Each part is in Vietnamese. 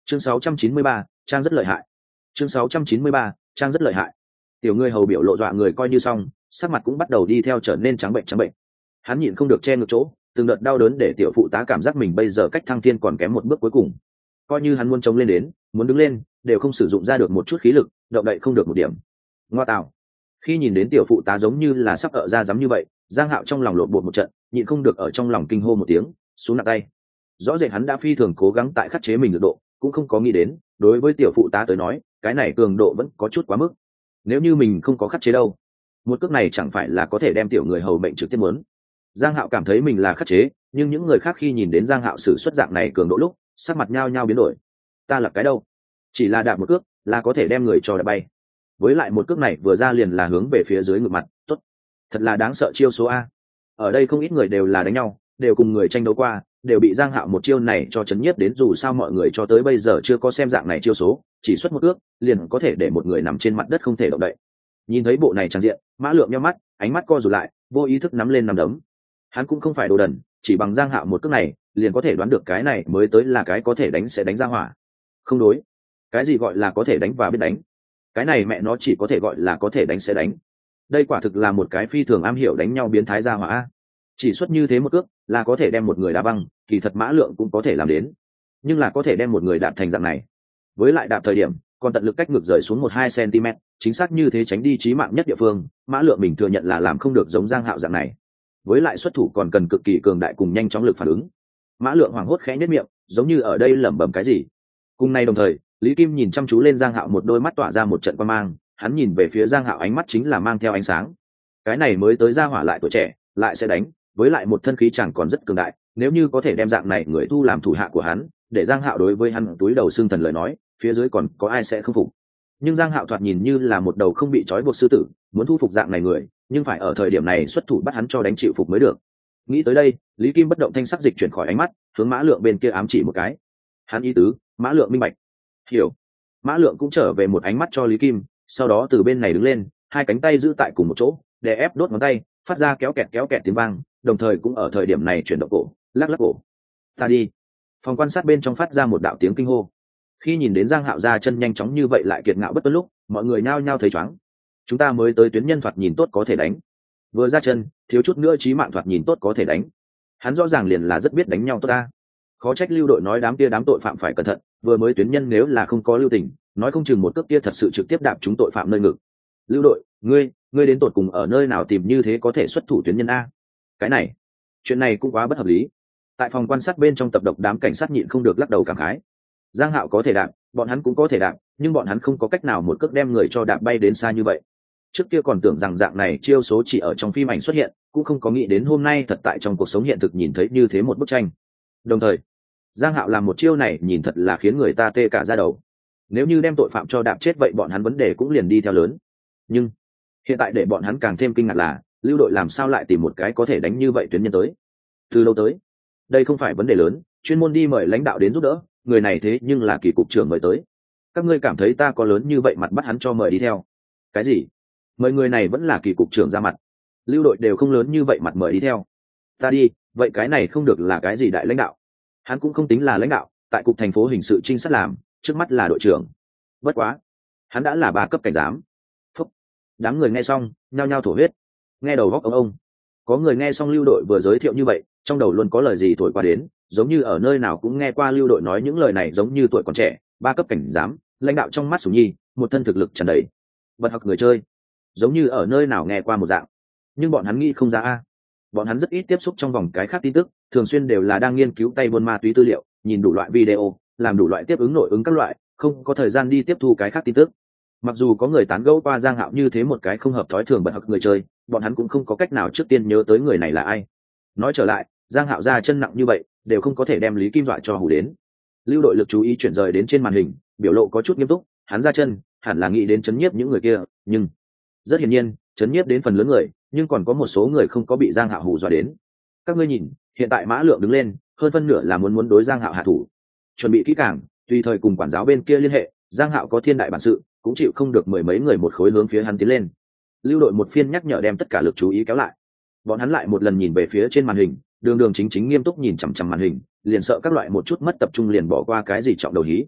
chương 693, trang rất lợi hại. chương 693, trang rất lợi hại. Tiểu người hầu biểu lộ dọa người coi như xong, sắc mặt cũng bắt đầu đi theo trở nên trắng bệnh. Hắn nhịn không được che ngực chỗ, từng đợt đau đớn để tiểu phụ tá cảm giác mình bây giờ cách thăng thiên còn kém một bước cuối cùng. Coi như hắn muốn chống lên đến, muốn đứng lên, đều không sử dụng ra được một chút khí lực, động đậy không được một điểm. Ngoa tạo. Khi nhìn đến tiểu phụ tá giống như là sắp ở ra dám như vậy, Giang Hạo trong lòng lộn bột một trận, nhịn không được ở trong lòng kinh hô một tiếng, xuống nặng tay. Rõ rệt hắn đã phi thường cố gắng tại khắc chế mình lực độ, cũng không có nghĩ đến, đối với tiểu phụ tá tới nói, cái này cường độ vẫn có chút quá mức. Nếu như mình không có khắc chế đâu, một cước này chẳng phải là có thể đem tiểu người hầu mệnh trực tiếp muốn. Giang Hạo cảm thấy mình là khắc chế, nhưng những người khác khi nhìn đến Giang Hạo sử xuất dạng này cường độ lúc, sắc mặt nhao nhao biến đổi. Ta là cái đâu? Chỉ là đạp một cước, là có thể đem người cho đạp bay. Với lại một cước này vừa ra liền là hướng về phía dưới ngực mặt, tốt. Thật là đáng sợ chiêu số A. Ở đây không ít người đều là đánh nhau, đều cùng người tranh đấu qua, đều bị Giang Hạo một chiêu này cho chấn nhiếp đến, dù sao mọi người cho tới bây giờ chưa có xem dạng này chiêu số, chỉ xuất một cước, liền có thể để một người nằm trên mặt đất không thể động đậy. Nhìn thấy bộ này tràn diện, Mã Lượng nhíu mắt, ánh mắt co rụt lại, vô ý thức nắm lên nắm đấm. Hắn cũng không phải đồ đần, chỉ bằng Giang Hạo một cước này, liền có thể đoán được cái này mới tới là cái có thể đánh sẽ đánh ra hỏa. Không đối, cái gì gọi là có thể đánh và biết đánh? Cái này mẹ nó chỉ có thể gọi là có thể đánh sẽ đánh. Đây quả thực là một cái phi thường am hiểu đánh nhau biến thái ra hỏa. Chỉ xuất như thế một cước là có thể đem một người đá băng, kỳ thật Mã Lượng cũng có thể làm đến, nhưng là có thể đem một người đạp thành dạng này, với lại đạp thời điểm còn tận lực cách ngược rời xuống 1-2 cm, chính xác như thế tránh đi chí mạng nhất địa phương. Mã Lượng mình thừa nhận là làm không được giống Giang Hạo dạng này, với lại xuất thủ còn cần cực kỳ cường đại cùng nhanh chóng lực phản ứng. Mã Lượng hoảng hốt khẽ nhếch miệng, giống như ở đây lẩm bẩm cái gì. Cùng nay đồng thời, Lý Kim nhìn chăm chú lên Giang Hạo, một đôi mắt tỏa ra một trận quang mang, hắn nhìn về phía Giang Hạo ánh mắt chính là mang theo ánh sáng. Cái này mới tới ra hỏa lại tuổi trẻ, lại sẽ đánh, với lại một thân khí chẳng còn rất cường đại, nếu như có thể đem dạng này người thu làm thủ hạ của hắn, để Giang Hạo đối với hắn túi đầu xương thần lời nói, phía dưới còn có ai sẽ không phục. Nhưng Giang Hạo thoạt nhìn như là một đầu không bị trói buộc sư tử, muốn thu phục dạng này người, nhưng phải ở thời điểm này xuất thủ bắt hắn cho đánh chịu phục mới được. Nghĩ tới đây, Lý Kim bất động thanh sắc dịch chuyển khỏi ánh mắt, hướng Mã Lượng bên kia ám chỉ một cái. Hắn ý tứ, Mã Lượng minh bạch. Hiểu. Mã Lượng cũng trở về một ánh mắt cho Lý Kim, sau đó từ bên này đứng lên, hai cánh tay giữ tại cùng một chỗ, đè ép đốt ngón tay, phát ra kéo kẹt tiếng vang, đồng thời cũng ở thời điểm này chuyển động cổ, lắc lắc cổ. Ta đi. Phòng quan sát bên trong phát ra một đạo tiếng kinh hô. Khi nhìn đến Giang Hạo ra chân nhanh chóng như vậy lại kiệt ngạo bất tuân lúc, mọi người nhao nhao thấy chóng. Chúng ta mới tới tuyến nhân thoạt nhìn tốt có thể đánh, vừa ra chân thiếu chút nữa chí mạng thoạt nhìn tốt có thể đánh. Hắn rõ ràng liền là rất biết đánh nhau tốt ta. Khó trách Lưu đội nói đám tội phạm phải cẩn thận, vừa mới tuyến nhân nếu là không có lưu tình, nói không chừng một cước kia thật sự trực tiếp đạp chúng tội phạm nơi ngực. Lưu đội, ngươi đến tột cùng ở nơi nào tìm như thế có thể xuất thủ tuyến nhân a? Cái này, chuyện này cũng quá bất hợp lý. Tại phòng quan sát bên trong tập độc, đám cảnh sát nhịn không được lắc đầu cảm khái. Giang Hạo có thể đạp, bọn hắn cũng có thể đạp, nhưng bọn hắn không có cách nào một cước đem người cho đạp bay đến xa như vậy. Trước kia còn tưởng rằng dạng này chiêu số chỉ ở trong phim ảnh xuất hiện, cũng không có nghĩ đến hôm nay thật tại trong cuộc sống hiện thực nhìn thấy như thế một bức tranh. Đồng thời, Giang Hạo làm một chiêu này nhìn thật là khiến người ta tê cả da đầu. Nếu như đem tội phạm cho đạp chết vậy bọn hắn vấn đề cũng liền đi theo lớn. Nhưng hiện tại để bọn hắn càng thêm kinh ngạc là, Lưu đội làm sao lại tìm một cái có thể đánh như vậy tuyến nhân tới? Từ lâu tới, đây không phải vấn đề lớn, chuyên môn đi mời lãnh đạo đến giúp đỡ, người này thế nhưng là kỳ cục trưởng mời tới. Các ngươi cảm thấy ta có lớn như vậy mặt bắt hắn cho mời đi theo? Cái gì? Mời người này vẫn là kỳ cục trưởng ra mặt? Lưu đội đều không lớn như vậy mặt mời đi theo. Ta đi, vậy cái này không được là cái gì đại lãnh đạo? Hắn cũng không tính là lãnh đạo, tại cục thành phố hình sự trinh sát làm, trước mắt là đội trưởng. Bất quá, hắn đã là 3 cấp cảnh giám. Phúc. Đám người nghe xong nhao nhao thổ huyết, nghe đầu góc ông. Có người nghe xong Lưu đội vừa giới thiệu như vậy, trong đầu luôn có lời gì thổi qua đến, giống như ở nơi nào cũng nghe qua Lưu đội nói những lời này, giống như tuổi còn trẻ, 3 cấp cảnh giám, lãnh đạo trong mắt Sủng Nhi, một thân thực lực tràn đầy, bật học người chơi, giống như ở nơi nào nghe qua một dạng. Nhưng bọn hắn nghĩ không ra a. Bọn hắn rất ít tiếp xúc trong vòng cái khác tin tức, thường xuyên đều là đang nghiên cứu tay buôn ma túy tư liệu, nhìn đủ loại video, làm đủ loại tiếp ứng nội ứng các loại, không có thời gian đi tiếp thu cái khác tin tức. Mặc dù có người tán gẫu qua Giang Hạo như thế một cái không hợp thói thường bật học người chơi, bọn hắn cũng không có cách nào trước tiên nhớ tới người này là ai. Nói trở lại, Giang Hạo ra chân nặng như vậy, đều không có thể đem Lý Kim dọa cho hù đến. Lưu đội lực chú ý chuyển rời đến trên màn hình, biểu lộ có chút nghiêm túc, hắn ra chân, hẳn là nghĩ đến chấn nhiếp những người kia, nhưng rất hiển nhiên, chấn nhiếp đến phần lớn người, nhưng còn có một số người không có bị Giang Hạo hù dọa đến. Các ngươi nhìn, hiện tại Mã Lượng đứng lên, hơn phân nửa là muốn đối Giang Hạo hạ thủ. Chuẩn bị kỹ càng, tùy thời cùng quản giáo bên kia liên hệ, Giang Hạo có thiên đại bản sự, cũng chịu không được mười mấy người một khối hướng phía hắn tiến lên. Lưu đội một phiên nhắc nhở đem tất cả lực chú ý kéo lại. Bọn hắn lại một lần nhìn về phía trên màn hình, đường chính nghiêm túc nhìn chằm chằm màn hình, liền sợ các loại một chút mất tập trung liền bỏ qua cái gì trọng đầu hí.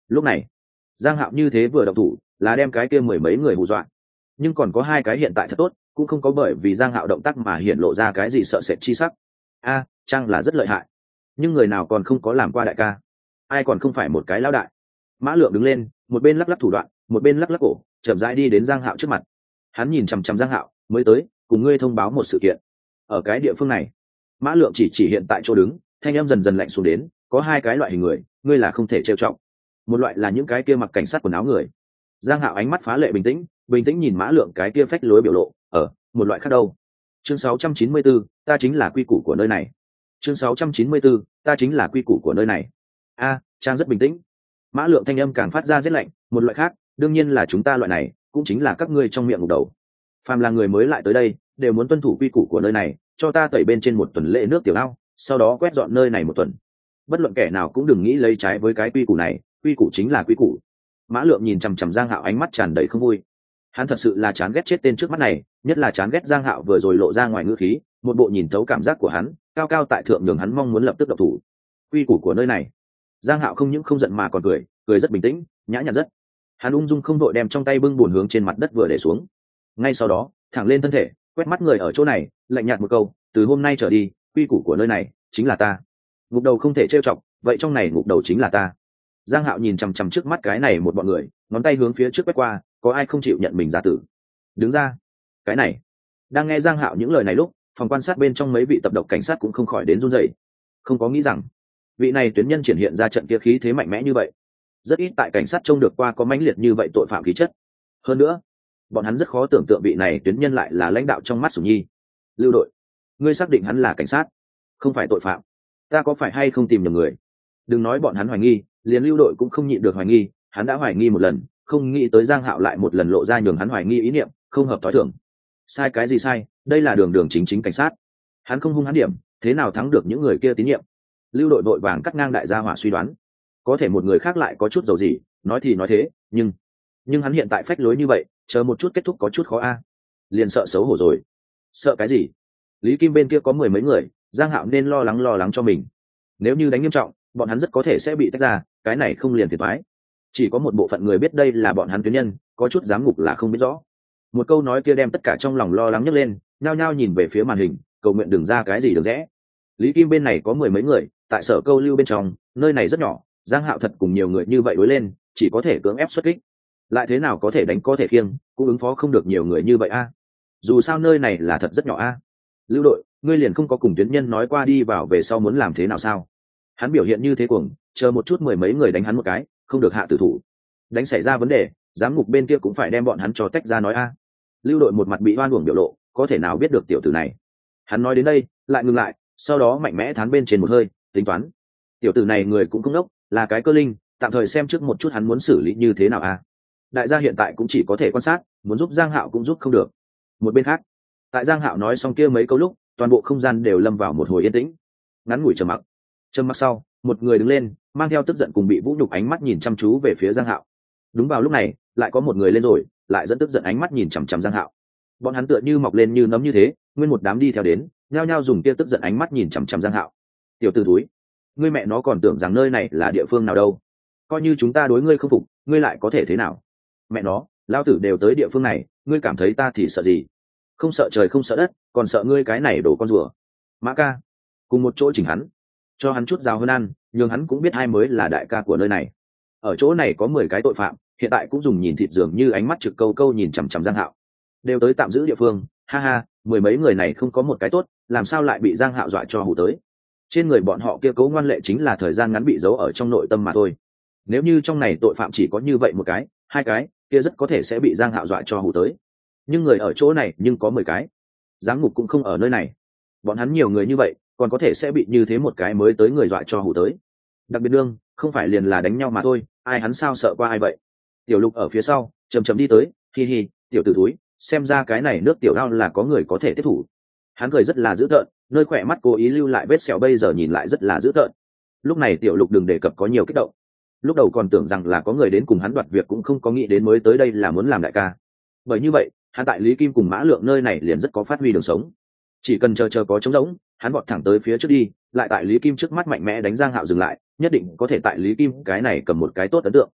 Lúc này giang hạo như thế vừa động thủ là đem cái kia mười mấy người hù dọa, nhưng còn có hai cái hiện tại thật tốt, cũng không có bởi vì giang hạo động tác mà hiện lộ ra cái gì sợ sệt chi sắc. A Trang là rất lợi hại, nhưng người nào còn không có làm qua đại ca, ai còn không phải một cái lão đại. Mã Lượng đứng lên, một bên lắc lắc thủ đoạn, một bên lắc lắc cổ, chậm rãi đi đến giang hạo trước mặt. Hắn nhìn chằm chằm giang hạo, mới tới cùng ngươi thông báo một sự kiện. Ở cái địa phương này, Mã Lượng chỉ hiện tại chỗ đứng, thanh âm dần dần lạnh xuống đến, có hai cái loại hình người, ngươi là không thể trêu chọc. Một loại là những cái kia mặc cảnh sát quần áo người. Giang hạo ánh mắt phá lệ bình tĩnh nhìn Mã Lượng cái kia phách lối biểu lộ. Một loại khác đâu? Chương 694, ta chính là quy củ của nơi này. Chương 694, ta chính là quy củ của nơi này. Trang rất bình tĩnh. Mã Lượng thanh âm càng phát ra rét lạnh, một loại khác, đương nhiên là chúng ta loại này, cũng chính là các ngươi trong miệng ngục đầu. Phàm là người mới lại tới đây, đều muốn tuân thủ quy củ của nơi này, cho ta tẩy bên trên một tuần lễ nước tiểu ao, sau đó quét dọn nơi này một tuần. Bất luận kẻ nào cũng đừng nghĩ lấy trái với cái quy củ này, quy củ chính là quy củ. Mã Lượng nhìn chằm chằm Giang Hạo ánh mắt tràn đầy không vui. Hắn thật sự là chán ghét chết tên trước mắt này, nhất là chán ghét Giang Hạo vừa rồi lộ ra ngoài ngữ khí, một bộ nhìn thấu cảm giác của hắn, cao cao tại thượng nhường hắn mong muốn lập tức động thủ. Quy củ của nơi này. Giang Hạo không những không giận mà còn cười rất bình tĩnh, nhã nhặn rất. Hắn ung dung không đội đem trong tay bưng buồn hướng trên mặt đất vừa để xuống. Ngay sau đó, thẳng lên thân thể, quét mắt người ở chỗ này, lạnh nhạt một câu, từ hôm nay trở đi, quy củ của nơi này chính là ta. Ngục đầu không thể trêu chọc, vậy trong này ngục đầu chính là ta. Giang Hạo nhìn chằm chằm trước mắt cái này một bọn người, ngón tay hướng phía trước quét qua, có ai không chịu nhận mình ra tử? Đứng ra. Cái này. Đang nghe Giang Hạo những lời này lúc, phòng quan sát bên trong mấy vị tập độc cảnh sát cũng không khỏi đến run rẩy. Không có nghĩ rằng, vị này tuyến nhân triển hiện ra trận kia khí thế mạnh mẽ như vậy. Rất ít tại cảnh sát trông được qua có mãnh liệt như vậy tội phạm khí chất. Hơn nữa, bọn hắn rất khó tưởng tượng vị này tuyến nhân lại là lãnh đạo trong mắt Sủng Nhi. Lưu đội, ngươi xác định hắn là cảnh sát, không phải tội phạm? Ta có phải hay không tìm nhầm người? Đừng nói bọn hắn hoài nghi, liền Lưu đội cũng không nhịn được hoài nghi, hắn đã hoài nghi một lần, không nghĩ tới Giang Hạo lại một lần lộ ra nhường hắn hoài nghi ý niệm, không hợp tối thường. Sai cái gì sai, đây là đường chính cảnh sát. Hắn không hung hắn điểm, thế nào thắng được những người kia tín nhiệm? Lưu đội vội vàng cắt ngang đại gia hỏa suy đoán. Có thể một người khác lại có chút dầu gì, nói thì nói thế, nhưng hắn hiện tại phách lối như vậy, chờ một chút kết thúc có chút khó a. Liền sợ xấu hổ rồi. Sợ cái gì? Lý Kim bên kia có mười mấy người, Giang Hạo nên lo lắng cho mình. Nếu như đánh nghiêm trọng, bọn hắn rất có thể sẽ bị tách ra, cái này không liền thiệt toái. Chỉ có một bộ phận người biết đây là bọn hắn tuyến nhân, có chút giám ngục là không biết rõ. Một câu nói kia đem tất cả trong lòng lo lắng nhấc lên, nhao nhao nhìn về phía màn hình, cầu nguyện đừng ra cái gì được rẽ. Lý Kim bên này có mười mấy người, tại sở câu lưu bên trong, nơi này rất nhỏ, Giang Hạo thật cùng nhiều người như vậy đối lên, chỉ có thể cưỡng ép xuất kích. Lại thế nào có thể đánh có thể khiêng, cũng ứng phó không được nhiều người như vậy a. Dù sao nơi này là thật rất nhỏ a. Lưu đội, ngươi liền không có cùng tuyến nhân nói qua đi vào về sau muốn làm thế nào sao? Hắn biểu hiện như thế cuồng, chờ một chút mười mấy người đánh hắn một cái, không được hạ tử thủ. Đánh xảy ra vấn đề, giám ngục bên kia cũng phải đem bọn hắn cho tách ra nói a. Lưu đội một mặt bị oan uổng biểu lộ, có thể nào biết được tiểu tử này. Hắn nói đến đây, lại ngừng lại, sau đó mạnh mẽ thán bên trên một hơi, tính toán. Tiểu tử này người cũng không đốc, là cái cơ linh, tạm thời xem trước một chút hắn muốn xử lý như thế nào a. Đại gia hiện tại cũng chỉ có thể quan sát, muốn giúp Giang Hạo cũng giúp không được. Một bên khác, tại Giang Hạo nói xong kia mấy câu lúc, toàn bộ không gian đều lâm vào một hồi yên tĩnh. Ngắn ngủi trầm mặc. Trầm mặc sau, một người đứng lên, mang theo tức giận cùng bị vũ nhục ánh mắt nhìn chăm chú về phía Giang Hạo. Đúng vào lúc này, lại có một người lên rồi, lại dẫn tức giận ánh mắt nhìn chằm chằm Giang Hạo. Bọn hắn tựa như mọc lên như nấm như thế, nguyên một đám đi theo đến, nhao nhao dùng kia tức giận ánh mắt nhìn chằm chằm Giang Hạo. Tiểu tử thúi, ngươi mẹ nó còn tưởng rằng nơi này là địa phương nào đâu? Coi như chúng ta đối ngươi không phục, ngươi lại có thể thế nào? Mẹ nó, lao tử đều tới địa phương này, ngươi cảm thấy ta thì sợ gì? Không sợ trời không sợ đất, còn sợ ngươi cái này đổ con rùa. Mã ca, cùng một chỗ chỉnh hắn, cho hắn chút rào hơn ăn, nhưng hắn cũng biết ai mới là đại ca của nơi này. Ở chỗ này có 10 cái tội phạm, hiện tại cũng dùng nhìn thịt dường như ánh mắt trực câu câu nhìn chằm chằm Giang Hạo. Đều tới tạm giữ địa phương, ha ha, mười mấy người này không có một cái tốt, làm sao lại bị Giang Hạo dọa cho hù tới? Trên người bọn họ kia cố ngoan lệ chính là thời gian ngắn bị giấu ở trong nội tâm mà thôi. Nếu như trong này tội phạm chỉ có như vậy một cái, hai cái, kia rất có thể sẽ bị Giang Hạo dọa cho hù tới. Nhưng người ở chỗ này nhưng có 10 cái. Giám ngục cũng không ở nơi này. Bọn hắn nhiều người như vậy, còn có thể sẽ bị như thế một cái mới tới người dọa cho hù tới. Đặc biệt đương, không phải liền là đánh nhau mà thôi, ai hắn sao sợ qua ai vậy? Tiểu Lục ở phía sau, chầm chầm đi tới, hi hi, tiểu tử thúi, xem ra cái này nước tiểu ao là có người có thể tiếp thủ. Hắn cười rất là dữ tợn, nơi khỏe mắt cố ý lưu lại vết sẹo bây giờ nhìn lại rất là dữ tợn. Lúc này Tiểu Lục đừng đề cập có nhiều kích động. Lúc đầu còn tưởng rằng là có người đến cùng hắn đoạt việc, cũng không có nghĩ đến mới tới đây là muốn làm đại ca. Bởi như vậy, hắn tại Lý Kim cùng Mã Lượng nơi này liền rất có phát huy đường sống. Chỉ cần chờ có trống rỗng, hắn vọt thẳng tới phía trước đi, lại tại Lý Kim trước mắt mạnh mẽ đánh Giang Hạo dừng lại, nhất định có thể tại Lý Kim cái này cầm một cái tốt ấn tượng.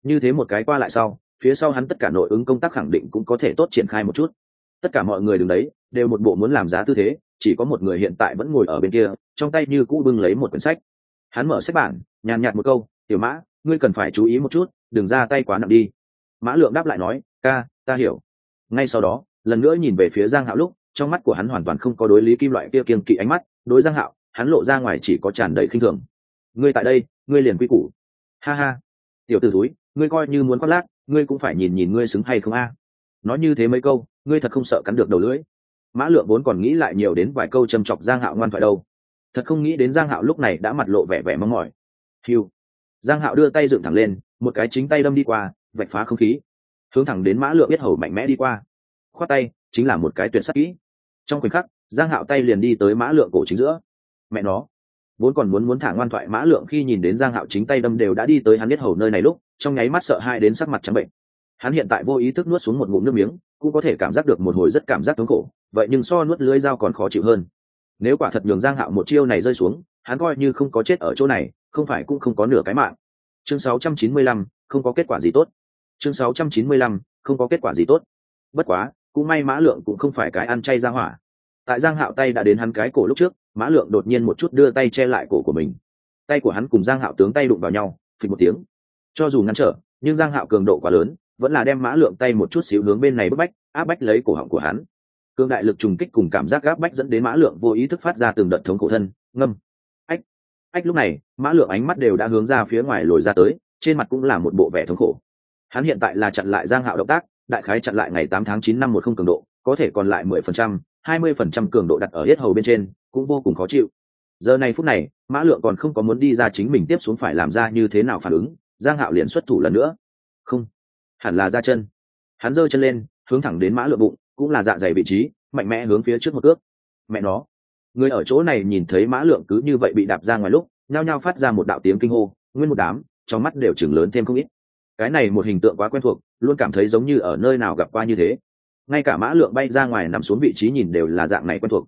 Như thế một cái qua lại sau, phía sau hắn tất cả nội ứng công tác khẳng định cũng có thể tốt triển khai một chút. Tất cả mọi người đứng đấy đều một bộ muốn làm giá tư thế, chỉ có một người hiện tại vẫn ngồi ở bên kia, trong tay như cũ bưng lấy một quyển sách. Hắn mở sách bản, nhàn nhạt một câu, tiểu Mã, ngươi cần phải chú ý một chút, đừng ra tay quá nặng đi. Mã Lượng đáp lại nói, ca, ta hiểu. Ngay sau đó, lần nữa nhìn về phía Giang Hạo lúc, trong mắt của hắn hoàn toàn không có đối Lý Kim loại kia kiêng kỵ ánh mắt, đối Giang Hạo, hắn lộ ra ngoài chỉ có tràn đầy khinh thường. Ngươi tại đây, ngươi liền quy củ. Ha ha, tiểu tử thúi, ngươi coi như muốn khoác lác, ngươi cũng phải nhìn nhìn ngươi xứng hay không a. Nói như thế mấy câu, ngươi thật không sợ cắn được đầu lưỡi. Mã Lượng vốn còn nghĩ lại nhiều đến vài câu châm chọc Giang Hạo ngoan thoại đâu, thật không nghĩ đến Giang Hạo lúc này đã mặt lộ vẻ vẻ mong mỏi. Hiu. Giang Hạo đưa tay dựng thẳng lên, một cái chính tay đâm đi qua, vạch phá không khí, hướng thẳng đến Mã Lượng biết hầu mạnh mẽ đi qua. Khoát tay, chính là một cái tuyệt sắc kỹ. Trong khoảnh khắc, Giang Hạo tay liền đi tới Mã Lượng cổ chính giữa. Mẹ nó, vốn còn muốn thả ngoan thoại Mã Lượng khi nhìn đến Giang Hạo chính tay đâm đều đã đi tới hắn biết hầu nơi này lúc, trong nháy mắt sợ hãi đến sắc mặt trắng bệnh. Hắn hiện tại vô ý thức nuốt xuống một ngụm nước miếng, cũng có thể cảm giác được một hồi rất cảm giác thống khổ, vậy nhưng so nuốt lưỡi dao còn khó chịu hơn. Nếu quả thật nhường Giang Hạo một chiêu này rơi xuống, hắn coi như không có chết ở chỗ này, không phải cũng không có nửa cái mạng. Chương 695, không có kết quả gì tốt. Chương 695, không có kết quả gì tốt. Bất quá, cũng may Mã Lượng cũng không phải cái ăn chay ra hỏa. Tại Giang Hạo tay đã đến hắn cái cổ lúc trước, Mã Lượng đột nhiên một chút đưa tay che lại cổ của mình. Tay của hắn cùng Giang Hạo tướng tay đụng vào nhau, phịch một tiếng. Cho dù ngăn trở, nhưng Giang Hạo cường độ quá lớn, vẫn là đem Mã Lượng tay một chút xíu hướng bên này bức bách, áp bách lấy cổ họng của hắn. Cương đại lực trùng kích cùng cảm giác áp bách dẫn đến Mã Lượng vô ý thức phát ra từng đợt thống khổ thân, ngâm. Ách lúc này, Mã Lượng ánh mắt đều đã hướng ra phía ngoài lồi ra tới, trên mặt cũng là một bộ vẻ thống khổ. Hắn hiện tại là chặn lại Giang Hạo động tác, đại khái chặn lại ngày 8 tháng 9 năm 10 cường độ, có thể còn lại 10%, 20% cường độ đặt ở yết hầu bên trên, cũng vô cùng khó chịu. Giờ này phút này, Mã Lượng còn không có muốn đi ra chính mình tiếp xuống phải làm ra như thế nào phản ứng, Giang Hạo liền xuất thủ lần nữa. Không, hẳn là ra chân. Hắn giơ chân lên, hướng thẳng đến Mã Lượng bụng, cũng là dạ dày vị trí, mạnh mẽ hướng phía trước một cước. Mẹ nó, người ở chỗ này nhìn thấy Mã Lượng cứ như vậy bị đạp ra ngoài lúc, nhao nhao phát ra một đạo tiếng kinh hô, nguyên một đám trong mắt đều chừng lớn thêm không ít. Cái này một hình tượng quá quen thuộc, luôn cảm thấy giống như ở nơi nào gặp qua như thế. Ngay cả Mã Lượng bay ra ngoài nằm xuống vị trí nhìn đều là dạng này quen thuộc,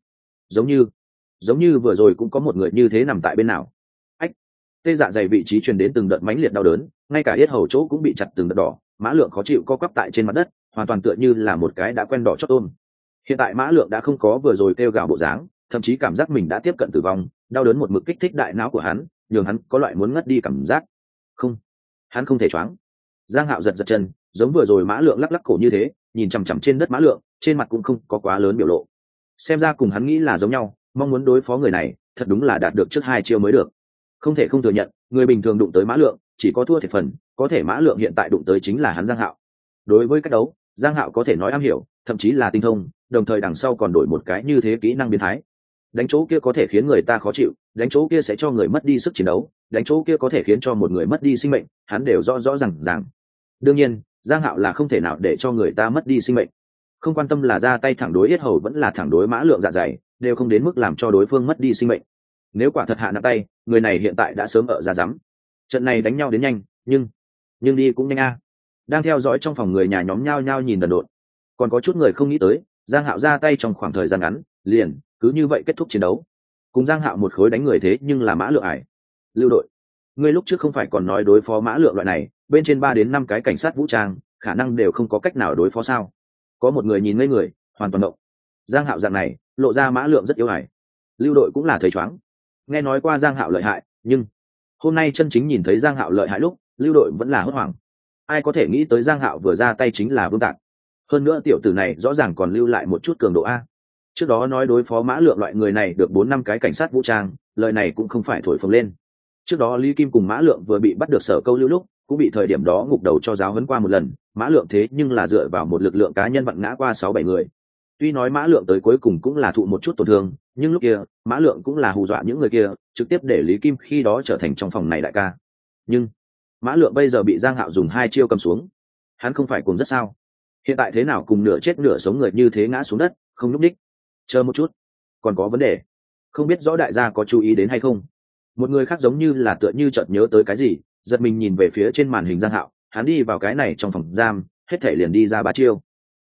giống như vừa rồi cũng có một người như thế nằm tại bên nào. Ách, tê dạ dày vị trí truyền đến từng đợt mãnh liệt đau đớn, ngay cả yết hầu chỗ cũng bị chặt từng đợt đỏ. Mã Lượng khó chịu co quắp tại trên mặt đất, hoàn toàn tựa như là một cái đã quen đỏ chót tôm. Hiện tại Mã Lượng đã không có vừa rồi kêu gào bộ dáng, thậm chí cảm giác mình đã tiếp cận tử vong, đau đớn một mực kích thích đại não của hắn, nhường hắn có loại muốn ngất đi cảm giác. Không, hắn không thể choáng. Giang Hạo giật giật chân, giống vừa rồi Mã Lượng lắc lắc cổ như thế, nhìn chằm chằm trên đất Mã Lượng, trên mặt cũng không có quá lớn biểu lộ. Xem ra cùng hắn nghĩ là giống nhau, mong muốn đối phó người này, thật đúng là đạt được trước 2 chiêu mới được. Không thể không thừa nhận, người bình thường đụng tới Mã Lượng, chỉ có thua thiệt phần, có thể Mã Lượng hiện tại đụng tới chính là hắn Giang Hạo. Đối với cách đấu, Giang Hạo có thể nói am hiểu, thậm chí là tinh thông, đồng thời đằng sau còn đổi một cái như thế kỹ năng biến thái. Đánh chỗ kia có thể khiến người ta khó chịu, đánh chỗ kia sẽ cho người mất đi sức chiến đấu, đánh chỗ kia có thể khiến cho một người mất đi sinh mệnh, hắn đều rõ rõ ràng. Đương nhiên, Giang Hạo là không thể nào để cho người ta mất đi sinh mệnh. Không quan tâm là ra tay thẳng đối yết hầu vẫn là thẳng đối Mã Lượng dạ dày, đều không đến mức làm cho đối phương mất đi sinh mệnh. Nếu quả thật hạ nặng tay, người này hiện tại đã sớm ở ra rắm. Trận này đánh nhau đến nhanh, nhưng đi cũng nhanh a. Đang theo dõi trong phòng người nhà nhóm nhao nhao nhìn đần độn. Còn có chút người không nghĩ tới, Giang Hạo ra tay trong khoảng thời gian ngắn, liền cứ như vậy kết thúc chiến đấu. Cùng Giang Hạo một khối đánh người thế nhưng là Mã Lượng ải. Lưu đội, ngươi lúc trước không phải còn nói đối phó Mã Lượng loại này, bên trên 3 đến 5 cái cảnh sát vũ trang, khả năng đều không có cách nào đối phó sao? Có một người nhìn ngây người, hoàn toàn động. Giang Hạo dạng này, lộ ra Mã Lượng rất yếu ải. Lưu đội cũng là thấy choáng. Nghe nói qua Giang Hạo lợi hại, nhưng hôm nay chân chính nhìn thấy Giang Hạo lợi hại lúc, Lưu đội vẫn là hốt hoảng. Ai có thể nghĩ tới Giang Hạo vừa ra tay chính là Vương Tạc. Hơn nữa tiểu tử này rõ ràng còn lưu lại một chút cường độ a. Trước đó nói đối phó Mã Lượng loại người này được 4-5 cái cảnh sát vũ trang, lời này cũng không phải thổi phồng lên. Trước đó Lý Kim cùng Mã Lượng vừa bị bắt được Sở Câu Lưu lúc, cũng bị thời điểm đó ngục đầu cho giáo huấn qua một lần. Mã Lượng thế nhưng là dựa vào một lực lượng cá nhân vặn ngã qua 6-7 người. Tuy nói Mã Lượng tới cuối cùng cũng là thụ một chút tổn thương, nhưng lúc kia Mã Lượng cũng là hù dọa những người kia, trực tiếp để Lý Kim khi đó trở thành trong phòng này đại ca. Nhưng Mã Lượng bây giờ bị Giang Hạo dùng 2 chiêu cầm xuống, hắn không phải cuồng rất sao? Hiện tại thế nào cùng nửa chết nửa sống người như thế ngã xuống đất, không nhúc nhích. Chờ một chút, còn có vấn đề, không biết rõ đại gia có chú ý đến hay không? Một người khác giống như là tựa như chợt nhớ tới cái gì, giật mình nhìn về phía trên màn hình Giang Hạo, hắn đi vào cái này trong phòng giam, hết thể liền đi ra 3 chiêu.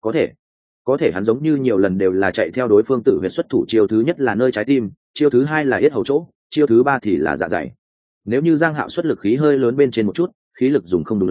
Có thể hắn giống như nhiều lần đều là chạy theo đối phương tự huyệt xuất thủ, chiêu thứ nhất là nơi trái tim, chiêu thứ 2 là yết hầu chỗ, chiêu thứ 3 thì là dạ dày. Nếu như Giang Hạo xuất lực khí hơi lớn bên trên một chút, khí lực dùng không đúng lắm,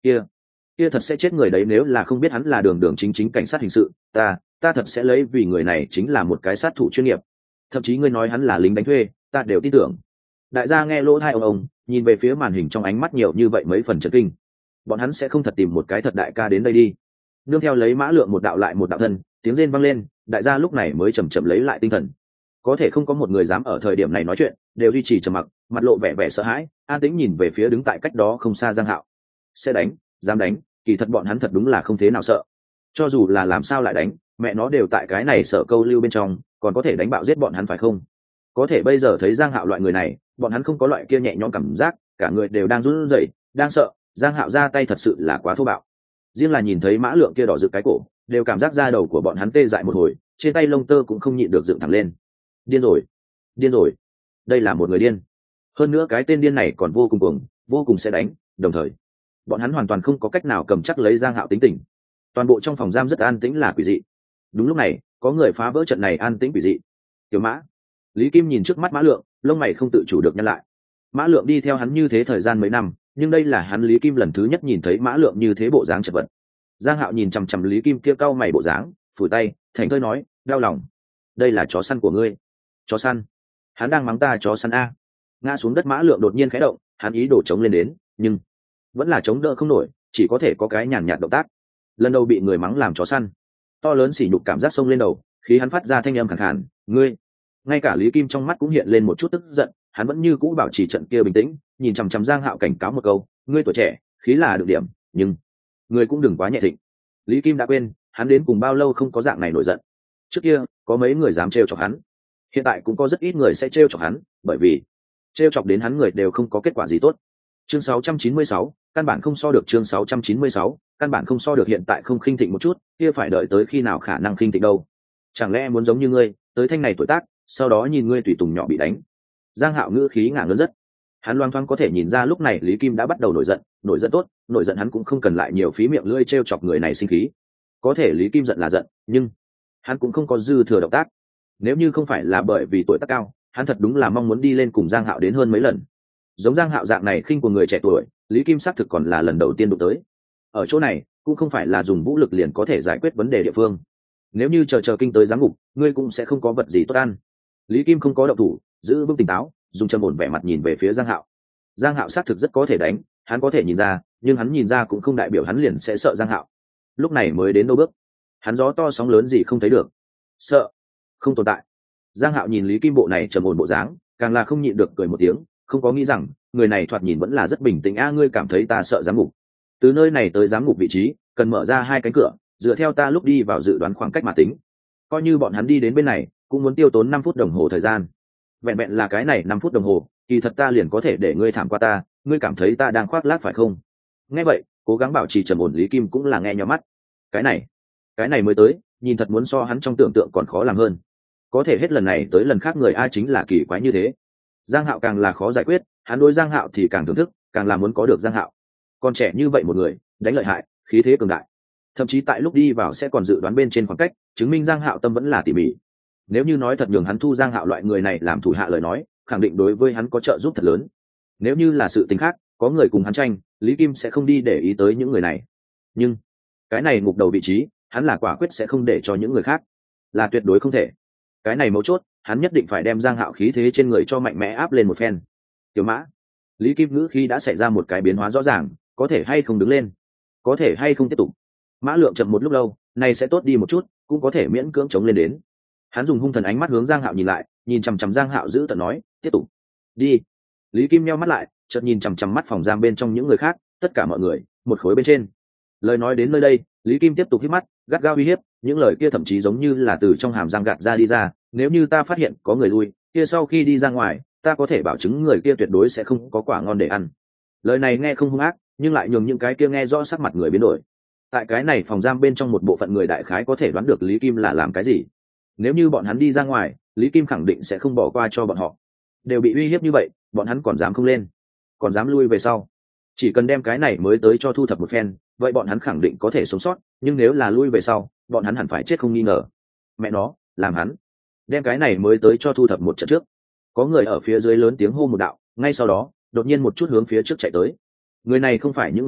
kia kia thật sẽ chết người đấy, nếu là không biết hắn là đường đường chính chính cảnh sát hình sự, ta thật sẽ lấy vì người này chính là một cái sát thủ chuyên nghiệp. Thậm chí ngươi nói hắn là lính đánh thuê, ta đều tin tưởng. Đại gia nghe lỗ tai ông nhìn về phía màn hình trong ánh mắt nhiều như vậy mấy phần chấn kinh. Bọn hắn sẽ không thật tìm một cái thật đại ca đến đây đi. Nương theo lấy mã lượng một đạo lại một đạo thân, tiếng rên vang lên, đại gia lúc này mới chậm chậm lấy lại tinh thần. Có thể không có một người dám ở thời điểm này nói chuyện, đều duy trì trầm mặc, mặt lộ vẻ vẻ sợ hãi, an tĩnh nhìn về phía đứng tại cách đó không xa Giang Hạo. Sẽ đánh, dám đánh, kỳ thật bọn hắn thật đúng là không thế nào sợ. Cho dù là làm sao lại đánh, mẹ nó đều tại cái này sợ câu lưu bên trong, còn có thể đánh bạo giết bọn hắn phải không? Có thể bây giờ thấy Giang Hạo loại người này, bọn hắn không có loại kia nhẹ nhõm cảm giác, cả người đều đang run rẩy, đang sợ. Giang Hạo ra tay thật sự là quá thô bạo. Riêng là nhìn thấy mã lượng kia đỏ rực cái cổ, đều cảm giác da đầu của bọn hắn tê dại một hồi, trên tay lông tơ cũng không nhịn được dựng thẳng lên. Điên rồi, điên rồi, đây là một người điên. Hơn nữa cái tên điên này còn vô cùng cuồng, vô cùng sẽ đánh, đồng thời bọn hắn hoàn toàn không có cách nào cầm chắc lấy Giang Hạo tính tình. Toàn bộ trong phòng giam rất an tĩnh là quỷ dị. Đúng lúc này có người phá vỡ trận này an tĩnh quỷ dị. Tiểu Mã. Lý Kim nhìn trước mắt mã lượng, lông mày không tự chủ được nhăn lại. Mã lượng đi theo hắn như thế thời gian mấy năm, nhưng đây là hắn Lý Kim lần thứ nhất nhìn thấy mã lượng như thế bộ dáng chật vật. Giang Hạo nhìn chằm chằm Lý Kim kia cau mày bộ dáng, phủi tay thành thơi nói, đau lòng. Đây là chó săn của ngươi. Chó săn? Hắn đang mắng ta chó săn a? Ngã xuống đất mã lượng đột nhiên khẽ động, hắn ý đổ chống lên đến, nhưng vẫn là chống đỡ không nổi, chỉ có thể có cái nhàn nhạt động tác. Lần đầu bị người mắng làm chó săn, to lớn sỉ nhục cảm giác xông lên đầu, khi hắn phát ra thanh âm khàn khàn, ngươi. Ngay cả Lý Kim trong mắt cũng hiện lên một chút tức giận, hắn vẫn như cũ bảo trì trận kia bình tĩnh, nhìn chằm chằm Giang Hạo cảnh cáo một câu, ngươi tuổi trẻ, khí là được điểm, nhưng ngươi cũng đừng quá nhẹ thịnh. Lý Kim đã quên, hắn đến cùng bao lâu không có dạng này nổi giận. Trước kia có mấy người dám trêu chọc hắn, hiện tại cũng có rất ít người sẽ trêu chọc hắn, bởi vì trêu chọc đến hắn người đều không có kết quả gì tốt. Chương 696, căn bản không so được. Chương 696, căn bản không so được. Hiện tại không khinh thịnh một chút, kia phải đợi tới khi nào khả năng khinh thịnh đâu? Chẳng lẽ muốn giống như ngươi, tới thanh này tuổi tác, sau đó nhìn ngươi tùy tùng nhỏ bị đánh? Giang Hạo ngữ khí ngả ngớn rất. Hắn loang thoáng có thể nhìn ra lúc này Lý Kim đã bắt đầu nổi giận tốt, nổi giận hắn cũng không cần lại nhiều phí miệng lưỡi trêu chọc người này sinh khí. Có thể Lý Kim giận là giận, nhưng hắn cũng không có dư thừa động tác. Nếu như không phải là bởi vì tuổi tác cao, hắn thật đúng là mong muốn đi lên cùng Giang Hạo đến hơn mấy lần. Giống Giang Hạo dạng này khinh của người trẻ tuổi, Lý Kim xác thực còn là lần đầu tiên đụng tới. Ở chỗ này cũng không phải là dùng vũ lực liền có thể giải quyết vấn đề địa phương. Nếu như chờ kinh tới giám ngục, ngươi cũng sẽ không có vật gì tốt ăn. Lý Kim không có động thủ, giữ vững tỉnh táo, dùng trầm ổn vẻ mặt nhìn về phía Giang Hạo. Giang Hạo xác thực rất có thể đánh, hắn có thể nhìn ra, nhưng hắn nhìn ra cũng không đại biểu hắn liền sẽ sợ Giang Hạo. Lúc này mới đến đâu bước, hắn gió to sóng lớn gì không thấy được, sợ không tồn tại. Giang Hạo nhìn Lý Kim bộ này trầm ổn bộ dáng, càng là không nhịn được cười một tiếng, không có nghĩ rằng người này thoạt nhìn vẫn là rất bình tĩnh. Ngươi cảm thấy ta sợ giám ngục? Từ nơi này tới giám ngục vị trí cần mở ra 2 cánh cửa, dựa theo ta lúc đi vào dự đoán khoảng cách mà tính, coi như bọn hắn đi đến bên này cũng muốn tiêu tốn 5 phút đồng hồ thời gian. Vẹn vẹn là cái này 5 phút đồng hồ, kỳ thật ta liền có thể để ngươi thảm qua ta, ngươi cảm thấy ta đang khoác lác phải không? Nghe vậy, cố gắng bảo trì trầm ổn Lý Kim cũng là nghe nhó mắt. Cái này mới tới, nhìn thật muốn so hắn trong tưởng tượng còn khó làm hơn. Có thể hết lần này tới lần khác người ai chính là kỳ quái như thế. Giang Hạo càng là khó giải quyết, hắn đối Giang Hạo thì càng thưởng thức, càng là muốn có được Giang Hạo. Còn trẻ như vậy một người, đánh lợi hại, khí thế cường đại. Thậm chí tại lúc đi vào sẽ còn dự đoán bên trên khoảng cách, chứng minh Giang Hạo tâm vẫn là tỉ mỉ. Nếu như nói thật nhường hắn thu Giang Hạo loại người này làm thủ hạ lời nói, khẳng định đối với hắn có trợ giúp thật lớn. Nếu như là sự tình khác, có người cùng hắn tranh, Lý Kim sẽ không đi để ý tới những người này. Nhưng cái này ngục đầu vị trí, hắn là quả quyết sẽ không để cho những người khác, là tuyệt đối không thể. Cái này mấu chốt, hắn nhất định phải đem Giang Hạo khí thế trên người cho mạnh mẽ áp lên một phen. Tiểu Mã. Lý Kim ngữ khi đã xảy ra một cái biến hóa rõ ràng, có thể hay không đứng lên, có thể hay không tiếp tục. Mã Lượng chậm một lúc lâu, này sẽ tốt đi một chút, cũng có thể miễn cưỡng chống lên đến. Hắn dùng hung thần ánh mắt hướng Giang Hạo nhìn lại, nhìn chằm chằm Giang Hạo giữ tợn nói, tiếp tục đi. Lý Kim nheo mắt lại, chợt nhìn chằm chằm mắt phòng giam bên trong những người khác, tất cả mọi người một khối bên trên. Lời nói đến nơi đây, Lý Kim tiếp tục hít mắt, gắt gao uy hiếp, những lời kia thậm chí giống như là từ trong hàm răng gạt ra đi ra. Nếu như ta phát hiện có người lui, kia sau khi đi ra ngoài, ta có thể bảo chứng người kia tuyệt đối sẽ không có quả ngon để ăn. Lời này nghe không hung ác, nhưng lại nhường những cái kia nghe rõ sắc mặt người biến đổi. Tại cái này phòng giam bên trong một bộ phận người đại khái có thể đoán được Lý Kim là làm cái gì. Nếu như bọn hắn đi ra ngoài, Lý Kim khẳng định sẽ không bỏ qua cho bọn họ. Đều bị uy hiếp như vậy, bọn hắn còn dám không lên, còn dám lui về sau. Chỉ cần đem cái này mới tới cho thu thập một phen, vậy bọn hắn khẳng định có thể sống sót, nhưng nếu là lui về sau, bọn hắn hẳn phải chết không nghi ngờ. Mẹ nó, làm hắn đem cái này mới tới cho thu thập một trận trước. Có người ở phía dưới lớn tiếng hô một đạo, ngay sau đó đột nhiên một chút hướng phía trước chạy tới. Người này không phải những người khác,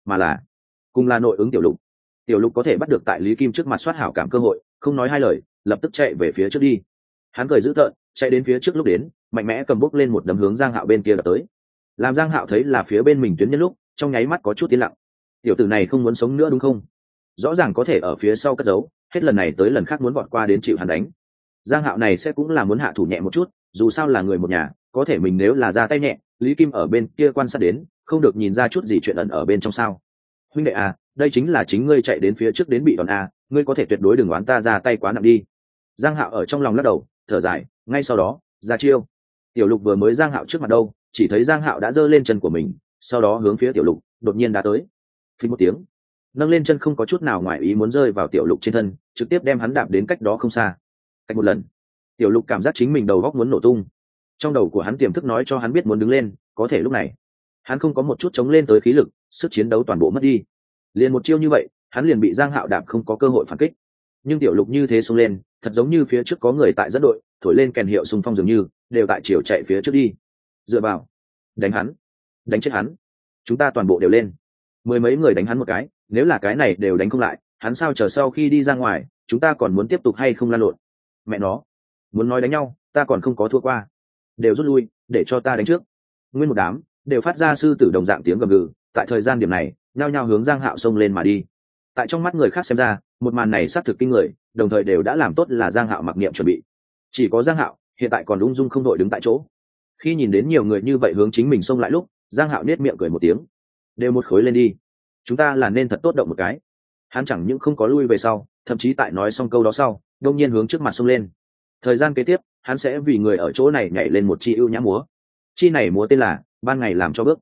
mà là cùng là nội ứng tiểu lục. Tiểu lục có thể bắt được tại Lý Kim trước mặt soát hảo cảm cơ hội, không nói hai lời lập tức chạy về phía trước đi. Hắn cười dữ tợn chạy đến phía trước, lúc đến mạnh mẽ cầm bút lên một đấm hướng Giang Hạo bên kia đập tới. Làm Giang Hạo thấy là phía bên mình tuyến nhân lúc, trong nháy mắt có chút tiến lặng. Tiểu tử này không muốn sống nữa đúng không? Rõ ràng có thể ở phía sau cất giấu, hết lần này tới lần khác muốn vọt qua đến chịu hắn đánh. Giang Hạo này sẽ cũng là muốn hạ thủ nhẹ một chút, dù sao là người một nhà, có thể mình nếu là ra tay nhẹ, Lý Kim ở bên kia quan sát đến, không được nhìn ra chút gì chuyện ẩn ở bên trong sao? Huynh đệ à, đây chính là chính ngươi chạy đến phía trước đến bị đòn à, ngươi có thể tuyệt đối đừng oán ta ra tay quá nặng đi. Giang Hạo ở trong lòng lắc đầu thở dài, ngay sau đó ra chiêu. Tiểu lục vừa mới Giang Hạo trước mặt đâu, chỉ thấy Giang Hạo đã giơ lên chân của mình, sau đó hướng phía tiểu lục đột nhiên đá tới. Phình một tiếng, nâng lên chân không có chút nào ngoài ý muốn rơi vào tiểu lục trên thân, trực tiếp đem hắn đạp đến cách đó không xa. Cách một lần, tiểu lục cảm giác chính mình đầu góc muốn nổ tung. Trong đầu của hắn tiềm thức nói cho hắn biết muốn đứng lên, có thể lúc này hắn không có một chút chống lên tới khí lực, sức chiến đấu toàn bộ mất đi. Liền một chiêu như vậy, hắn liền bị Giang Hạo đạp không có cơ hội phản kích. Nhưng tiểu lục như thế xông lên, thật giống như phía trước có người tại dẫn đội, thổi lên kèn hiệu xung phong dường như, đều tại chiều chạy phía trước đi. Dựa vào, đánh hắn, đánh chết hắn, chúng ta toàn bộ đều lên. Mười mấy người đánh hắn một cái, nếu là cái này đều đánh không lại, hắn sao chờ sau khi đi ra ngoài, chúng ta còn muốn tiếp tục hay không lan lộn? Mẹ nó, muốn nói đánh nhau, ta còn không có thua qua. Đều rút lui, để cho ta đánh trước. Nguyên một đám đều phát ra sư tử đồng dạng tiếng gầm gừ, tại thời gian điểm này, nhao nhao hướng Giang Hạo xông lên mà đi. Tại trong mắt người khác xem ra, một màn này xác thực kinh người, đồng thời đều đã làm tốt là Giang Hạo mặc niệm chuẩn bị. Chỉ có Giang Hạo hiện tại còn ung dung không đội đứng tại chỗ. Khi nhìn đến nhiều người như vậy hướng chính mình xông lại lúc, Giang Hạo nết miệng cười một tiếng, đều một khối lên đi, chúng ta là nên thật tốt động một cái. Hắn chẳng những không có lui về sau, thậm chí tại nói xong câu đó sau, đông nhiên hướng trước mặt xông lên. Thời gian kế tiếp, hắn sẽ vì người ở chỗ này nhảy lên một chi ưu nhã múa. Chi này múa tên là ban ngày làm cho bước.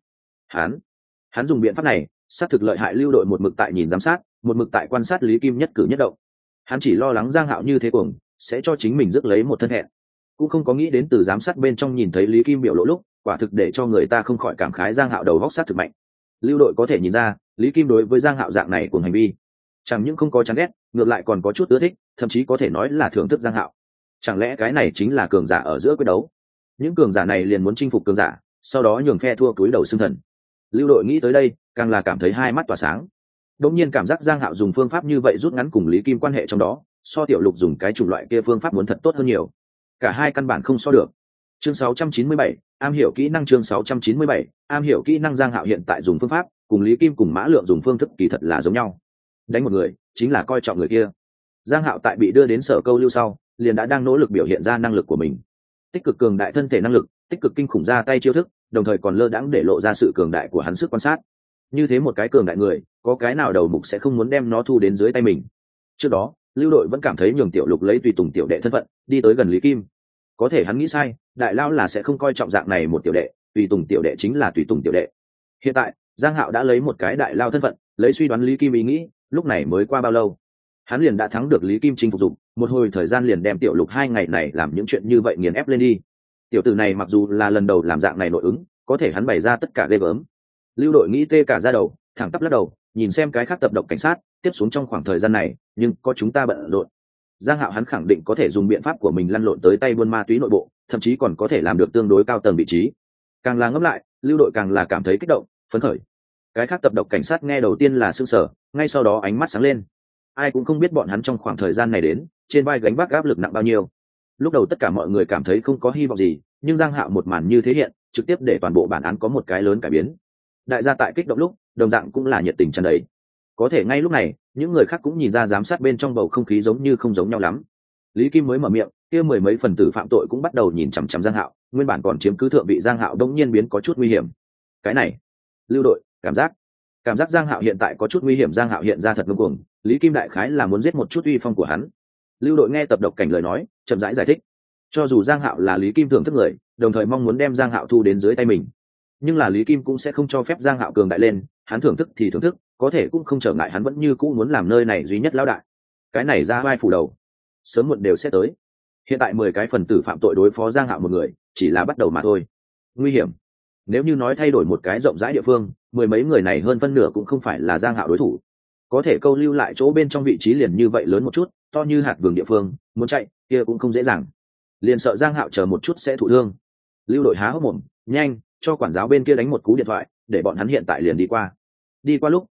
Hắn dùng biện pháp này xác thực lợi hại. Lưu đội một mực tại nhìn giám sát, một mực tại quan sát Lý Kim nhất cử nhất động. Hắn chỉ lo lắng Giang Hạo như thế cuồng sẽ cho chính mình rước lấy một thân hẹn, cũng không có nghĩ đến từ giám sát bên trong nhìn thấy Lý Kim biểu lộ lúc, quả thực để cho người ta không khỏi cảm khái Giang Hạo đầu góc sát thực mạnh. Lưu đội có thể nhìn ra Lý Kim đối với Giang Hạo dạng này cùng hành vi chẳng những không có chán ghét, ngược lại còn có chút ưa thích, thậm chí có thể nói là thưởng thức Giang Hạo. Chẳng lẽ cái này chính là cường giả ở giữa quyết đấu? Những cường giả này liền muốn chinh phục cường giả, sau đó nhường phe thua túi đầu xương thần. Lưu đội nghĩ tới đây, càng là cảm thấy hai mắt tỏa sáng. Đột nhiên cảm giác Giang Hạo dùng phương pháp như vậy rút ngắn cùng Lý Kim quan hệ trong đó, so tiểu lục dùng cái chủng loại kia phương pháp muốn thật tốt hơn nhiều. Cả hai căn bản không so được. Chương 697, am hiểu kỹ năng. Chương 697, am hiểu kỹ năng. Giang Hạo hiện tại dùng phương pháp cùng Lý Kim cùng Mã Lượng dùng phương thức kỳ thật là giống nhau. Đánh một người chính là coi trọng người kia. Giang Hạo tại bị đưa đến sở câu lưu sau, liền đã đang nỗ lực biểu hiện ra năng lực của mình. Tích cực cường đại thân thể năng lực, tích cực kinh khủng ra tay chiêu thức, đồng thời còn lơ đãng để lộ ra sự cường đại của hắn sức quan sát. Như thế một cái cường đại người, có cái nào đầu mục sẽ không muốn đem nó thu đến dưới tay mình. Trước đó, Lưu đội vẫn cảm thấy nhường tiểu lục lấy tùy tùng tiểu đệ thân phận đi tới gần Lý Kim. Có thể hắn nghĩ sai, đại lao là sẽ không coi trọng dạng này một tiểu đệ, tùy tùng tiểu đệ chính là tùy tùng tiểu đệ. Hiện tại, Giang Hạo đã lấy một cái đại lao thân phận, lấy suy đoán Lý Kim ý nghĩ, lúc này mới qua bao lâu, hắn liền đã thắng được Lý Kim chinh phục dụng, một hồi thời gian liền đem tiểu lục 2 ngày này làm những chuyện như vậy nghiền ép lên đi. Tiểu tử này mặc dù là lần đầu làm dạng này nội ứng, có thể hắn bày ra tất cả ghê gớm. Lưu đội nghĩ tê cả da đầu, thẳng tắp lắc đầu, nhìn xem cái khác tập độc cảnh sát tiếp xuống trong khoảng thời gian này, nhưng có chúng ta bận rộn. Giang Hạo hắn khẳng định có thể dùng biện pháp của mình lăn lộn tới tay buôn ma túy nội bộ, thậm chí còn có thể làm được tương đối cao tầng vị trí. Càng là ngẫm lại, Lưu đội càng là cảm thấy kích động, phấn khởi. Cái khác tập độc cảnh sát nghe đầu tiên là sửng sở, ngay sau đó ánh mắt sáng lên. Ai cũng không biết bọn hắn trong khoảng thời gian này đến, trên vai gánh vác áp lực nặng bao nhiêu. Lúc đầu tất cả mọi người cảm thấy không có hy vọng gì, nhưng Giang Hạo một màn như thế hiện, trực tiếp để toàn bộ bản án có một cái lớn cải biến. Đại gia tại kích động lúc, đồng dạng cũng là nhiệt tình tràn đầy. Có thể ngay lúc này, những người khác cũng nhìn ra giám sát bên trong bầu không khí giống như không giống nhau lắm. Lý Kim mới mở miệng, kia mười mấy phần tử phạm tội cũng bắt đầu nhìn chằm chằm Giang Hạo, nguyên bản còn chiếm cứ thượng vị Giang Hạo đống nhiên biến có chút nguy hiểm. Cái này, Lưu đội, cảm giác Giang Hạo hiện tại có chút nguy hiểm. Giang Hạo hiện ra thật ngông cuồng, Lý Kim đại khái là muốn giết một chút uy phong của hắn. Lưu đội nghe tập độc cảnh lời nói, chậm rãi giải thích. Cho dù Giang Hạo là Lý Kim thưởng thức người, đồng thời mong muốn đem Giang Hạo thu đến dưới tay mình, nhưng là Lý Kim cũng sẽ không cho phép Giang Hạo cường đại lên. Hắn thưởng thức thì thưởng thức, có thể cũng không trở ngại hắn vẫn như cũ muốn làm nơi này duy nhất lão đại. Cái này ra vai phủ đầu, sớm muộn đều sẽ tới. Hiện tại 10 cái phần tử phạm tội đối phó Giang Hạo một người, chỉ là bắt đầu mà thôi. Nguy hiểm. Nếu như nói thay đổi một cái rộng rãi địa phương, mười mấy người này hơn phân nửa cũng không phải là Giang Hạo đối thủ. Có thể câu lưu lại chỗ bên trong vị trí liền như vậy lớn một chút, to như hạt vườn địa phương, muốn chạy kia cũng không dễ dàng. Liền sợ Giang Hạo chờ một chút sẽ thụ thương. Lưu đội há hốc mồm, nhanh cho quản giáo bên kia đánh một cú điện thoại, để bọn hắn hiện tại liền đi qua. Đi qua lúc,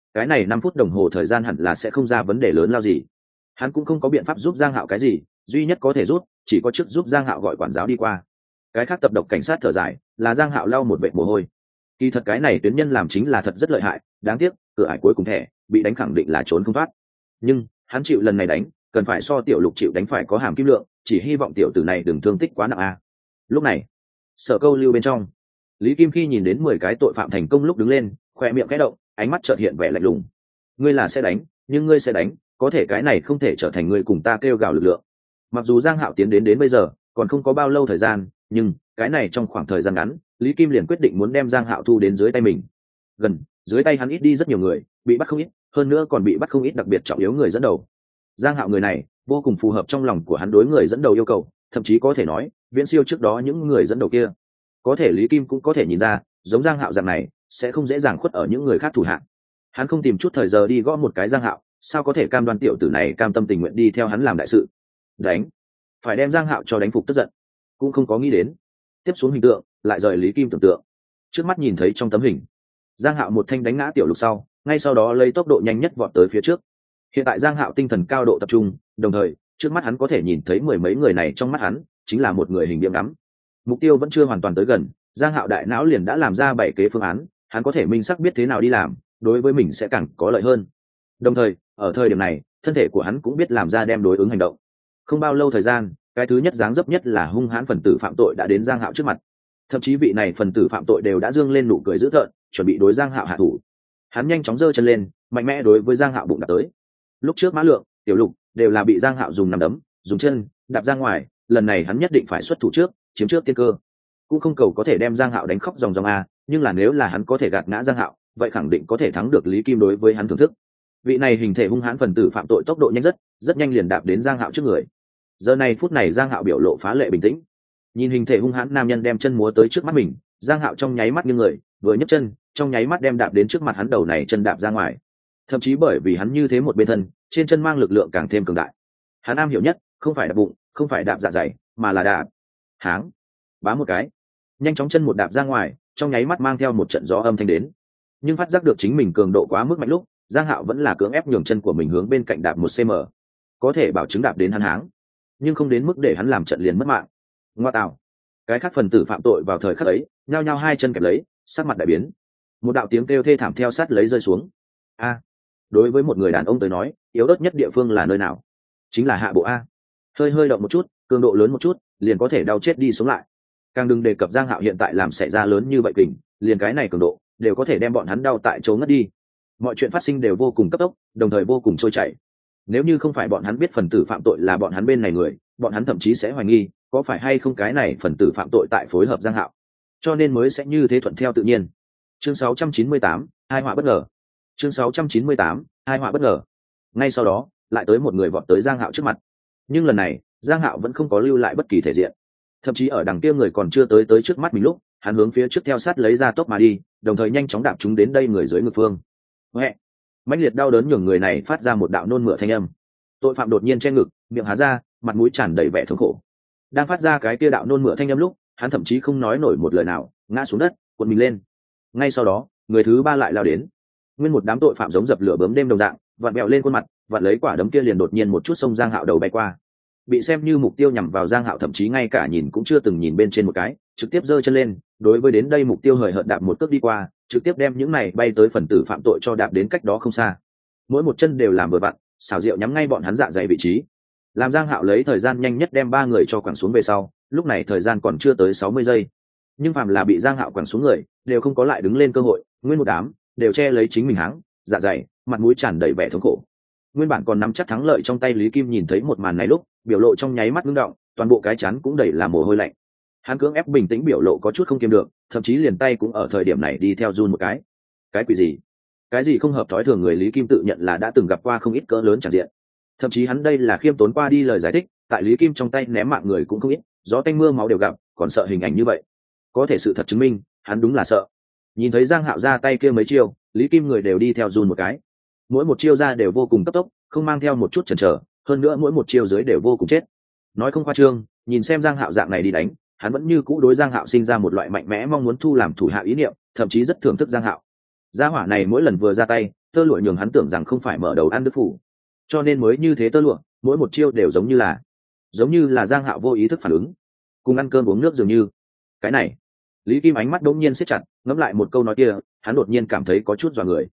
cái này 5 phút đồng hồ thời gian hẳn là sẽ không ra vấn đề lớn lao gì. Hắn cũng không có biện pháp giúp Giang Hạo cái gì, duy nhất có thể giúp chỉ có trước giúp Giang Hạo gọi quản giáo đi qua. Cái khác tập độc cảnh sát thở dài, là Giang Hạo lau một vệt mồ hôi. Kỳ thật cái này tuyến nhân làm chính là thật rất lợi hại, đáng tiếc cửa ải cuối cùng thẻ bị đánh khẳng định là trốn không thoát. Nhưng hắn chịu lần này đánh, cần phải so Tiểu Lục chịu đánh phải có hàm kim lượng, chỉ hy vọng tiểu tử này đừng thương tích quá nặng a. Lúc này, Sở Câu Lưu bên trong, Lý Kim khi nhìn đến 10 cái tội phạm thành công lúc đứng lên, khoe miệng khẽ động, ánh mắt chợt hiện vẻ lạnh lùng. Ngươi là sẽ đánh, nhưng ngươi sẽ đánh, có thể cái này không thể trở thành ngươi cùng ta kêu gào lực lượng. Mặc dù Giang Hạo tiến đến bây giờ còn không có bao lâu thời gian, nhưng cái này trong khoảng thời gian ngắn, Lý Kim liền quyết định muốn đem Giang Hạo thu đến dưới tay mình. Gần dưới tay hắn ít đi rất nhiều người, bị bắt không ít, hơn nữa còn bị bắt không ít đặc biệt trọng yếu người dẫn đầu. Giang Hạo người này vô cùng phù hợp trong lòng của hắn đối người dẫn đầu yêu cầu, thậm chí có thể nói viễn siêu trước đó những người dẫn đầu kia. Có thể Lý Kim cũng có thể nhìn ra, giống Giang Hạo dạng này sẽ không dễ dàng khuất ở những người khác thủ hạng. Hắn không tìm chút thời giờ đi gõ một cái Giang Hạo, sao có thể cam đoan tiểu tử này cam tâm tình nguyện đi theo hắn làm đại sự. Đánh, phải đem Giang Hạo cho đánh phục tức giận. Cũng không có nghĩ đến, tiếp xuống hình tượng lại rời Lý Kim tưởng tượng. Trước mắt nhìn thấy trong tấm hình, Giang Hạo một thanh đánh ngã Tiểu Lục sau, ngay sau đó lấy tốc độ nhanh nhất vọt tới phía trước. Hiện tại Giang Hạo tinh thần cao độ tập trung, đồng thời trước mắt hắn có thể nhìn thấy 10 mấy người này, trong mắt hắn chính là một người hình biếm ngắm. Mục tiêu vẫn chưa hoàn toàn tới gần, Giang Hạo đại não liền đã làm ra 7 kế phương án, hắn có thể minh xác biết thế nào đi làm, đối với mình sẽ càng có lợi hơn. Đồng thời ở thời điểm này, thân thể của hắn cũng biết làm ra đem đối ứng hành động. Không bao lâu thời gian, cái thứ nhất dáng dấp nhất là hung hãn phần tử phạm tội đã đến Giang Hạo trước mặt. Thậm chí vị này phần tử phạm tội đều đã dương lên nụ cười dữ tợn, chuẩn bị đối Giang Hạo hạ thủ. Hắn nhanh chóng giơ chân lên, mạnh mẽ đối với Giang Hạo bụng đạp tới. Lúc trước Mã Lượng, Tiểu Lục đều là bị Giang Hạo dùng nắm đấm, dùng chân đạp ra ngoài, lần này hắn nhất định phải xuất thủ trước, chiếm trước tiên cơ. Cũng không cầu có thể đem Giang Hạo đánh khóc ròng ròng a, nhưng là nếu là hắn có thể gạt ngã Giang Hạo, vậy khẳng định có thể thắng được Lý Kim đối với hắn thưởng thức. Vị này hình thể hung hãn phần tử phạm tội tốc độ nhanh rất nhanh liền đạp đến Giang Hạo trước người. Giờ này phút này Giang Hạo biểu lộ phá lệ bình tĩnh, nhìn hình thể hung hãn nam nhân đem chân múa tới trước mắt mình, Giang Hạo trong nháy mắt nghiêng người, vừa nhấc chân, trong nháy mắt đem đạp đến trước mặt hắn đầu này chân đạp ra ngoài. Thậm chí bởi vì hắn như thế một bên thân, trên chân mang lực lượng càng thêm cường đại. Hắn am hiểu nhất, không phải đạp bụng, không phải đạp dạ dày, mà là đạp háng. Bá một cái, nhanh chóng chân một đạp ra ngoài, trong nháy mắt mang theo một trận gió âm thanh đến. Nhưng phát giác được chính mình cường độ quá mức mạnh lúc, Giang Hạo vẫn là cưỡng ép nhường chân của mình hướng bên cạnh đạp 1 cm, có thể bảo chứng đạp đến hắn háng, nhưng không đến mức để hắn làm trận liền mất mạng. Ngoa tạo, cái khác phần tử phạm tội vào thời khắc ấy nhao nhao hai chân kẹp lấy, sắc mặt đại biến. Một đạo tiếng kêu thê thảm theo sát lấy rơi xuống. A, đối với một người đàn ông tới nói, yếu ớt nhất địa phương là nơi nào? Chính là hạ bộ a. Hơi hơi động một chút, cường độ lớn một chút, liền có thể đau chết đi sống lại. Càng đừng đề cập Giang Hạo hiện tại làm xảy ra lớn như vậy kình, liền cái này cường độ đều có thể đem bọn hắn đau tại chỗ ngất đi. Mọi chuyện phát sinh đều vô cùng cấp tốc, đồng thời vô cùng trôi chảy. Nếu như không phải bọn hắn biết phần tử phạm tội là bọn hắn bên này người, bọn hắn thậm chí sẽ hoài nghi có phải hay không cái này phần tử phạm tội tại phối hợp Giang Hạo, cho nên mới sẽ như thế thuận theo tự nhiên. Chương 698, hai họa bất ngờ. Chương 698, hai họa bất ngờ. Ngay sau đó, lại tới một người vọt tới Giang Hạo trước mặt. Nhưng lần này, Giang Hạo vẫn không có lưu lại bất kỳ thể diện. Thậm chí ở đằng kia người còn chưa tới trước mắt mình lúc, hắn hướng phía trước theo sát lấy ra tốc mà đi, đồng thời nhanh chóng đạp chúng đến đây người dưới ngực phương. Mẹ! Mãnh liệt đau đớn nhường người này phát ra một đạo nôn mửa thanh âm. Tội phạm đột nhiên che ngực, miệng há ra, mặt mũi tràn đầy vẻ thống khổ. Đang phát ra cái kia đạo nôn mửa thanh âm lúc, hắn thậm chí không nói nổi một lời nào, ngã xuống đất, cuộn mình lên. Ngay sau đó, người thứ ba lại lao đến. Nguyên một đám tội phạm giống dập lửa bướm đêm đồng dạng, vặn bẹo lên khuôn mặt, vặn lấy quả đấm kia liền đột nhiên một chút xông Giang Hạo đầu bay qua. Bị xem như mục tiêu nhằm vào Giang Hạo thậm chí ngay cả nhìn cũng chưa từng nhìn bên trên một cái, trực tiếp giơ chân lên, đối với đến đây mục tiêu hời hợt đạp một cước đi qua, trực tiếp đem những này bay tới phần tử phạm tội cho đạp đến cách đó không xa. Mỗi một chân đều làm vừa vặn, xảo diệu nhắm ngay bọn hắn dạ dày vị trí. Làm Giang Hạo lấy thời gian nhanh nhất đem 3 người cho quẳng xuống về sau, lúc này thời gian còn chưa tới 60 giây. Nhưng phàm là bị Giang Hạo quẳng xuống người, đều không có lại đứng lên cơ hội, nguyên một đám đều che lấy chính mình háng, dạ dày, mặt mũi tràn đầy vẻ thống khổ. Nguyên bản còn nắm chắc thắng lợi trong tay Lý Kim nhìn thấy một màn này lúc, biểu lộ trong nháy mắt ngưng động, toàn bộ cái chán cũng đầy là mồ hôi lạnh. Hắn cưỡng ép bình tĩnh biểu lộ có chút không kiềm được, thậm chí liền tay cũng ở thời điểm này đi theo run một cái. Cái quỷ gì? Cái gì không hợp thói thường? Người Lý Kim tự nhận là đã từng gặp qua không ít cỡ lớn tràn diện. Thậm chí hắn đây là khiêm tốn qua đi lời giải thích, tại Lý Kim trong tay ném mạng người cũng không ít, gió tanh mưa máu đều gặp, còn sợ hình ảnh như vậy. Có thể sự thật chứng minh, hắn đúng là sợ. Nhìn thấy Giang Hạo ra tay kia mấy chiêu, Lý Kim người đều đi theo run một cái. Mỗi một chiêu ra đều vô cùng cấp tốc, không mang theo một chút chần chờ, hơn nữa mỗi một chiêu dưới đều vô cùng chết. Nói không khoa trương, nhìn xem Giang Hạo dạng này đi đánh, hắn vẫn như cũ đối Giang Hạo sinh ra một loại mạnh mẽ mong muốn thu làm thủ hạ ý niệm, thậm chí rất thưởng thức Giang Hạo. Gia hỏa này mỗi lần vừa ra tay, tơ lụa nhường hắn tưởng rằng không phải mở đầu ăn đức phủ, cho nên mới như thế. Tơ lụa mỗi một chiêu đều giống như là Giang Hạo vô ý thức phản ứng, cùng ăn cơm uống nước dường như. Cái này, Lý Kim ánh mắt đống nhiên siết chặt, ngẫm lại một câu nói kia, hắn đột nhiên cảm thấy có chút dọa người.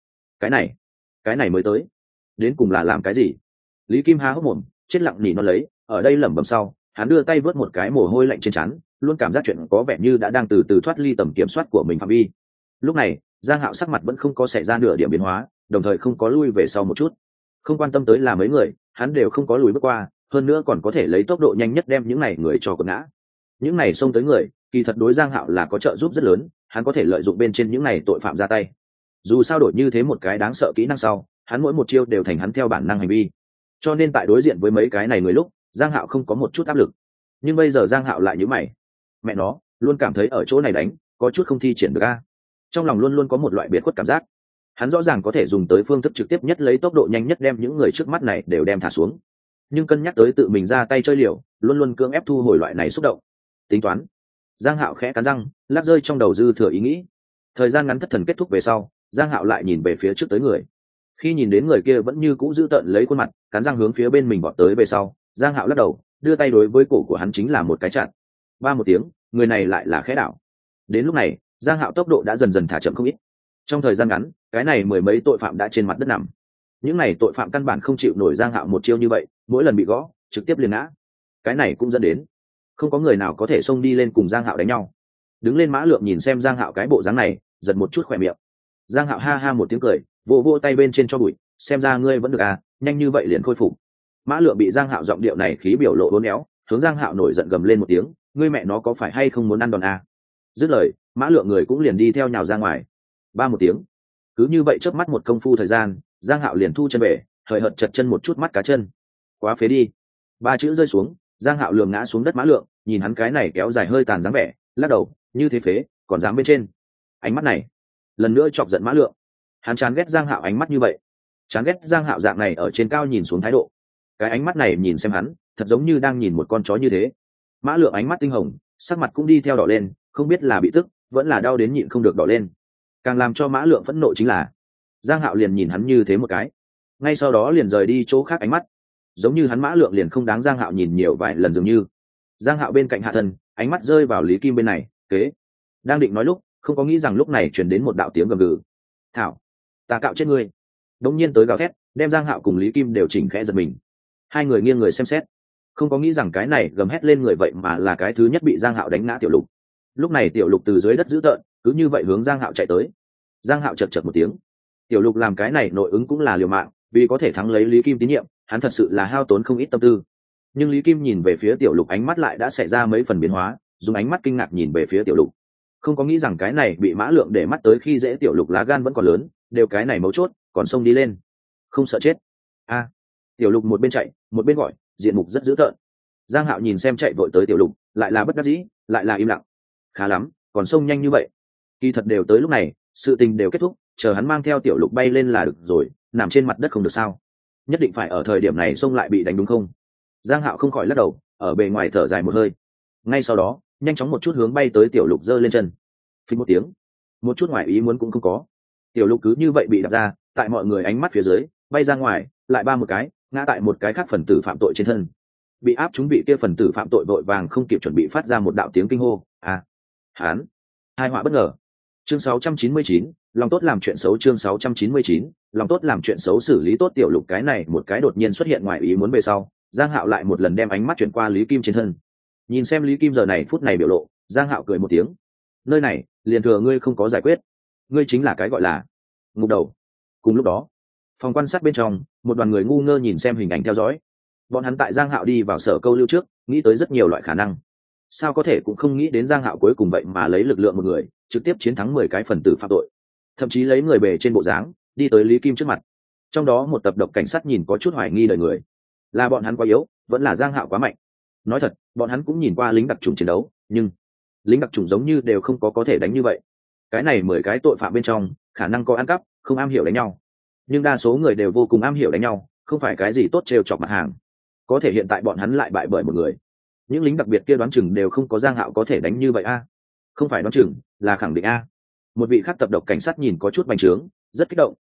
Cái này mới tới, đến cùng là làm cái gì? Lý Kim há hốc mồm, chết lặng nhìn nó lấy, ở đây lẩm bẩm sau, hắn đưa tay vớt một cái mồ hôi lạnh trên trán, luôn cảm giác chuyện có vẻ như đã đang từ từ thoát ly tầm kiểm soát của mình phạm vi. Lúc này, Giang Hạo sắc mặt vẫn không có xảy ra nửa điểm biến hóa, đồng thời không có lui về sau một chút. Không quan tâm tới là mấy người, hắn đều không có lùi bước qua, hơn nữa còn có thể lấy tốc độ nhanh nhất đem những này người cho quật ngã. Những này xông tới người, kỳ thật đối Giang Hạo là có trợ giúp rất lớn, hắn có thể lợi dụng bên trên những này tội phạm ra tay. Dù sao đổi như thế một cái đáng sợ kỹ năng sau, hắn mỗi một chiêu đều thành hắn theo bản năng hành vi. Cho nên tại đối diện với mấy cái này người lúc, Giang Hạo không có một chút áp lực. Nhưng bây giờ Giang Hạo lại nhíu mày. Mẹ nó, luôn cảm thấy ở chỗ này đánh, có chút không thi triển được a. Trong lòng luôn luôn có một loại biệt khuất cảm giác. Hắn rõ ràng có thể dùng tới phương thức trực tiếp nhất lấy tốc độ nhanh nhất đem những người trước mắt này đều đem thả xuống. Nhưng cân nhắc tới tự mình ra tay chơi liều, luôn luôn cưỡng ép thu hồi loại này xúc động. Tính toán. Giang Hạo khẽ cắn răng, lắc rơi trong đầu dư thừa ý nghĩ. Thời gian ngắn thất thần kết thúc về sau, Giang Hạo lại nhìn về phía trước tới người. Khi nhìn đến người kia vẫn như cũ giữ tợn lấy khuôn mặt, cắn răng hướng phía bên mình vọt tới về sau, Giang Hạo lắc đầu, đưa tay đối với cổ của hắn chính là một cái chặn. Ba một tiếng, người này lại là khẽ đảo. Đến lúc này, Giang Hạo tốc độ đã dần dần thả chậm không ít. Trong thời gian ngắn, cái này mười mấy tội phạm đã trên mặt đất nằm. Những này tội phạm căn bản không chịu nổi Giang Hạo một chiêu như vậy, mỗi lần bị gõ, trực tiếp liền ngã. Cái này cũng dẫn đến không có người nào có thể xông đi lên cùng Giang Hạo đánh nhau. Đứng lên Mã Lượng nhìn xem Giang Hạo cái bộ dáng này, giật một chút khỏe miệng. Giang Hạo ha ha một tiếng cười, vỗ vỗ tay bên trên cho bụi, xem ra ngươi vẫn được à, nhanh như vậy liền khôi phục. Mã Lượng bị Giang Hạo giọng điệu này khí biểu lộ uốn éo, hướng Giang Hạo nổi giận gầm lên một tiếng, ngươi mẹ nó có phải hay không muốn ăn đòn à? Dứt lời, Mã Lượng người cũng liền đi theo nhào ra ngoài. Ba một tiếng, cứ như vậy chớp mắt một công phu thời gian, Giang Hạo liền thu chân về, hời hợt chật chân một chút mắt cá chân. Quá phế đi. Ba chữ rơi xuống, Giang Hạo lườm ngã xuống đất Mã Lượng, nhìn hắn cái này kéo dài hơi tàn dáng vẻ, lắc đầu, như thế phế, còn dám bên trên. Ánh mắt này, lần nữa chọc giận Mã Lượng. Hắn chán ghét Giang Hạo ánh mắt như vậy, chán ghét Giang Hạo dạng này ở trên cao nhìn xuống thái độ. Cái ánh mắt này nhìn xem hắn, thật giống như đang nhìn một con chó như thế. Mã Lượng ánh mắt tinh hồng, sắc mặt cũng đi theo đỏ lên, không biết là bị tức, vẫn là đau đến nhịn không được đỏ lên. Càng làm cho Mã Lượng phẫn nộ chính là, Giang Hạo liền nhìn hắn như thế một cái, ngay sau đó liền rời đi chỗ khác ánh mắt, giống như hắn Mã Lượng liền không đáng Giang Hạo nhìn nhiều vài lần dường như. Giang Hạo bên cạnh hạ thân, ánh mắt rơi vào Lý Kim bên này, kế đang định nói lúc, không có nghĩ rằng lúc này truyền đến một đạo tiếng gầm gừ. Thảo, ta cạo chết ngươi! Đống nhiên tới gào thét, đem Giang Hạo cùng Lý Kim đều chỉnh khẽ giật mình. Hai người nghiêng người xem xét, không có nghĩ rằng cái này gầm hét lên người vậy mà là cái thứ nhất bị Giang Hạo đánh ngã Tiểu Lục. Lúc này Tiểu Lục từ dưới đất dữ tợn, cứ như vậy hướng Giang Hạo chạy tới. Giang Hạo chật chật một tiếng. Tiểu Lục làm cái này nội ứng cũng là liều mạng, vì có thể thắng lấy Lý Kim tín nhiệm, hắn thật sự là hao tốn không ít tâm tư. Nhưng Lý Kim nhìn về phía Tiểu Lục ánh mắt lại đã xảy ra mấy phần biến hóa, dùng ánh mắt kinh ngạc nhìn về phía Tiểu Lục. Không có nghĩ rằng cái này bị Mã Lượng để mắt tới khi dễ Tiểu Lục lá gan vẫn còn lớn, đều cái này mấu chốt, còn xông đi lên, không sợ chết. A! Tiểu Lục một bên chạy, một bên gọi, diện mục rất dữ tợn. Giang Hạo nhìn xem chạy vội tới Tiểu Lục, lại là bất đắc dĩ, lại là im lặng. Khá lắm, còn xông nhanh như vậy. Kỳ thật đều tới lúc này, sự tình đều kết thúc, chờ hắn mang theo Tiểu Lục bay lên là được rồi, nằm trên mặt đất không được sao? Nhất định phải ở thời điểm này xông lại bị đánh đúng không? Giang Hạo không khỏi lắc đầu, ở bề ngoài thở dài một hơi. Ngay sau đó, nhanh chóng một chút hướng bay tới Tiểu Lục giơ lên chân. Phình một tiếng, một chút ngoài ý muốn cũng không có. Tiểu Lục cứ như vậy bị đập ra, tại mọi người ánh mắt phía dưới, bay ra ngoài, lại ba một cái, ngã tại một cái khác phần tử phạm tội trên thân. Bị áp chúng bị kia phần tử phạm tội vội vàng không kịp chuẩn bị phát ra một đạo tiếng kinh hô, à, hán, hai họa bất ngờ. Chương 699, lòng tốt làm chuyện xấu. Chương 699, lòng tốt làm chuyện xấu xử lý tốt Tiểu Lục cái này một cái đột nhiên xuất hiện ngoài ý muốn về sau, Giang Hạo lại một lần đem ánh mắt chuyển qua Lý Kim trên thân. Nhìn xem Lý Kim giờ này phút này biểu lộ, Giang Hạo cười một tiếng. Nơi này, liền thừa ngươi không có giải quyết. Ngươi chính là cái gọi là ngục đầu. Cùng lúc đó, phòng quan sát bên trong, một đoàn người ngu ngơ nhìn xem hình ảnh theo dõi. Bọn hắn tại Giang Hạo đi vào sở câu lưu trước, nghĩ tới rất nhiều loại khả năng. Sao có thể cũng không nghĩ đến Giang Hạo cuối cùng vậy mà lấy lực lượng một người, trực tiếp chiến thắng 10 cái phần tử phạm tội. Thậm chí lấy người bề trên bộ dáng, đi tới Lý Kim trước mặt. Trong đó một tập độc cảnh sát nhìn có chút hoài nghi đời người. Là bọn hắn quá yếu, vẫn là Giang Hạo quá mạnh. Nói thật, bọn hắn cũng nhìn qua lính đặc chủng chiến đấu, nhưng lính đặc chủng giống như đều không có thể đánh như vậy. Cái này 10 cái tội phạm bên trong, khả năng có ăn cắp, không am hiểu đánh nhau. Nhưng đa số người đều vô cùng am hiểu đánh nhau, không phải cái gì tốt trêu chọc mặt hàng. Có thể hiện tại bọn hắn lại bại bởi một người. Những lính đặc biệt kia đoán chừng đều không có Giang Hạo có thể đánh như vậy a. Không phải đoán chừng, là khẳng định a. Một vị khác tập độc cảnh sát nhìn có chút bành trướng, rất kích động,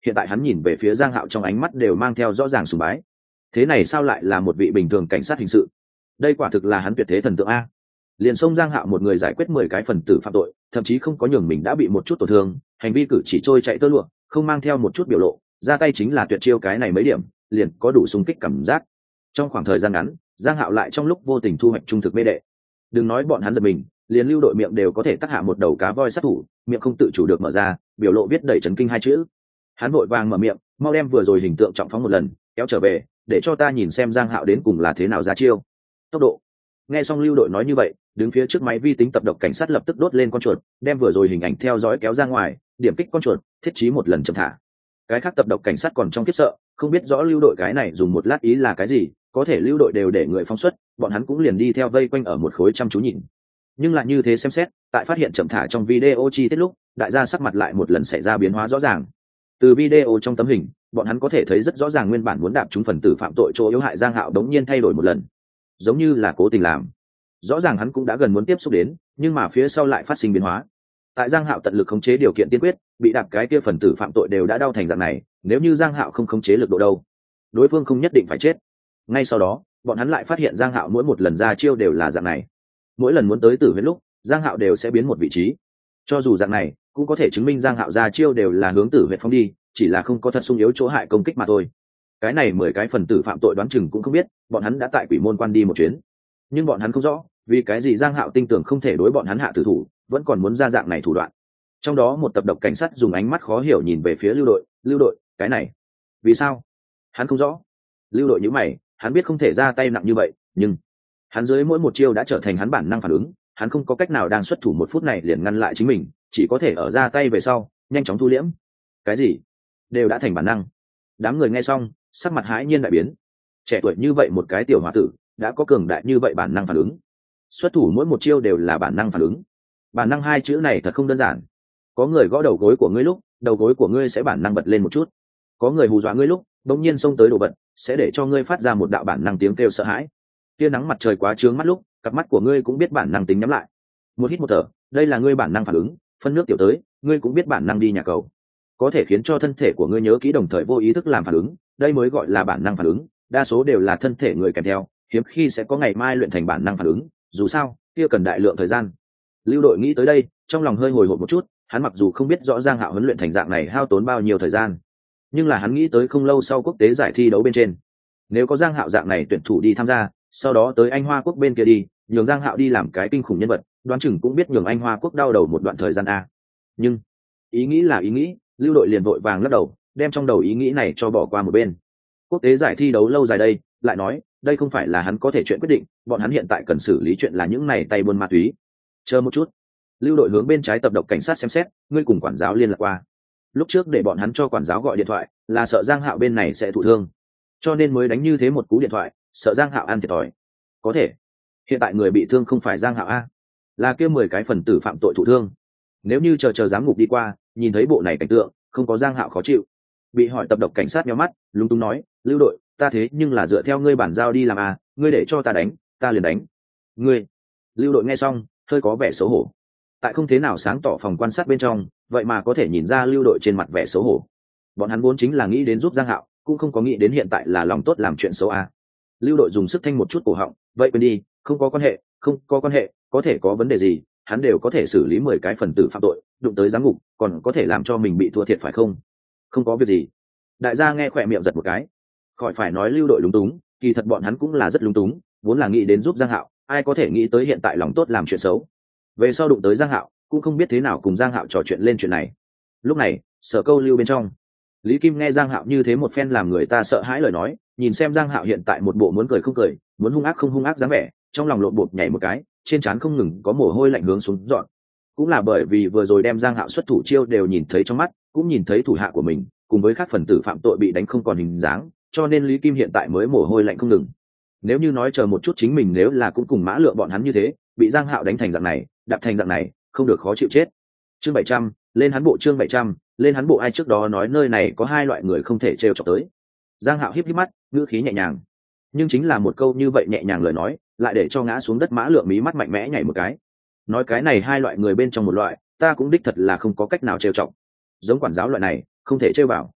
hiện tại hắn nhìn về phía Giang Hạo trong ánh mắt đều mang theo rõ ràng sùng bái. Thế này sao lại là một vị bình thường cảnh sát hình sự? Đây quả thực là hắn tuyệt thế thần tượng a. Liền xông Giang Hạo một người giải quyết 10 cái phần tử phạm tội, thậm chí không có nhường mình đã bị một chút tổn thương, hành vi cử chỉ trôi chạy tơ lụa, không mang theo một chút biểu lộ, ra tay chính là tuyệt chiêu, cái này mấy điểm, liền có đủ xung kích cảm giác. Trong khoảng thời gian ngắn, Giang Hạo lại trong lúc vô tình thu hoạch trung thực mê đệ. Đừng nói bọn hắn giật mình, liền Lưu Đội miệng đều có thể tác hạ một đầu cá voi sát thủ, miệng không tự chủ được mở ra, biểu lộ viết đầy chấn kinh hai chữ. Hắn vội vàng mở miệng, mau đem vừa rồi hình tượng trọng phóng một lần, kéo trở về, để cho ta nhìn xem Giang Hạo đến cùng là thế nào ra chiêu. Tốc độ. Nghe xong Lưu Đội nói như vậy, đứng phía trước máy vi tính tập độc cảnh sát lập tức đốt lên con chuột, đem vừa rồi hình ảnh theo dõi kéo ra ngoài, điểm kích con chuột, thiết trí một lần chậm thả. Cái khác tập độc cảnh sát còn trong khiếp sợ, không biết rõ Lưu Đội cái này dùng một lát ý là cái gì, có thể Lưu Đội đều để người phóng xuất, bọn hắn cũng liền đi theo vây quanh ở một khối chăm chú nhìn. Nhưng lại như thế xem xét, tại phát hiện chậm thả trong video chi tiết lúc, đại gia sắc mặt lại một lần xảy ra biến hóa rõ ràng. Từ video trong tấm hình, bọn hắn có thể thấy rất rõ ràng nguyên bản muốn đạp trúng phần tử phạm tội chỗ yếu hại Giang Hạo đống nhiên thay đổi một lần, giống như là cố tình làm. Rõ ràng hắn cũng đã gần muốn tiếp xúc đến, nhưng mà phía sau lại phát sinh biến hóa. Tại Giang Hạo tận lực khống chế điều kiện tiên quyết, bị đạp cái kia phần tử phạm tội đều đã đau thành dạng này, nếu như Giang Hạo không khống chế lực độ đâu, đối phương không nhất định phải chết. Ngay sau đó, bọn hắn lại phát hiện Giang Hạo mỗi một lần ra chiêu đều là dạng này. Mỗi lần muốn tới tử huyết lúc, Giang Hạo đều sẽ biến một vị trí. Cho dù dạng này, cũng có thể chứng minh Giang Hạo ra chiêu đều là hướng tử huyết phóng đi, chỉ là không có thật sung yếu chỗ hại công kích mà thôi. Cái này 10 cái phần tử phạm tội đoán chừng cũng không biết, bọn hắn đã tại Quỷ Môn Quan đi một chuyến. Nhưng bọn hắn không rõ, vì cái gì Giang Hạo tin tưởng không thể đối bọn hắn hạ tử thủ, vẫn còn muốn ra dạng này thủ đoạn. Trong đó một tập độc cảnh sát dùng ánh mắt khó hiểu nhìn về phía Lưu Đội, cái này, vì sao? Hắn không rõ. Lưu Đội nhíu mày, hắn biết không thể ra tay nặng như vậy, nhưng hắn dưới mỗi một chiêu đã trở thành hắn bản năng phản ứng, hắn không có cách nào đang xuất thủ một phút này liền ngăn lại chính mình, chỉ có thể ở ra tay về sau, nhanh chóng thu liễm. Cái gì? Đều đã thành bản năng. Đám người nghe xong, sắc mặt hãi nhiên đại biến. Trẻ tuổi như vậy một cái tiểu hòa tử, đã có cường đại như vậy bản năng phản ứng. Xuất thủ mỗi một chiêu đều là bản năng phản ứng. Bản năng hai chữ này thật không đơn giản. Có người gõ đầu gối của ngươi lúc, đầu gối của ngươi sẽ bản năng bật lên một chút. Có người hù dọa ngươi lúc, bỗng nhiên xông tới đồ vật, sẽ để cho ngươi phát ra một đạo bản năng tiếng kêu sợ hãi. Tia nắng mặt trời quá chướng mắt lúc, cặp mắt của ngươi cũng biết bản năng tính nhắm lại. Một hít một thở, đây là ngươi bản năng phản ứng, phân nước tiểu tới, ngươi cũng biết bản năng đi nhà cầu. Có thể khiến cho thân thể của ngươi nhớ kỹ đồng thời vô ý thức làm phản ứng, đây mới gọi là bản năng phản ứng, đa số đều là thân thể người kèm theo, hiếm khi sẽ có ngày mai luyện thành bản năng phản ứng, dù sao, kia cần đại lượng thời gian. Lưu Đội nghĩ tới đây, trong lòng hơi hồi hộp một chút, hắn mặc dù không biết rõ Giang Hạo huấn luyện thành dạng này hao tốn bao nhiêu thời gian, nhưng là hắn nghĩ tới không lâu sau quốc tế giải thi đấu bên trên, nếu có Giang Hạo dạng này tuyển thủ đi tham gia, sau đó tới Anh Hoa quốc bên kia đi, nhường Giang Hạo đi làm cái kinh khủng nhân vật, đoán chừng cũng biết nhường Anh Hoa quốc đau đầu một đoạn thời gian a. Nhưng ý nghĩ là ý nghĩ, Lưu Đội liền vội vàng lắc đầu, đem trong đầu ý nghĩ này cho bỏ qua một bên. Quốc tế giải thi đấu lâu dài đây, lại nói, đây không phải là hắn có thể chuyện quyết định, bọn hắn hiện tại cần xử lý chuyện là những này tay buôn ma túy. Chờ một chút. Lưu Đội hướng bên trái tập độc cảnh sát xem xét, ngươi cùng quản giáo liên lạc qua. Lúc trước để bọn hắn cho quản giáo gọi điện thoại, là sợ Giang Hạo bên này sẽ thụ thương, cho nên mới đánh như thế một cú điện thoại, sợ Giang Hạo ăn thiệt thòi. Có thể. Hiện tại người bị thương không phải Giang Hạo a, là kia 10 cái phần tử phạm tội thụ thương. Nếu như chờ giám ngục đi qua, nhìn thấy bộ này cảnh tượng, không có Giang Hạo khó chịu. Bị hỏi tập độc cảnh sát nhíu mắt, lúng túng nói, Lưu Đội, ta thế nhưng là dựa theo ngươi bản giao đi làm à, ngươi để cho ta đánh, ta liền đánh. Ngươi. Lưu Đội nghe xong, hơi có vẻ xấu hổ. Tại không thế nào sáng tỏ phòng quan sát bên trong, vậy mà có thể nhìn ra Lưu Đội trên mặt vẻ xấu hổ. Bọn hắn vốn chính là nghĩ đến giúp Giang Hạo, cũng không có nghĩ đến hiện tại là lòng tốt làm chuyện xấu à. Lưu Đội dùng sức thanh một chút cổ họng, vậy quên đi, không có quan hệ, không có quan hệ, có thể có vấn đề gì, hắn đều có thể xử lý 10 cái phần tử phạm tội, đụng tới giám ngục, còn có thể làm cho mình bị thua thiệt phải không? Không có việc gì. Đại gia nghe khỏe miệng giật một cái. Khỏi phải nói Lưu Đội lúng túng, kỳ thật bọn hắn cũng là rất lúng túng, vốn là nghĩ đến giúp Giang Hạo, ai có thể nghĩ tới hiện tại lòng tốt làm chuyện xấu. Về sau đụng tới Giang Hạo, cũng không biết thế nào cùng Giang Hạo trò chuyện lên chuyện này. Lúc này, Sở Câu Lưu bên trong, Lý Kim nghe Giang Hạo như thế một phen làm người ta sợ hãi lời nói, nhìn xem Giang Hạo hiện tại một bộ muốn cười không cười, muốn hung ác không hung ác dáng vẻ, trong lòng lộn bột nhảy một cái, trên trán không ngừng có mồ hôi lạnh hướng xuống dọn. Cũng là bởi vì vừa rồi đem Giang Hạo xuất thủ chiêu đều nhìn thấy trong mắt, cũng nhìn thấy thủ hạ của mình cùng với các phần tử phạm tội bị đánh không còn hình dáng, cho nên Lý Kim hiện tại mới mồ hôi lạnh không ngừng. Nếu như nói chờ một chút chính mình nếu là cũng cùng Mã Lượng bọn hắn như thế, bị Giang Hạo đánh thành dạng này, đạp thành dạng này, không được khó chịu chết. Chương 700, lên hắn bộ. Chương 700, lên hắn bộ. Ai trước đó nói nơi này có hai loại người không thể trêu chọc tới. Giang Hạo híp híp mắt, ngữ khí nhẹ nhàng, nhưng chính là một câu như vậy nhẹ nhàng lời nói, lại để cho ngã xuống đất Mã Lượng mí mắt mạnh mẽ nhảy một cái. Nói cái này hai loại người bên trong một loại, ta cũng đích thật là không có cách nào trêu chọc. Giống quản giáo loại này, không thể trêu vào.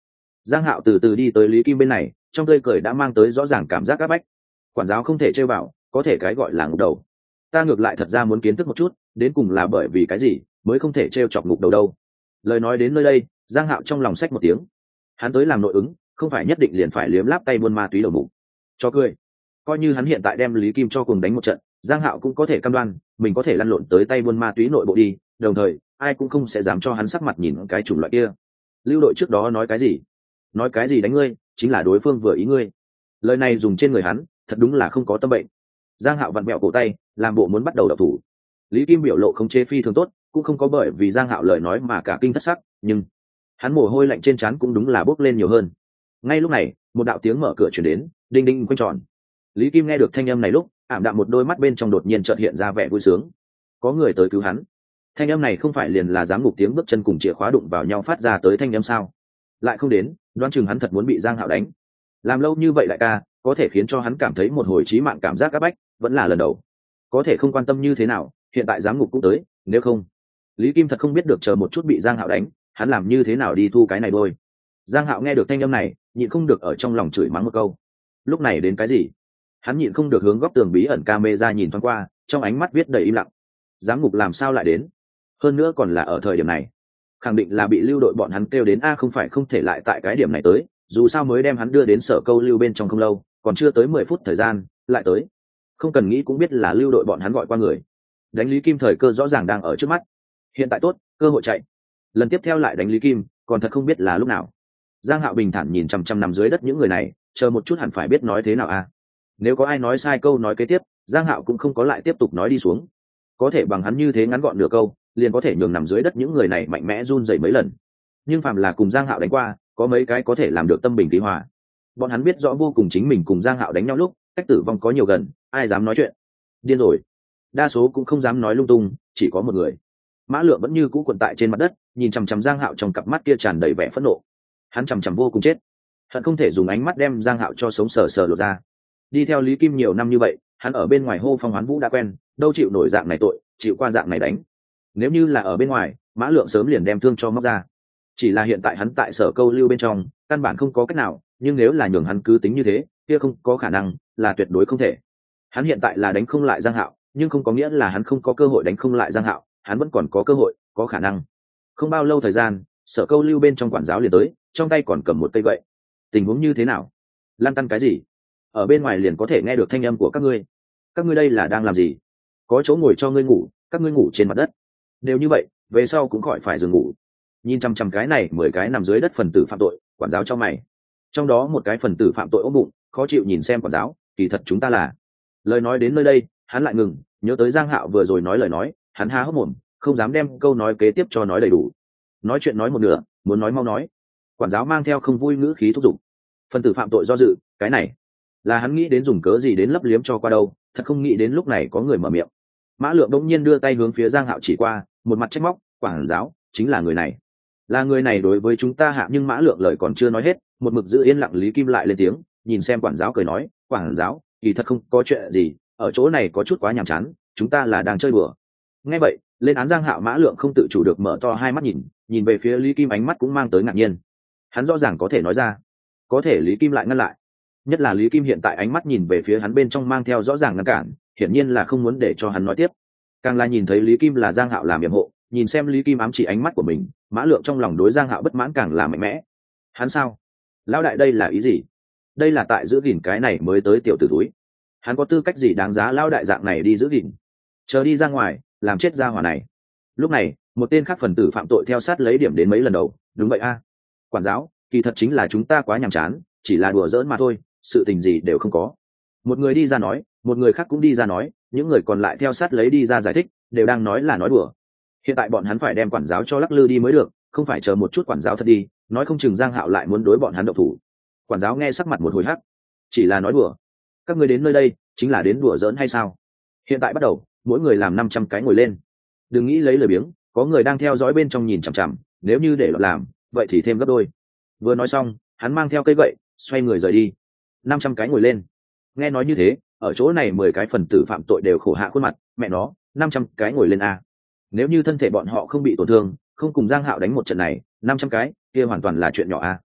Giang Hạo từ từ đi tới Lý Kim bên này, trong tươi cười đã mang tới rõ ràng cảm giác áp bách. Quản giáo không thể trêu vào, có thể cái gọi là ngục đầu. Ta ngược lại thật ra muốn kiến thức một chút, đến cùng là bởi vì cái gì mới không thể trêu chọc ngục đầu đâu. Lời nói đến nơi đây, Giang Hạo trong lòng xách một tiếng. Hắn tới làm nội ứng, không phải nhất định liền phải liếm láp tay buôn ma túy đầu mục. Cho cười. Coi như hắn hiện tại đem Lý Kim cho cùng đánh một trận, Giang Hạo cũng có thể cam đoan mình có thể lăn lộn tới tay buôn ma túy nội bộ đi, đồng thời ai cũng không sẽ dám cho hắn sắc mặt nhìn cái chủng loại kia. Lưu đội trước đó nói cái gì? Nói cái gì đánh ngươi, chính là đối phương vừa ý ngươi. Lời này dùng trên người hắn, thật đúng là không có tâm bệnh. Giang Hạo vặn bẹo cổ tay, làm bộ muốn bắt đầu đập thủ. Lý Kim biểu lộ không chế phi thường tốt, cũng không có bởi vì Giang Hạo lời nói mà cả kinh thất sắc, nhưng hắn mồ hôi lạnh trên trán cũng đúng là bốc lên nhiều hơn. Ngay lúc này, một đạo tiếng mở cửa truyền đến, đinh đinh quanh tròn. Lý Kim nghe được thanh âm này lúc, ảm đạm một đôi mắt bên trong đột nhiên chợt hiện ra vẻ vui sướng. Có người tới cứu hắn. Thanh âm này không phải liền là giám ngục tiếng bước chân cùng chìa khóa đụng vào nhau phát ra tới thanh âm sao? Lại không đến, đoán chừng hắn thật muốn bị Giang Hạo đánh. Làm lâu như vậy đại ca, có thể khiến cho hắn cảm thấy một hồi chí mạng cảm giác áp bách, vẫn là lần đầu. Có thể không quan tâm như thế nào, hiện tại giám ngục cũng tới, nếu không, Lý Kim thật không biết được chờ một chút bị Giang Hạo đánh, hắn làm như thế nào đi thu cái này đôi. Giang Hạo nghe được thanh âm này, nhịn không được ở trong lòng chửi mắng một câu. Lúc này đến cái gì? Hắn nhịn không được hướng góc tường bí ẩn camera nhìn thoáng qua, trong ánh mắt viết đầy im lặng. Giám ngục làm sao lại đến? Hơn nữa còn là ở thời điểm này. Khẳng định là bị lưu đội bọn hắn kêu đến a, không phải không thể lại tại cái điểm này tới, dù sao mới đem hắn đưa đến sở câu lưu bên trong không lâu, còn chưa tới 10 phút thời gian, lại tới. Không cần nghĩ cũng biết là lưu đội bọn hắn gọi qua người. Đánh Lý Kim thời cơ rõ ràng đang ở trước mắt. Hiện tại tốt, cơ hội chạy. Lần tiếp theo lại đánh Lý Kim, còn thật không biết là lúc nào. Giang Hạo bình thản nhìn chằm chằm nằm dưới đất những người này, chờ một chút hẳn phải biết nói thế nào a. Nếu có ai nói sai câu nói kế tiếp, Giang Hạo cũng không có lại tiếp tục nói đi xuống. Có thể bằng hắn như thế ngắn gọn nửa câu, liền có thể nhường nằm dưới đất những người này mạnh mẽ run rẩy mấy lần. Nhưng phàm là cùng Giang Hạo đánh qua, có mấy cái có thể làm được tâm bình khí hòa. Bọn hắn biết rõ vô cùng chính mình cùng Giang Hạo đánh nhau lúc, cách tử vong có nhiều gần, ai dám nói chuyện. Điên rồi. Đa số cũng không dám nói lung tung, chỉ có một người. Mã Lượng vẫn như cũ quằn tại trên mặt đất, nhìn chằm chằm Giang Hạo trong cặp mắt kia tràn đầy vẻ phẫn nộ. Hắn chằm chằm vô cùng chết, hận không thể dùng ánh mắt đem Giang Hạo cho sống sờ sờ lột ra. Đi theo Lý Kim nhiều năm như vậy, hắn ở bên ngoài hô phong hoán vũ đã quen, đâu chịu nổi dạng này tội, chịu qua dạng này đánh. Nếu như là ở bên ngoài, Mã Lượng sớm liền đem thương cho móc ra. Chỉ là hiện tại hắn tại sở câu lưu bên trong, căn bản không có cách nào, nhưng nếu là nhường hắn cứ tính như thế, kia không có khả năng, là tuyệt đối không thể. Hắn hiện tại là đánh không lại Giang Hạo, nhưng không có nghĩa là hắn không có cơ hội đánh không lại Giang Hạo, hắn vẫn còn có cơ hội, có khả năng. Không bao lâu thời gian, sở câu lưu bên trong quản giáo liền tới, trong tay còn cầm một cây gậy. Tình huống như thế nào? Lăn tăn cái gì? Ở bên ngoài liền có thể nghe được thanh âm của các ngươi. Các ngươi đây là đang làm gì? Có chỗ ngồi cho ngươi ngủ, các ngươi ngủ trên mặt đất. Đều như vậy, về sau cũng khỏi phải dừng ngủ. Nhìn chăm chăm cái này 10 cái nằm dưới đất phần tử phạm tội, quản giáo cho mày. Trong đó một cái phần tử phạm tội ốm bụng, khó chịu nhìn xem quản giáo, kỳ thật chúng ta là. Lời nói đến nơi đây, hắn lại ngừng, nhớ tới Giang Hạo vừa rồi nói lời nói, hắn há hốc mồm, không dám đem câu nói kế tiếp cho nói đầy đủ. Nói chuyện nói một nửa, muốn nói mau nói. Quản giáo mang theo không vui ngữ khí thúc giục. Phần tử phạm tội do dự, cái này là hắn nghĩ đến dùng cớ gì đến lấp liếm cho qua đâu, thật không nghĩ đến lúc này có người mở miệng. Mã Lượng đống nhiên đưa tay hướng phía Giang Hạo chỉ qua, một mặt trách móc, quản giáo, chính là người này. Là người này đối với chúng ta hạ, nhưng Mã Lượng lời còn chưa nói hết, một mực giữ yên lặng Lý Kim lại lên tiếng, nhìn xem quản giáo cười nói, quản giáo, kỳ thật không có chuyện gì, ở chỗ này có chút quá nhàm chán, chúng ta là đang chơi đùa. Nghe vậy, lên án Giang Hạo Mã Lượng không tự chủ được mở to hai mắt nhìn về phía Lý Kim, ánh mắt cũng mang tới ngạc nhiên. Hắn rõ ràng có thể nói ra, có thể Lý Kim lại ngăn lại. Nhất là Lý Kim hiện tại ánh mắt nhìn về phía hắn bên trong mang theo rõ ràng ngăn cản, hiển nhiên là không muốn để cho hắn nói tiếp. Càng là nhìn thấy Lý Kim là Giang Hạo làm yểm hộ, nhìn xem Lý Kim ám chỉ ánh mắt của mình, Mã Lượng trong lòng đối Giang Hạo bất mãn càng là mạnh mẽ. Hắn sao? Lão đại đây là ý gì? Đây là tại giữ gìn cái này mới tới tiểu tử túi. Hắn có tư cách gì đáng giá lão đại dạng này đi giữ gìn? Chờ đi ra ngoài, làm chết gia hỏa này. Lúc này, một tên khác phần tử phạm tội theo sát lấy điểm đến mấy lần đầu, đúng vậy a. Quản giáo, kỳ thật chính là chúng ta quá nhàm chán, chỉ là đùa giỡn mà thôi, sự tình gì đều không có. Một người đi ra nói, một người khác cũng đi ra nói, những người còn lại theo sát lấy đi ra giải thích, đều đang nói là nói đùa. Hiện tại bọn hắn phải đem quản giáo cho lắc lư đi mới được, không phải chờ một chút quản giáo thật đi, nói không chừng Giang Hạo lại muốn đối bọn hắn động thủ. Quản giáo nghe sắc mặt một hồi hắc, chỉ là nói đùa. Các ngươi đến nơi đây chính là đến đùa giỡn hay sao? Hiện tại bắt đầu, mỗi người làm 500 cái ngồi lên. Đừng nghĩ lấy lời biếng, có người đang theo dõi bên trong nhìn chằm chằm, nếu như để làm, vậy thì thêm gấp đôi. Vừa nói xong, hắn mang theo cây gậy, xoay người rời đi. 500 cái ngồi lên. Nghe nói như thế, ở chỗ này 10 cái phần tử phạm tội đều khổ hạ khuôn mặt, mẹ nó, 500 cái ngồi lên a. Nếu như thân thể bọn họ không bị tổn thương, không cùng Giang Hạo đánh một trận này, 500 cái, kia hoàn toàn là chuyện nhỏ a.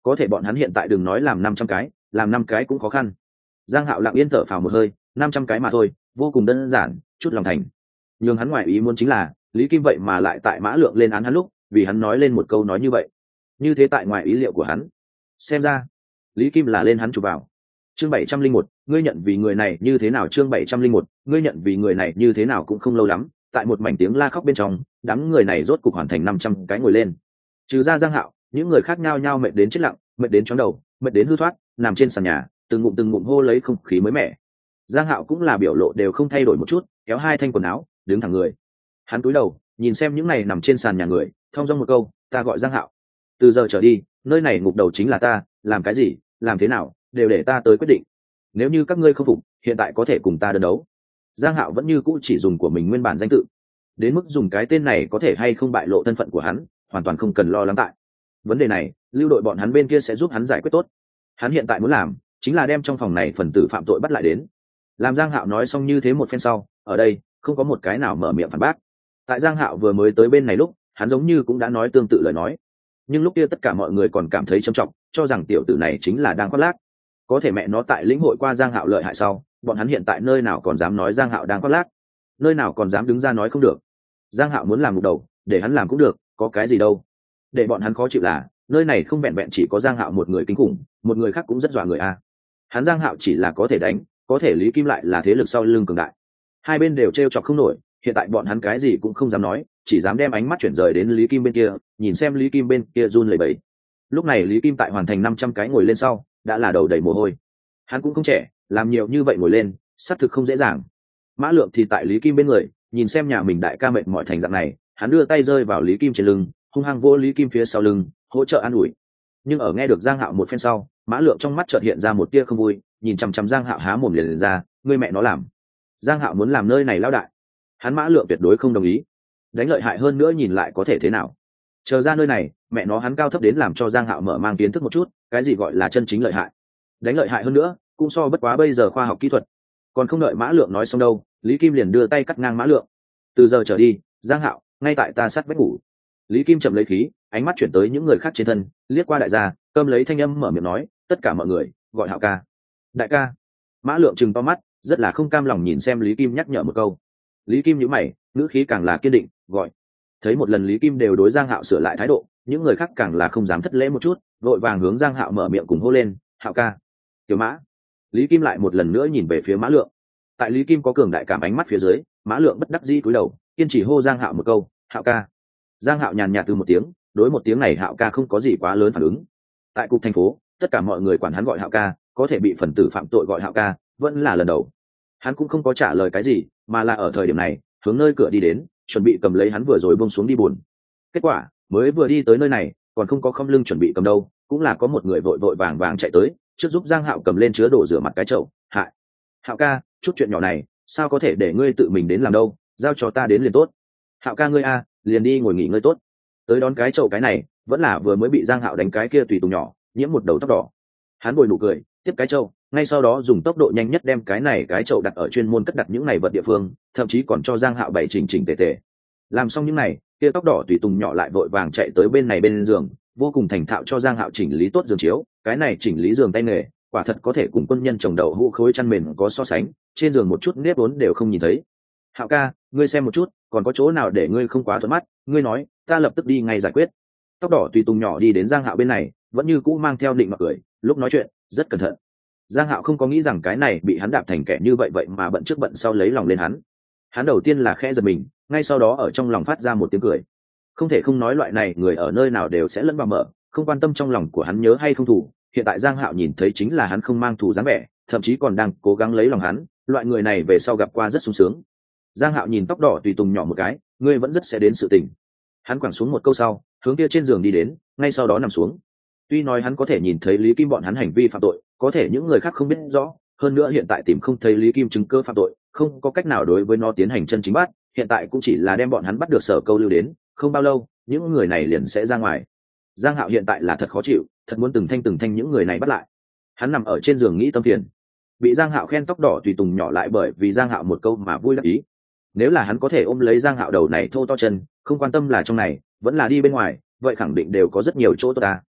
có thể bọn hắn hiện tại đừng nói làm 500 cái, làm 5 cái cũng khó khăn. Giang Hạo lặng yên thở phào một hơi, 500 cái mà thôi, vô cùng đơn giản, chút lòng thành. Nhưng hắn ngoài ý muốn chính là, Lý Kim vậy mà lại tại Mã Lượng lên án hắn lúc, vì hắn nói lên một câu nói như vậy. Như thế tại ngoài ý liệu của hắn. Xem ra, Lý Kim là lên hắn chụp vào. Chương 701, ngươi nhận vì người này như thế nào? Chương 701, ngươi nhận vì người này như thế nào? Cũng không lâu lắm, tại một mảnh tiếng la khóc bên trong, đám người này rốt cục hoàn thành 500 cái ngồi lên. Trừ ra Giang Hạo, những người khác nhao nhao mệt đến chết lặng, mệt đến chóng đầu, mệt đến hư thoát, nằm trên sàn nhà, từng ngụm hô lấy không khí mới mẻ. Giang Hạo cũng là biểu lộ đều không thay đổi một chút, kéo hai thanh quần áo, đứng thẳng người. Hắn cúi đầu, nhìn xem những này nằm trên sàn nhà người, thong dong một câu, ta gọi Giang Hạo. Từ giờ trở đi, nơi này ngục đầu chính là ta, làm cái gì, làm thế nào, đều để ta tới quyết định. Nếu như các ngươi không phục, hiện tại có thể cùng ta đơn đấu. Giang Hạo vẫn như cũ chỉ dùng của mình nguyên bản danh tự, đến mức dùng cái tên này có thể hay không bại lộ thân phận của hắn, hoàn toàn không cần lo lắng tại. Vấn đề này, lưu đội bọn hắn bên kia sẽ giúp hắn giải quyết tốt. Hắn hiện tại muốn làm, chính là đem trong phòng này phần tử phạm tội bắt lại đến. Làm Giang Hạo nói xong như thế một phen sau, ở đây không có một cái nào mở miệng phản bác. Tại Giang Hạo vừa mới tới bên này lúc, hắn giống như cũng đã nói tương tự lời nói, nhưng lúc kia tất cả mọi người còn cảm thấy trầm trọng, cho rằng tiểu tử này chính là đang khoác lác. Có thể mẹ nó tại lĩnh hội qua Giang Hạo lợi hại sau, bọn hắn hiện tại nơi nào còn dám nói Giang Hạo đang khoác lác, nơi nào còn dám đứng ra nói không được. Giang Hạo muốn làm ngục đầu, để hắn làm cũng được, có cái gì đâu. Để bọn hắn khó chịu là, nơi này không vẹn vẹn chỉ có Giang Hạo một người kinh khủng, một người khác cũng rất dọa người a. Hắn Giang Hạo chỉ là có thể đánh, có thể Lý Kim lại là thế lực sau lưng cường đại. Hai bên đều trêu chọc không nổi, hiện tại bọn hắn cái gì cũng không dám nói, chỉ dám đem ánh mắt chuyển rời đến Lý Kim bên kia, nhìn xem Lý Kim bên kia run lẩy bẩy. Lúc này Lý Kim tại hoàn thành 500 cái ngồi lên sau, đã là đầu đầy mồ hôi. Hắn cũng không trẻ, làm nhiều như vậy ngồi lên, xác thực không dễ dàng. Mã Lượng thì tại Lý Kim bên người, nhìn xem nhà mình đại ca mệt mỏi thành dạng này, hắn đưa tay rơi vào Lý Kim trên lưng, hung hăng vỗ Lý Kim phía sau lưng, hỗ trợ an ủi. Nhưng ở nghe được Giang Hạo một phen sau, Mã Lượng trong mắt chợt hiện ra một tia không vui, nhìn chằm chằm Giang Hạo há mồm liền ra, ngươi mẹ nó làm. Giang Hạo muốn làm nơi này lão đại, hắn Mã Lượng tuyệt đối không đồng ý. Đánh lợi hại hơn nữa nhìn lại có thể thế nào? Chờ ra nơi này, mẹ nó hắn cao thấp đến làm cho Giang Hạo mở mang kiến thức một chút, cái gì gọi là chân chính lợi hại. Đánh lợi hại hơn nữa, cũng so bất quá bây giờ khoa học kỹ thuật. Còn không đợi Mã Lượng nói xong đâu, Lý Kim liền đưa tay cắt ngang Mã Lượng. Từ giờ trở đi, Giang Hạo, ngay tại ta sát vách ngủ. Lý Kim chậm lấy khí, ánh mắt chuyển tới những người khác trên thân, liếc qua đại gia, cơm lấy thanh âm mở miệng nói, tất cả mọi người, gọi Hạo ca. Đại ca. Mã Lượng trừng to mắt, rất là không cam lòng nhìn xem Lý Kim nhắc nhở một câu. Lý Kim nhíu mày, ngữ khí càng là kiên định, gọi. Thấy một lần Lý Kim đều đối Giang Hạo sửa lại thái độ, những người khác càng là không dám thất lễ một chút, vội vàng hướng Giang Hạo mở miệng cùng hô lên, Hạo ca. Tiểu Mã. Lý Kim lại một lần nữa nhìn về phía Mã Lượng. Tại Lý Kim có cường đại cảm ánh mắt phía dưới, Mã Lượng bất đắc dĩ cúi đầu, kiên trì hô Giang Hạo một câu, Hạo ca. Giang Hạo nhàn nhạt từ một tiếng, đối một tiếng này Hạo ca không có gì quá lớn phản ứng. Tại cục thành phố, tất cả mọi người quản hắn gọi Hạo ca, có thể bị phần tử phạm tội gọi Hạo ca, vẫn là lần đầu. Hắn cũng không có trả lời cái gì, mà là ở thời điểm này, hướng nơi cửa đi đến, chuẩn bị cầm lấy hắn vừa rồi buông xuống đi buồn. Kết quả, mới vừa đi tới nơi này, còn không có khom lưng chuẩn bị cầm đâu, cũng là có một người vội vội vàng vàng chạy tới, trước giúp Giang Hạo cầm lên chứa đồ rửa mặt cái chậu. Hại, Hạo ca, chút chuyện nhỏ này, sao có thể để ngươi tự mình đến làm đâu, giao cho ta đến liền tốt. Hạo ca ngươi a, liền đi ngồi nghỉ ngơi tốt. Tới đón cái chậu cái này, vẫn là vừa mới bị Giang Hạo đánh cái kia tùy tùng nhỏ, nhiễm một đầu tóc đỏ. Hắn bồi nụ cười, tiếp cái chậu, ngay sau đó dùng tốc độ nhanh nhất đem cái chậu đặt ở chuyên môn cất đặt những này vật địa phương, thậm chí còn cho Giang Hạo bày chỉnh chỉnh tề tề. Làm xong những này, kia tóc đỏ tùy tùng nhỏ lại vội vàng chạy tới bên này bên giường, vô cùng thành thạo cho Giang Hạo chỉnh lý tốt giường chiếu, cái này chỉnh lý giường tay nghề, quả thật có thể cùng quân nhân trồng đậu hũ khối chăn mền có so sánh, trên giường một chút nếp vốn đều không nhìn thấy. Hạo ca, ngươi xem một chút, còn có chỗ nào để ngươi không quá thuận mắt, ngươi nói, ta lập tức đi ngay giải quyết. Tóc đỏ tùy tùng nhỏ đi đến Giang Hạo bên này, vẫn như cũ mang theo định mặc cười, lúc nói chuyện rất cẩn thận. Giang Hạo không có nghĩ rằng cái này bị hắn đạp thành kẻ như vậy mà bận trước bận sau lấy lòng lên hắn. Hắn đầu tiên là khẽ giật mình, ngay sau đó ở trong lòng phát ra một tiếng cười. Không thể không nói loại này người ở nơi nào đều sẽ lẫn vào mở, không quan tâm trong lòng của hắn nhớ hay không thù. Hiện tại Giang Hạo nhìn thấy chính là hắn không mang thù dáng vẻ, thậm chí còn đang cố gắng lấy lòng hắn, loại người này về sau gặp qua rất sung sướng. Giang Hạo nhìn tóc đỏ tùy tùng nhỏ một cái, ngươi vẫn rất sẽ đến sự tình. Hắn quẳng xuống một câu sau, hướng kia trên giường đi đến, ngay sau đó nằm xuống. Tuy nói hắn có thể nhìn thấy Lý Kim bọn hắn hành vi phạm tội, có thể những người khác không biết rõ, hơn nữa hiện tại tìm không thấy Lý Kim chứng cứ phạm tội, không có cách nào đối với nó tiến hành chân chính bắt, hiện tại cũng chỉ là đem bọn hắn bắt được sở câu lưu đến, không bao lâu, những người này liền sẽ ra ngoài. Giang Hạo hiện tại là thật khó chịu, thật muốn từng thanh những người này bắt lại. Hắn nằm ở trên giường nghĩ tâm phiền. Bị Giang Hạo khen tóc đỏ tùy tùng nhỏ lại bởi vì Giang Hạo một câu mà vui đắc ý. Nếu là hắn có thể ôm lấy Giang Hạo đầu này thô to chân, không quan tâm là trong này, vẫn là đi bên ngoài, vậy khẳng định đều có rất nhiều chỗ tốt ta.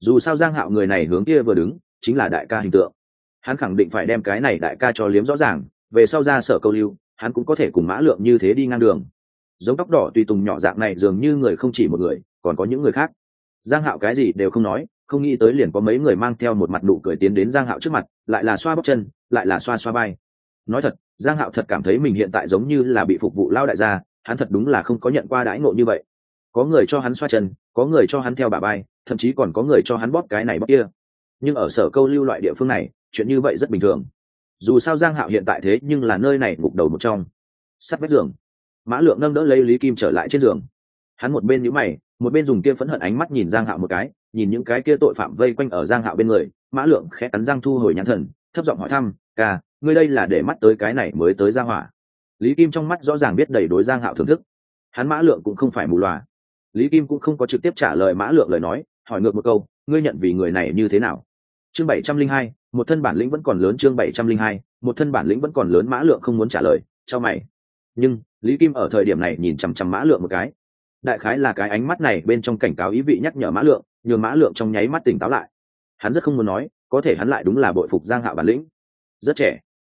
dù sao Giang Hạo người này hướng kia vừa đứng chính là đại ca hình tượng, hắn khẳng định phải đem cái này đại ca cho liếm rõ ràng, về sau ra sở câu lưu hắn cũng có thể cùng Mã Lượng như thế đi ngang đường. Giống tóc đỏ tùy tùng nhỏ dạng này dường như người không chỉ một người, còn có những người khác. Giang Hạo cái gì đều không nói, không nghĩ tới liền có mấy người mang theo một mặt nụ cười tiến đến Giang Hạo trước mặt, lại là xoa bắp chân, lại là xoa xoa vai. Nói thật, Giang Hạo thật cảm thấy mình hiện tại giống như là bị phục vụ lao đại gia, hắn thật đúng là không có nhận qua đãi ngộ như vậy. Có người cho hắn xoa chân, có người cho hắn theo bả vai, thậm chí còn có người cho hắn bóp cái này bóp kia. Nhưng ở sở câu lưu loại địa phương này, chuyện như vậy rất bình thường. Dù sao Giang Hạo hiện tại thế nhưng là nơi này ngục đầu một trong. Sát vách giường, Mã Lượng nâng đỡ lấy Lý Kim trở lại trên giường. Hắn một bên nhíu mày, một bên dùng kia phẫn hận ánh mắt nhìn Giang Hạo một cái, nhìn những cái kia tội phạm vây quanh ở Giang Hạo bên người. Mã Lượng khẽ cắn răng thu hồi nhãn thần, thấp giọng hỏi thăm, "Ca, ngươi đây là để mắt tới cái này mới tới ra hỏa?" Lý Kim trong mắt rõ ràng biết đầy đối Giang Hạo thưởng thức. Hắn Mã Lượng cũng không phải mù lòa. Lý Kim cũng không có trực tiếp trả lời Mã Lượng lời nói, hỏi ngược một câu, "Ngươi nhận vì người này như thế nào?" Chương 702, một thân bản lĩnh vẫn còn lớn. Chương 702, một thân bản lĩnh vẫn còn lớn. Mã Lượng không muốn trả lời, chau mày. Nhưng Lý Kim ở thời điểm này nhìn chằm chằm Mã Lượng một cái, đại khái là cái ánh mắt này bên trong cảnh cáo ý vị nhắc nhở Mã Lượng, nhường Mã Lượng trong nháy mắt tỉnh táo lại. Hắn rất không muốn nói, có thể hắn lại đúng là bội phục Giang Hạo bản lĩnh. Rất trẻ.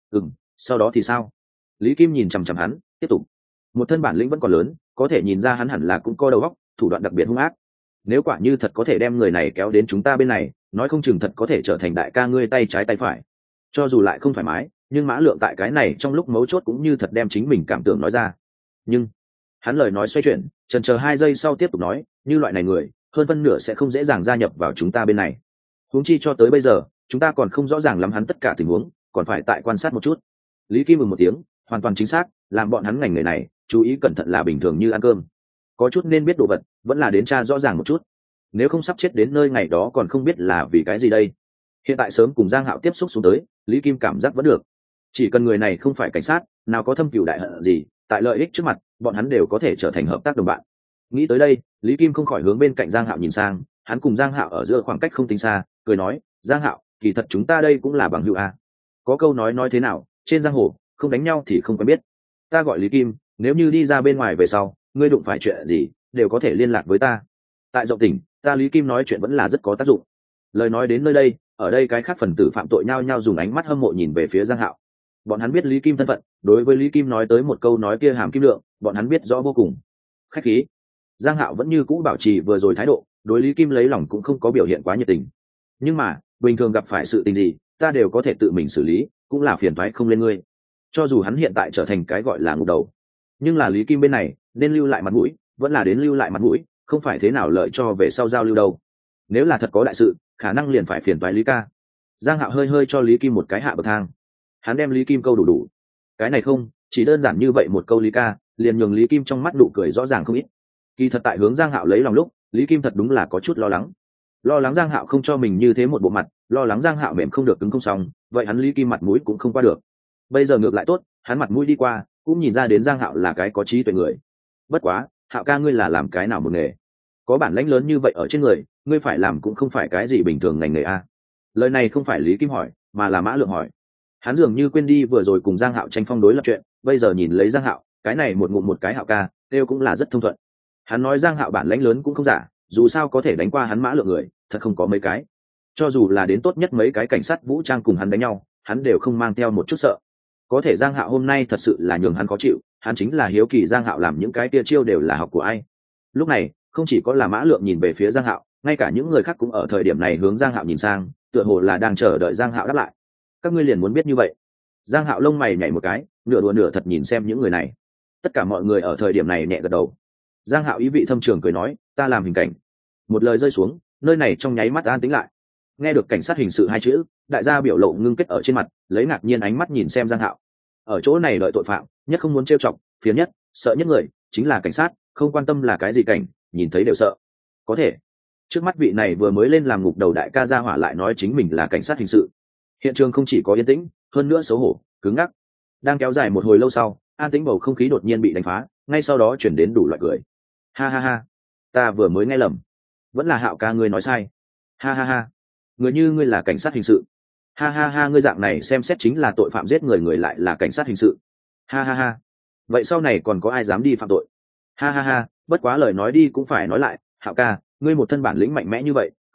Sau đó thì sao? Lý Kim nhìn chằm chằm hắn, tiếp tục. Một thân bản lĩnh vẫn còn lớn, có thể nhìn ra hắn hẳn là cũng có đầu óc, thủ đoạn đặc biệt hung ác. Nếu quả như thật có thể đem người này kéo đến chúng ta bên này, nói không chừng thật có thể trở thành đại ca ngươi tay trái tay phải. Cho dù lại không thoải mái, nhưng Mã Lượng tại cái này trong lúc mấu chốt cũng như thật đem chính mình cảm tưởng nói ra. Nhưng hắn lời nói xoay chuyển, chần chờ 2 giây sau tiếp tục nói, như loại này người, hơn phân nửa sẽ không dễ dàng gia nhập vào chúng ta bên này. Huống chi cho tới bây giờ, chúng ta còn không rõ ràng lắm hắn tất cả tình huống, còn phải tại quan sát một chút. Lý Kim mừng một tiếng, hoàn toàn chính xác, làm bọn hắn ngành nghề này, chú ý cẩn thận là bình thường như ăn cơm. Có chút nên biết đồ vật, vẫn là đến tra rõ ràng một chút. Nếu không sắp chết đến nơi ngày đó còn không biết là vì cái gì đây. Hiện tại sớm cùng Giang Hạo tiếp xúc xuống tới, Lý Kim cảm giác vẫn được. Chỉ cần người này không phải cảnh sát, nào có thâm cừu đại hận gì, tại lợi ích trước mặt, bọn hắn đều có thể trở thành hợp tác đồng bạn. Nghĩ tới đây, Lý Kim không khỏi hướng bên cạnh Giang Hạo nhìn sang, hắn cùng Giang Hạo ở giữa khoảng cách không tính xa, cười nói, "Giang Hạo, kỳ thật chúng ta đây cũng là bằng hữu a. Có câu nói thế nào, trên giang hồ, không đánh nhau thì không quen biết. Ta gọi Lý Kim, nếu như đi ra bên ngoài về sau, ngươi đụng phải chuyện gì, đều có thể liên lạc với ta." Tại Rộng Tỉnh, ta Lý Kim nói chuyện vẫn là rất có tác dụng. Lời nói đến nơi đây, ở đây cái khác phần tử phạm tội nhao nhao dùng ánh mắt hâm mộ nhìn về phía Giang Hạo. Bọn hắn biết Lý Kim thân phận, đối với Lý Kim nói tới một câu nói kia hàm kim lượng, bọn hắn biết rõ vô cùng. Khách khí. Giang Hạo vẫn như cũ bảo trì vừa rồi thái độ, đối Lý Kim lấy lòng cũng không có biểu hiện quá nhiệt tình. Nhưng mà, bình thường gặp phải sự tình gì, ta đều có thể tự mình xử lý, cũng là phiền toái không lên ngươi. Cho dù hắn hiện tại trở thành cái gọi là ngục đầu, nhưng là Lý Kim bên này, nên lưu lại mặt mũi, vẫn là đến lưu lại mặt mũi, không phải thế nào lợi cho về sau giao lưu đâu. Nếu là thật có đại sự, khả năng liền phải phiền toái Lý ca. Giang Hạo hơi hơi cho Lý Kim một cái hạ bậc thang. Hắn đem Lý Kim câu đủ. Cái này không, chỉ đơn giản như vậy một câu Lý ca, liền nhường Lý Kim trong mắt nụ cười rõ ràng không ít. Kỳ thật tại hướng Giang Hạo lấy lòng lúc, Lý Kim thật đúng là có chút lo lắng Giang Hạo không cho mình như thế một bộ mặt, lo lắng Giang Hạo mềm không được cứng không xong, vậy hắn Lý Kim mặt mũi cũng không qua được. Bây giờ ngược lại tốt, hắn mặt mũi đi qua, cũng nhìn ra đến Giang Hạo là cái có trí tuệ người. Bất quá, Hạo ca ngươi là làm cái nào một nghề? Có bản lãnh lớn như vậy ở trên người, ngươi phải làm cũng không phải cái gì bình thường ngành nghề a. Lời này không phải Lý Kim hỏi, mà là Mã Lượng hỏi. Hắn dường như quên đi vừa rồi cùng Giang Hạo tranh phong đối lập chuyện, bây giờ nhìn lấy Giang Hạo, cái này một ngụm một cái Hạo ca, đều cũng là rất thông thuận. Hắn nói Giang Hạo bản lãnh lớn cũng không giả, dù sao có thể đánh qua hắn Mã Lượng người, thật không có mấy cái. Cho dù là đến tốt nhất mấy cái cảnh sát vũ trang cùng hắn đánh nhau, hắn đều không mang theo một chút sợ. Có thể Giang Hạo hôm nay thật sự là nhường hắn khó chịu, hắn chính là hiếu kỳ Giang Hạo làm những cái kia chiêu đều là học của ai. Lúc này, không chỉ có là Mã Lượng nhìn về phía Giang Hạo, ngay cả những người khác cũng ở thời điểm này hướng Giang Hạo nhìn sang, tựa hồ là đang chờ đợi Giang Hạo đáp lại. Các ngươi liền muốn biết như vậy? Giang Hạo lông mày nhảy một cái, nửa đùa nửa thật nhìn xem những người này. Tất cả mọi người ở thời điểm này nhẹ gật đầu. Giang Hạo ý vị thâm trường cười nói, ta làm hình cảnh. Một lời rơi xuống, nơi này trong nháy mắt an tĩnh lại. Nghe được cảnh sát hình sự 2 chữ, đại gia biểu lộ ngưng kết ở trên mặt, lấy ngạc nhiên ánh mắt nhìn xem Giang Hạo. Ở chỗ này đợi tội phạm, nhất không muốn trêu chọc, phiền nhất, sợ nhất người, chính là cảnh sát, không quan tâm là cái gì cảnh, nhìn thấy đều sợ. Có thể, trước mắt vị này vừa mới lên làm ngục đầu đại ca gia hỏa lại nói chính mình là cảnh sát hình sự. Hiện trường không chỉ có yên tĩnh, hơn nữa xấu hổ, cứng ngắc. Đang kéo dài một hồi lâu sau, an tĩnh bầu không khí đột nhiên bị đánh phá, ngay sau đó chuyển đến đủ loại cười. Ha ha ha, ta vừa mới nghe lầm, vẫn là Hạo ca ngươi nói sai. Ha ha ha, người như ngươi là cảnh sát hình sự. Ha ha ha, ngươi dạng này xem xét chính là tội phạm giết người, người lại là cảnh sát hình sự. Ha ha ha, vậy sau này còn có ai dám đi phạm tội? Ha ha ha, bất quá lời nói đi cũng phải nói lại, Hạo ca, ngươi một thân bản lĩnh mạnh mẽ như vậy,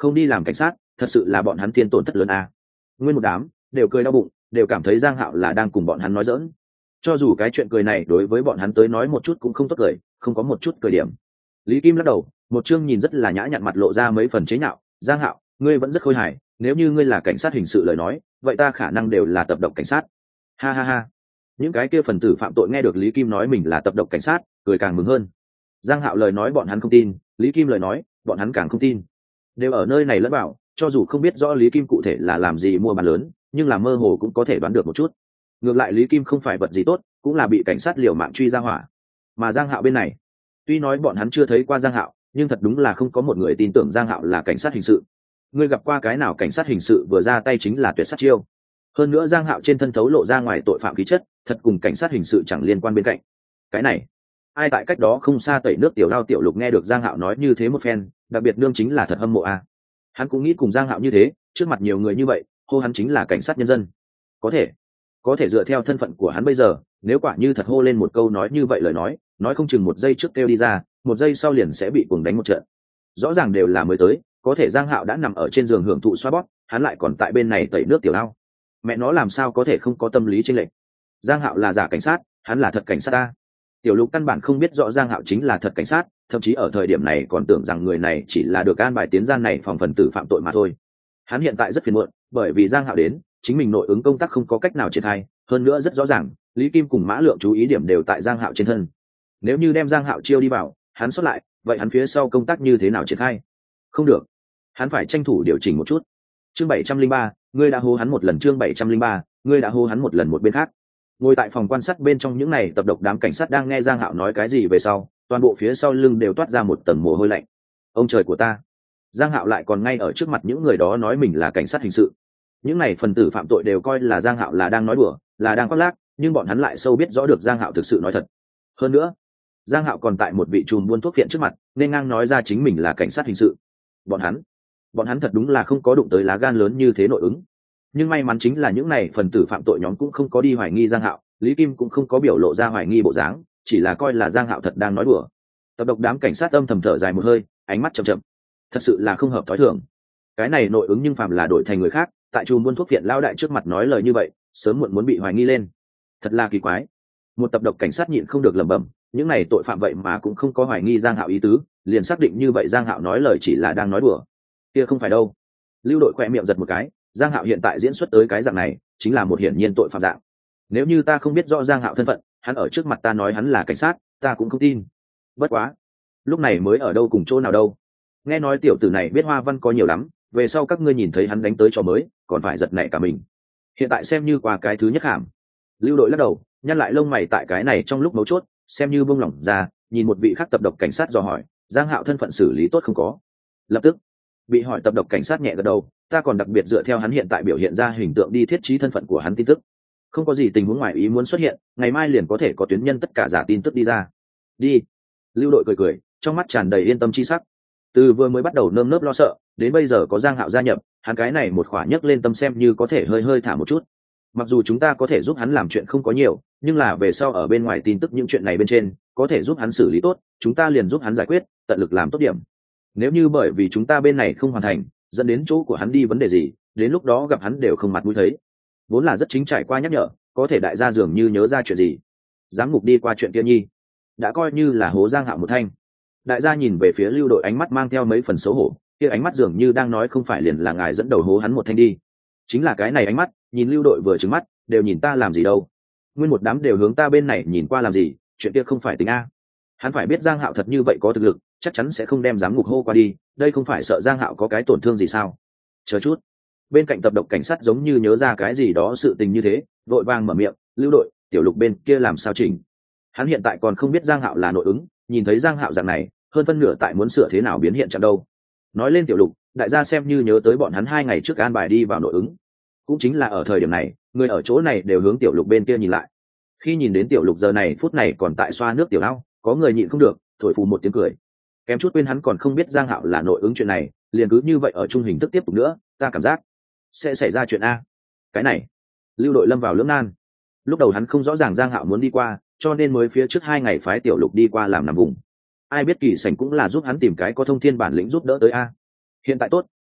không đi làm cảnh sát thật sự là bọn hắn tiên tổn thất lớn à. Nguyên một đám đều cười đau bụng, đều cảm thấy Giang Hạo là đang cùng bọn hắn nói giỡn. Cho dù cái chuyện cười này đối với bọn hắn tới nói một chút cũng không tốt cười, không có một chút cười điểm. Lý Kim lắc đầu, một chương nhìn rất là nhã nhặn mặt lộ ra mấy phần chế nhạo. Giang Hạo, ngươi vẫn rất khôi hài, nếu như ngươi là cảnh sát hình sự lời nói, vậy ta khả năng đều là tập độc cảnh sát. Ha ha ha. Những cái kia phần tử phạm tội nghe được Lý Kim nói mình là tập độc cảnh sát, cười càng mừng hơn. Giang Hạo lời nói bọn hắn không tin, Lý Kim lời nói bọn hắn càng không tin. Đều ở nơi này lẫn bảo, cho dù không biết rõ Lý Kim cụ thể là làm gì mua bán lớn, nhưng là mơ hồ cũng có thể đoán được một chút. Ngược lại Lý Kim không phải vật gì tốt, cũng là bị cảnh sát liều mạng truy ra hỏa. Mà Giang Hạo bên này, tuy nói bọn hắn chưa thấy qua Giang Hạo, nhưng thật đúng là không có một người tin tưởng Giang Hạo là cảnh sát hình sự. Ngươi gặp qua cái nào cảnh sát hình sự vừa ra tay chính là tuyệt sát chiêu? Hơn nữa Giang Hạo trên thân thấu lộ ra ngoài tội phạm khí chất, thật cùng cảnh sát hình sự chẳng liên quan bên cạnh. Cái này, ai tại cách đó không xa tẩy nước tiểu lao tiểu lục nghe được Giang Hạo nói như thế một phen, đặc biệt nương chính là thật hâm mộ a. Hắn cũng nghĩ cùng Giang Hạo như thế, trước mặt nhiều người như vậy, hô hắn chính là cảnh sát nhân dân. Có thể dựa theo thân phận của hắn bây giờ, nếu quả như thật hô lên một câu nói như vậy lời nói không chừng một giây trước kêu đi ra, một giây sau liền sẽ bị cuồng đánh một trận. Rõ ràng đều là mới tới, có thể Giang Hạo đã nằm ở trên giường hưởng thụ xoa bóp, hắn lại còn tại bên này tẩy nước tiểu lao. Mẹ nó làm sao có thể không có tâm lý chênh lệch? Giang Hạo là giả cảnh sát, hắn là thật cảnh sát ta. Tiểu Lục căn bản không biết rõ Giang Hạo chính là thật cảnh sát, thậm chí ở thời điểm này còn tưởng rằng người này chỉ là được an bài tiến gian này phòng phần tử phạm tội mà thôi. Hắn hiện tại rất phiền muộn, bởi vì Giang Hạo đến, chính mình nội ứng công tác không có cách nào triển khai, hơn nữa rất rõ ràng, Lý Kim cùng Mã Lượng chú ý điểm đều tại Giang Hạo trên thân. Nếu như đem Giang Hạo chiêu đi vào, hắn xuất lại, vậy hắn phía sau công tác như thế nào triển khai? Không được, hắn phải tranh thủ điều chỉnh một chút. Chương 703, ngươi đã hô hắn một lần. Chương 703, ngươi đã hô hắn một lần. Một bên khác, ngồi tại phòng quan sát bên trong những này tập độc đám cảnh sát đang nghe Giang Hạo nói cái gì về sau, toàn bộ phía sau lưng đều toát ra một tầng mồ hôi lạnh. Ông trời của ta, Giang Hạo lại còn ngay ở trước mặt những người đó nói mình là cảnh sát hình sự. Những này phần tử phạm tội đều coi là Giang Hạo là đang nói đùa, là đang khoác lác, nhưng bọn hắn lại sâu biết rõ được Giang Hạo thực sự nói thật. Hơn nữa, Giang Hạo còn tại một vị trùm buôn thuốc phiện trước mặt, nên ngang nói ra chính mình là cảnh sát hình sự. Bọn hắn thật đúng là không có đụng tới lá gan lớn như thế nội ứng. Nhưng may mắn chính là những này phần tử phạm tội nhóm cũng không có đi hoài nghi Giang Hạo, Lý Kim cũng không có biểu lộ ra hoài nghi bộ dáng, chỉ là coi là Giang Hạo thật đang nói đùa. Tập độc đám cảnh sát âm thầm thở dài một hơi, ánh mắt chậm chậm. Thật sự là không hợp thói thường. Cái này nội ứng nhưng phàm là đổi thành người khác, tại chùm buôn thuốc phiện lao đại trước mặt nói lời như vậy, sớm muộn muốn bị hoài nghi lên. Thật là kỳ quái. Một tập độc cảnh sát nhịn không được lẩm bẩm, những này tội phạm vậy mà cũng không có hoài nghi Giang Hạo ý tứ, liền xác định như vậy Giang Hạo nói lời chỉ là đang nói đùa. Kia không phải đâu. Lưu Đội khỏe miệng giật một cái, Giang Hạo hiện tại diễn xuất tới cái dạng này, chính là một hiển nhiên tội phạm dạng. Nếu như ta không biết rõ Giang Hạo thân phận, hắn ở trước mặt ta nói hắn là cảnh sát, ta cũng không tin. Bất quá, lúc này mới ở đâu cùng chỗ nào đâu. Nghe nói tiểu tử này biết hoa văn có nhiều lắm, về sau các ngươi nhìn thấy hắn đánh tới trò mới, còn phải giật nảy cả mình. Hiện tại xem như qua cái thứ nhất hàm. Lưu Đội lắc đầu, nhăn lại lông mày tại cái này trong lúc mấu chốt, xem như buông lỏng ra, nhìn một vị khác tập độc cảnh sát dò hỏi, Giang Hạo thân phận xử lý tốt không có? Lập tức, bị hỏi tập độc cảnh sát nhẹ gật đầu, ta còn đặc biệt dựa theo hắn hiện tại biểu hiện ra hình tượng đi thiết trí thân phận của hắn tin tức. Không có gì tình huống ngoài ý muốn xuất hiện, ngày mai liền có thể có tuyến nhân tất cả giả tin tức đi ra. Đi. Lưu Đội cười cười, trong mắt tràn đầy yên tâm chi sắc. Từ vừa mới bắt đầu nơm nớp lo sợ, đến bây giờ có Giang Hạo gia nhập, hắn cái này một khỏa nhấc lên tâm xem như có thể hơi hơi thả một chút. Mặc dù chúng ta có thể giúp hắn làm chuyện không có nhiều, nhưng là về sau ở bên ngoài tin tức những chuyện này bên trên, có thể giúp hắn xử lý tốt, chúng ta liền giúp hắn giải quyết, tận lực làm tốt điểm. Nếu như bởi vì chúng ta bên này không hoàn thành, dẫn đến chỗ của hắn đi vấn đề gì, đến lúc đó gặp hắn đều không mặt mũi thấy. Vốn là rất chính trải qua nhắc nhở, có thể đại gia dường như nhớ ra chuyện gì. Giám ngục đi qua chuyện kia nhi, đã coi như là hố Giang Hạo một thanh. Đại gia nhìn về phía Lưu Đội ánh mắt mang theo mấy phần xấu hổ, kia ánh mắt dường như đang nói không phải liền là ngài dẫn đầu hố hắn một thanh đi. Chính là cái này ánh mắt, nhìn Lưu Đội vừa trừng mắt, đều nhìn ta làm gì đâu. Nguyên một đám đều hướng ta bên này nhìn qua làm gì, chuyện kia không phải tính a. Hắn phải biết Giang Hạo thật như vậy có thực lực, chắc chắn sẽ không đem giám ngục hô qua đi, đây không phải sợ Giang Hạo có cái tổn thương gì sao? Chờ chút. Bên cạnh tập độc cảnh sát giống như nhớ ra cái gì đó sự tình như thế, vội vàng mở miệng, Lưu Đội, Tiểu Lục bên kia làm sao chỉnh? Hắn hiện tại còn không biết Giang Hạo là nội ứng, nhìn thấy Giang Hạo dạng này, hơn phân nửa tại muốn sửa thế nào biến hiện chẳng đâu. Nói lên Tiểu Lục, đại gia xem như nhớ tới bọn hắn 2 ngày trước an bài đi vào nội ứng. Cũng chính là ở thời điểm này, người ở chỗ này đều hướng Tiểu Lục bên kia nhìn lại. Khi nhìn đến Tiểu Lục giờ này phút này còn tại xoa nước tiểu ao, có người nhịn không được, thổi phù một tiếng cười. Kém chút quên hắn còn không biết Giang Hạo là nội ứng chuyện này, liền cứ như vậy ở chung hình thức tiếp tục nữa, ta cảm giác sẽ xảy ra chuyện a. Cái này, Lưu Đội lâm vào lưỡng nan. Lúc đầu hắn không rõ ràng Giang Hạo muốn đi qua, cho nên mới phía trước 2 ngày phái Tiểu Lục đi qua làm nằm vùng. Ai biết Kỳ Sảnh cũng là giúp hắn tìm cái có thông thiên bản lĩnh giúp đỡ tới a. Hiện tại tốt,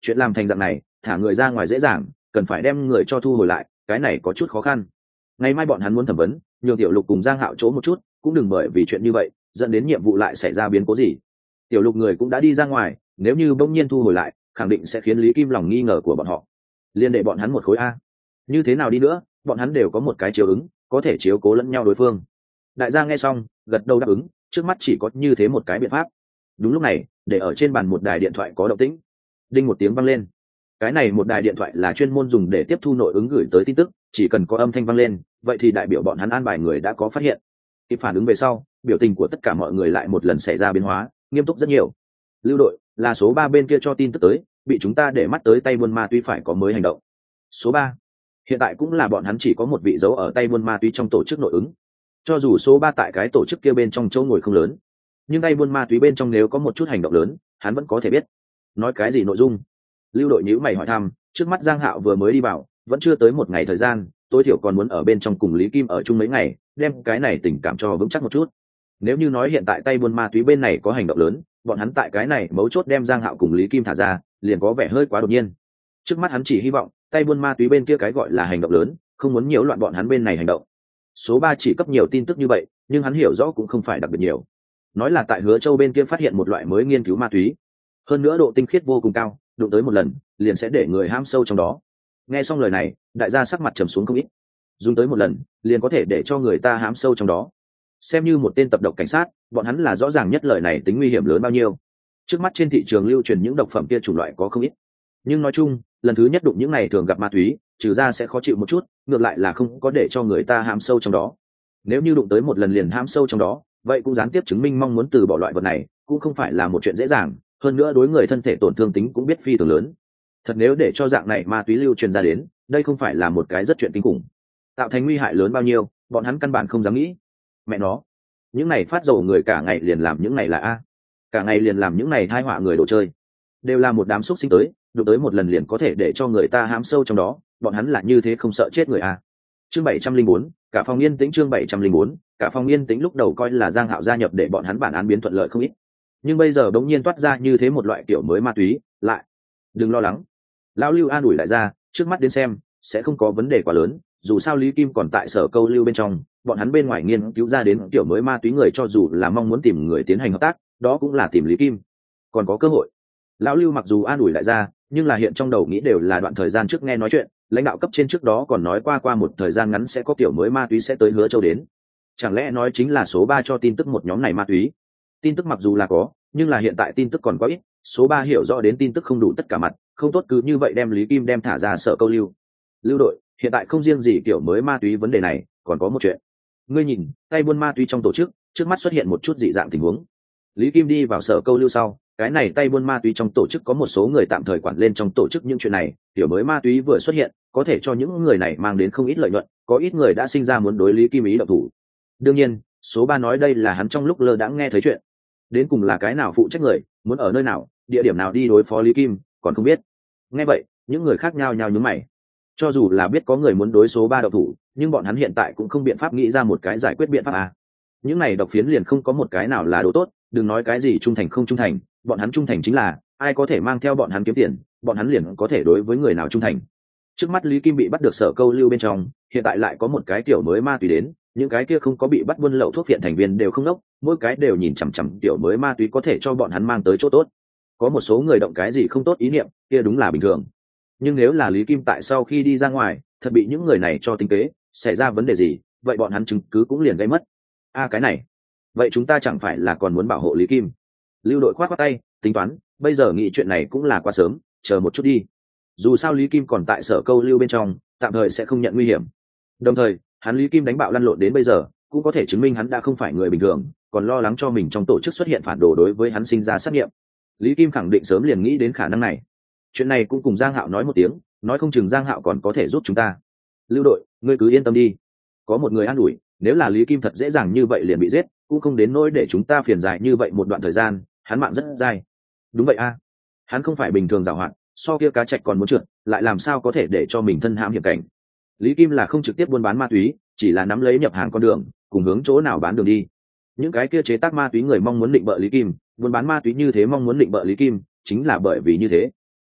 chuyện làm thành dạng này thả người ra ngoài dễ dàng, cần phải đem người cho thu hồi lại, cái này có chút khó khăn. Ngày mai bọn hắn muốn thẩm vấn, nhường Tiểu Lục cùng Giang Hạo chỗ một chút, cũng đừng bởi vì chuyện như vậy dẫn đến nhiệm vụ lại xảy ra biến cố gì. Tiểu Lục người cũng đã đi ra ngoài, nếu như bỗng nhiên thu hồi lại, khẳng định sẽ khiến Lý Kim lòng nghi ngờ của bọn họ. Liên đệ bọn hắn một khối a. Như thế nào đi nữa, bọn hắn đều có một cái chiếu ứng, có thể chiếu cố lẫn nhau đối phương. Đại gia nghe xong, gật đầu đáp ứng, trước mắt chỉ có như thế một cái biện pháp. Đúng lúc này, để ở trên bàn một đài điện thoại có động tĩnh. Đinh một tiếng vang lên. Cái này một đài điện thoại là chuyên môn dùng để tiếp thu nội ứng gửi tới tin tức, chỉ cần có âm thanh vang lên, vậy thì đại biểu bọn hắn an bài người đã có phát hiện. Kịp phản ứng về sau, biểu tình của tất cả mọi người lại một lần xảy ra biến hóa, nghiêm túc rất nhiều. Lưu đội, là số 3 bên kia cho tin tức tới, bị chúng ta để mắt tới tay buôn ma túy phải có mới hành động. Số 3. Hiện tại cũng là bọn hắn chỉ có một vị dấu ở tay buôn ma túy trong tổ chức nội ứng. Cho dù số 3 tại cái tổ chức kia bên trong chỗ ngồi không lớn, nhưng tay buôn ma túy bên trong nếu có một chút hành động lớn, hắn vẫn có thể biết. Nói cái gì nội dung? Lưu đội nhíu mày hỏi thăm, trước mắt Giang Hạo vừa mới đi vào, vẫn chưa tới một ngày thời gian, tối thiểu còn muốn ở bên trong cùng Lý Kim ở chung mấy ngày, đem cái này tình cảm cho vững chắc một chút. Nếu như nói hiện tại tay buôn ma túy bên này có hành động lớn, bọn hắn tại cái này mấu chốt đem Giang Hạo cùng Lý Kim thả ra, liền có vẻ hơi quá đột nhiên. Trước mắt hắn chỉ hy vọng tay buôn ma túy bên kia cái gọi là hành động lớn, không muốn nhiễu loạn bọn hắn bên này hành động. Số 3 chỉ cấp nhiều tin tức như vậy, nhưng hắn hiểu rõ cũng không phải đặc biệt nhiều. Nói là tại Hứa Châu bên kia phát hiện một loại mới nghiên cứu ma túy, hơn nữa độ tinh khiết vô cùng cao, đụng tới một lần liền sẽ để người ham sâu trong đó. Nghe xong lời này, đại gia sắc mặt trầm xuống không ít. Dùng tới một lần liền có thể để cho người ta hám sâu trong đó, xem như một tên tập độc cảnh sát, bọn hắn là rõ ràng nhất lời này tính nguy hiểm lớn bao nhiêu. Trước mắt trên thị trường lưu truyền những độc phẩm kia chủng loại có không ít, nhưng nói chung lần thứ nhất đụng những này thường gặp ma túy, trừ ra sẽ khó chịu một chút, ngược lại là không có để cho người ta hám sâu trong đó. Nếu như đụng tới một lần liền hám sâu trong đó, vậy cũng gián tiếp chứng minh mong muốn từ bỏ loại vật này cũng không phải là một chuyện dễ dàng, hơn nữa đối người thân thể tổn thương tính cũng biết phi thường lớn. Thật nếu để cho dạng này ma túy lưu truyền ra đến, đây không phải là một cái rất chuyện kinh khủng, tạo thành nguy hại lớn bao nhiêu, bọn hắn căn bản không dám nghĩ. Mẹ nó, những này phát dầu người cả ngày liền làm những này là a, cả ngày liền làm những này thai họa người đồ chơi, đều là một đám xúc sinh tới, đụng tới một lần liền có thể để cho người ta hám sâu trong đó, bọn hắn là như thế không sợ chết người a. Chương 704, cả phòng yên tĩnh. Chương 704, cả phòng yên tĩnh. Lúc đầu coi là Giang Hạo gia nhập để bọn hắn bản án biến thuận lợi không ít, nhưng bây giờ đống nhiên toát ra như thế một loại kiểu mới ma túy, lại đừng lo lắng. Lão Lưu an ủi lại ra, trước mắt đến xem sẽ không có vấn đề quá lớn, dù sao Lý Kim còn tại sở câu lưu bên trong, bọn hắn bên ngoài nghiên cứu ra đến kiểu mới ma túy người cho dù là mong muốn tìm người tiến hành hợp tác, đó cũng là tìm Lý Kim, còn có cơ hội. Lão Lưu mặc dù an ủi lại ra, nhưng là hiện trong đầu nghĩ đều là đoạn thời gian trước nghe nói chuyện, lãnh đạo cấp trên trước đó còn nói qua một thời gian ngắn sẽ có kiểu mới ma túy sẽ tới Hứa Châu đến. Chẳng lẽ nói chính là số 3 cho tin tức một nhóm này ma túy? Tin tức mặc dù là có, nhưng là hiện tại tin tức còn quá ít, số 3 hiểu rõ đến tin tức không đủ tất cả mặt, không tốt cứ như vậy đem Lý Kim đem thả ra sở câu lưu. Lưu đội, hiện tại không riêng gì kiểu mới ma túy vấn đề này, còn có một chuyện. Ngươi nhìn, tay buôn ma túy trong tổ chức, trước mắt xuất hiện một chút dị dạng tình huống. Lý Kim đi vào sở câu lưu sau, cái này tay buôn ma túy trong tổ chức có một số người tạm thời quản lên trong tổ chức những chuyện này, kiểu mới ma túy vừa xuất hiện, có thể cho những người này mang đến không ít lợi nhuận, có ít người đã sinh ra muốn đối Lý Kim ý động thủ. Đương nhiên, số 3 nói đây là hắn trong lúc lơ đãng nghe thấy chuyện. Đến cùng là cái nào phụ trách người, muốn ở nơi nào, địa điểm nào đi đối phó Lý Kim, còn không biết. Nghe vậy, những người khác nhao nhao nhướng mày. Cho dù là biết có người muốn đối số 3 động thủ, nhưng bọn hắn hiện tại cũng không biện pháp nghĩ ra một cái giải quyết biện pháp à. Những này độc phiến liền không có một cái nào là đồ tốt, đừng nói cái gì trung thành không trung thành, bọn hắn trung thành chính là ai có thể mang theo bọn hắn kiếm tiền, bọn hắn liền có thể đối với người nào trung thành. Trước mắt Lý Kim bị bắt được sở câu lưu bên trong, hiện tại lại có một cái kiểu mới ma túy đến, những cái kia không có bị bắt buôn lậu thuốc phiện thành viên đều không nốc, mỗi cái đều nhìn chằm chằm kiểu mới ma túy có thể cho bọn hắn mang tới chỗ tốt. Có một số người động cái gì không tốt ý niệm, kia đúng là bình thường. Nhưng nếu là Lý Kim tại sau khi đi ra ngoài, thật bị những người này cho tính kế, xảy ra vấn đề gì, vậy bọn hắn chứng cứ cũng liền gây mất. Cái này, vậy chúng ta chẳng phải là còn muốn bảo hộ Lý Kim? Lưu đội khoát tay, tính toán, bây giờ nghĩ chuyện này cũng là quá sớm, chờ một chút đi. Dù sao Lý Kim còn tại sở câu lưu bên trong, tạm thời sẽ không nhận nguy hiểm. Đồng thời, hắn Lý Kim đánh bạo lăn lộn đến bây giờ, cũng có thể chứng minh hắn đã không phải người bình thường, còn lo lắng cho mình trong tổ chức xuất hiện phản đồ đối với hắn sinh ra sát nghiệm. Lý Kim khẳng định sớm liền nghĩ đến khả năng này. Chuyện này cũng cùng Giang Hạo nói một tiếng, nói không chừng Giang Hạo còn có thể giúp chúng ta. Lưu đội, ngươi cứ yên tâm đi. Có một người an ủi, nếu là Lý Kim thật dễ dàng như vậy liền bị giết, cũng không đến nỗi để chúng ta phiền dài như vậy một đoạn thời gian, hắn mạng rất dai. Đúng vậy a, hắn không phải bình thường giàu hạn, so kia cá trạch còn muốn trượt, lại làm sao có thể để cho mình thân hãm hiểm cảnh. Lý Kim là không trực tiếp buôn bán ma túy, chỉ là nắm lấy nhập hàng con đường, cùng hướng chỗ nào bán đường đi. Những cái kia chế tác ma túy người mong muốn định bợ Lý Kim, buôn bán ma túy như thế mong muốn định bợ Lý Kim, chính là bởi vì như thế.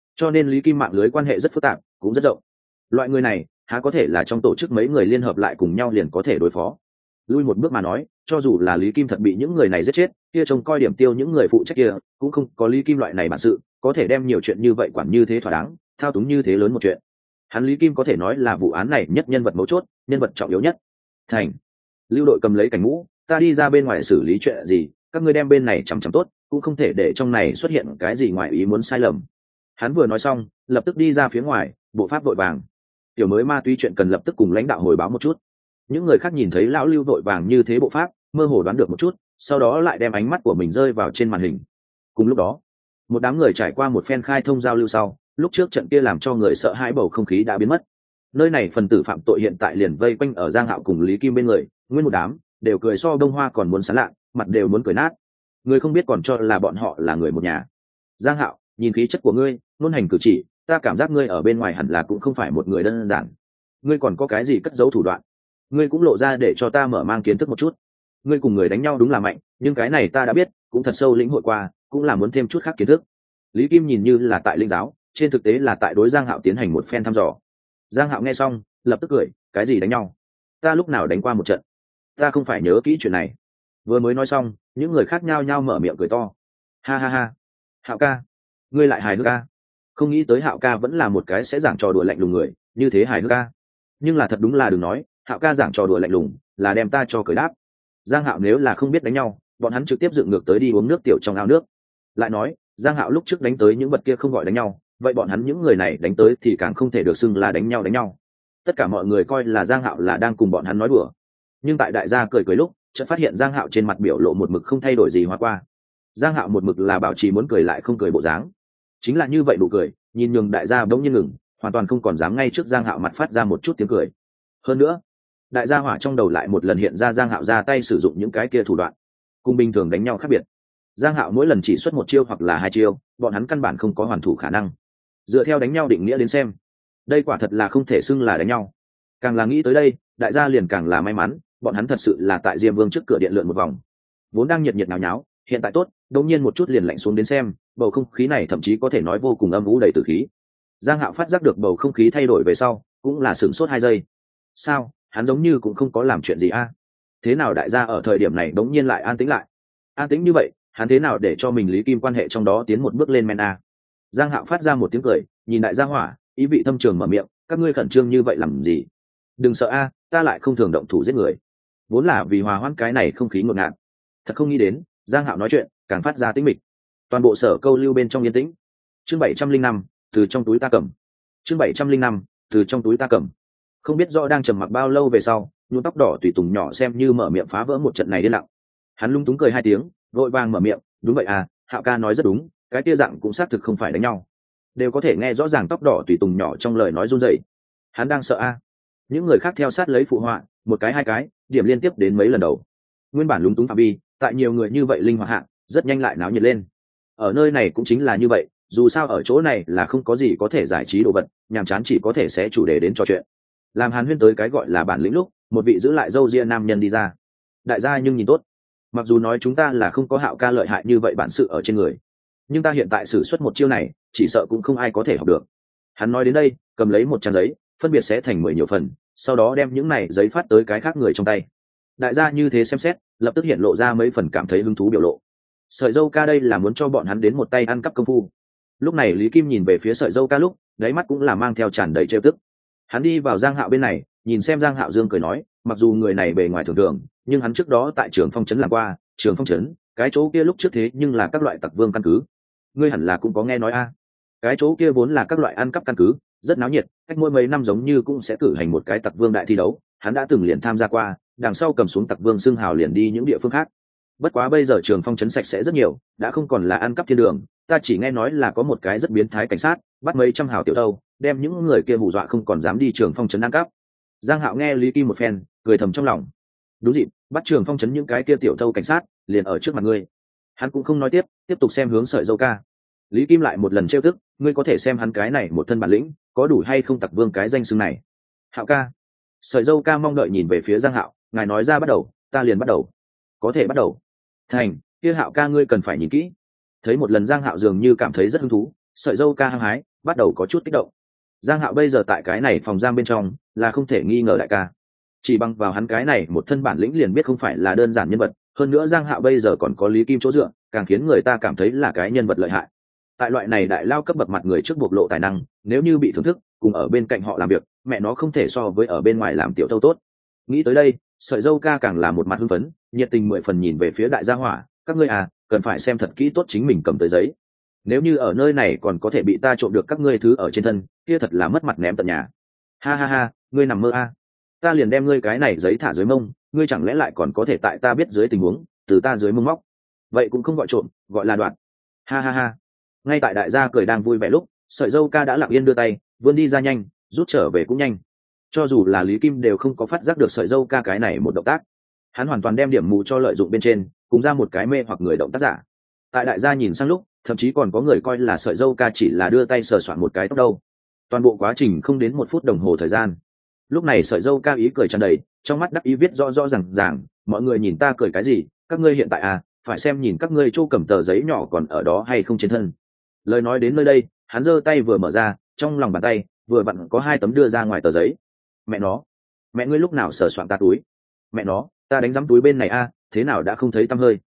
cho nên Lý Kim mạng lưới quan hệ rất phức tạp, cũng rất rộng. Loại người này há có thể là trong tổ chức mấy người liên hợp lại cùng nhau liền có thể đối phó. Lui một bước mà nói, cho dù là Lý Kim thật bị những người này giết chết, kia trông coi điểm tiêu những người phụ trách kia cũng không có Lý Kim loại này bản sự có thể đem nhiều chuyện như vậy quản như thế thỏa đáng, thao túng như thế lớn một chuyện. Hắn Lý Kim có thể nói là vụ án này nhất nhân vật mấu chốt, nhân vật trọng yếu nhất. Thành, lưu đội cầm lấy cảnh mũ, ta đi ra bên ngoài xử lý chuyện gì, các ngươi đem bên này chằm chằm tốt, cũng không thể để trong này xuất hiện cái gì ngoài ý muốn sai lầm. Hắn vừa nói xong, lập tức đi ra phía ngoài, bộ pháp vội vàng. Tiểu mới ma túy chuyện cần lập tức cùng lãnh đạo hồi báo một chút. Những người khác nhìn thấy lão Lưu vội vàng như thế bộ pháp, mơ hồ đoán được một chút, sau đó lại đem ánh mắt của mình rơi vào trên màn hình. Cùng lúc đó, một đám người trải qua một phen khai thông giao lưu sau, lúc trước trận kia làm cho người sợ hãi bầu không khí đã biến mất. Nơi này phần tử phạm tội hiện tại liền vây quanh ở Giang Hạo cùng Lý Kim bên người, nguyên một đám đều cười so đông hoa còn muốn sán lạ, mặt đều muốn cười nát. Người không biết còn cho là bọn họ là người một nhà. Giang Hạo, nhìn khí chất của ngươi, ngôn hành cử chỉ, ta cảm giác ngươi ở bên ngoài hẳn là cũng không phải một người đơn giản. Ngươi còn có cái gì cất giấu thủ đoạn? Ngươi cũng lộ ra để cho ta mở mang kiến thức một chút. Ngươi cùng người đánh nhau đúng là mạnh, nhưng cái này ta đã biết, cũng thật sâu lĩnh hội qua, cũng là muốn thêm chút khác kiến thức. Lý Kim nhìn như là tại linh giáo, trên thực tế là tại đối Giang Hạo tiến hành một phen thăm dò. Giang Hạo nghe xong, lập tức cười, cái gì đánh nhau? Ta lúc nào đánh qua một trận? Ta không phải nhớ kỹ chuyện này. Vừa mới nói xong, những người khác nhao nhao mở miệng cười to. Ha ha ha, Hạo ca, ngươi lại hài hước ca. Không nghĩ tới Hạo ca vẫn là một cái sẽ giảng trò đùa lạnh lùng người, như thế hài hước ca. Nhưng là thật đúng là đừng nói, Hạo ca giảng trò đùa lạnh lùng, là đem ta cho cười đáp. Giang Hạo nếu là không biết đánh nhau, bọn hắn trực tiếp dựng ngược tới đi uống nước tiểu trong ao nước. Lại nói, Giang Hạo lúc trước đánh tới những vật kia không gọi đánh nhau, vậy bọn hắn những người này đánh tới thì càng không thể được xưng là đánh nhau. Tất cả mọi người coi là Giang Hạo là đang cùng bọn hắn nói đùa. Nhưng tại đại gia cười lúc, chợt phát hiện Giang Hạo trên mặt biểu lộ một mực không thay đổi gì hóa qua. Giang Hạo một mực là bảo trì muốn cười lại không cười bộ dáng. Chính là như vậy nụ cười, nhìn nhường đại gia bỗng nhiên ngừng, hoàn toàn không còn dám ngay trước Giang Hạo mặt phát ra một chút tiếng cười. Hơn nữa, đại gia hỏa trong đầu lại một lần hiện ra Giang Hạo ra tay sử dụng những cái kia thủ đoạn, cùng bình thường đánh nhau khác biệt. Giang Hạo mỗi lần chỉ xuất một chiêu hoặc là hai chiêu, bọn hắn căn bản không có hoàn thủ khả năng. Dựa theo đánh nhau định nghĩa đến xem, đây quả thật là không thể xưng là đánh nhau. Càng là nghĩ tới đây, đại gia liền càng là may mắn, bọn hắn thật sự là tại Diêm Vương trước cửa điện lượn một vòng. Vốn đang nhiệt nháo nháo, hiện tại tốt, đột nhiên một chút liền lạnh xuống đến xem, bầu không khí này thậm chí có thể nói vô cùng âm u đầy tử khí. Giang Hạo phát giác được bầu không khí thay đổi về sau, cũng là sửng sốt 2 giây. Sao, hắn giống như cũng không có làm chuyện gì a? Thế nào đại gia ở thời điểm này đống nhiên lại an tĩnh lại? An tĩnh như vậy, hắn thế nào để cho mình Lý Kim quan hệ trong đó tiến một bước lên men a? Giang Hạo phát ra một tiếng cười, nhìn đại gia hỏa, ý vị thâm trường mở miệng, các ngươi khẩn trương như vậy làm gì? Đừng sợ a, ta lại không thường động thủ giết người. Vốn là vì hòa hoãn cái này không khí ngột ngạt. Thật không nghĩ đến, Giang Hạo nói chuyện, càng phát ra tĩnh mịch. Toàn bộ sở câu lưu bên trong yên tĩnh. Chương 705, từ trong túi ta cầm. Chương 705, từ trong túi ta cầm. Không biết rõ đang trầm mặc bao lâu về sau, nhuộm tóc đỏ tùy tùng nhỏ xem như mở miệng phá vỡ một trận này điên lặng. Hắn lung túng cười 2 tiếng, vội vàng mở miệng, đúng vậy à, Hạo ca nói rất đúng, cái tia dạng cũng xác thực không phải đánh nhau. Đều có thể nghe rõ ràng tóc đỏ tùy tùng nhỏ trong lời nói run rẩy. Hắn đang sợ a. Những người khác theo sát lấy phụ họa, một cái 2 cái, điểm liên tiếp đến mấy lần đầu. Nguyên bản lúng túng phạm vi, tại nhiều người như vậy linh hoạt hạng, rất nhanh lại náo nhiệt lên. Ở nơi này cũng chính là như vậy, dù sao ở chỗ này là không có gì có thể giải trí đồ vật, nhàm chán chỉ có thể sẽ chủ đề đến trò chuyện. Làm Hàn Huyên tới cái gọi là bản lĩnh lúc, một vị giữ lại râu ria nam nhân đi ra. Đại gia nhưng nhìn tốt, mặc dù nói chúng ta là không có Hạo ca lợi hại như vậy bản sự ở trên người, nhưng ta hiện tại sử xuất một chiêu này, chỉ sợ cũng không ai có thể học được. Hắn nói đến đây, cầm lấy một trang giấy, phân biệt xé thành 10 nhiều phần, sau đó đem những này giấy phát tới cái khác người trong tay. Đại gia như thế xem xét, lập tức hiện lộ ra mấy phần cảm thấy hứng thú biểu lộ. Sợi dâu ca đây là muốn cho bọn hắn đến một tay ăn cắp công phu. Lúc này Lý Kim nhìn về phía sợi dâu ca lúc, đáy mắt cũng là mang theo tràn đầy trêu tức. Hắn đi vào Giang Hạo bên này, nhìn xem Giang Hạo dương cười nói, mặc dù người này bề ngoài thường thường, nhưng hắn trước đó tại Trường Phong trấn làm qua, Trường Phong trấn, cái chỗ kia lúc trước thế nhưng là các loại tặc vương căn cứ. Ngươi hẳn là cũng có nghe nói a. Cái chỗ kia vốn là các loại ăn cắp căn cứ, rất náo nhiệt, cách mỗi mấy năm giống như cũng sẽ cử hành một cái tặc vương đại thi đấu, hắn đã từng liền tham gia qua, đằng sau cầm xuống tặc vương xưng hào liền đi những địa phương khác. Bất quá bây giờ Trường Phong trấn sạch sẽ rất nhiều, đã không còn là ăn cắp thiên đường, ta chỉ nghe nói là có một cái rất biến thái cảnh sát, bắt mấy trăm hào tiểu đâu, đem những người kia hù dọa không còn dám đi Trường Phong trấn ăn cắp. Giang Hạo nghe Lý Kim một phen, cười thầm trong lòng. Đúng dịp, bắt Trường Phong trấn những cái kia tiểu thâu cảnh sát, liền ở trước mặt ngươi. Hắn cũng không nói tiếp tục xem hướng sợi dâu ca. Lý Kim lại một lần trêu tức, ngươi có thể xem hắn cái này một thân bản lĩnh, có đủ hay không tặc vương cái danh xưng này. Hạo ca. Sợi dâu ca mong đợi nhìn về phía Giang Hạo, ngài nói ra bắt đầu, ta liền bắt đầu. Có thể bắt đầu. Thành, kia Hạo ca ngươi cần phải nhìn kỹ. Thấy một lần Giang Hạo dường như cảm thấy rất hứng thú, sợi dâu ca hăng hái, bắt đầu có chút kích động. Giang Hạo bây giờ tại cái này phòng giam bên trong là không thể nghi ngờ đại ca, chỉ bằng vào hắn cái này một thân bản lĩnh liền biết không phải là đơn giản nhân vật. Hơn nữa Giang Hạo bây giờ còn có Lý Kim chỗ dựa, càng khiến người ta cảm thấy là cái nhân vật lợi hại. Tại loại này đại lao cấp bậc mặt người trước bộc lộ tài năng, nếu như bị thưởng thức cùng ở bên cạnh họ làm việc, mẹ nó không thể so với ở bên ngoài làm tiểu thâu tốt. Nghĩ tới đây, Sợi Dâu ca càng là một mặt hưng phấn, nhiệt tình 10 phần nhìn về phía đại gia hỏa, các ngươi à, cần phải xem thật kỹ tốt chính mình cầm tới giấy. Nếu như ở nơi này còn có thể bị ta trộm được các ngươi thứ ở trên thân, kia thật là mất mặt ném tận nhà. Ha ha ha, ngươi nằm mơ a. Ta liền đem ngươi cái này giấy thả dưới mông, ngươi chẳng lẽ lại còn có thể tại ta biết dưới tình huống, từ ta dưới mông móc. Vậy cũng không gọi trộm, gọi là đoạt. Ha ha ha. Ngay tại đại gia cười đang vui vẻ lúc, Sợi Dâu ca đã lặng yên đưa tay, vươn đi ra nhanh, rút trở về cũng nhanh. Cho dù là Lý Kim đều không có phát giác được Sợi Dâu ca cái này một động tác. Hắn hoàn toàn đem điểm mù cho lợi dụng bên trên, cùng ra một cái mê hoặc người động tác giả. Tại đại gia nhìn sang lúc, thậm chí còn có người coi là Sợi Dâu ca chỉ là đưa tay sờ soạn một cái tóc đâu. Toàn bộ quá trình không đến 1 phút đồng hồ thời gian. Lúc này Sợi Dâu ca ý cười tràn đầy, trong mắt đắc ý viết rõ rõ ràng, mọi người nhìn ta cười cái gì, các ngươi hiện tại à, phải xem nhìn các ngươi chỗ cầm tờ giấy nhỏ còn ở đó hay không trên thân. Lời nói đến nơi đây, hắn giơ tay vừa mở ra, trong lòng bàn tay vừa vặn có 2 tấm đưa ra ngoài tờ giấy. Mẹ nó, mẹ ngươi lúc nào sờ soạn ta túi? Mẹ nó, ta đánh giấm túi bên này a, thế nào đã không thấy tăm hơi?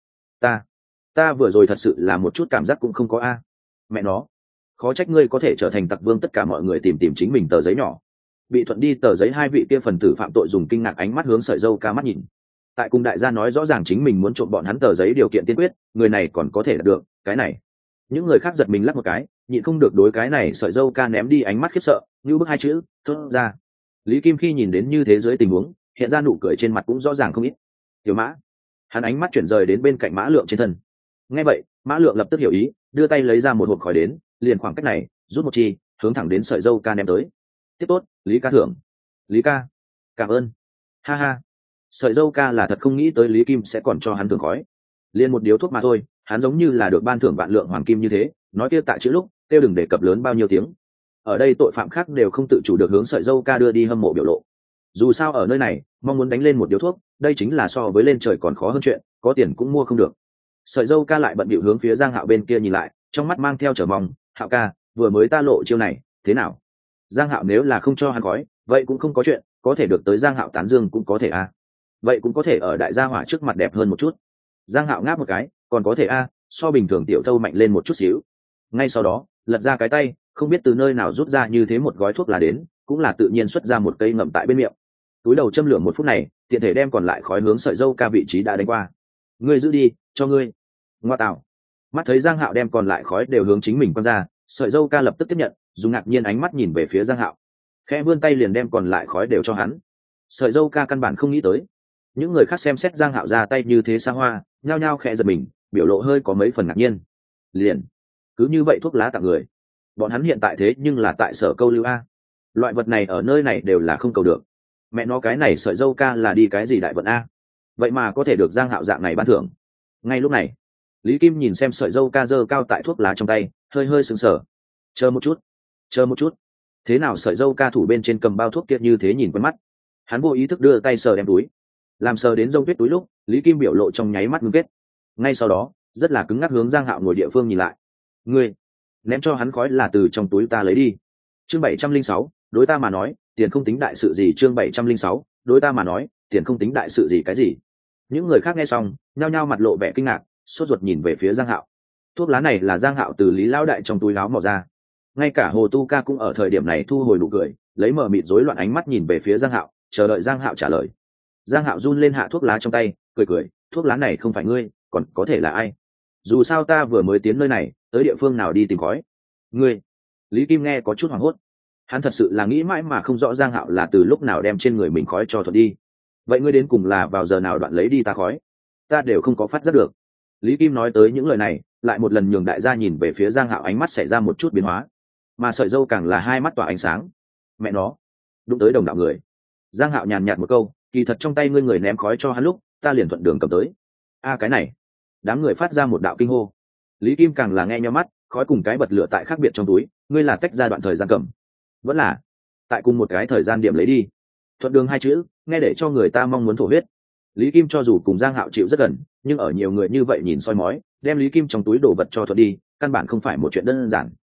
Ta vừa rồi thật sự là một chút cảm giác cũng không có a. Mẹ nó, khó trách ngươi có thể trở thành tặc vương, tất cả mọi người tìm chính mình tờ giấy nhỏ. Bị thuận đi tờ giấy 2 vị kia phần tử phạm tội dùng kinh ngạc ánh mắt hướng Sợi Dâu ca mắt nhìn. Tại cùng đại gia nói rõ ràng chính mình muốn trộm bọn hắn tờ giấy điều kiện tiên quyết, người này còn có thể đạt được cái này. Những người khác giật mình lắc một cái, nhịn không được đối cái này Sợi Dâu ca ném đi ánh mắt khiếp sợ, như bức 2 chữ thốt ra. Lý Kim khi nhìn đến như thế giới tình huống, hiện ra nụ cười trên mặt cũng rõ ràng không ít. Tiểu Mã, hắn ánh mắt chuyển rời đến bên cạnh Mã Lượng trên thân. Nghe vậy, Mã Lượng lập tức hiểu ý, đưa tay lấy ra một hộp khói đến, liền khoảng cách này rút một chi, hướng thẳng đến Sợi Dâu ca ném tới. Tiếp tốt, Lý ca thưởng. Lý ca, cảm ơn. Ha ha. Sợi Dâu ca là thật không nghĩ tới Lý Kim sẽ còn cho hắn thưởng khói, liền một điếu thuốc mà thôi, hắn giống như là được ban thưởng vạn lượng hoàng kim như thế, nói kia tại chữ lúc kêu đừng đề cập lớn bao nhiêu tiếng. Ở đây tội phạm khác đều không tự chủ được hướng Sợi Dâu ca đưa đi hâm mộ biểu lộ. Dù sao ở nơi này mong muốn đánh lên một điếu thuốc, đây chính là so với lên trời còn khó hơn chuyện, có tiền cũng mua không được. Sợi Dâu ca lại bận bịu hướng phía Giang Hạo bên kia nhìn lại, trong mắt mang theo chờ mong. Hạo ca, vừa mới ta lộ chiêu này thế nào? Giang Hạo nếu là không cho hắn khói, vậy cũng không có chuyện, có thể được tới Giang Hạo tán dương cũng có thể a. Vậy cũng có thể ở đại gia hỏa trước mặt đẹp hơn một chút. Giang Hạo ngáp một cái, còn có thể a, so bình thường tiểu thâu mạnh lên một chút xíu. Ngay sau đó lật ra cái tay, không biết từ nơi nào rút ra như thế một gói thuốc lá đến, cũng là tự nhiên xuất ra một cây ngậm tại bên miệng. Túi đầu châm lửa 1 phút này, tiện thể đem còn lại khói hướng Sợi Dâu ca vị trí đã đánh qua. Ngươi giữ đi, cho ngươi. Ngoa tạo. Mắt thấy Giang Hạo đem còn lại khói đều hướng chính mình quăng ra, Sợi Dâu ca lập tức tiếp nhận, dùng ngạc nhiên ánh mắt nhìn về phía Giang Hạo, khẽ vươn tay liền đem còn lại khói đều cho hắn. Sợi Dâu ca căn bản không nghĩ tới, những người khác xem xét Giang Hạo ra tay như thế xa hoa, nhao nhao khẽ giật mình, biểu lộ hơi có mấy phần ngạc nhiên. Liền cứ như vậy thuốc lá tặng người, bọn hắn hiện tại thế nhưng là tại Sở Câu Lưu a, loại vật này ở nơi này đều là không cầu được. Mẹ nó cái này Sợi Dâu ca là đi cái gì đại vận a, vậy mà có thể được Giang Hạo dạng này ban thưởng. Ngay lúc này Lý Kim nhìn xem Sợi Dâu ca giơ cao tại thuốc lá trong tay, hơi hơi sững sờ. Chờ một chút, thế nào Sợi Dâu ca thủ bên trên cầm bao thuốc kia như thế nhìn quen mắt. Hắn vô ý thức đưa tay sờ đem túi, làm sờ đến rông tuyết túi lúc Lý Kim biểu lộ trong nháy mắt ngưng kết. Ngay sau đó rất là cứng ngắc hướng Giang Hạo ngồi địa phương nhìn lại. Ngươi ném cho hắn khói là từ trong túi ta lấy đi. Chương 706, đối ta mà nói tiền không tính đại sự gì. Chương 706, đối ta mà nói tiền không tính đại sự gì cái gì. Những người khác nghe xong nhao nhao mặt lộ vẻ kinh ngạc, sốt ruột nhìn về phía Giang Hạo. Thuốc lá này là Giang Hạo từ Lý lão đại trong túi áo mò ra. Ngay cả Hồ Tu Ca cũng ở thời điểm này thu hồi nụ cười, lấy mờ mịt rối loạn ánh mắt nhìn về phía Giang Hạo, chờ đợi Giang Hạo trả lời. Giang Hạo run lên hạ thuốc lá trong tay, cười, thuốc lá này không phải ngươi, còn có thể là ai? Dù sao ta vừa mới tiến nơi này, tới địa phương nào đi tìm khói? Ngươi? Lý Kim nghe có chút hoảng hốt. Hắn thật sự là nghĩ mãi mà không rõ Giang Hạo là từ lúc nào đem trên người mình khói cho thuận đi. Vậy ngươi đến cùng là vào giờ nào đoạn lấy đi ta khói? Ta đều không có phát giác được. Lý Kim nói tới những lời này, lại một lần nhường đại gia nhìn về phía Giang Hạo, ánh mắt xảy ra một chút biến hóa, mà Sợi Dâu càng là hai mắt tỏa ánh sáng. Mẹ nó, đụng tới đồng đạo người. Giang Hạo nhàn nhạt một câu, kỳ thật trong tay ngươi người ném khói cho hắn lúc, ta liền thuận đường cầm tới. A cái này. Đám người phát ra một đạo kinh hô. Lý Kim càng là nghe nhó mắt, khói cùng cái bật lửa tại khác biệt trong túi, ngươi là tách ra đoạn thời gian cầm, vẫn là tại cùng một cái thời gian điểm lấy đi. Thuận đường 2 chữ, nghe để cho người ta mong muốn thổ huyết. Lý Kim cho dù cùng Giang Hạo chịu rất gần, nhưng ở nhiều người như vậy nhìn soi mói, đem Lý Kim trong túi đồ vật cho thuận đi, căn bản không phải một chuyện đơn giản.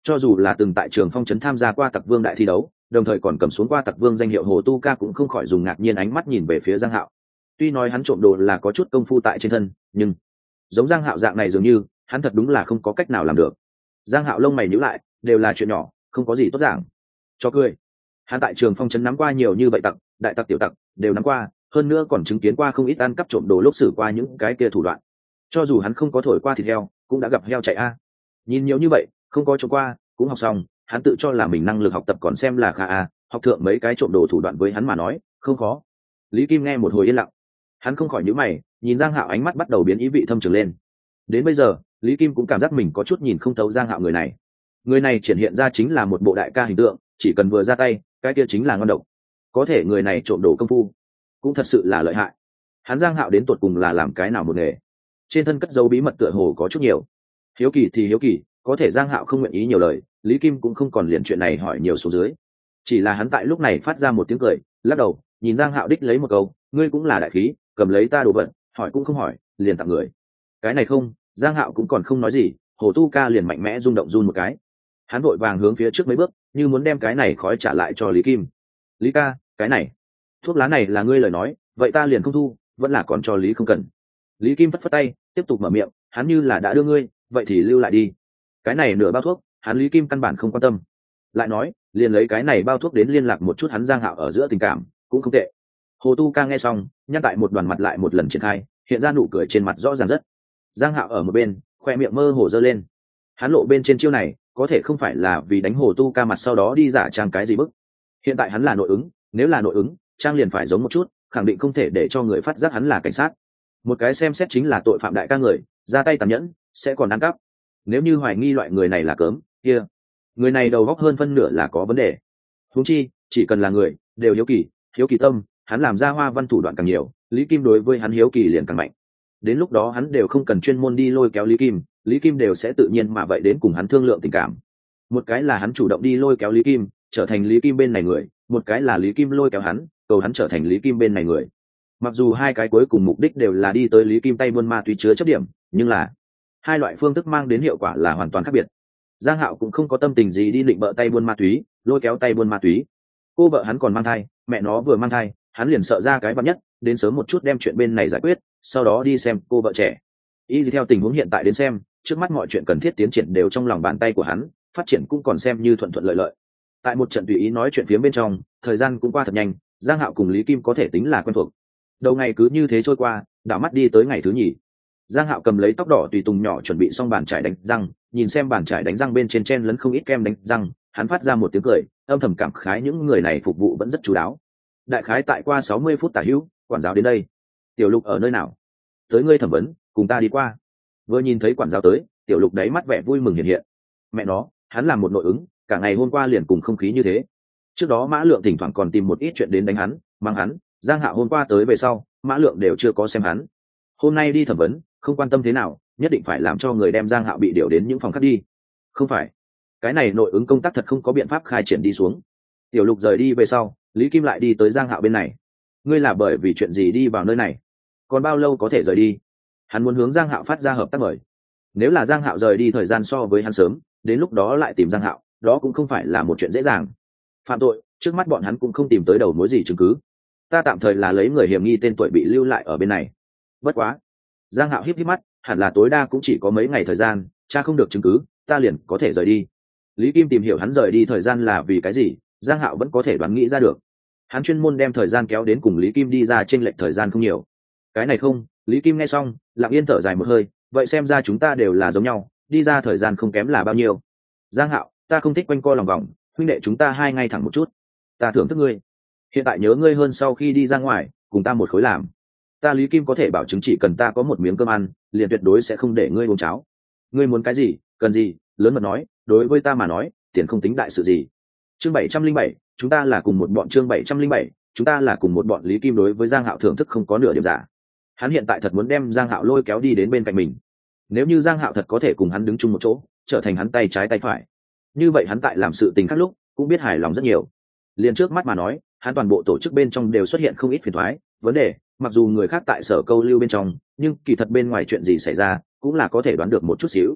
Cho dù là từng tại Trường Phong trấn tham gia qua Tặc Vương đại thi đấu, đồng thời còn cầm xuống qua Tặc Vương danh hiệu Hồ Tu Ca cũng không khỏi dùng ngạc nhiên ánh mắt nhìn về phía Giang Hạo. Tuy nói hắn trộm đồ là có chút công phu tại trên thân, nhưng giống Giang Hạo dạng này dường như hắn thật đúng là không có cách nào làm được. Giang Hạo lông mày nhíu lại, đều là chuyện nhỏ, không có gì tốt giảng. Cho cười. Hắn tại Trường Phong trấn nắm qua nhiều như vậy tặc, đại tặc tiểu tặc đều nắm qua, hơn nữa còn chứng kiến qua không ít ăn cắp trộm đồ lúc xử qua những cái kia thủ đoạn. Cho dù hắn không có thổi qua thịt heo, cũng đã gặp heo chạy a. Nhìn nhiều như vậy, không có trộm qua, cũng học xong, hắn tự cho là mình năng lực học tập còn xem là khá a, học thượng mấy cái trộm đồ thủ đoạn với hắn mà nói, không khó. Lý Kim nghe một hồi yên lặng, hắn không khỏi nhíu mày, nhìn Giang Hạo ánh mắt bắt đầu biến ý vị thâm trường lên. Đến bây giờ, Lý Kim cũng cảm giác mình có chút nhìn không thấu Giang Hạo người này. Người này triển hiện ra chính là một bộ đại ca hình tượng, chỉ cần vừa ra tay, cái kia chính là ngon độc. Có thể người này trộm đồ công phu, cũng thật sự là lợi hại. Hắn Giang Hạo đến tuột cùng là làm cái nào một nghề? Trên thân cất dấu bí mật tựa hồ có chút nhiều. Hiếu kỳ thì hiếu kỳ, có thể Giang Hạo không nguyện ý nhiều lời, Lý Kim cũng không còn liền chuyện này hỏi nhiều xuống dưới. Chỉ là hắn tại lúc này phát ra một tiếng cười, lắc đầu, nhìn Giang Hạo đích lấy một câu, ngươi cũng là đại khí, cầm lấy ta đồ vật, hỏi cũng không hỏi, liền tặng người. Cái này không, Giang Hạo cũng còn không nói gì, Hồ Tu Ca liền mạnh mẽ rung động run một cái. Hắn vội vàng hướng phía trước mấy bước, như muốn đem cái này khói trả lại cho Lý Kim. Lý ca, cái này, thuốc lá này là ngươi lời nói, vậy ta liền không thu, vẫn là còn cho Lý không cần. Lý Kim phất phất tay, tiếp tục mở miệng, hắn như là đã đưa ngươi, vậy thì lưu lại đi. Cái này nửa bao thuốc, hắn Lý Kim căn bản không quan tâm. Lại nói, liền lấy cái này bao thuốc đến liên lạc một chút hắn Giang Hạo ở giữa tình cảm, cũng không tệ. Hồ Tu Ca nghe xong, nhăn tại một đoàn mặt lại một lần triển khai, hiện ra nụ cười trên mặt rõ ràng rất. Giang Hạo ở một bên, khoe miệng mơ hồ giơ lên. Hắn lộ bên trên chiêu này, có thể không phải là vì đánh Hồ Tu Ca mặt sau đó đi giả trang cái gì bức. Hiện tại hắn là nội ứng, nếu là nội ứng, trang liền phải giống một chút, khẳng định không thể để cho người phát giác hắn là cảnh sát. Một cái xem xét chính là tội phạm đại ca người, ra tay tàn nhẫn, sẽ còn ăn cắp. Nếu như hoài nghi loại người này là cớm, kia, người này đầu óc hơn phân nửa là có vấn đề. Huống chi, chỉ cần là người, đều hiếu kỳ tâm, hắn làm ra hoa văn thủ đoạn càng nhiều, Lý Kim đối với hắn hiếu kỳ liền càng mạnh. Đến lúc đó hắn đều không cần chuyên môn đi lôi kéo Lý Kim đều sẽ tự nhiên mà vậy đến cùng hắn thương lượng tình cảm. Một cái là hắn chủ động đi lôi kéo Lý Kim, trở thành Lý Kim bên này người, một cái là Lý Kim lôi kéo hắn, cầu hắn trở thành Lý Kim bên này người. Mặc dù hai cái cuối cùng mục đích đều là đi tới Lý Kim tay buôn ma túy chứa chấp điểm, nhưng là hai loại phương thức mang đến hiệu quả là hoàn toàn khác biệt. Giang Hạo cũng không có tâm tình gì đi định bợ tay buôn ma túy, lôi kéo tay buôn ma túy. Cô vợ hắn còn mang thai, mẹ nó vừa mang thai, hắn liền sợ ra cái bắn nhất, đến sớm một chút đem chuyện bên này giải quyết, sau đó đi xem cô vợ trẻ. Y theo tình huống hiện tại đến xem, trước mắt mọi chuyện cần thiết tiến triển đều trong lòng bàn tay của hắn, phát triển cũng còn xem như thuận thuận lợi lợi. Tại một trận tùy ý nói chuyện phía bên trong, thời gian cũng qua thật nhanh, Giang Hạo cùng Lý Kim có thể tính là quen thuộc. Đầu ngày cứ như thế trôi qua, đảo mắt đi tới ngày thứ nhì. Giang Hạo cầm lấy tóc đỏ tùy tùng nhỏ chuẩn bị xong bàn chải đánh răng, nhìn xem bàn chải đánh răng bên trên chen lấn không ít kem đánh răng, hắn phát ra một tiếng cười, âm thầm cảm khái những người này phục vụ vẫn rất chú đáo. Đại khái tại qua 60 phút tả hữu, quản giáo đến đây. Tiểu Lục ở nơi nào? Tới ngươi thẩm vấn, cùng ta đi qua. Vừa nhìn thấy quản giáo tới, Tiểu Lục đáy mắt vẻ vui mừng hiện hiện. Mẹ nó, hắn làm một nội ứng, cả ngày hôm qua liền cùng không khí như thế. Trước đó Mã Lượng thỉnh thoảng còn tìm một ít chuyện đến đánh hắn, mang hắn. Giang Hạo hôm qua tới về sau, Mã Lượng đều chưa có xem hắn. Hôm nay đi thẩm vấn, không quan tâm thế nào, nhất định phải làm cho người đem Giang Hạo bị điều đến những phòng khác đi. Không phải, cái này nội ứng công tác thật không có biện pháp khai triển đi xuống. Tiểu Lục rời đi về sau, Lý Kim lại đi tới Giang Hạo bên này. Ngươi là bởi vì chuyện gì đi vào nơi này? Còn bao lâu có thể rời đi? Hắn muốn hướng Giang Hạo phát ra hợp tác mời. Nếu là Giang Hạo rời đi thời gian so với hắn sớm, đến lúc đó lại tìm Giang Hạo, đó cũng không phải là một chuyện dễ dàng. Phạm tội, trước mắt bọn hắn cũng không tìm tới đầu mối gì chứng cứ. Ta tạm thời là lấy người hiểm nghi tên tuổi bị lưu lại ở bên này. Bất quá, Giang Hạo híp híp mắt, hẳn là tối đa cũng chỉ có mấy ngày thời gian, cha không được chứng cứ, ta liền có thể rời đi. Lý Kim tìm hiểu hắn rời đi thời gian là vì cái gì, Giang Hạo vẫn có thể đoán nghĩ ra được. Hắn chuyên môn đem thời gian kéo đến cùng Lý Kim đi ra chênh lệch thời gian không nhiều. Cái này không, Lý Kim nghe xong, lặng yên thở dài một hơi, vậy xem ra chúng ta đều là giống nhau, đi ra thời gian không kém là bao nhiêu. Giang Hạo, ta không thích quanh co lòng vòng, huynh đệ chúng ta hai ngay thẳng một chút. Ta thưởng thức ngươi. Hiện tại nhớ ngươi hơn sau khi đi ra ngoài, cùng ta một khối làm. Ta Lý Kim có thể bảo chứng chỉ cần ta có một miếng cơm ăn, liền tuyệt đối sẽ không để ngươi uống cháo. Ngươi muốn cái gì, cần gì, lớn mật nói, đối với ta mà nói, tiền không tính đại sự gì. Chương 707, chúng ta là cùng một bọn. Chương 707, chúng ta là cùng một bọn. Lý Kim đối với Giang Hạo thưởng thức không có nửa điểm giả. Hắn hiện tại thật muốn đem Giang Hạo lôi kéo đi đến bên cạnh mình. Nếu như Giang Hạo thật có thể cùng hắn đứng chung một chỗ, trở thành hắn tay trái tay phải, như vậy hắn tại làm sự tình khác lúc cũng biết hài lòng rất nhiều. Liền trước mắt mà nói, hắn toàn bộ tổ chức bên trong đều xuất hiện không ít phiền toái, vấn đề, mặc dù người khác tại sở câu lưu bên trong, nhưng kỳ thật bên ngoài chuyện gì xảy ra cũng là có thể đoán được một chút xíu.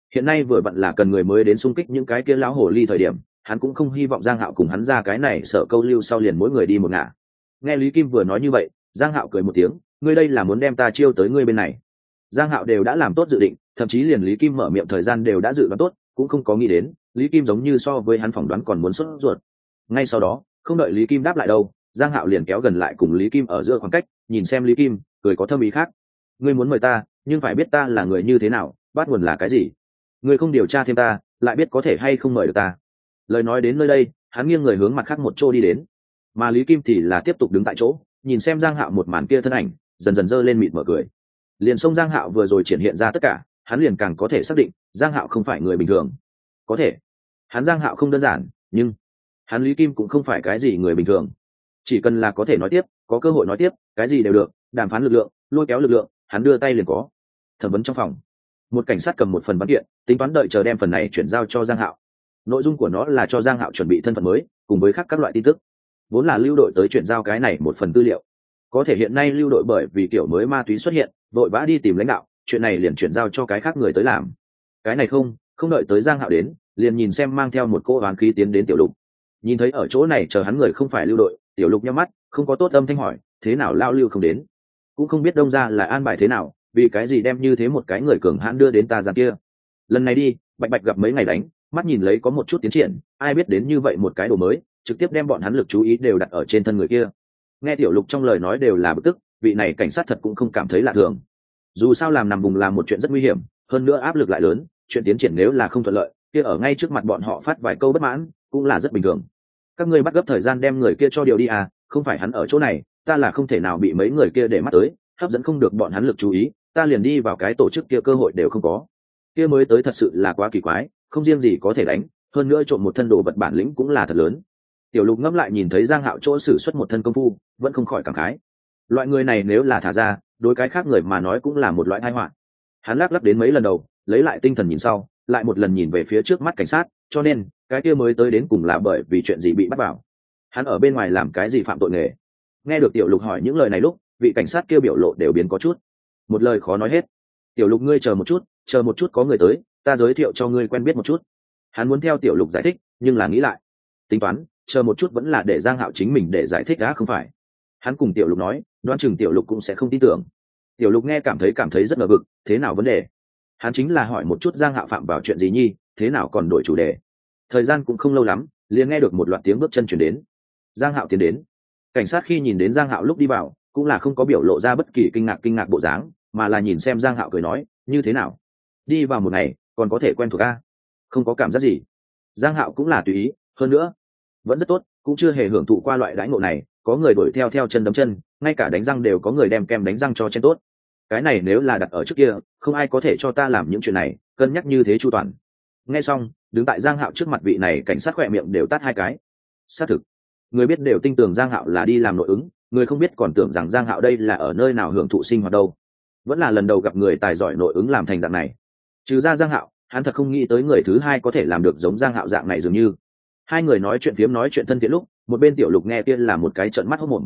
hiện nay vừa vặn là cần người mới đến xung kích những cái kia lão hồ ly thời điểm, hắn cũng không hy vọng Giang Hạo cùng hắn ra cái này sợ câu lưu sau liền mỗi người đi một ngả. Nghe Lý Kim vừa nói như vậy, Giang Hạo cười một tiếng, ngươi đây là muốn đem ta chiêu tới ngươi bên này. Giang Hạo đều đã làm tốt dự định, thậm chí liền Lý Kim mở miệng thời gian đều đã dự đoán tốt, cũng không có nghĩ đến Lý Kim giống như so với hắn phỏng đoán còn muốn sốt ruột. Ngay sau đó, không đợi Lý Kim đáp lại đâu, Giang Hạo liền kéo gần lại cùng Lý Kim ở giữa khoảng cách, nhìn xem Lý Kim, cười có thâm ý khác. Ngươi muốn mời ta, nhưng phải biết ta là người như thế nào, bắt nguồn là cái gì. Ngươi không điều tra thêm ta, lại biết có thể hay không mời được ta. Lời nói đến nơi đây, hắn nghiêng người hướng mặt khác một chỗ đi đến, mà Lý Kim thì là tiếp tục đứng tại chỗ, nhìn xem Giang Hạo một màn kia thân ảnh, dần dần dơ lên mịt mở cười. Liền xông Giang Hạo vừa rồi triển hiện ra tất cả, hắn liền càng có thể xác định Giang Hạo không phải người bình thường. Có thể, hắn Giang Hạo không đơn giản, nhưng hắn Lý Kim cũng không phải cái gì người bình thường. Chỉ cần là có thể nói tiếp, có cơ hội nói tiếp, cái gì đều được, đàm phán lực lượng, lôi kéo lực lượng, hắn đưa tay liền có. Thẩm vấn trong phòng, một cảnh sát cầm một phần văn kiện, tính toán đợi chờ đem phần này chuyển giao cho Giang Hạo. Nội dung của nó là cho Giang Hạo chuẩn bị thân phận mới, cùng với khác các loại tin tức. Vốn là lưu đội tới chuyển giao cái này một phần tư liệu, có thể hiện nay lưu đội bởi vì kiểu mới ma túy xuất hiện, vội vã đi tìm lãnh đạo, chuyện này liền chuyển giao cho cái khác người tới làm. Cái này không đợi tới Giang Hạo đến, liền nhìn xem mang theo một cô oán khí tiến đến Tiểu Lục. Nhìn thấy ở chỗ này chờ hắn người không phải lưu đội, Tiểu Lục nhắm mắt, không có tốt âm thanh hỏi, thế nào lao lưu không đến? Cũng không biết đông ra là an bài thế nào, vì cái gì đem như thế một cái người cường hãn đưa đến ta gian kia. Lần này đi, Bạch Bạch gặp mấy ngày đánh, mắt nhìn lấy có một chút tiến triển, ai biết đến như vậy một cái đồ mới, trực tiếp đem bọn hắn lực chú ý đều đặt ở trên thân người kia. Nghe Tiểu Lục trong lời nói đều là bực tức, vị này cảnh sát thật cũng không cảm thấy lạ thường. Dù sao làm nằm vùng làm một chuyện rất nguy hiểm, hơn nữa áp lực lại lớn, chuyện tiến triển nếu là không thuận lợi, kia ở ngay trước mặt bọn họ phát vài câu bất mãn, cũng là rất bình thường. Các ngươi bắt gấp thời gian đem người kia cho điều đi à, không phải hắn ở chỗ này, ta là không thể nào bị mấy người kia để mắt tới, hấp dẫn không được bọn hắn lực chú ý, ta liền đi vào cái tổ chức kia cơ hội đều không có. Kia mới tới thật sự là quá kỳ quái, không riêng gì có thể đánh, hơn nữa trộm một thân đồ vật bản lĩnh cũng là thật lớn. Tiểu Lục ngẫm lại nhìn thấy Giang Hạo chỗ sử xuất một thân công phu, vẫn không khỏi cảm khái. Loại người này nếu là thả ra, đối cái khác người mà nói cũng là một loại tai họa. Hắn lắc lắc đến mấy lần đầu, lấy lại tinh thần nhìn sau, lại một lần nhìn về phía trước mắt cảnh sát, cho nên cái kia mới tới đến cùng là bởi vì chuyện gì bị bắt vào. Hắn ở bên ngoài làm cái gì phạm tội nghề? Nghe được Tiểu Lục hỏi những lời này lúc, vị cảnh sát kia biểu lộ đều biến có chút, một lời khó nói hết. Tiểu Lục ngươi chờ một chút có người tới, ta giới thiệu cho ngươi quen biết một chút. Hắn muốn theo Tiểu Lục giải thích, nhưng là nghĩ lại, tính toán chờ một chút vẫn là để Giang Hạo chính mình để giải thích đã không phải. Hắn cùng Tiểu Lục nói, đoán chừng Tiểu Lục cũng sẽ không tin tưởng. Tiểu Lục nghe cảm thấy rất ngờ vực, thế nào vấn đề? Hắn chính là hỏi một chút Giang Hạo phạm vào chuyện gì nhi, thế nào còn đổi chủ đề. Thời gian cũng không lâu lắm, liền nghe được một loạt tiếng bước chân chuyển đến. Giang Hạo tiến đến. Cảnh sát khi nhìn đến Giang Hạo lúc đi vào, cũng là không có biểu lộ ra bất kỳ kinh ngạc bộ dáng, mà là nhìn xem Giang Hạo cười nói, như thế nào? Đi vào một ngày, còn có thể quen thuộc a? Không có cảm giác gì. Giang Hạo cũng là tùy ý, hơn nữa vẫn rất tốt, cũng chưa hề hưởng thụ qua loại đãi ngộ này, có người đuổi theo chân đấm chân, ngay cả đánh răng đều có người đem kem đánh răng cho trên tốt. Cái này nếu là đặt ở trước kia, không ai có thể cho ta làm những chuyện này, cân nhắc như thế chu toàn. Nghe xong, đứng tại Giang Hạo trước mặt vị này cảnh sát khỏe miệng đều tát hai cái. Xác thực, người biết đều tin tưởng Giang Hạo là đi làm nội ứng, người không biết còn tưởng rằng Giang Hạo đây là ở nơi nào hưởng thụ sinh hoạt đâu. Vẫn là lần đầu gặp người tài giỏi nội ứng làm thành dạng này. Trừ ra Giang Hạo, hắn thật không nghĩ tới người thứ hai có thể làm được giống Giang Hạo dạng này dường như. Hai người nói chuyện phiếm nói chuyện thân thiện lúc, một bên Tiểu Lục nghe kia là một cái trợn mắt hốt mồm.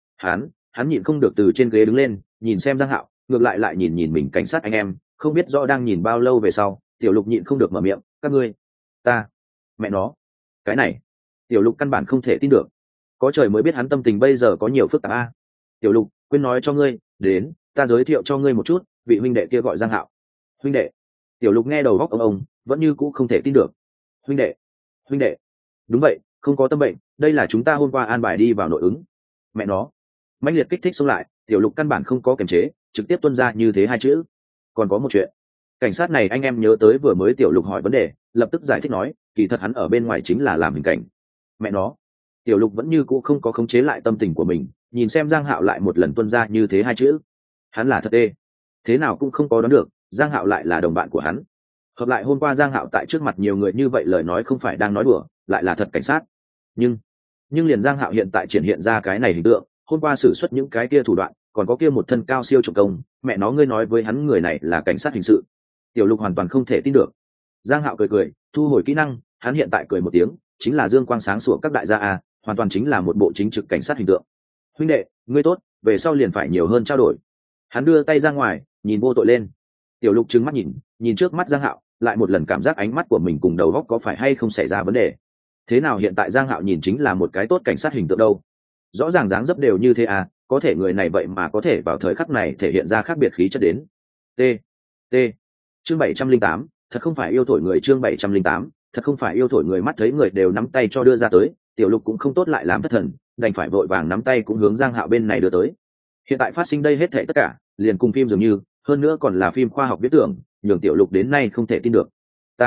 Hắn nhịn không được từ trên ghế đứng lên, nhìn xem Giang Hạo, ngược lại nhìn mình cảnh sát anh em, không biết rõ đang nhìn bao lâu về sau, Tiểu Lục nhịn không được mở miệng, các ngươi, ta, mẹ nó, cái này. Tiểu Lục căn bản không thể tin được, có trời mới biết hắn tâm tình bây giờ có nhiều phức tạp a. Tiểu Lục, quên nói cho ngươi, đến, ta giới thiệu cho ngươi một chút, vị huynh đệ kia gọi Giang Hạo. Huynh đệ? Tiểu Lục nghe đầu góc ông, vẫn như cũ không thể tin được. Huynh đệ, đúng vậy, không có tâm bệnh, đây là chúng ta hôm qua an bài đi vào nội ứng. Mẹ nó, mãnh liệt kích thích xông lại, Tiểu Lục căn bản không có kiềm chế, trực tiếp tuôn ra như thế hai chữ. Còn có một chuyện, cảnh sát này anh em nhớ tới vừa mới Tiểu Lục hỏi vấn đề, lập tức giải thích nói, kỳ thật hắn ở bên ngoài chính là làm hình cảnh. Mẹ nó, Tiểu Lục vẫn như cũ không có khống chế lại tâm tình của mình, nhìn xem Giang Hạo lại một lần tuôn ra như thế hai chữ. Hắn là thật đê, thế nào cũng không có đoán được Giang Hạo lại là đồng bạn của hắn. Hợp lại hôm qua Giang Hạo tại trước mặt nhiều người như vậy lời nói không phải đang nói đùa, lại là thật cảnh sát. Nhưng liền Giang Hạo hiện tại triển hiện ra cái này hình tượng, hôm qua sử xuất những cái kia thủ đoạn, còn có kia một thân cao siêu trọng công, mẹ nó ngươi nói với hắn người này là cảnh sát hình sự. Tiểu Lục hoàn toàn không thể tin được. Giang Hạo cười, thu hồi kỹ năng, hắn hiện tại cười một tiếng, chính là dương quang sáng sủa các đại gia a, hoàn toàn chính là một bộ chính trực cảnh sát hình tượng. Huynh đệ, ngươi tốt, về sau liền phải nhiều hơn trao đổi. Hắn đưa tay ra ngoài, nhìn vô tội lên. Tiểu Lục trừng mắt nhìn trước mắt Giang Hạo, lại một lần cảm giác ánh mắt của mình cùng đầu óc có phải hay không xảy ra vấn đề. Thế nào hiện tại Giang Hạo nhìn chính là một cái tốt cảnh sát hình tượng đâu, rõ ràng dáng dấp đều như thế à, có thể người này vậy mà có thể vào thời khắc này thể hiện ra khác biệt khí chất đến. T T chương 708, thật không phải yêu thổi người. Chương 708, thật không phải yêu thổi người. Mắt thấy người đều nắm tay cho đưa ra tới, Tiểu Lục cũng không tốt lại làm thất thần, đành phải vội vàng nắm tay cũng hướng Giang Hạo bên này đưa tới. Hiện tại phát sinh đây hết thảy tất cả liền cùng phim dường như, hơn nữa còn là phim khoa học viễn tưởng, nhường Tiểu Lục đến nay không thể tin được.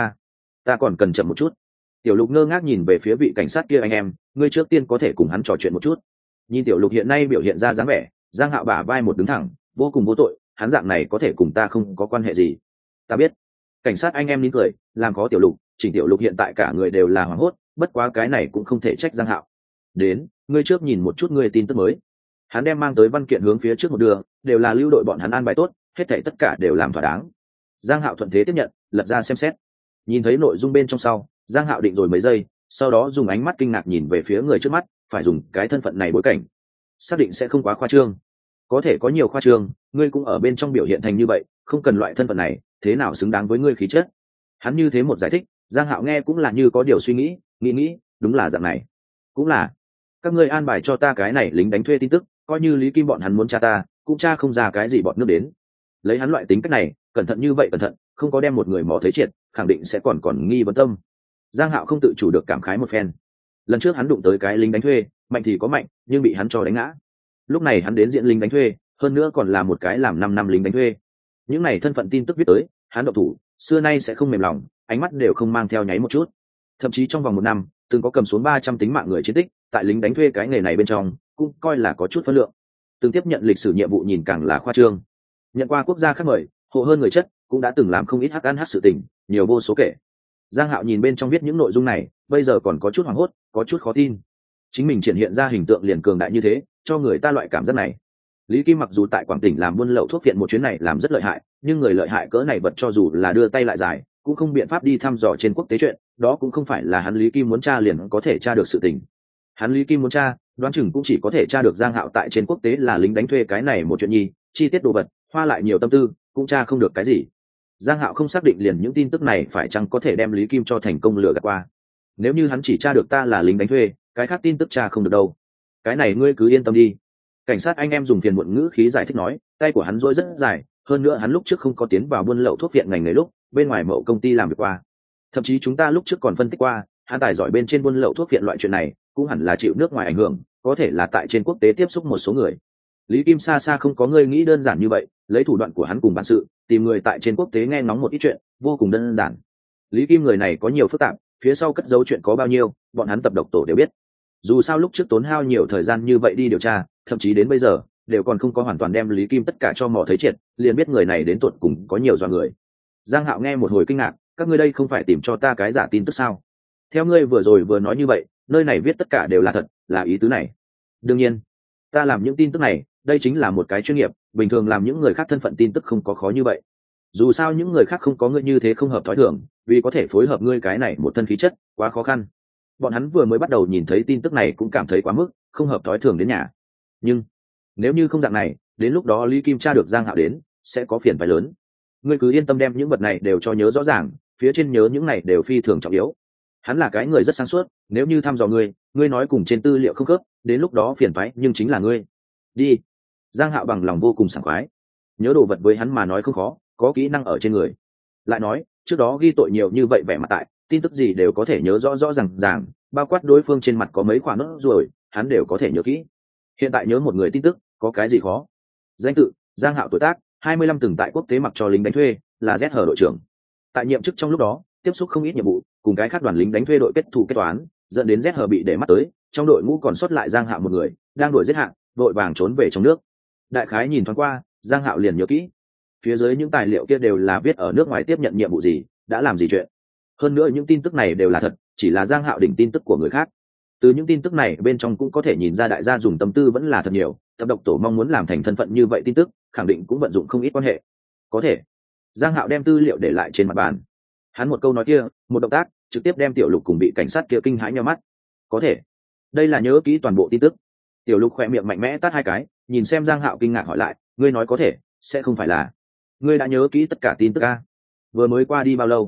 Ta còn cần chậm một chút. Tiểu Lục ngơ ngác nhìn về phía vị cảnh sát kia. Anh em, ngươi trước tiên có thể cùng hắn trò chuyện một chút. Nhìn Tiểu Lục hiện nay biểu hiện ra dáng vẻ, Giang Hạo bả vai một đứng thẳng, vô cùng vô tội, hắn dạng này có thể cùng ta không có quan hệ gì. Ta biết. Cảnh sát anh em nín cười, làm khó Tiểu Lục, chỉnh Tiểu Lục hiện tại cả người đều là hoảng hốt, bất quá cái này cũng không thể trách Giang Hạo. Đến, ngươi trước nhìn một chút ngươi tin tức mới. Hắn đem mang tới văn kiện hướng phía trước một đường, đều là lưu đội bọn hắn an bài tốt, hết thảy tất cả đều làm thỏa đáng. Giang Hạo thuận thế tiếp nhận, lật ra xem xét. Nhìn thấy nội dung bên trong sau, Giang Hạo định rồi mấy giây, sau đó dùng ánh mắt kinh ngạc nhìn về phía người trước mắt, phải dùng cái thân phận này bối cảnh, xác định sẽ không quá khoa trương. Có thể có nhiều khoa trương, ngươi cũng ở bên trong biểu hiện thành như vậy, không cần loại thân phận này, thế nào xứng đáng với ngươi khí chất. Hắn như thế một giải thích, Giang Hạo nghe cũng là như có điều suy nghĩ, nghĩ, đúng là dạng này. Cũng là, các ngươi an bài cho ta cái này lính đánh thuê tin tức, coi như Lý Kim bọn hắn muốn tra ta, cũng tra không ra cái gì bọn nước đến. Lấy hắn loại tính cách này, cẩn thận như vậy cẩn thận, không có đem một người mò thấy triệt, khẳng định sẽ còn nghi vấn tâm. Giang Hạo không tự chủ được cảm khái một phen. Lần trước hắn đụng tới cái lính đánh thuê, mạnh thì có mạnh, nhưng bị hắn cho đánh ngã. Lúc này hắn đến diễn lính đánh thuê, hơn nữa còn là một cái làm 5 năm lính đánh thuê. Những này thân phận tin tức viết tới, hắn động thủ, xưa nay sẽ không mềm lòng, ánh mắt đều không mang theo nháy một chút. Thậm chí trong vòng 1 năm, từng có cầm xuống 300 tính mạng người chiến tích, tại lính đánh thuê cái nghề này bên trong, cũng coi là có chút phân lượng. Từng tiếp nhận lịch sử nhiệm vụ nhìn càng là khoa trương. Nhận qua quốc gia khác mời, hộ hơn người chất, cũng đã từng làm không ít hắc ăn hắc sự tình, nhiều vô số kể. Giang Hạo nhìn bên trong viết những nội dung này, bây giờ còn có chút hoảng hốt, có chút khó tin. Chính mình triển hiện ra hình tượng liền cường đại như thế, cho người ta loại cảm giác này. Lý Kim mặc dù tại Quảng Tỉnh làm buôn lậu thuốc viện một chuyến này làm rất lợi hại, nhưng người lợi hại cỡ này vật cho dù là đưa tay lại dài, cũng không biện pháp đi thăm dò trên quốc tế chuyện, đó cũng không phải là hắn Lý Kim muốn tra liền có thể tra được sự tình. Hắn Lý Kim muốn tra, đoán chừng cũng chỉ có thể tra được Giang Hạo tại trên quốc tế là lính đánh thuê cái này một chuyện nhi, chi tiết đồ vật, hoa lại nhiều tâm tư, cũng tra không được cái gì. Giang Hạo không xác định liền những tin tức này phải chăng có thể đem Lý Kim cho thành công lừa gạt qua. Nếu như hắn chỉ tra được ta là lính đánh thuê, cái khác tin tức tra không được đâu. Cái này ngươi cứ yên tâm đi. Cảnh sát anh em dùng phiền muộn ngữ khí giải thích nói, tay của hắn rỗi rất dài, hơn nữa hắn lúc trước không có tiến vào buôn lậu thuốc viện ngành nghề lúc, bên ngoài mậu công ty làm việc qua. Thậm chí chúng ta lúc trước còn phân tích qua, hắn tài giỏi bên trên buôn lậu thuốc viện loại chuyện này, cũng hẳn là chịu nước ngoài ảnh hưởng, có thể là tại trên quốc tế tiếp xúc một số người. Lý Kim xa xa không có ngươi nghĩ đơn giản như vậy, lấy thủ đoạn của hắn cùng bản sự, tìm người tại trên quốc tế nghe ngóng một ít chuyện, vô cùng đơn giản. Lý Kim người này có nhiều phức tạp, phía sau cất giấu chuyện có bao nhiêu, bọn hắn tập độc tổ đều biết. Dù sao lúc trước tốn hao nhiều thời gian như vậy đi điều tra, thậm chí đến bây giờ đều còn không có hoàn toàn đem Lý Kim tất cả cho mò thấy triệt, liền biết người này đến tột cùng có nhiều dọa người. Giang Hạo nghe một hồi kinh ngạc, các ngươi đây không phải tìm cho ta cái giả tin tức sao? Theo ngươi vừa rồi vừa nói như vậy, nơi này viết tất cả đều là thật, là ý tứ này. Đương nhiên, ta làm những tin tức này, đây chính là một cái chuyên nghiệp, bình thường làm những người khác thân phận tin tức không có khó như vậy. Dù sao những người khác không có ngươi như thế không hợp thói thường, vì có thể phối hợp ngươi cái này một thân khí chất, quá khó khăn. Bọn hắn vừa mới bắt đầu nhìn thấy tin tức này cũng cảm thấy quá mức, không hợp thói thường đến nhà. Nhưng nếu như không dạng này, đến lúc đó Lý Kim tra được Giang Hạo đến, sẽ có phiền phải lớn. Ngươi cứ yên tâm đem những vật này đều cho nhớ rõ ràng, phía trên nhớ những này đều phi thường trọng yếu. Hắn là cái người rất sáng suốt, nếu như thăm dò ngươi nói cùng trên tư liệu không khớp, đến lúc đó phiền toái nhưng chính là ngươi. Đi. Giang Hạo bằng lòng vô cùng sảng khoái. Nhớ đồ vật với hắn mà nói không khó, có kỹ năng ở trên người. Lại nói, trước đó ghi tội nhiều như vậy vẻ mặt tại, tin tức gì đều có thể nhớ rõ rõ ràng, bao quát đối phương trên mặt có mấy khoản nốt rồi, hắn đều có thể nhớ kỹ. Hiện tại nhớ một người tin tức, có cái gì khó? Danh tự: Giang Hạo, tuổi tác 25, từng tại quốc tế mặc cho lính đánh thuê, là ZH đội trưởng. Tại nhiệm chức trong lúc đó, tiếp xúc không ít nhiệm vụ, cùng cái khác đoàn lính đánh thuê đội kết thù kết toán, dẫn đến ZH bị để mắt tới, trong đội ngũ còn sót lại Giang Hạo một người, đang đuổi giết hạng, đội vàng trốn về trong nước. Đại khái nhìn thoáng qua, Giang Hạo liền nhớ kỹ. Phía dưới những tài liệu kia đều là viết ở nước ngoài tiếp nhận nhiệm vụ gì, đã làm gì chuyện. Hơn nữa những tin tức này đều là thật, chỉ là Giang Hạo đỉnh tin tức của người khác. Từ những tin tức này bên trong cũng có thể nhìn ra đại gia dùng tâm tư vẫn là thật nhiều, tập độc tổ mong muốn làm thành thân phận như vậy tin tức, khẳng định cũng vận dụng không ít quan hệ. Có thể. Giang Hạo đem tư liệu để lại trên mặt bàn. Hắn một câu nói kia, một động tác, trực tiếp đem Tiểu Lục cùng bị cảnh sát kia kinh hãi nhíu mắt. Có thể. Đây là nhớ kỹ toàn bộ tin tức. Tiểu Lục khẽ miệng mạnh mẽ tát 2 cái, nhìn xem Giang Hạo kinh ngạc hỏi lại, ngươi nói có thể, sẽ không phải là ngươi đã nhớ kỹ tất cả tin tức a? Vừa mới qua đi bao lâu,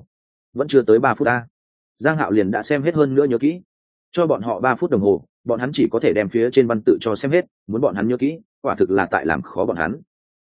vẫn chưa tới 3 phút ta. Giang Hạo liền đã xem hết hơn nữa nhớ kỹ. Cho bọn họ 3 phút đồng hồ, bọn hắn chỉ có thể đem phía trên văn tự cho xem hết, muốn bọn hắn nhớ kỹ, quả thực là tại làm khó bọn hắn.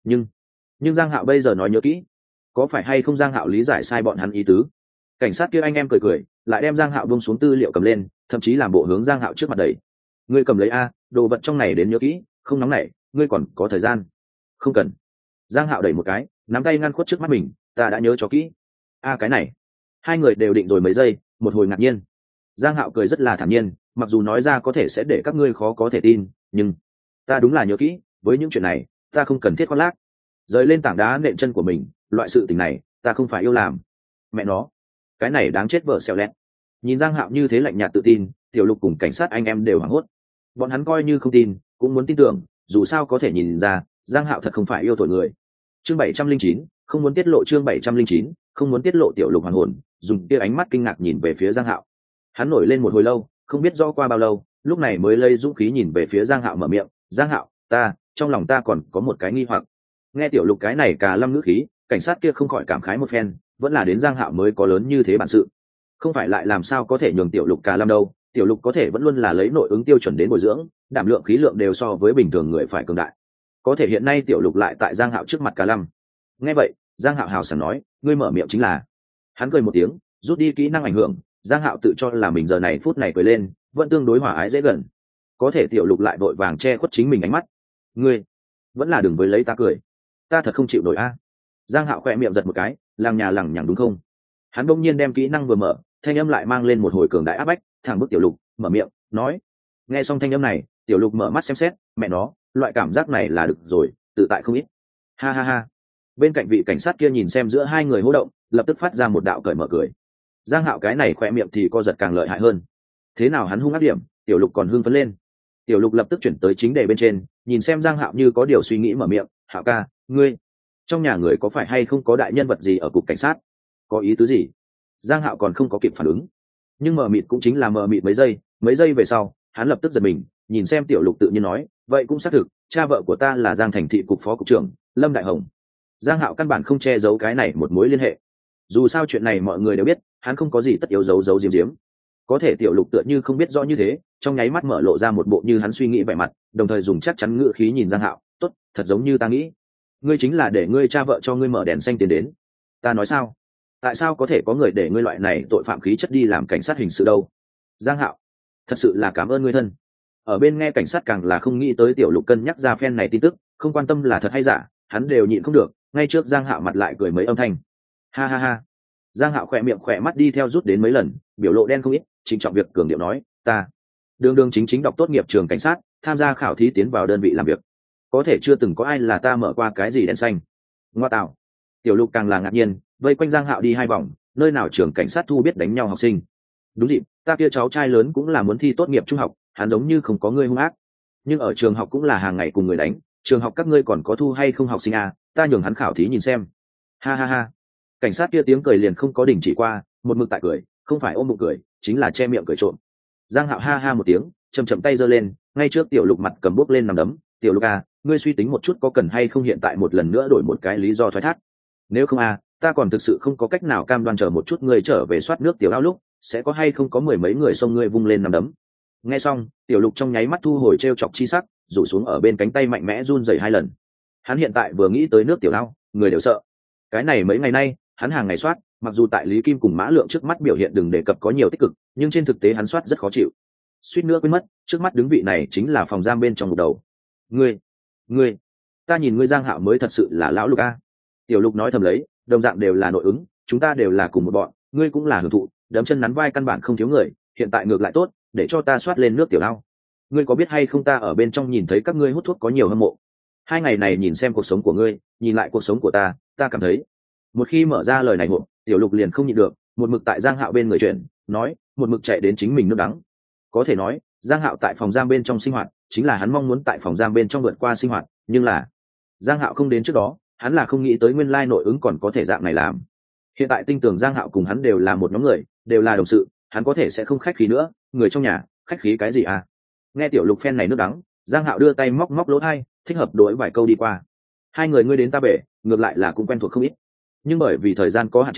Nhưng Giang Hạo bây giờ nói nhớ kỹ, có phải hay không Giang Hạo lý giải sai bọn hắn ý tứ? Cảnh sát kia anh em cười cười, lại đem Giang Hạo buông xuống tư liệu cầm lên, thậm chí làm bộ hướng Giang Hạo trước mặt đẩy. Ngươi cầm lấy a, đồ vật trong này đến nhớ kỹ, không nóng nảy, ngươi còn có thời gian. Không cần. Giang Hạo đẩy một cái, nắm tay ngăn khuất trước mắt mình, ta đã nhớ cho kỹ. A cái này. Hai người đều định rồi mấy giây, một hồi ngạc nhiên. Giang Hạo cười rất là thản nhiên, mặc dù nói ra có thể sẽ để các ngươi khó có thể tin, nhưng ta đúng là nhớ kỹ, với những chuyện này, ta không cần thiết khoác lác. Rời lên tảng đá nện chân của mình, loại sự tình này, ta không phải yêu làm. Mẹ nó, cái này đáng chết vợ xẹo lẹt. Nhìn Giang Hạo như thế lạnh nhạt tự tin, Tiểu Lục cùng cảnh sát anh em đều hoảng hốt. Bọn hắn coi như không tin, cũng muốn tin tưởng, dù sao có thể nhìn ra, Giang Hạo thật không phải yêu thổi người. Chương 709, không muốn tiết lộ chương 709, không muốn tiết lộ. Tiểu Lục hoàn hồn, dùng kia ánh mắt kinh ngạc nhìn về phía Giang Hạo. Hắn nổi lên một hồi lâu, không biết rõ qua bao lâu, lúc này mới lây dũng khí nhìn về phía Giang Hạo mở miệng, "Giang Hạo, trong lòng ta còn có một cái nghi hoặc." Nghe Tiểu Lục cái này cả lâm ngữ khí, cảnh sát kia không khỏi cảm khái một phen, vẫn là đến Giang Hạo mới có lớn như thế bản sự. Không phải lại làm sao có thể nhường Tiểu Lục cả lâm đâu, Tiểu Lục có thể vẫn luôn là lấy nội ứng tiêu chuẩn đến bồi dưỡng, đảm lượng khí lượng đều so với bình thường người phải cường đại. Có thể hiện nay Tiểu Lục lại tại Giang Hạo trước mặt cả lâm. Nghe vậy, Giang Hạo hào sảng nói, "Ngươi mở miệng chính là." Hắn cười một tiếng, rút đi kỹ năng ảnh hưởng, Giang Hạo tự cho là mình giờ này phút này cười lên, vẫn tương đối hòa ái dễ gần. Có thể Tiểu Lục lại vội vàng che khuất chính mình ánh mắt. "Ngươi, vẫn là đừng với lấy ta cười. Ta thật không chịu nổi a." Giang Hạo khẽ miệng giật một cái, lằng nhà lằng nhằng đúng không? Hắn bỗng nhiên đem kỹ năng vừa mở, thanh âm lại mang lên một hồi cường đại áp bách, thẳng bức Tiểu Lục, mở miệng, nói. Nghe xong thanh âm này, Tiểu Lục mở mắt xem xét, mẹ nó, loại cảm giác này là được rồi, tự tại không ít. Ha ha ha. Bên cạnh vị cảnh sát kia nhìn xem giữa hai người hô động, lập tức phát ra một đạo cởi mở cười. Giang Hạo cái này khỏe miệng thì co giật càng lợi hại hơn. Thế nào hắn hung ác điểm, Tiểu Lục còn hưng phấn lên. Tiểu Lục lập tức chuyển tới chính đề bên trên, nhìn xem Giang Hạo như có điều suy nghĩ mở miệng, "Hạo ca, ngươi, trong nhà người có phải hay không có đại nhân vật gì ở cục cảnh sát? Có ý tứ gì?" Giang Hạo còn không có kịp phản ứng, nhưng mờ mịt cũng chính là mờ mịt mấy giây về sau, hắn lập tức giật mình, nhìn xem Tiểu Lục tự nhiên nói, "Vậy cũng xác thực, cha vợ của ta là Giang Thành thị cục phó cục trưởng Lâm Đại Hồng." Giang Hạo căn bản không che giấu cái này một mối liên hệ. Dù sao chuyện này mọi người đều biết, hắn không có gì tất yếu giấu giếm. Có thể Tiểu Lục tựa như không biết rõ như thế, trong nháy mắt mở lộ ra một bộ như hắn suy nghĩ vẻ mặt, đồng thời dùng chắc chắn ngữ khí nhìn Giang Hạo, "Tốt, thật giống như ta nghĩ. Ngươi chính là để ngươi cha vợ cho ngươi mở đèn xanh tiến đến." "Ta nói sao? Tại sao có thể có người để ngươi loại này tội phạm khí chất đi làm cảnh sát hình sự đâu?" "Giang Hạo, thật sự là cảm ơn ngươi thân." Ở bên nghe cảnh sát càng là không nghĩ tới Tiểu Lục cân nhắc ra phen này tin tức, không quan tâm là thật hay giả, hắn đều nhịn không được, ngay trước Giang Hạo mặt lại cười mấy âm thanh. Ha ha ha. Giang Hạo khỏe miệng khỏe mắt đi theo rút đến mấy lần, biểu lộ đen không ít, trịnh trọng việc cường điệu nói, "Ta đường chính đọc tốt nghiệp trường cảnh sát, tham gia khảo thí tiến vào đơn vị làm việc. Có thể chưa từng có ai là ta mở qua cái gì đèn xanh." Ngoa tạo. Tiểu Lục càng là ngạc nhiên, vây quanh Giang Hạo đi hai vòng, nơi nào trường cảnh sát thu biết đánh nhau học sinh. Đúng dịp, ta kia cháu trai lớn cũng là muốn thi tốt nghiệp trung học, hắn giống như không có ngươi hung ác, nhưng ở trường học cũng là hàng ngày cùng người đánh, trường học các ngươi còn có thu hay không học sinh à, ta nhường hắn khảo thí nhìn xem. Ha ha ha. Cảnh sát kia tiếng cười liền không có đình chỉ qua, một mực tại cười, không phải ôm bụng cười, chính là che miệng cười trộm. Giang Hạo ha ha một tiếng, chậm tay giơ lên, ngay trước Tiểu Lục mặt cầm bốc lên nằm đấm, "Tiểu Lục à, ngươi suy tính một chút có cần hay không hiện tại một lần nữa đổi một cái lý do thoái thác. Nếu không à, ta còn thực sự không có cách nào cam đoan chờ một chút ngươi trở về soát nước tiểu ao lúc, sẽ có hay không có mười mấy người xông ngươi vung lên nằm đấm." Nghe xong, Tiểu Lục trong nháy mắt thu hồi trêu chọc chi sắc, rủ xuống ở bên cánh tay mạnh mẽ run rẩy hai lần. Hắn hiện tại vừa nghĩ tới nước tiểu ao, người đều sợ. Cái này mấy ngày nay, hắn hàng ngày soát, mặc dù tại Lý Kim cùng Mã Lượng trước mắt biểu hiện đừng đề cập có nhiều tích cực, nhưng trên thực tế hắn soát rất khó chịu. Suýt nữa quên mất, trước mắt đứng vị này chính là phòng giam bên trong một đầu. Ngươi, ta nhìn ngươi Giang Hạo mới thật sự là lão Lục a." Tiểu Lục nói thầm lấy, đồng dạng đều là nội ứng, chúng ta đều là cùng một bọn, ngươi cũng là hưởng thụ, đấm chân nắn vai căn bản không thiếu người, hiện tại ngược lại tốt, để cho ta soát lên nước tiểu ao. Ngươi có biết hay không ta ở bên trong nhìn thấy các ngươi hút thuốc có nhiều hâm mộ. Hai ngày này nhìn xem cuộc sống của ngươi, nhìn lại cuộc sống của ta cảm thấy. Một khi mở ra lời này hộp, Tiểu Lục liền không nhịn được, một mực tại Giang Hạo bên người chuyện, nói, một mực chạy đến chính mình nước đắng. Có thể nói, Giang Hạo tại phòng giam bên trong sinh hoạt, chính là hắn mong muốn tại phòng giam bên trong vượt qua sinh hoạt, nhưng là Giang Hạo không đến trước đó, hắn là không nghĩ tới nguyên lai nội ứng còn có thể dạng này làm. Hiện tại tin tưởng Giang Hạo cùng hắn đều là một nhóm người, đều là đồng sự, hắn có thể sẽ không khách khí nữa, người trong nhà, khách khí cái gì à? Nghe Tiểu Lục phen này nước đắng, Giang Hạo đưa tay móc lỗ tai, thích hợp đối vài câu đi qua. Hai người ngươi đến ta bể, ngược lại là cũng quen thuộc không ít. Nhưng bởi vì thời gian có hạn chế,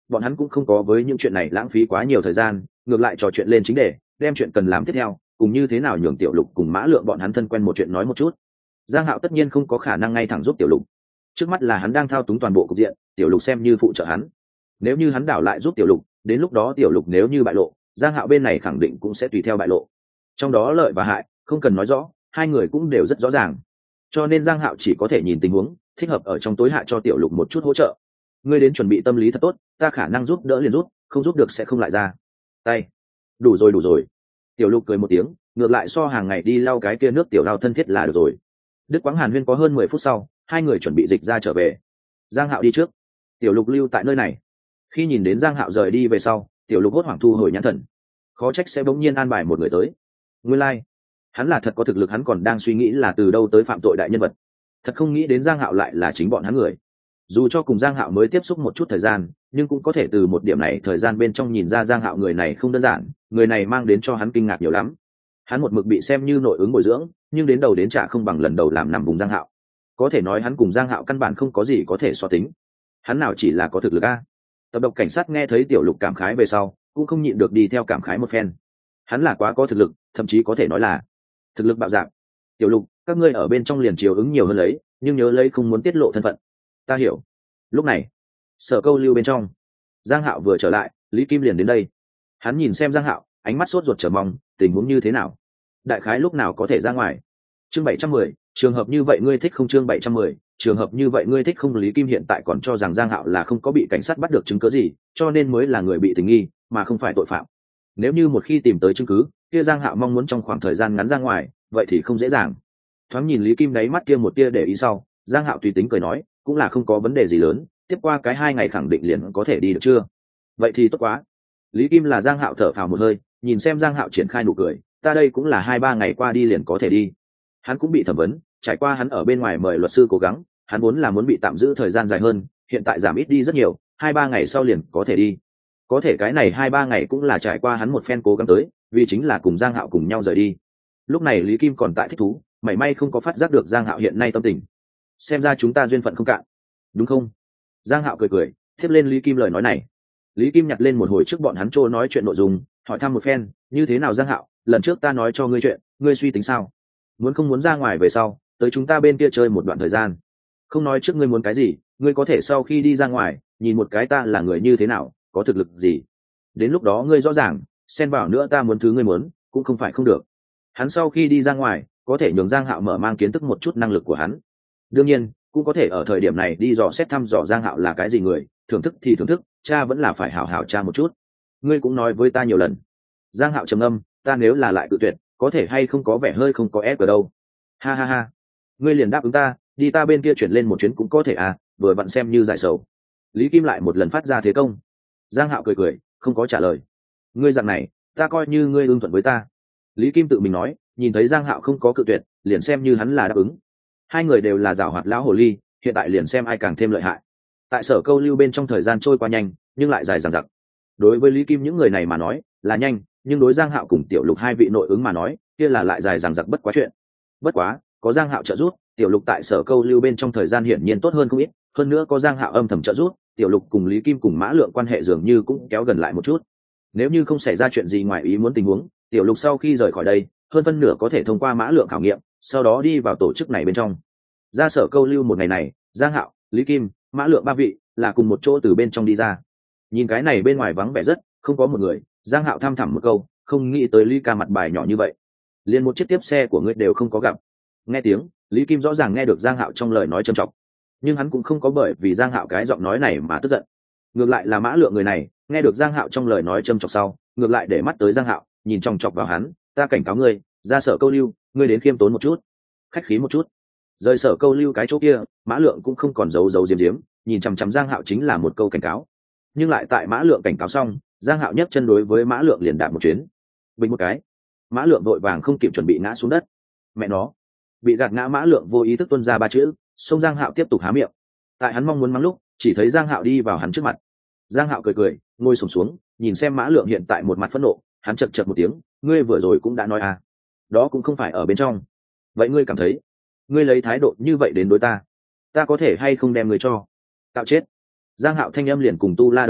bọn hắn cũng không có với những chuyện này lãng phí quá nhiều thời gian, ngược lại trò chuyện lên chính đề, đem chuyện cần làm tiếp theo cùng như thế nào nhường Tiểu Lục cùng Mã Lượng bọn hắn thân quen một chuyện nói một chút. Giang Hạo tất nhiên không có khả năng ngay thẳng giúp Tiểu Lục, trước mắt là hắn đang thao túng toàn bộ cục diện, Tiểu Lục xem như phụ trợ hắn. Nếu như hắn đảo lại giúp Tiểu Lục, đến lúc đó Tiểu Lục nếu như bại lộ, Giang Hạo bên này khẳng định cũng sẽ tùy theo bại lộ. Trong đó lợi và hại không cần nói rõ, hai người cũng đều rất rõ ràng. Cho nên Giang Hạo chỉ có thể nhìn tình huống, thích hợp ở trong tối hạ cho Tiểu Lục một chút hỗ trợ. Ngươi đến chuẩn bị tâm lý thật tốt, ta khả năng giúp đỡ liền giúp, không giúp được sẽ không lại ra tay. Đủ rồi đủ rồi. Tiểu Lục cười một tiếng, ngược lại so hàng ngày đi lau cái kia nước tiểu lau thân thiết là được rồi. Đức Quáng Hàn Huyên có hơn 10 phút sau, hai người chuẩn bị dịch ra trở về. Giang Hạo đi trước, Tiểu Lục lưu tại nơi này. Khi nhìn đến Giang Hạo rời đi về sau, Tiểu Lục hốt hoảng thu hồi nhãn thần. Khó trách sẽ bỗng nhiên an bài một người tới. Nguyên lai, hắn là thật có thực lực, hắn còn đang suy nghĩ là từ đâu tới phạm tội đại nhân vật. Thật không nghĩ đến Giang Hạo lại là chính bọn hắn người. Dù cho cùng Giang Hạo mới tiếp xúc một chút thời gian, nhưng cũng có thể từ một điểm này thời gian bên trong nhìn ra Giang Hạo người này không đơn giản, người này mang đến cho hắn kinh ngạc nhiều lắm. Hắn một mực bị xem như nội ứng bồi dưỡng, nhưng đến đầu đến chả không bằng lần đầu làm nằm vùng Giang Hạo. Có thể nói hắn cùng Giang Hạo căn bản không có gì có thể so tính. Hắn nào chỉ là có thực lực a. Tập độc cảnh sát nghe thấy Tiểu Lục cảm khái về sau, cũng không nhịn được đi theo cảm khái một phen. Hắn là quá có thực lực, thậm chí có thể nói là thực lực bạo dạng. Tiểu Lục, các ngươi ở bên trong liền chiều ứng nhiều hơn lấy, nhưng nhớ lấy không muốn tiết lộ thân phận. Ta hiểu. Lúc này, Sở Câu Lưu bên trong, Giang Hạo vừa trở lại, Lý Kim liền đến đây. Hắn nhìn xem Giang Hạo, ánh mắt sốt ruột chờ mong, tình huống như thế nào, đại khái lúc nào có thể ra ngoài. Chương 710, trường hợp như vậy ngươi thích không? Chương 710, trường hợp như vậy ngươi thích không? Lý Kim hiện tại còn cho rằng Giang Hạo là không có bị cảnh sát bắt được chứng cứ gì, cho nên mới là người bị tình nghi, mà không phải tội phạm. Nếu như một khi tìm tới chứng cứ, kia Giang Hạo mong muốn trong khoảng thời gian ngắn ra ngoài, vậy thì không dễ dàng. Thoáng nhìn Lý Kim đáy mắt kia một tia để ý sau, Giang Hạo tùy tính cười nói, cũng là không có vấn đề gì lớn, tiếp qua cái 2 ngày khẳng định liền có thể đi được chưa? Vậy thì tốt quá. Lý Kim là Giang Hạo thở phào một hơi, nhìn xem Giang Hạo triển khai nụ cười, ta đây cũng là 2-3 ngày qua đi liền có thể đi. Hắn cũng bị thẩm vấn, trải qua hắn ở bên ngoài mời luật sư cố gắng, hắn vốn là muốn bị tạm giữ thời gian dài hơn, hiện tại giảm ít đi rất nhiều, 2-3 ngày sau liền có thể đi. Có thể cái này 2-3 ngày cũng là trải qua hắn một phen cố gắng tới, vì chính là cùng Giang Hạo cùng nhau rời đi. Lúc này Lý Kim còn tại thích thú, mảy may không có phát giác được Giang Hạo hiện nay tâm tình. Xem ra chúng ta duyên phận không cạn, đúng không? Giang Hạo cười cười, tiếp lên Lý Kim lời nói này. Lý Kim nhặt lên một hồi trước bọn hắn trô nói chuyện nội dung, hỏi thăm một phen, như thế nào Giang Hạo, lần trước ta nói cho ngươi chuyện, ngươi suy tính sao? Muốn không muốn ra ngoài về sau, tới chúng ta bên kia chơi một đoạn thời gian. Không nói trước ngươi muốn cái gì, ngươi có thể sau khi đi ra ngoài, nhìn một cái ta là người như thế nào, có thực lực gì. Đến lúc đó ngươi rõ ràng, xen vào nữa ta muốn thứ ngươi muốn, cũng không phải không được. Hắn sau khi đi ra ngoài, có thể nhường Giang Hạo mở mang kiến thức một chút năng lực của hắn. Đương nhiên, cũng có thể ở thời điểm này đi dò xét thăm dò Giang Hạo là cái gì người, thưởng thức thì thưởng thức, cha vẫn là phải hảo hảo cha một chút. Ngươi cũng nói với ta nhiều lần. Giang Hạo trầm âm, ta nếu là lại tự tuyệt, có thể hay không có vẻ hơi không có ép ở đâu. Ha ha ha. Ngươi liền đáp ứng ta, đi ta bên kia chuyển lên một chuyến cũng có thể à, vừa vặn xem như giải sầu. Lý Kim lại một lần phát ra thế công. Giang Hạo cười cười, không có trả lời. Ngươi dạng này, ta coi như ngươi ưng thuận với ta. Lý Kim tự mình nói, nhìn thấy Giang Hạo không có cự tuyệt, liền xem như hắn là đáp ứng. Hai người đều là giảo hoạt lão hồ ly, hiện tại liền xem ai càng thêm lợi hại. Tại Sở Câu Lưu bên trong thời gian trôi qua nhanh, nhưng lại dài dằng dặc. Đối với Lý Kim những người này mà nói, là nhanh, nhưng đối Giang Hạo cùng Tiểu Lục hai vị nội ứng mà nói, kia là lại dài dằng dặc bất quá chuyện. Bất quá, có Giang Hạo trợ giúp, Tiểu Lục tại Sở Câu Lưu bên trong thời gian hiển nhiên tốt hơn không ít, hơn nữa có Giang Hạo âm thầm trợ giúp, Tiểu Lục cùng Lý Kim cùng Mã Lượng quan hệ dường như cũng kéo gần lại một chút. Nếu như không xảy ra chuyện gì ngoài ý muốn tình huống, Tiểu Lục sau khi rời khỏi đây, hơn phân nửa có thể thông qua Mã Lượng khảo nghiệm, sau đó đi vào tổ chức này bên trong. Ra Sở Câu Lưu một ngày này, Giang Hạo, Lý Kim, Mã Lượng ba vị là cùng một chỗ từ bên trong đi ra. Nhìn cái này bên ngoài vắng vẻ rất, không có một người, Giang Hạo thăm thẳm một câu, không nghĩ tới Lý Ca mặt bài nhỏ như vậy, liền một chiếc tiếp xe của ngươi đều không có gặp. Nghe tiếng, Lý Kim rõ ràng nghe được Giang Hạo trong lời nói trầm trọng, nhưng hắn cũng không có bởi vì Giang Hạo cái giọng nói này mà tức giận. Ngược lại là Mã Lượng người này, nghe được Giang Hạo trong lời nói trầm trọng sau, ngược lại để mắt tới Giang Hạo, nhìn chòng chọc vào hắn, ta cảnh cáo ngươi, ra Sở Câu Lưu, ngươi đến khiêm tốn một chút, khách khí một chút. Rời Sở Câu Lưu cái chỗ kia, Mã Lượng cũng không còn giấu giếm, nhìn chằm chằm Giang Hạo chính là một câu cảnh cáo. Nhưng lại tại Mã Lượng cảnh cáo xong, Giang Hạo nhấc chân đối với Mã Lượng liền đạp một chuyến, bình một cái. Mã Lượng vội vàng không kịp chuẩn bị ngã xuống đất. Mẹ nó, bị gạt ngã Mã Lượng vô ý thức tuôn ra 3 chữ, xông Giang Hạo tiếp tục há miệng. Tại hắn mong muốn mắng lúc, chỉ thấy Giang Hạo đi vào hắn trước mặt. Giang Hạo cười cười, ngồi xổm xuống, nhìn xem Mã Lượng hiện tại một mặt phẫn nộ, hắn chậc chậc một tiếng, ngươi vừa rồi cũng đã nói à, đó cũng không phải ở bên trong. Vậy ngươi cảm thấy, ngươi lấy thái độ như vậy đến đối ta có thể hay không đem ngươi cho tạo chết? Giang Hạo thanh âm liền cùng tu la đồng dạng,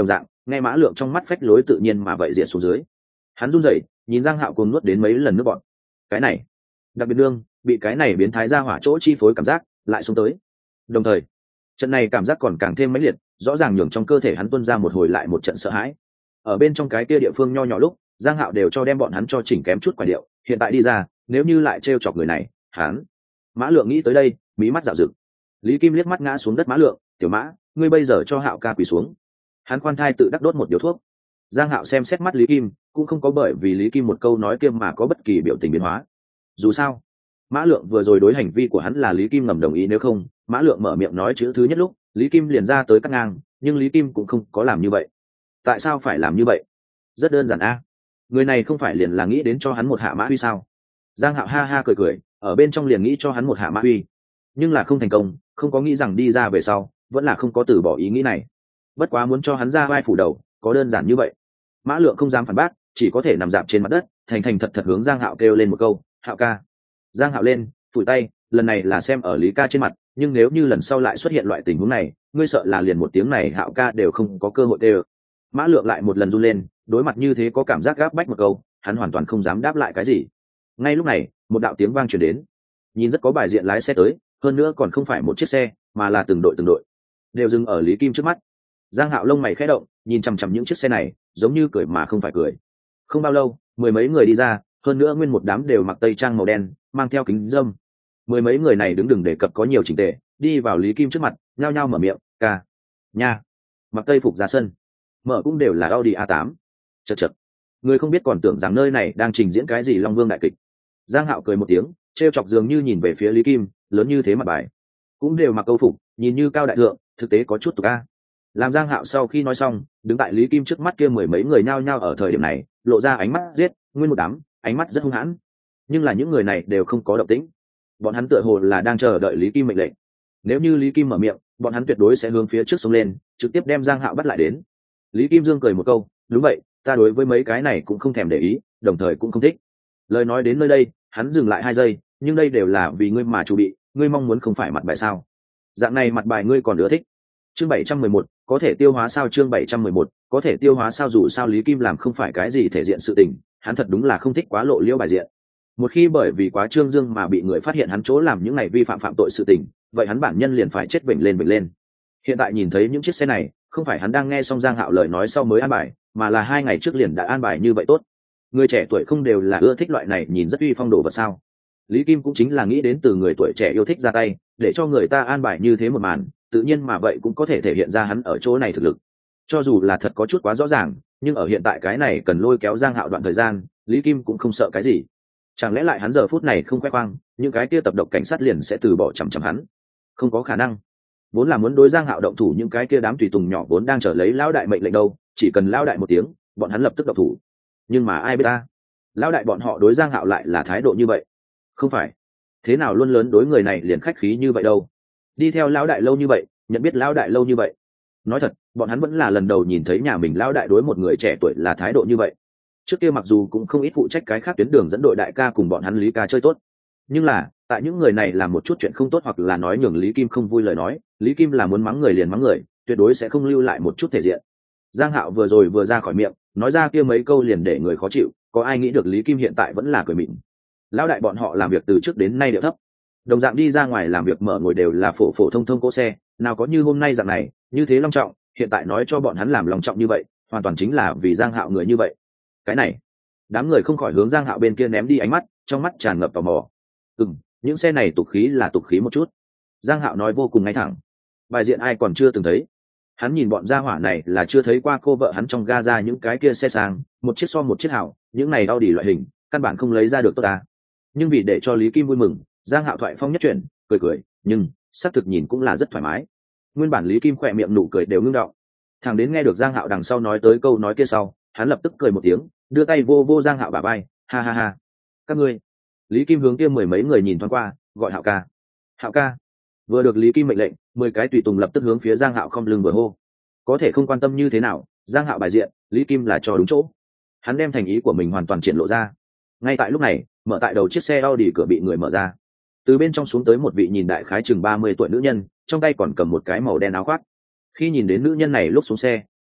nghe Mã Lượng trong mắt phách lối tự nhiên mà vậy diện xuống dưới. Hắn run rẩy nhìn Giang Hạo cùng nuốt đến mấy lần nước bọt. Cái này đặc biệt đương bị cái này biến thái ra hỏa chỗ chi phối cảm giác lại xuống tới, đồng thời trận này cảm giác còn càng thêm mãnh liệt, rõ ràng nhường trong cơ thể hắn tuôn ra một hồi lại một trận sợ hãi. Ở bên trong cái kia địa phương nho nhỏ lúc Giang Hạo đều cho đem bọn hắn cho chỉnh kém chút quả điệu, hiện tại đi ra nếu như lại trêu chọc người này, hắn. Mã Lượng nghĩ tới đây mí mắt dạo dực. Lý Kim liếc mắt ngã xuống đất. Mã Lượng, tiểu Mã, ngươi bây giờ cho Hạo ca quỳ xuống. Hắn khoan thai tự đắc đốt một điếu thuốc. Giang Hạo xem xét mắt Lý Kim, cũng không có bởi vì Lý Kim một câu nói kia mà có bất kỳ biểu tình biến hóa. Dù sao Mã Lượng vừa rồi đối hành vi của hắn là Lý Kim ngầm đồng ý, nếu không Mã Lượng mở miệng nói chữ thứ nhất lúc Lý Kim liền ra tới cắt ngang, nhưng Lý Kim cũng không có làm như vậy. Tại sao phải làm như vậy? Rất đơn giản a, người này không phải liền là nghĩ đến cho hắn một hạ mã uy sao? Giang Hạo ha ha cười cười, ở bên trong liền nghĩ cho hắn một hạ mã uy, nhưng là không thành công, không có nghĩ rằng đi ra về sau vẫn là không có từ bỏ ý nghĩ này. Bất quá muốn cho hắn ra vai phủ đầu có đơn giản như vậy? Mã Lượng không dám phản bác, chỉ có thể nằm dạp trên mặt đất thành thành thật thật hướng Giang Hạo kêu lên một câu, Hạo ca. Giang Hạo lên phủi tay, lần này là xem ở Lý ca trên mặt, nhưng nếu như lần sau lại xuất hiện loại tình huống này, ngươi sợ là liền một tiếng này Hạo ca đều không có cơ hội đều. Mã Lượng lại một lần run lên, đối mặt như thế có cảm giác gáp bách một câu, hắn hoàn toàn không dám đáp lại cái gì. Ngay lúc này một đạo tiếng vang truyền đến, nhìn rất có bài diện lái xe tới, hơn nữa còn không phải một chiếc xe mà là từng đội đều dừng ở Lý Kim trước mắt. Giang Hạo lông mày khẽ động, nhìn chằm chằm những chiếc xe này giống như cười mà không phải cười. Không bao lâu mười mấy người đi ra, hơn nữa nguyên một đám đều mặc tây trang màu đen, mang theo kính râm. Mười mấy người này đứng đừng đề cập có nhiều chỉnh tề, đi vào Lý Kim trước mặt nhao nhao mở miệng, ca nha, mặc tây phục ra sân, mở cũng đều là Audi A8. Chật, người không biết còn tưởng rằng nơi này đang trình diễn cái gì Long Vương đại kịch. Giang Hạo cười một tiếng, trêu chọc dường như nhìn về phía Lý Kim, lớn như thế mặt bài cũng đều mặc câu phục, nhìn như cao đại thượng, thực tế có chút tục a. Làm Giang Hạo sau khi nói xong, đứng tại Lý Kim trước mắt kia mười mấy người nhao nhao ở thời điểm này lộ ra ánh mắt giết, nguyên một đám ánh mắt rất hung hãn, nhưng là những người này đều không có động tĩnh, bọn hắn tựa hồ là đang chờ đợi Lý Kim mệnh lệnh. Nếu như Lý Kim mở miệng, bọn hắn tuyệt đối sẽ hướng phía trước xông lên, trực tiếp đem Giang Hạo bắt lại đến. Lý Kim dương cười một câu, đúng vậy, ta đối với mấy cái này cũng không thèm để ý, đồng thời cũng không thích. Lời nói đến nơi đây hắn dừng lại 2 giây, nhưng đây đều là vì ngươi mà chủ bị, ngươi mong muốn không phải mặt bài sao? Dạng này mặt bài ngươi còn ưa thích? Chương 711, có thể tiêu hóa sao? Chương 711, có thể tiêu hóa sao? Dù sao Lý Kim làm không phải cái gì thể diện sự tình, hắn thật đúng là không thích quá lộ liễu bài diện. Một khi bởi vì quá trương dương mà bị người phát hiện hắn chỗ làm những này vi phạm tội sự tình, vậy hắn bản nhân liền phải chết vểnh lên. Hiện tại nhìn thấy những chiếc xe này, không phải hắn đang nghe xong Giang Hạo lời nói sau mới an bài, mà là 2 ngày trước liền đã an bài như vậy tốt. Người trẻ tuổi không đều là ưa thích loại này nhìn rất uy phong đồ vật sao? Lý Kim cũng chính là nghĩ đến từ người tuổi trẻ yêu thích ra tay, để cho người ta an bài như thế một màn, tự nhiên mà vậy cũng có thể thể hiện ra hắn ở chỗ này thực lực. Cho dù là thật có chút quá rõ ràng, nhưng ở hiện tại cái này cần lôi kéo Giang Hạo đoạn thời gian, Lý Kim cũng không sợ cái gì. Chẳng lẽ lại hắn giờ phút này không khoe khoang, những cái kia tập độc cảnh sát liền sẽ từ bỏ chằm chằm hắn? Không có khả năng. Vốn là muốn đối Giang Hạo động thủ, những cái kia đám tùy tùng nhỏ vốn đang chờ lấy lão đại mệnh lệnh đâu, chỉ cần lão đại một tiếng, bọn hắn lập tức động thủ. Nhưng mà ai biết ta, lão đại bọn họ đối Giang Hạo lại là thái độ như vậy. Không phải, thế nào luôn lớn đối người này liền khách khí như vậy đâu. Đi theo lão đại lâu như vậy, nhận biết lão đại lâu như vậy. Nói thật, bọn hắn vẫn là lần đầu nhìn thấy nhà mình lão đại đối một người trẻ tuổi là thái độ như vậy. Trước kia mặc dù cũng không ít phụ trách cái khác tuyến đường dẫn đội đại ca cùng bọn hắn Lý ca chơi tốt, nhưng là tại những người này làm một chút chuyện không tốt hoặc là nói nhường Lý Kim không vui lời nói, Lý Kim là muốn mắng người liền mắng người, tuyệt đối sẽ không lưu lại một chút thể diện. Giang Hạo vừa rồi vừa ra khỏi miệng nói ra kia mấy câu liền để người khó chịu, có ai nghĩ được Lý Kim hiện tại vẫn là cười mịn. Lão đại bọn họ làm việc từ trước đến nay đều thấp, đồng dạng đi ra ngoài làm việc mở ngồi đều là phổ phổ thông thông cỗ xe, nào có như hôm nay dạng này như thế long trọng. Hiện tại nói cho bọn hắn làm long trọng như vậy, hoàn toàn chính là vì Giang Hạo người như vậy. Cái này, đám người không khỏi hướng Giang Hạo bên kia ném đi ánh mắt, trong mắt tràn ngập tò mò. Những xe này tục khí là tục khí một chút. Giang Hạo nói vô cùng ngay thẳng, bài diện ai còn chưa từng thấy. Hắn nhìn bọn gia hỏa này là chưa thấy qua cô vợ hắn trong ga ra những cái kia xe sang, một chiếc so một chiếc hảo, những này Audi loại hình, căn bản không lấy ra được tốt ta. Nhưng vì để cho Lý Kim vui mừng, Giang Hạo thoại phong nhất chuyển, cười, nhưng xác thực nhìn cũng là rất thoải mái. Nguyên bản Lý Kim khỏe miệng nụ cười đều ngưng đọng. Thằng đến nghe được Giang Hạo đằng sau nói tới câu nói kia sau, hắn lập tức cười một tiếng, đưa tay vô Giang Hạo bả vai, ha. Các ngươi. Lý Kim hướng kia mười mấy người nhìn thoáng qua, gọi Hạo ca. Hạo ca. Vừa được Lý Kim mệnh lệnh, 10 cái tùy tùng lập tức hướng phía Giang Hạo không lưng vừa hô. Có thể không quan tâm như thế nào, Giang Hạo bài diện, Lý Kim là cho đúng chỗ. Hắn đem thành ý của mình hoàn toàn triển lộ ra. Ngay tại lúc này, mở tại đầu chiếc xe Audi cửa bị người mở ra. Từ bên trong xuống tới một vị nhìn đại khái chừng 30 tuổi nữ nhân, trong tay còn cầm một cái màu đen áo khoác. Khi nhìn đến nữ nhân này lúc xuống xe,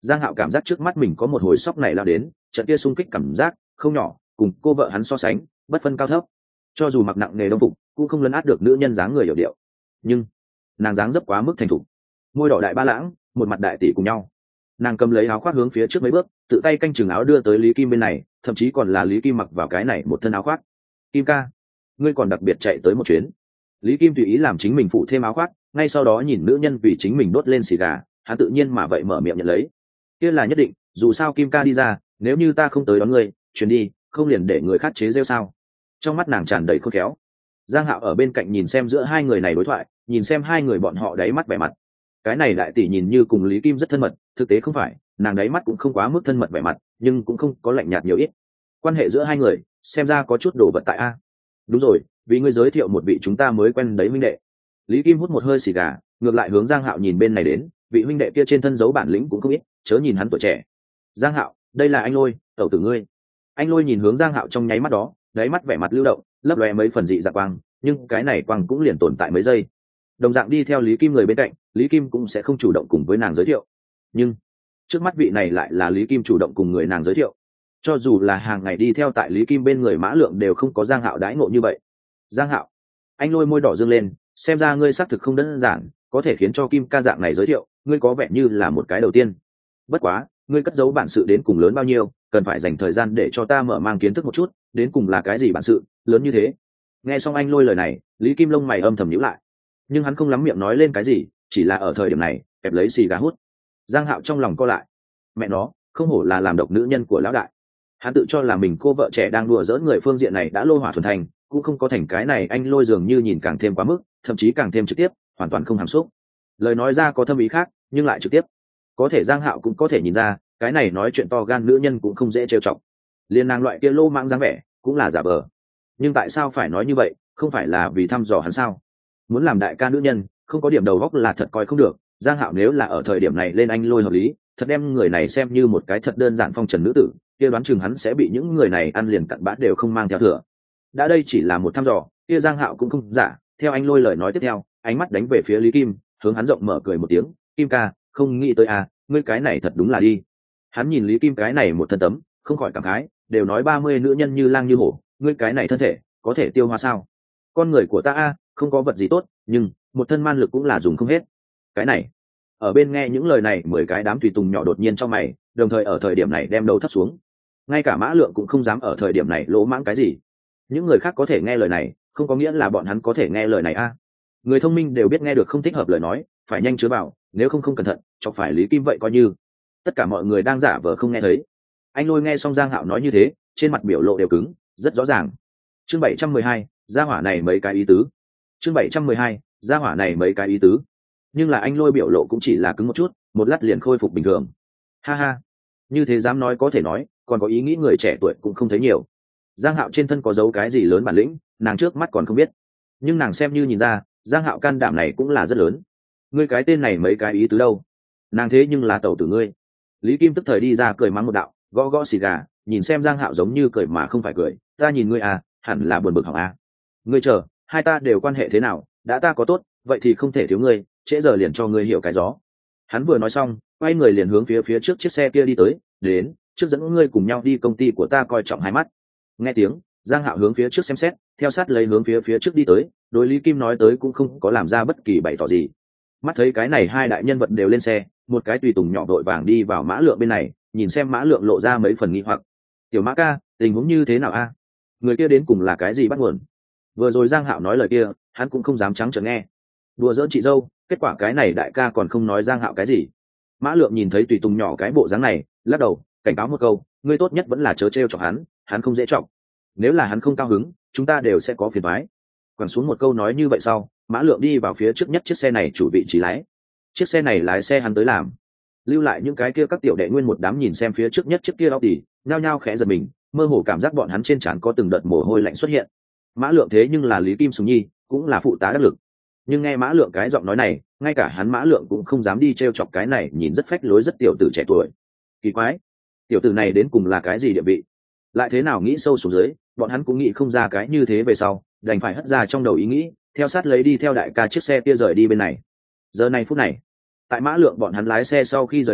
Giang Hạo cảm giác trước mắt mình có một hồi sóc này lao đến, trận kia xung kích cảm giác không nhỏ, cùng cô vợ hắn so sánh bất phân cao thấp. Cho dù mặc nặng nề đông phục cũng không lấn át được nữ nhân dáng người hiểu điệu, nhưng nàng dáng dấp quá mức thành thục, môi đỏ đại ba lãng, một mặt đại tỷ cùng nhau. Nàng cầm lấy áo khoác hướng phía trước mấy bước, tự tay canh chừng áo đưa tới Lý Kim bên này, thậm chí còn là Lý Kim mặc vào cái này một thân áo khoác. Kim ca, ngươi còn đặc biệt chạy tới một chuyến. Lý Kim tùy ý làm chính mình phụ thêm áo khoác, ngay sau đó nhìn nữ nhân vì chính mình đốt lên xì gà, hắn tự nhiên mà vậy mở miệng nhận lấy. Kia là nhất định, dù sao Kim ca đi ra, nếu như ta không tới đón ngươi, chuyển đi, không liền để người khác chế rêu sao? Trong mắt nàng tràn đầy khôn khéo. Giang Hạo ở bên cạnh nhìn xem giữa hai người này đối thoại, nhìn xem hai người bọn họ đáy mắt vẻ mặt. Cái này đại tỷ nhìn như cùng Lý Kim rất thân mật, thực tế không phải, nàng đáy mắt cũng không quá mức thân mật vẻ mặt, nhưng cũng không có lạnh nhạt nhiều ít. Quan hệ giữa hai người, xem ra có chút đồ vật tại a. Đúng rồi, vì ngươi giới thiệu một vị chúng ta mới quen đấy huynh đệ. Lý Kim hút một hơi xì gà, ngược lại hướng Giang Hạo nhìn bên này đến, vị huynh đệ kia trên thân giấu bản lĩnh cũng không ít, chớ nhìn hắn tuổi trẻ. Giang Hạo, đây là anh Lôi, tẩu tử ngươi. Anh Lôi nhìn hướng Giang Hạo trong nháy mắt đó, đáy mắt vẻ mặt lưu động, lấp lóe mấy phần dị dạng quang, nhưng cái này quang cũng liền tồn tại mấy giây. Đồng dạng đi theo Lý Kim người bên cạnh, Lý Kim cũng sẽ không chủ động cùng với nàng giới thiệu. Nhưng trước mắt vị này lại là Lý Kim chủ động cùng người nàng giới thiệu. Cho dù là hàng ngày đi theo tại Lý Kim bên người Mã Lượng đều không có Giang Hạo đãi ngộ như vậy. Giang Hạo, anh Lôi môi đỏ dương lên, xem ra ngươi xác thực không đơn giản, có thể khiến cho Kim ca dạng này giới thiệu, ngươi có vẻ như là một cái đầu tiên. Bất quá, ngươi cất giấu bản sự đến cùng lớn bao nhiêu, cần phải dành thời gian để cho ta mở mang kiến thức một chút, đến cùng là cái gì bản sự lớn như thế. Nghe xong anh Lôi lời này, Lý Kim lông mày âm thầm nhíu lại, nhưng hắn không lắm miệng nói lên cái gì, chỉ là ở thời điểm này kẹp lấy xì gà hút. Giang Hạo trong lòng co lại, mẹ nó, không hổ là làm độc nữ nhân của lão đại. Hắn tự cho là mình cô vợ trẻ đang đùa giỡn người phương diện này đã lô hỏa thuần thành, cũng không có thành cái này anh Lôi dường như nhìn càng thêm quá mức, thậm chí càng thêm trực tiếp, hoàn toàn không hàm xúc. Lời nói ra có thâm ý khác, nhưng lại trực tiếp. Có thể Giang Hạo cũng có thể nhìn ra, cái này nói chuyện to gan nữ nhân cũng không dễ trêu chọc. Liên nàng loại kia lô mãng dáng vẻ, cũng là giả vờ. Nhưng tại sao phải nói như vậy, không phải là vì thăm dò hắn sao? Muốn làm đại ca nữ nhân, không có điểm đầu góc là thật coi không được. Giang Hạo nếu là ở thời điểm này lên anh Lôi hợp lý, thật đem người này xem như một cái thật đơn giản phong trần nữ tử, kia đoán chừng hắn sẽ bị những người này ăn liền cặn bã đều không mang theo thừa. Đã đây chỉ là một thăm dò, kia Giang Hạo cũng không giả, theo anh Lôi lời nói tiếp theo, ánh mắt đánh về phía Lý Kim, hướng hắn rộng mở cười một tiếng, Kim ca, không nghĩ tới à, ngươi cái này thật đúng là đi. Hắn nhìn Lý Kim cái này một thân tấm, không khỏi cảm khái, đều nói 30 nữ nhân như lang như hổ, ngươi cái này thân thể có thể tiêu hóa sao? Con người của ta a, không có vật gì tốt, nhưng một thân man lực cũng là dùng không hết. Cái này, ở bên nghe những lời này, 10 cái đám tùy tùng nhỏ đột nhiên trong mày, đồng thời ở thời điểm này đem đầu thấp xuống. Ngay cả Mã Lượng cũng không dám ở thời điểm này lỗ mãng cái gì. Những người khác có thể nghe lời này, không có nghĩa là bọn hắn có thể nghe lời này a. Người thông minh đều biết nghe được không thích hợp lời nói, phải nhanh chứa vào, nếu không không cẩn thận, chọc phải Lý Kim vậy coi như. Tất cả mọi người đang giả vờ không nghe thấy. Anh Lôi nghe xong Giang Hạo nói như thế, trên mặt biểu lộ đều cứng, rất rõ ràng. Chương 712, gia hỏa này mấy cái ý tứ. Chương 712, gia hỏa này mấy cái ý tứ. Nhưng là anh Lôi biểu lộ cũng chỉ là cứng một chút, một lát liền khôi phục bình thường. Ha ha, như thế dám nói có thể nói, còn có ý nghĩ người trẻ tuổi cũng không thấy nhiều. Giang Hạo trên thân có dấu cái gì lớn bản lĩnh, nàng trước mắt còn không biết, nhưng nàng xem như nhìn ra, Giang Hạo can đảm này cũng là rất lớn. Ngươi cái tên này mấy cái ý tứ đâu? Nàng thế nhưng là tẩu tử ngươi. Lý Kim tức thời đi ra cười mắng một đạo, gõ gõ xì gà, nhìn xem Giang Hạo giống như cười mà không phải cười, ta nhìn ngươi à, hẳn là buồn bực hỏng à. Ngươi chờ, hai ta đều quan hệ thế nào, đã ta có tốt, vậy thì không thể thiếu ngươi, trễ giờ liền cho ngươi hiểu cái gió. Hắn vừa nói xong, quay người liền hướng phía trước chiếc xe kia đi tới, đến, trước dẫn ngươi cùng nhau đi công ty của ta coi trọng hai mắt. Nghe tiếng, Giang Hạo hướng phía trước xem xét, theo sát lấy hướng phía trước đi tới, đối Lý Kim nói tới cũng không có làm ra bất kỳ bày tỏ gì. Mắt thấy cái này hai đại nhân vật đều lên xe, một cái tùy tùng nhỏ vội vàng đi vào Mã Lượng bên này, nhìn xem Mã Lượng lộ ra mấy phần nghi hoặc. Tiểu Mã ca, tình huống như thế nào a? Người kia đến cùng là cái gì bắt nguồn? Vừa rồi Giang Hạo nói lời kia, hắn cũng không dám trắng trợn nghe. Đùa giỡn chị dâu, kết quả cái này đại ca còn không nói Giang Hạo cái gì. Mã Lượng nhìn thấy tùy tùng nhỏ cái bộ dáng này, lắc đầu, cảnh cáo một câu, ngươi tốt nhất vẫn là chớ trêu chọc hắn không dễ chọc. Nếu là hắn không cao hứng, chúng ta đều sẽ có phiền toái. Quẳng xuống một câu nói như vậy sau, Mã Lượng đi vào phía trước nhất chiếc xe này chủ vị trí lái. Chiếc xe này lái xe hắn tới làm, lưu lại những cái kia các tiểu đệ nguyên một đám nhìn xem phía trước nhất chiếc kia Audi, nhao nhao khẽ giật mình, mơ hồ cảm giác bọn hắn trên trán có từng đợt mồ hôi lạnh xuất hiện. Mã Lượng thế nhưng là Lý Kim Sùng Nhi, cũng là phụ tá đắc lực. Nhưng nghe Mã Lượng cái giọng nói này, ngay cả hắn Mã Lượng cũng không dám đi trêu chọc cái này nhìn rất phách lối rất tiểu tử trẻ tuổi. Kỳ quái, tiểu tử này đến cùng là cái gì địa vị? Lại thế nào nghĩ sâu xuống dưới, bọn hắn cũng nghĩ không ra cái như thế về sau, đành phải hất ra trong đầu ý nghĩ, theo sát lấy đi theo đại ca chiếc xe kia rời đi bên này. Giờ này phút này, tại Mã Lượng bọn hắn lái xe sau khi rời đi,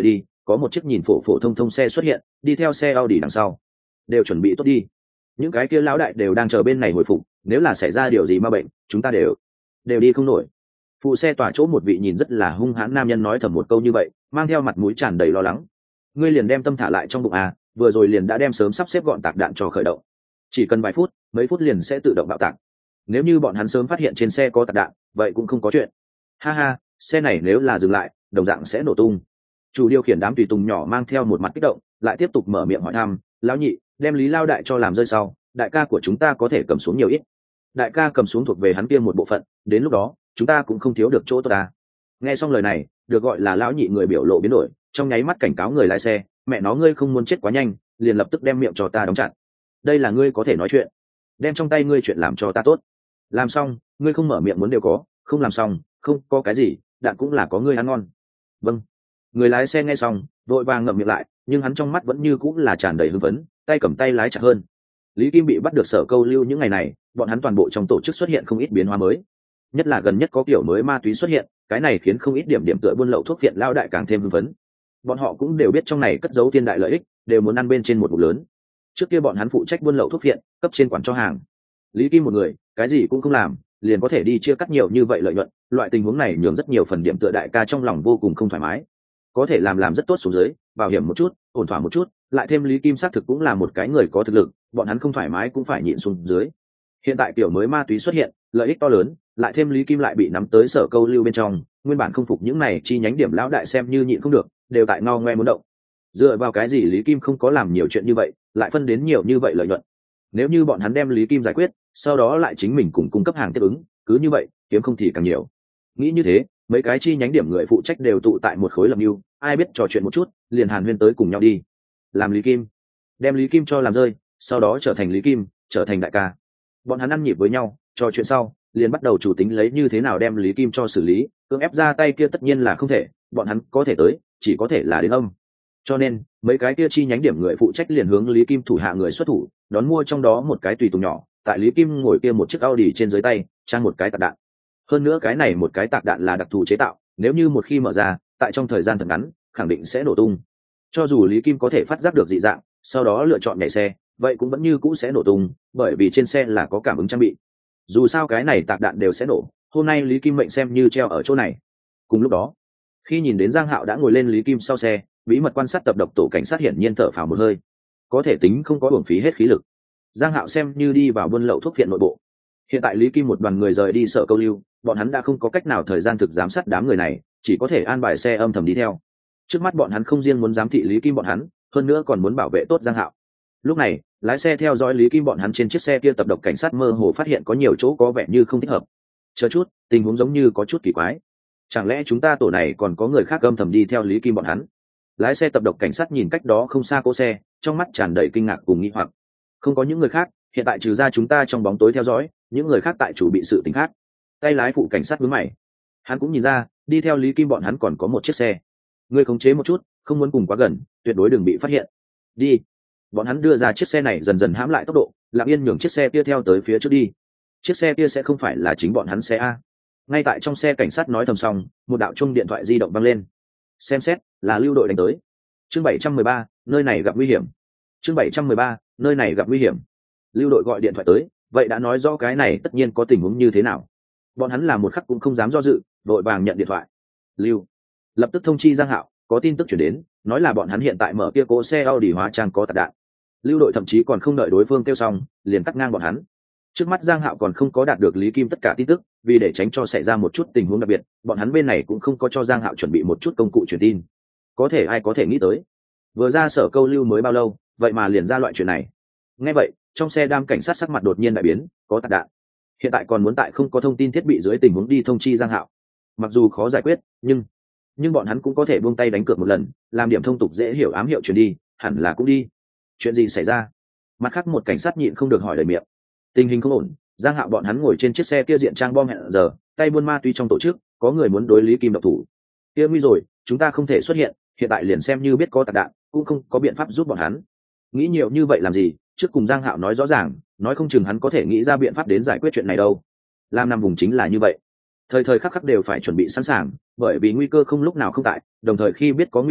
có một chiếc nhìn phổ phổ thông thông xe xuất hiện, đi theo xe Audi đằng sau. Đều chuẩn bị tốt đi. Những cái kia lão đại đều đang chờ bên này hồi phục, nếu là xảy ra điều gì ma bệnh, chúng ta đều đi không nổi. Phụ xe tỏa chỗ một vị nhìn rất là hung hãn nam nhân nói thầm một câu như vậy, mang theo mặt mũi tràn đầy lo lắng. Ngươi liền đem tâm thả lại trong bụng à, vừa rồi liền đã đem sớm sắp xếp gọn tạc đạn cho khởi động. Chỉ cần vài phút, mấy phút liền sẽ tự động bạo tạc. Nếu như bọn hắn sớm phát hiện trên xe có tạc đạn, vậy cũng không có chuyện. Ha ha, xe này nếu là dừng lại, đồng dạng sẽ nổ tung. Chủ điều khiển đám tùy tùng nhỏ mang theo một mặt kích động, lại tiếp tục mở miệng hỏi thăm, lão nhị, đem Lý Lao đại cho làm rơi sau, đại ca của chúng ta có thể cầm xuống nhiều ít. Đại ca cầm xuống thuộc về hắn kia một bộ phận, đến lúc đó chúng ta cũng không thiếu được chỗ tốt ta. Nghe xong lời này, được gọi là lão nhị người biểu lộ biến đổi, trong nháy mắt cảnh cáo người lái xe, mẹ nó ngươi không muốn chết quá nhanh, liền lập tức đem miệng cho ta đóng chặt. Đây là ngươi có thể nói chuyện, đem trong tay ngươi chuyện làm cho ta tốt. Làm xong, ngươi không mở miệng muốn đều có, không làm xong, không có cái gì, đạn cũng là có ngươi ăn ngon. Vâng. Người lái xe nghe xong, vội vàng ngậm miệng lại, nhưng hắn trong mắt vẫn như cũng là tràn đầy hưng phấn, tay cầm tay lái chặt hơn. Lý Kim bị bắt được Sở Câu Lưu những ngày này, bọn hắn toàn bộ trong tổ chức xuất hiện không ít biến hóa mới, nhất là gần nhất có kiểu mới ma túy xuất hiện, cái này khiến không ít điểm tựa buôn lậu thuốc phiện lao đại càng thêm hưng phấn. Bọn họ cũng đều biết trong này cất giấu thiên đại lợi ích, đều muốn ăn bên trên một bụng lớn. Trước kia bọn hắn phụ trách buôn lậu thuốc phiện, cấp trên quản cho hàng. Lý Kim một người, cái gì cũng không làm, liền có thể đi chia cắt nhiều như vậy lợi nhuận, loại tình huống này nhường rất nhiều phần điểm tựa đại ca trong lòng vô cùng không thoải mái. Có thể làm rất tốt xuống dưới, bảo hiểm một chút, ổn thỏa một chút, lại thêm Lý Kim xác thực cũng là một cái người có thực lực, bọn hắn không thoải mái cũng phải nhịn xuống dưới. Hiện tại kiểu mới ma túy xuất hiện, lợi ích to lớn, lại thêm Lý Kim lại bị nắm tới Sở Câu Lưu bên trong, nguyên bản không phục những này chi nhánh điểm lão đại xem như nhịn không được, đều tại ngao ngoe muốn động. Dựa vào cái gì Lý Kim không có làm nhiều chuyện như vậy, lại phân đến nhiều như vậy lợi nhuận? Nếu như bọn hắn đem Lý Kim giải quyết, sau đó lại chính mình cùng cung cấp hàng tiếp ứng, cứ như vậy, kiếm không thì càng nhiều. Nghĩ như thế, mấy cái chi nhánh điểm người phụ trách đều tụ tại một khối lập mưu, ai biết trò chuyện một chút, liền hàn huyên tới cùng nhau đi. Làm Lý Kim, đem Lý Kim cho làm rơi, sau đó trở thành Lý Kim, trở thành đại ca. Bọn hắn ăn nhịp với nhau, trò chuyện sau, liền bắt đầu chủ tính lấy như thế nào đem Lý Kim cho xử lý, cưỡng ép ra tay kia tất nhiên là không thể, bọn hắn có thể tới, chỉ có thể là đến âm. Cho nên, mấy cái kia chi nhánh điểm người phụ trách liền hướng Lý Kim thủ hạ người xuất thủ, đón mua trong đó một cái tùy tùng nhỏ, tại Lý Kim ngồi kia một chiếc Audi trên dưới tay, trang một cái tạc đạn. Hơn nữa cái này một cái tạc đạn là đặc thù chế tạo, nếu như một khi mở ra, tại trong thời gian thật ngắn, khẳng định sẽ nổ tung. Cho dù Lý Kim có thể phát giác được dị dạng, sau đó lựa chọn nhảy xe, vậy cũng vẫn như cũ sẽ nổ tung, bởi vì trên xe là có cảm ứng trang bị. Dù sao cái này tạc đạn đều sẽ nổ, hôm nay Lý Kim mệnh xem như treo ở chỗ này. Cùng lúc đó, khi nhìn đến Giang Hạo đã ngồi lên Lý Kim sau xe, bí mật quan sát tập độc tổ cảnh sát hiển nhiên thở phào một hơi, có thể tính không có uổng phí hết khí lực. Giang Hạo xem như đi vào buôn lậu thuốc phiện nội bộ. Hiện tại Lý Kim một đoàn người rời đi Sở Câu Lưu, bọn hắn đã không có cách nào thời gian thực giám sát đám người này, chỉ có thể an bài xe âm thầm đi theo. Trước mắt bọn hắn không riêng muốn giám thị Lý Kim bọn hắn, hơn nữa còn muốn bảo vệ tốt Giang Hạo. Lúc này, lái xe theo dõi Lý Kim bọn hắn trên chiếc xe kia tập độc cảnh sát mơ hồ phát hiện có nhiều chỗ có vẻ như không thích hợp. Chờ chút, tình huống giống như có chút kỳ quái. Chẳng lẽ chúng ta tổ này còn có người khác âm thầm đi theo Lý Kim bọn hắn? Lái xe tập độc cảnh sát nhìn cách đó không xa cỗ xe, trong mắt tràn đầy kinh ngạc cùng nghi hoặc. Không có những người khác, hiện tại trừ ra chúng ta trong bóng tối theo dõi, những người khác tại chủ bị sự tình khác. Tay lái phụ cảnh sát nhướng mày. Hắn cũng nhìn ra, đi theo Lý Kim bọn hắn còn có một chiếc xe. Ngươi khống chế một chút, không muốn cùng quá gần, tuyệt đối đừng bị phát hiện. Đi. Bọn hắn đưa ra chiếc xe này dần dần hãm lại tốc độ, lặng yên nhường chiếc xe kia theo tới phía trước đi. Chiếc xe kia sẽ không phải là chính bọn hắn xe a. Ngay tại trong xe cảnh sát nói thầm xong, một đạo chuông điện thoại di động vang lên. Xem xét, là Lưu đội đánh tới. Chương 713, nơi này gặp nguy hiểm. Chương 713, nơi này gặp nguy hiểm. Lưu đội gọi điện thoại tới, vậy đã nói rõ cái này tất nhiên có tình huống như thế nào. Bọn hắn là một khắc cũng không dám do dự, đội vàng nhận điện thoại. Lưu, lập tức thông chi Giang Hạo, có tin tức chuyển đến, nói là bọn hắn hiện tại mở kia cỗ xe Audi hóa trang có tạc đạn. Lưu đội thậm chí còn không đợi đối phương kêu xong, liền cắt ngang bọn hắn. Trước mắt Giang Hạo còn không có đạt được Lý Kim tất cả tin tức, vì để tránh cho xảy ra một chút tình huống đặc biệt, bọn hắn bên này cũng không có cho Giang Hạo chuẩn bị một chút công cụ truyền tin. Có thể ai có thể nghĩ tới, vừa ra Sở Câu Lưu mới bao lâu, vậy mà liền ra loại chuyện này. Nghe vậy, trong xe đam cảnh sát sắc mặt đột nhiên đại biến, có tạc đạn. Hiện tại còn muốn tại không có thông tin thiết bị dưới tình huống đi thông chi Giang Hạo. Mặc dù khó giải quyết, nhưng bọn hắn cũng có thể buông tay đánh cược một lần, làm điểm thông tục dễ hiểu ám hiệu truyền đi, hẳn là cũng đi. Chuyện gì xảy ra? Mặt khác một cảnh sát nhịn không được hỏi lời miệng. Tình hình không ổn, Giang Hạo bọn hắn ngồi trên chiếc xe kia diện trang bom hẹn giờ, tay buôn ma túy trong tổ chức, có người muốn đối Lý Kim độc thủ. Kia nguy rồi, chúng ta không thể xuất hiện, hiện tại liền xem như biết có tạc đạn, cũng không có biện pháp giúp bọn hắn. Nghĩ nhiều như vậy làm gì, trước cùng Giang Hạo nói rõ ràng, nói không chừng hắn có thể nghĩ ra biện pháp đến giải quyết chuyện này đâu. Lam Nam vùng chính là như vậy, thời thời khắc khắc đều phải chuẩn bị sẵn sàng, bởi vì nguy cơ không lúc nào không tại, đồng thời khi biết có nguy cơ lúc,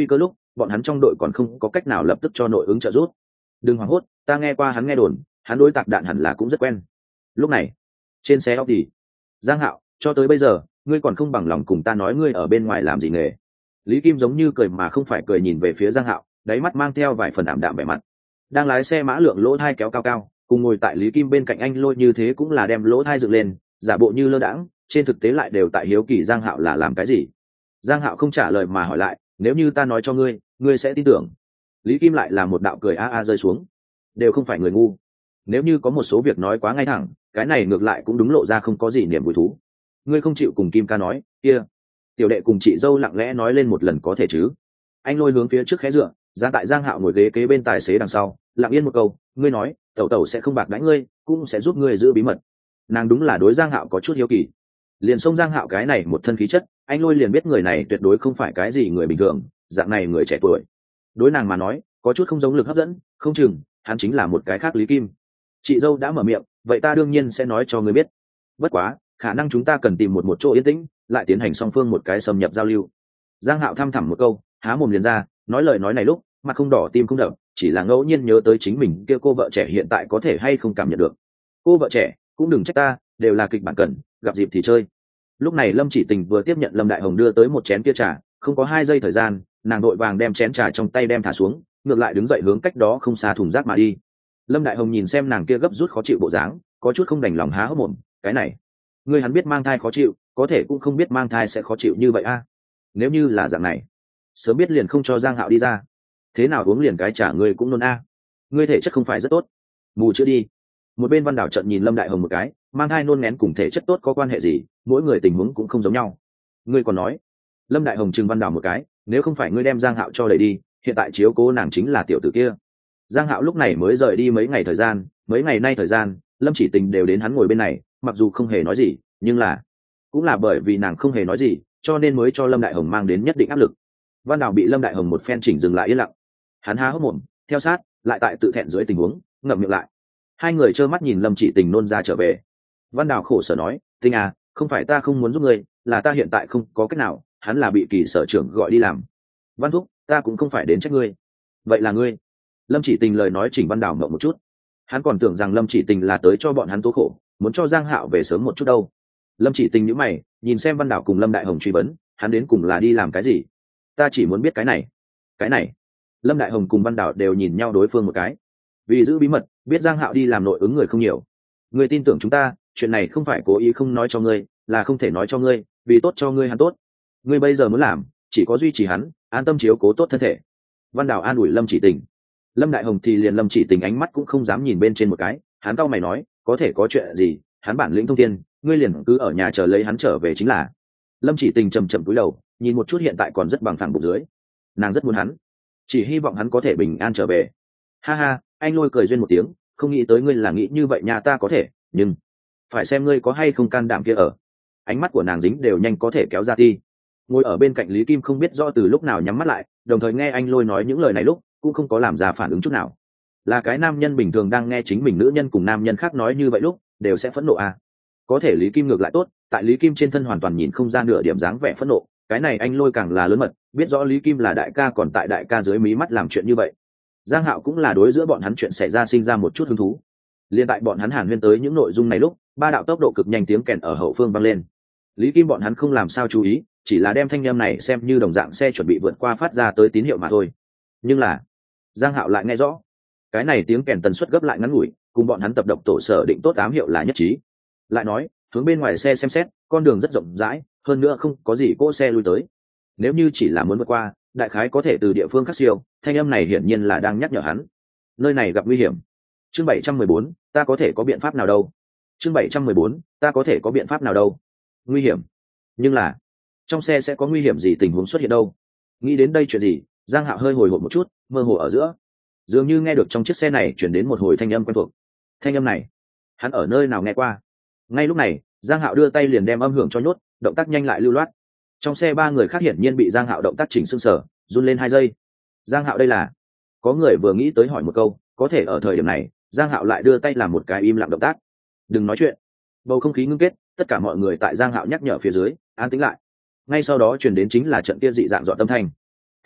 bọn hắn trong đội còn không có cách nào lập tức cho nội ứng trợ giúp. Đừng hoảng hốt, ta nghe qua hắn nghe đồn, hắn đối tạc đạn hẳn là cũng rất quen. Lúc này trên xe Audi, Giang Hạo, cho tới bây giờ ngươi còn không bằng lòng cùng ta nói ngươi ở bên ngoài làm gì nghề. Lý Kim giống như cười mà không phải cười nhìn về phía Giang Hạo, đáy mắt mang theo vài phần ảm đạm vẻ mặt. Đang lái xe mã lượng lỗ thai kéo cao cao, cùng ngồi tại Lý Kim bên cạnh anh Lôi như thế cũng là đem lỗ thai dựng lên, giả bộ như lơ đãng, trên thực tế lại đều tại hiếu kỳ Giang Hạo là làm cái gì. Giang Hạo không trả lời mà hỏi lại, nếu như ta nói cho ngươi, ngươi sẽ tin tưởng. Lý Kim lại là một đạo cười rơi xuống. Đều không phải người ngu. Nếu như có một số việc nói quá ngay thẳng, cái này ngược lại cũng đúng lộ ra không có gì niềm vui thú. Ngươi không chịu cùng Kim ca nói, kia. Tiểu đệ cùng chị dâu lặng lẽ nói lên một lần có thể chứ. Anh Lôi hướng phía trước khẽ dựa, ra tại Giang Hạo ngồi ghế kế bên tài xế đằng sau, lặng yên một câu, ngươi nói, tẩu tẩu sẽ không bạc đãi ngươi, cũng sẽ giúp ngươi giữ bí mật. Nàng đúng là đối Giang Hạo có chút hiếu kỳ. Liền xông Giang Hạo cái này một thân khí chất, anh Lôi liền biết người này tuyệt đối không phải cái gì người bình thường, dạng này người trẻ tuổi. Đối nàng mà nói, có chút không giống lực hấp dẫn, không chừng hắn chính là một cái khác Lý Kim. Chị dâu đã mở miệng, vậy ta đương nhiên sẽ nói cho ngươi biết. Bất quá, khả năng chúng ta cần tìm một chỗ yên tĩnh, lại tiến hành song phương một cái xâm nhập giao lưu. Giang Hạo thăm thẳm một câu, há mồm liền ra, nói lời nói này lúc mặt không đỏ tim không đập, chỉ là ngẫu nhiên nhớ tới chính mình kia cô vợ trẻ hiện tại có thể hay không cảm nhận được. Cô vợ trẻ, cũng đừng trách ta, đều là kịch bản cần, gặp dịp thì chơi. Lúc này Lâm Chỉ Tình vừa tiếp nhận Lâm Đại Hồng đưa tới một chén kia trà, không có 2 giây thời gian, nàng đội vàng đem chén trà trong tay đem thả xuống, ngược lại đứng dậy hướng cách đó không xa thùng rác mà đi. Lâm Đại Hồng nhìn xem nàng kia gấp rút khó chịu bộ dáng, có chút không đành lòng há hốc mồm, cái này, ngươi hắn biết mang thai khó chịu, có thể cũng không biết mang thai sẽ khó chịu như vậy a. Nếu như là dạng này, sớm biết liền không cho Giang Hạo đi ra. Thế nào uống liền cái trả ngươi cũng nôn a. Ngươi thể chất không phải rất tốt, mù chữa đi. Một bên Văn Đảo trận nhìn Lâm Đại Hồng một cái, mang thai nôn nén cùng thể chất tốt có quan hệ gì, mỗi người tình huống cũng không giống nhau. Ngươi còn nói. Lâm Đại Hồng trừng Văn Đảo một cái, nếu không phải ngươi đem Giang Hạo cho đẩy đi, hiện tại chiếu cố nàng chính là tiểu tử kia. Giang Hạo lúc này mới rời đi mấy ngày thời gian, mấy ngày nay thời gian, Lâm Chỉ Tình đều đến hắn ngồi bên này, mặc dù không hề nói gì, nhưng là cũng là bởi vì nàng không hề nói gì, cho nên mới cho Lâm Đại Hồng mang đến nhất định áp lực. Văn Đào bị Lâm Đại Hồng một phen chỉnh dừng lại yên lặng. Hắn há hốc mồm, theo sát, lại tại tự thẹn dưới tình huống, ngậm miệng lại. Hai người trơ mắt nhìn Lâm Chỉ Tình nôn ra trở về. Văn Đào khổ sở nói, Tình à, không phải ta không muốn giúp ngươi, là ta hiện tại không có cách nào, hắn là bị Kỳ sở trưởng gọi đi làm. Văn Thúc, ta cũng không phải đến trách ngươi. Vậy là ngươi. Lâm Chỉ Tình lời nói chỉnh Văn Đào ngậm một chút. Hắn còn tưởng rằng Lâm Chỉ Tình là tới cho bọn hắn tố khổ, muốn cho Giang Hạo về sớm một chút đâu. Lâm Chỉ Tình nhíu mày, nhìn xem Văn Đào cùng Lâm Đại Hồng truy vấn, hắn đến cùng là đi làm cái gì? Ta chỉ muốn biết cái này. Cái này. Lâm Đại Hồng cùng Văn Đào đều nhìn nhau đối phương một cái. Vì giữ bí mật, biết Giang Hạo đi làm nội ứng người không nhiều. Ngươi tin tưởng chúng ta, chuyện này không phải cố ý không nói cho ngươi, là không thể nói cho ngươi, vì tốt cho ngươi hắn tốt. Ngươi bây giờ muốn làm, chỉ có duy trì hắn, an tâm chiếu cố tốt thân thể. Văn Đào an ủi Lâm Chỉ Tình. Lâm Đại Hồng thì liền Lâm Chỉ Tình ánh mắt cũng không dám nhìn bên trên một cái, hắn cau mày nói, có thể có chuyện gì, hắn bản lĩnh thông thiên, ngươi liền cứ ở nhà chờ lấy hắn trở về chính là. Lâm Chỉ Tình trầm trầm cúi đầu, nhìn một chút hiện tại còn rất bằng phẳng bụng dưới. Nàng rất muốn hắn, chỉ hy vọng hắn có thể bình an trở về. Ha ha, anh Lôi cười duyên một tiếng, không nghĩ tới ngươi là nghĩ như vậy nhà ta có thể, nhưng phải xem ngươi có hay không can đảm kia ở. Ánh mắt của nàng dính đều nhanh có thể kéo ra ti. Ngồi ở bên cạnh Lý Kim không biết rõ từ lúc nào nhắm mắt lại, đồng thời nghe anh Lôi nói những lời này lúc cũng không có làm ra phản ứng chút nào. Là cái nam nhân bình thường đang nghe chính mình nữ nhân cùng nam nhân khác nói như vậy lúc đều sẽ phẫn nộ à. Có thể Lý Kim ngược lại tốt, tại Lý Kim trên thân hoàn toàn nhìn không ra nửa điểm dáng vẻ phẫn nộ, cái này anh Lôi càng là lớn mật, biết rõ Lý Kim là đại ca còn tại đại ca dưới mí mắt làm chuyện như vậy. Giang Hạo cũng là đối giữa bọn hắn chuyện xảy ra sinh ra một chút hứng thú. Liên tại bọn hắn hàn huyên tới những nội dung này lúc, ba đạo tốc độ cực nhanh tiếng kèn ở hậu phương vang lên. Lý Kim bọn hắn không làm sao chú ý, chỉ là đem thanh âm này xem như đồng dạng xe chuẩn bị vượt qua phát ra tới tín hiệu mà thôi. Nhưng là Giang Hạo lại nghe rõ, cái này tiếng kèn tần suất gấp lại ngắn ngủi, cùng bọn hắn tập độc tổ sở định tốt ám hiệu là nhất trí. Lại nói, hướng bên ngoài xe xem xét, con đường rất rộng rãi, hơn nữa không có gì cỗ xe lui tới. Nếu như chỉ là muốn vượt qua, đại khái có thể từ địa phương khác siêu, thanh âm này hiển nhiên là đang nhắc nhở hắn, nơi này gặp nguy hiểm. Chương 714, ta có thể có biện pháp nào đâu? Chương 714, ta có thể có biện pháp nào đâu? Nguy hiểm? Nhưng là, trong xe sẽ có nguy hiểm gì tình huống xuất hiện đâu? Nghĩ đến đây chuyện gì, Giang Hạo hơi hồi hộp một chút, mơ hồ ở giữa, dường như nghe được trong chiếc xe này chuyển đến một hồi thanh âm quen thuộc. Thanh âm này, hắn ở nơi nào nghe qua? Ngay lúc này, Giang Hạo đưa tay liền đem âm hưởng cho nhốt, động tác nhanh lại lưu loát. Trong xe ba người khác hiển nhiên bị Giang Hạo động tác chỉnh xương sở, run lên 2 giây. Giang Hạo đây là? Có người vừa nghĩ tới hỏi một câu, có thể ở thời điểm này, Giang Hạo lại đưa tay làm một cái im lặng động tác. Đừng nói chuyện. Bầu không khí ngưng kết, tất cả mọi người tại Giang Hạo nhắc nhở phía dưới, an tĩnh lại. Ngay sau đó truyền đến chính là trận kia dị dạng dọn tâm thanh.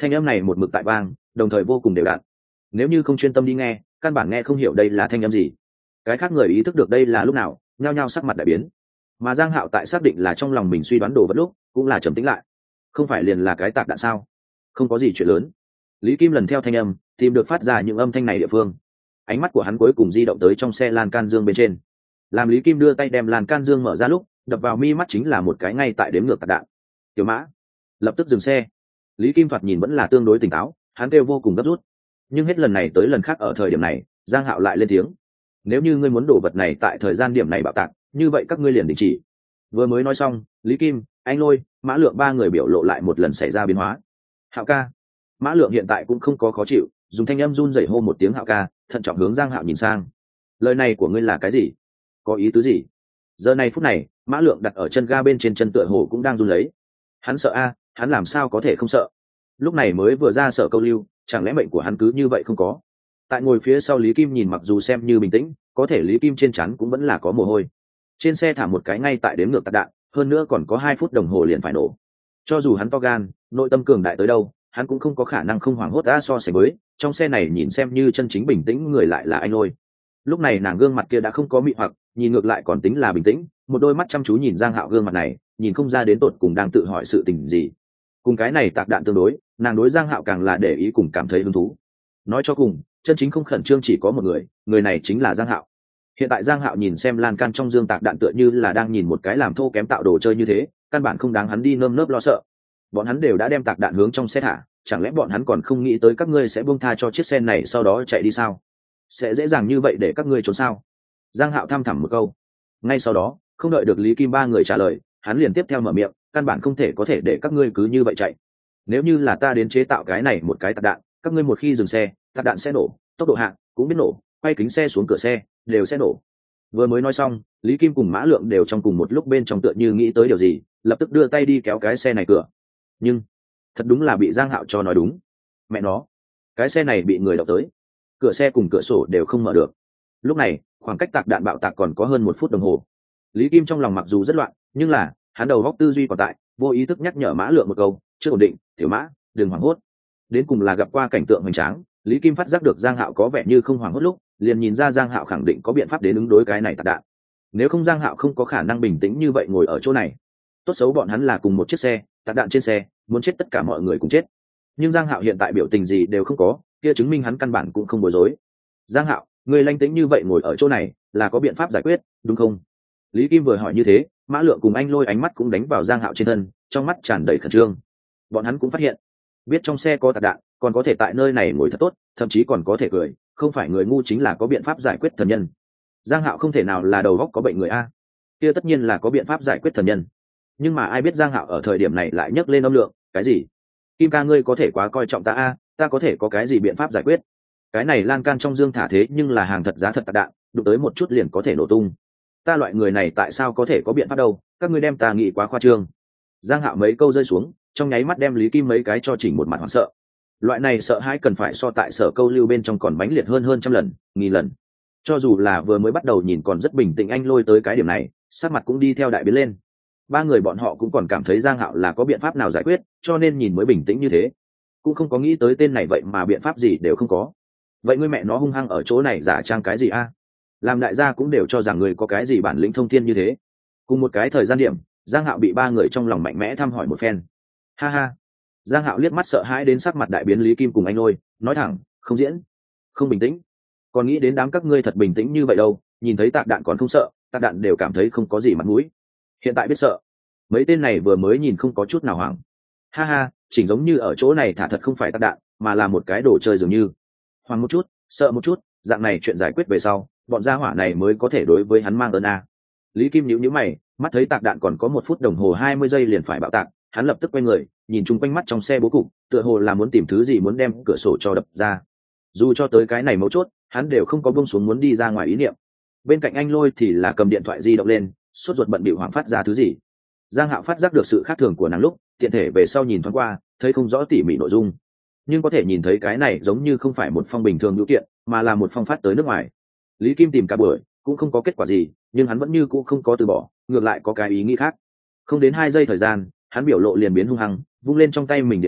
Thanh âm này một mực tại vang, đồng thời vô cùng đều đặn. Nếu như không chuyên tâm đi nghe, căn bản nghe không hiểu đây là thanh âm gì. Cái khác người ý thức được đây là lúc nào, nhao nhao sắc mặt đại biến. Mà Giang Hạo tại xác định là trong lòng mình suy đoán đồ vật lúc, cũng là trầm tĩnh lại. Không phải liền là cái tạc đạn sao? Không có gì chuyện lớn. Lý Kim lần theo thanh âm, tìm được phát ra những âm thanh này địa phương. Ánh mắt của hắn cuối cùng di động tới trong xe lan can dương bên trên. Làm Lý Kim đưa tay đem lan can dương mở ra lúc, đập vào mi mắt chính là một cái ngay tại đếm ngược tạc đạn. Tiểu Mã, lập tức dừng xe. Lý Kim thoạt nhìn vẫn là tương đối tỉnh táo, hắn kêu vô cùng gấp rút. Nhưng hết lần này tới lần khác ở thời điểm này, Giang Hạo lại lên tiếng: nếu như ngươi muốn đổ vật này tại thời gian điểm này bạo tạc, như vậy các ngươi liền đình chỉ. Vừa mới nói xong, Lý Kim, anh Lôi, Mã Lượng ba người biểu lộ lại một lần xảy ra biến hóa. Hạo ca. Mã Lượng hiện tại cũng không có khó chịu, dùng thanh âm run rẩy hô một tiếng Hạo ca, thận trọng hướng Giang Hạo nhìn sang. Lời này của ngươi là cái gì? Có ý tứ gì? Giờ này phút này, Mã Lượng đặt ở chân ga bên trên chân tựa hồ cũng đang run lấy. Hắn sợ a, hắn làm sao có thể không sợ? Lúc này mới vừa ra sở câu lưu, chẳng lẽ mệnh của hắn cứ như vậy không có? Tại ngồi phía sau Lý Kim nhìn mặc dù xem như bình tĩnh, có thể Lý Kim trên trán cũng vẫn là có mồ hôi. Trên xe thả một cái ngay tại đếm ngược tạc đạn, hơn nữa còn có 2 phút đồng hồ liền phải nổ. Cho dù hắn to gan, nội tâm cường đại tới đâu, hắn cũng không có khả năng không hoảng hốt đã so sánh với. Trong xe này nhìn xem như chân chính bình tĩnh người lại là anh Lôi. Lúc này nàng gương mặt kia đã không có mị hoặc, nhìn ngược lại còn tính là bình tĩnh, một đôi mắt chăm chú nhìn Giang Hạo gương mặt này, nhìn không ra đến tột cùng đang tự hỏi sự tình gì. Cùng cái này tạc đạn tương đối, nàng đối Giang Hạo càng là để ý cùng cảm thấy hứng thú. Nói cho cùng, chân chính không khẩn trương chỉ có một người, người này chính là Giang Hạo. Hiện tại Giang Hạo nhìn xem lan can trong dương tạc đạn tựa như là đang nhìn một cái làm thô kém tạo đồ chơi như thế, căn bản không đáng hắn đi nơm nớp lo sợ. Bọn hắn đều đã đem tạc đạn hướng trong xe thả, chẳng lẽ bọn hắn còn không nghĩ tới các ngươi sẽ buông tha cho chiếc xe này sau đó chạy đi sao? Sẽ dễ dàng như vậy để các ngươi trốn sao? Giang Hạo thăm thẳm một câu. Ngay sau đó, không đợi được Lý Kim ba người trả lời, hắn liền tiếp theo mở miệng, căn bản không thể có thể để các ngươi cứ như vậy chạy. Nếu như là ta đến chế tạo cái này một cái tạc đạn, các ngươi một khi dừng xe, tạc đạn sẽ nổ, tốc độ hạ cũng biết nổ, quay kính xe xuống cửa xe đều sẽ nổ. Vừa mới nói xong, Lý Kim cùng Mã Lượng đều trong cùng một lúc bên trong tựa như nghĩ tới điều gì, lập tức đưa tay đi kéo cái xe này cửa. Nhưng thật đúng là bị Giang Hạo cho nói đúng. Mẹ nó, cái xe này bị người đậu tới, cửa xe cùng cửa sổ đều không mở được. Lúc này, khoảng cách tạc đạn bạo tạc còn có hơn 1 phút đồng hồ. Lý Kim trong lòng mặc dù rất loạn, nhưng là hắn đầu góc tư duy còn tại, vô ý thức nhắc nhở Mã Lượng một câu: chưa ổn định, tiểu Mã, đừng hoảng hốt. Đến cùng là gặp qua cảnh tượng hoành tráng, Lý Kim phát giác được Giang Hạo có vẻ như không hoảng hốt lúc, liền nhìn ra Giang Hạo khẳng định có biện pháp đến ứng đối cái này tạc đạn. Nếu không Giang Hạo không có khả năng bình tĩnh như vậy ngồi ở chỗ này. Tốt xấu bọn hắn là cùng một chiếc xe, tạc đạn trên xe, muốn chết tất cả mọi người cùng chết. Nhưng Giang Hạo hiện tại biểu tình gì đều không có, kia chứng minh hắn căn bản cũng không bối rối. Giang Hạo, người lanh tĩnh như vậy ngồi ở chỗ này, là có biện pháp giải quyết, đúng không? Lý Kim vừa hỏi như thế, Mã Lượng cùng anh Lôi ánh mắt cũng đánh vào Giang Hạo trên thân, trong mắt tràn đầy khẩn trương. Bọn hắn cũng phát hiện, biết trong xe có tạc đạn, còn có thể tại nơi này ngồi thật tốt, thậm chí còn có thể cười, không phải người ngu chính là có biện pháp giải quyết thần nhân. Giang Hạo không thể nào là đầu óc có bệnh người a, kia tất nhiên là có biện pháp giải quyết thần nhân. Nhưng mà ai biết Giang Hạo ở thời điểm này lại nhấc lên âm lượng, cái gì? Kim ca ngươi có thể quá coi trọng ta a, ta có thể có cái gì biện pháp giải quyết? Cái này lan can trong dương thả thế nhưng là hàng thật giá thật tạc đạn, đụng tới một chút liền có thể nổ tung. Ta loại người này tại sao có thể có biện pháp đâu, các ngươi đem ta nghĩ quá khoa trương. Giang Hạo mấy câu rơi xuống, trong nháy mắt đem Lý Kim mấy cái cho chỉnh một mặt hoảng sợ. Loại này sợ hãi cần phải so tại sở câu lưu bên trong còn mãnh liệt hơn trăm lần, nghìn lần. Cho dù là vừa mới bắt đầu nhìn còn rất bình tĩnh anh Lôi tới cái điểm này, sắc mặt cũng đi theo đại biến lên. Ba người bọn họ cũng còn cảm thấy Giang Hạo là có biện pháp nào giải quyết, cho nên nhìn mới bình tĩnh như thế, cũng không có nghĩ tới tên này vậy mà biện pháp gì đều không có. Vậy ngươi mẹ nó hung hăng ở chỗ này giả trang cái gì a? Làm đại gia cũng đều cho rằng người có cái gì bản lĩnh thông thiên như thế. Cùng một cái thời gian điểm, Giang Hạo bị ba người trong lòng mạnh mẽ thăm hỏi một phen. Ha ha. Giang Hạo liếc mắt sợ hãi đến sắc mặt đại biến Lý Kim cùng anh Lôi, nói thẳng, không diễn, không bình tĩnh. Còn nghĩ đến đám các ngươi thật bình tĩnh như vậy đâu, nhìn thấy tạc đạn còn không sợ, tạc đạn đều cảm thấy không có gì mặt mũi. Hiện tại biết sợ. Mấy tên này vừa mới nhìn không có chút nào hoảng. Ha ha, chỉnh giống như ở chỗ này thả thật không phải tạc đạn, mà là một cái đồ chơi dường như. Hoảng một chút, sợ một chút, dạng này chuyện giải quyết về sau, bọn gia hỏa này mới có thể đối với hắn mang ơn a. Lý Kim nhíu mày, mắt thấy tạc đạn còn có 1 phút đồng hồ 20 giây liền phải bạo tạc, hắn lập tức quay người, nhìn chung quanh mắt trong xe bố cục, tựa hồ là muốn tìm thứ gì muốn đem cửa sổ cho đập ra. Dù cho tới cái này mấu chốt, hắn đều không có buông xuống muốn đi ra ngoài ý niệm. Bên cạnh anh Lôi thì là cầm điện thoại di động lên, sốt ruột bận bịu hoảng phát ra thứ gì. Giang Hạo phát giác được sự khác thường của nàng lúc, tiện thể về sau nhìn thoáng qua, thấy không rõ tỉ mỉ nội dung, nhưng có thể nhìn thấy cái này giống như không phải một phong bình thường hữu kiện, mà là một phong phát tới nước ngoài. Lý Kim tìm cả buổi cũng không có kết quả gì, nhưng hắn vẫn như cũ không có từ bỏ, ngược lại có cái ý nghĩ khác. Không đến 2 giây thời gian, hắn biểu lộ liền biến hung hăng, vung lên trong tay mình điện thoại,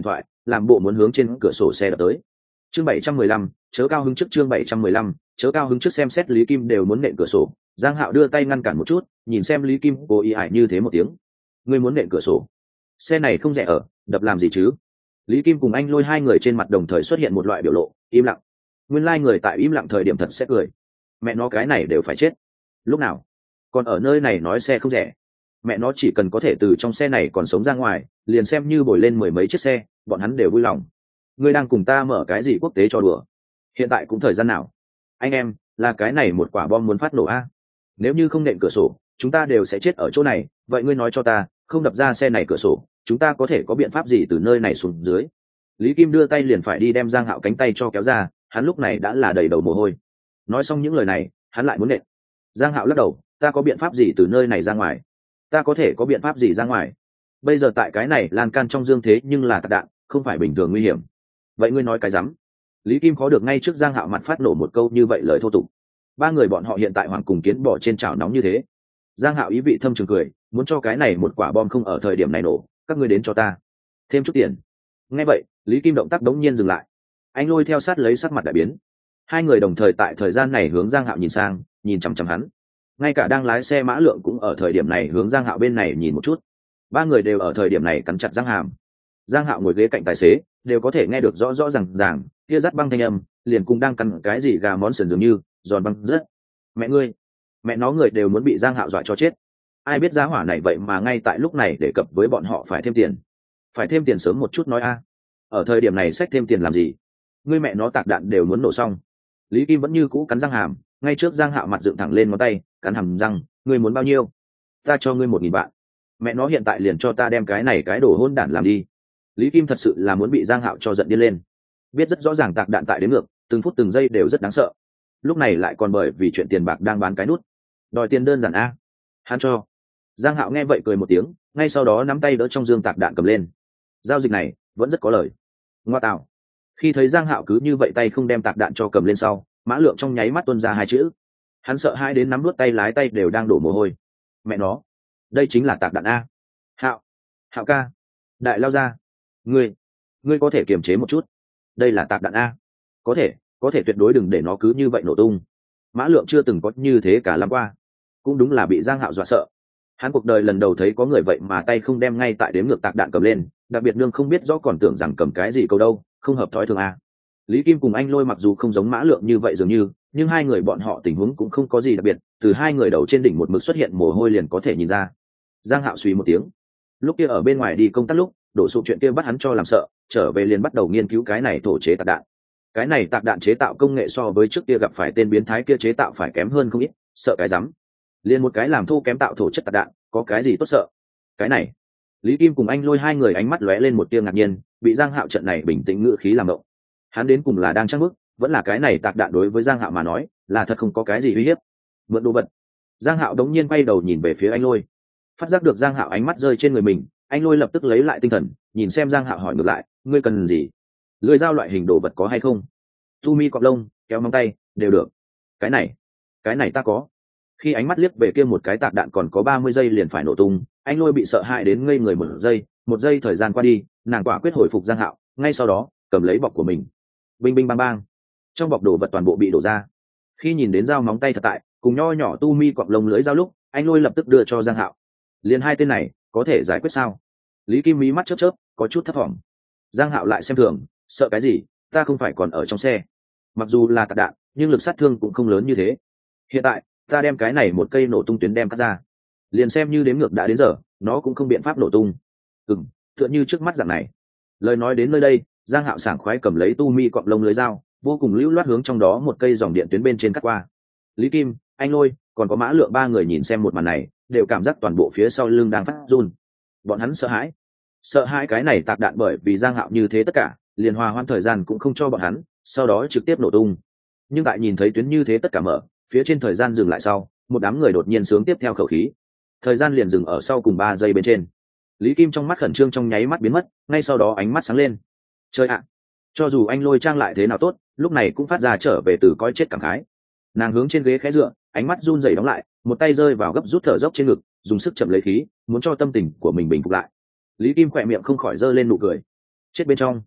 làm bộ muốn hướng trên cửa sổ xe đập tới. Chương 715, chớ cao hứng trước. Chương 715, chớ cao hứng trước. Xem xét Lý Kim đều muốn nện cửa sổ, Giang Hạo đưa tay ngăn cản một chút, nhìn xem Lý Kim cố ý ải như thế một tiếng. Ngươi muốn nện cửa sổ? Xe này không rẻ ở, đập làm gì chứ? Lý Kim cùng anh Lôi hai người trên mặt đồng thời xuất hiện một loại biểu lộ, im lặng. Nguyên lai người tại im lặng thời điểm thật sẽ cười. Mẹ nó cái này đều phải chết. Lúc nào? Còn ở nơi này nói xe không rẻ. Mẹ nó chỉ cần có thể từ trong xe này còn sống ra ngoài, liền xem như bồi lên mười mấy chiếc xe, bọn hắn đều vui lòng. Ngươi đang cùng ta mở cái gì quốc tế cho đùa? Hiện tại cũng thời gian nào? Anh em, là cái này một quả bom muốn phát nổ a. Nếu như không nện cửa sổ, chúng ta đều sẽ chết ở chỗ này. Vậy ngươi nói cho ta, không đập ra xe này cửa sổ, chúng ta có thể có biện pháp gì từ nơi này xuống dưới? Lý Kim đưa tay liền phải đi đem Giang Hạo cánh tay cho kéo ra, hắn lúc này đã là đầy đầu mồ hôi. Nói xong những lời này, hắn lại muốn nện. Giang Hạo lắc đầu, ta có biện pháp gì từ nơi này ra ngoài? Ta có thể có biện pháp gì ra ngoài? Bây giờ tại cái này lan can trong dương thế nhưng là tạc đạn, không phải bình thường nguy hiểm. Vậy ngươi nói cái rắm? Lý Kim khó được ngay trước Giang Hạo mặt phát nổ một câu như vậy lời thô tục. Ba người bọn họ hiện tại hoàng cùng kiến bỏ trên chảo nóng như thế. Giang Hạo ý vị thâm trường cười, muốn cho cái này một quả bom không ở thời điểm này nổ, các ngươi đến cho ta thêm chút tiền. Nghe vậy, Lý Kim động tác đống nhiên dừng lại. Anh Lôi theo sát lấy sắc mặt đại biến. Hai người đồng thời tại thời gian này hướng Giang Hạo nhìn sang, nhìn chằm chằm hắn. Ngay cả đang lái xe Mã Lượng cũng ở thời điểm này hướng Giang Hạo bên này nhìn một chút. Ba người đều ở thời điểm này cắn chặt răng hàm. Giang Hạo ngồi ghế cạnh tài xế, đều có thể nghe được rõ rõ ràng, kia dắt băng thanh âm, liền cùng đang cắn cái gì gà món sườn dường như, giòn băng rất. Mẹ ngươi, mẹ nó, người đều muốn bị Giang Hạo dọa cho chết. Ai biết giá hỏa này vậy mà ngay tại lúc này đề cập với bọn họ phải thêm tiền. Phải thêm tiền sớm một chút nói a. Ở thời điểm này xách thêm tiền làm gì? Ngươi mẹ nó, tạc đạn đều muốn nổ xong. Lý Kim vẫn như cũ cắn răng hàm, ngay trước Giang Hạo mặt dựng thẳng lên ngón tay, cắn hàm răng, ngươi muốn bao nhiêu? Ta cho ngươi 1.000 vạn. Mẹ nó, hiện tại liền cho ta đem cái này cái đồ hỗn đản làm đi. Lý Kim thật sự là muốn bị Giang Hạo cho giận điên lên. Biết rất rõ ràng tạc đạn tại đến ngược, từng phút từng giây đều rất đáng sợ. Lúc này lại còn bởi vì chuyện tiền bạc đang bán cái nút. Đòi tiền đơn giản a. Hắn cho. Giang Hạo nghe vậy cười một tiếng, ngay sau đó nắm tay đỡ trong dương tạc đạn cầm lên. Giao dịch này vẫn rất có lời. Ngoa tạo. Khi thấy Giang Hạo cứ như vậy tay không đem tạc đạn cho cầm lên sau, Mã Lượng trong nháy mắt tuôn ra hai chữ. Hắn sợ hai đến nắm nuốt tay lái tay đều đang đổ mồ hôi. Mẹ nó, đây chính là tạc đạn a. Hạo, Hạo ca, đại lao ra. Ngươi có thể kiềm chế một chút. Đây là tạc đạn a. Có thể tuyệt đối đừng để nó cứ như vậy nổ tung. Mã Lượng chưa từng có như thế cả lắm qua, cũng đúng là bị Giang Hạo dọa sợ. Hắn cuộc đời lần đầu thấy có người vậy mà tay không đem ngay tại đếm ngược tạc đạn cầm lên, đặc biệt nương không biết rõ còn tưởng rằng cầm cái gì câu đâu, không hợp thói thường a. Lý Kim cùng anh Lôi mặc dù không giống Mã Lượng như vậy dường như, nhưng hai người bọn họ tình huống cũng không có gì đặc biệt, từ hai người đầu trên đỉnh một mực xuất hiện mồ hôi liền có thể nhìn ra. Giang Hạo suy một tiếng. Lúc kia ở bên ngoài đi công tác lúc, đổ sụp chuyện kia bắt hắn cho làm sợ, trở về liền bắt đầu nghiên cứu cái này thổ chế tạc đạn. Cái này tạc đạn chế tạo công nghệ so với trước kia gặp phải tên biến thái kia chế tạo phải kém hơn không ít, sợ cái rắm. Liền một cái làm thô kém tạo thổ chất tạc đạn, có cái gì tốt sợ? Cái này. Lý Kim cùng anh Lôi hai người ánh mắt lóe lên một tia ngạc nhiên, bị Giang Hạo trận này bình tĩnh ngữ khí làm động. Hắn đến cùng là đang trăng bức, vẫn là cái này tạc đạn đối với Giang Hạo mà nói, là thật không có cái gì uy hiếp. Mượn đồ vật. Giang Hạo đống nhiên quay đầu nhìn về phía anh Lôi. Phát giác được Giang Hạo ánh mắt rơi trên người mình, anh Lôi lập tức lấy lại tinh thần, nhìn xem Giang Hạo hỏi ngược lại, ngươi cần gì? Lưỡi dao loại hình đồ vật có hay không? Tu mi cọp lông, kéo móng tay, đều được. Cái này ta có. Khi ánh mắt liếc về kia một cái tạc đạn còn có 30 giây liền phải nổ tung, anh Lôi bị sợ hãi đến ngây người một giây thời gian qua đi, nàng quả quyết hồi phục Giang Hạo, ngay sau đó cầm lấy bọc của mình. Binh binh bang bang, trong bọc đồ vật toàn bộ bị đổ ra. Khi nhìn đến dao móng tay thật tại cùng nho nhỏ tu mi cọp lông lưỡi dao lúc, anh Lôi lập tức đưa cho Giang Hạo. Liền hai tên này có thể giải quyết sao? Lý Kim mí mắt chớp chớp, có chút thất vọng. Giang Hạo lại xem thường, sợ cái gì, ta không phải còn ở trong xe. Mặc dù là tạc đạn, nhưng lực sát thương cũng không lớn như thế. Hiện tại ta đem cái này một cây nổ tung tuyến đem cắt ra, liền xem như đếm ngược đã đến giờ, nó cũng không biện pháp nổ tung. Tựa như trước mắt dạng này. Lời nói đến nơi đây, Giang Hạo sảng khoái cầm lấy tu mi cọp lông lưới dao, vô cùng lưu loát hướng trong đó một cây dòng điện tuyến bên trên cắt qua. Lý Kim, anh Lôi, còn có Mã Lượng ba người nhìn xem một màn này, đều cảm giác toàn bộ phía sau lưng đang phát run. Bọn hắn sợ hãi cái này tạc đạn bởi vì Giang Hạo như thế tất cả, liền hòa hoãn thời gian cũng không cho bọn hắn, sau đó trực tiếp nổ tung. Nhưng tại nhìn thấy tuyến như thế tất cả mở, phía trên thời gian dừng lại sau, một đám người đột nhiên sướng tiếp theo khẩu khí. Thời gian liền dừng ở sau cùng 3 giây bên trên. Lý Kim trong mắt khẩn trương trong nháy mắt biến mất, ngay sau đó ánh mắt sáng lên. Chơi ạ! Cho dù anh Lôi trang lại thế nào tốt, lúc này cũng phát ra trở về từ coi chết cảm khái. Nàng hướng trên ghế khẽ dựa, ánh mắt run rẩy đóng lại, một tay rơi vào gấp rút thở dốc trên ngực, dùng sức chậm lấy khí, muốn cho tâm tình của mình bình phục lại. Lý Kim khỏe miệng không khỏi giơ lên nụ cười. Chết bên trong,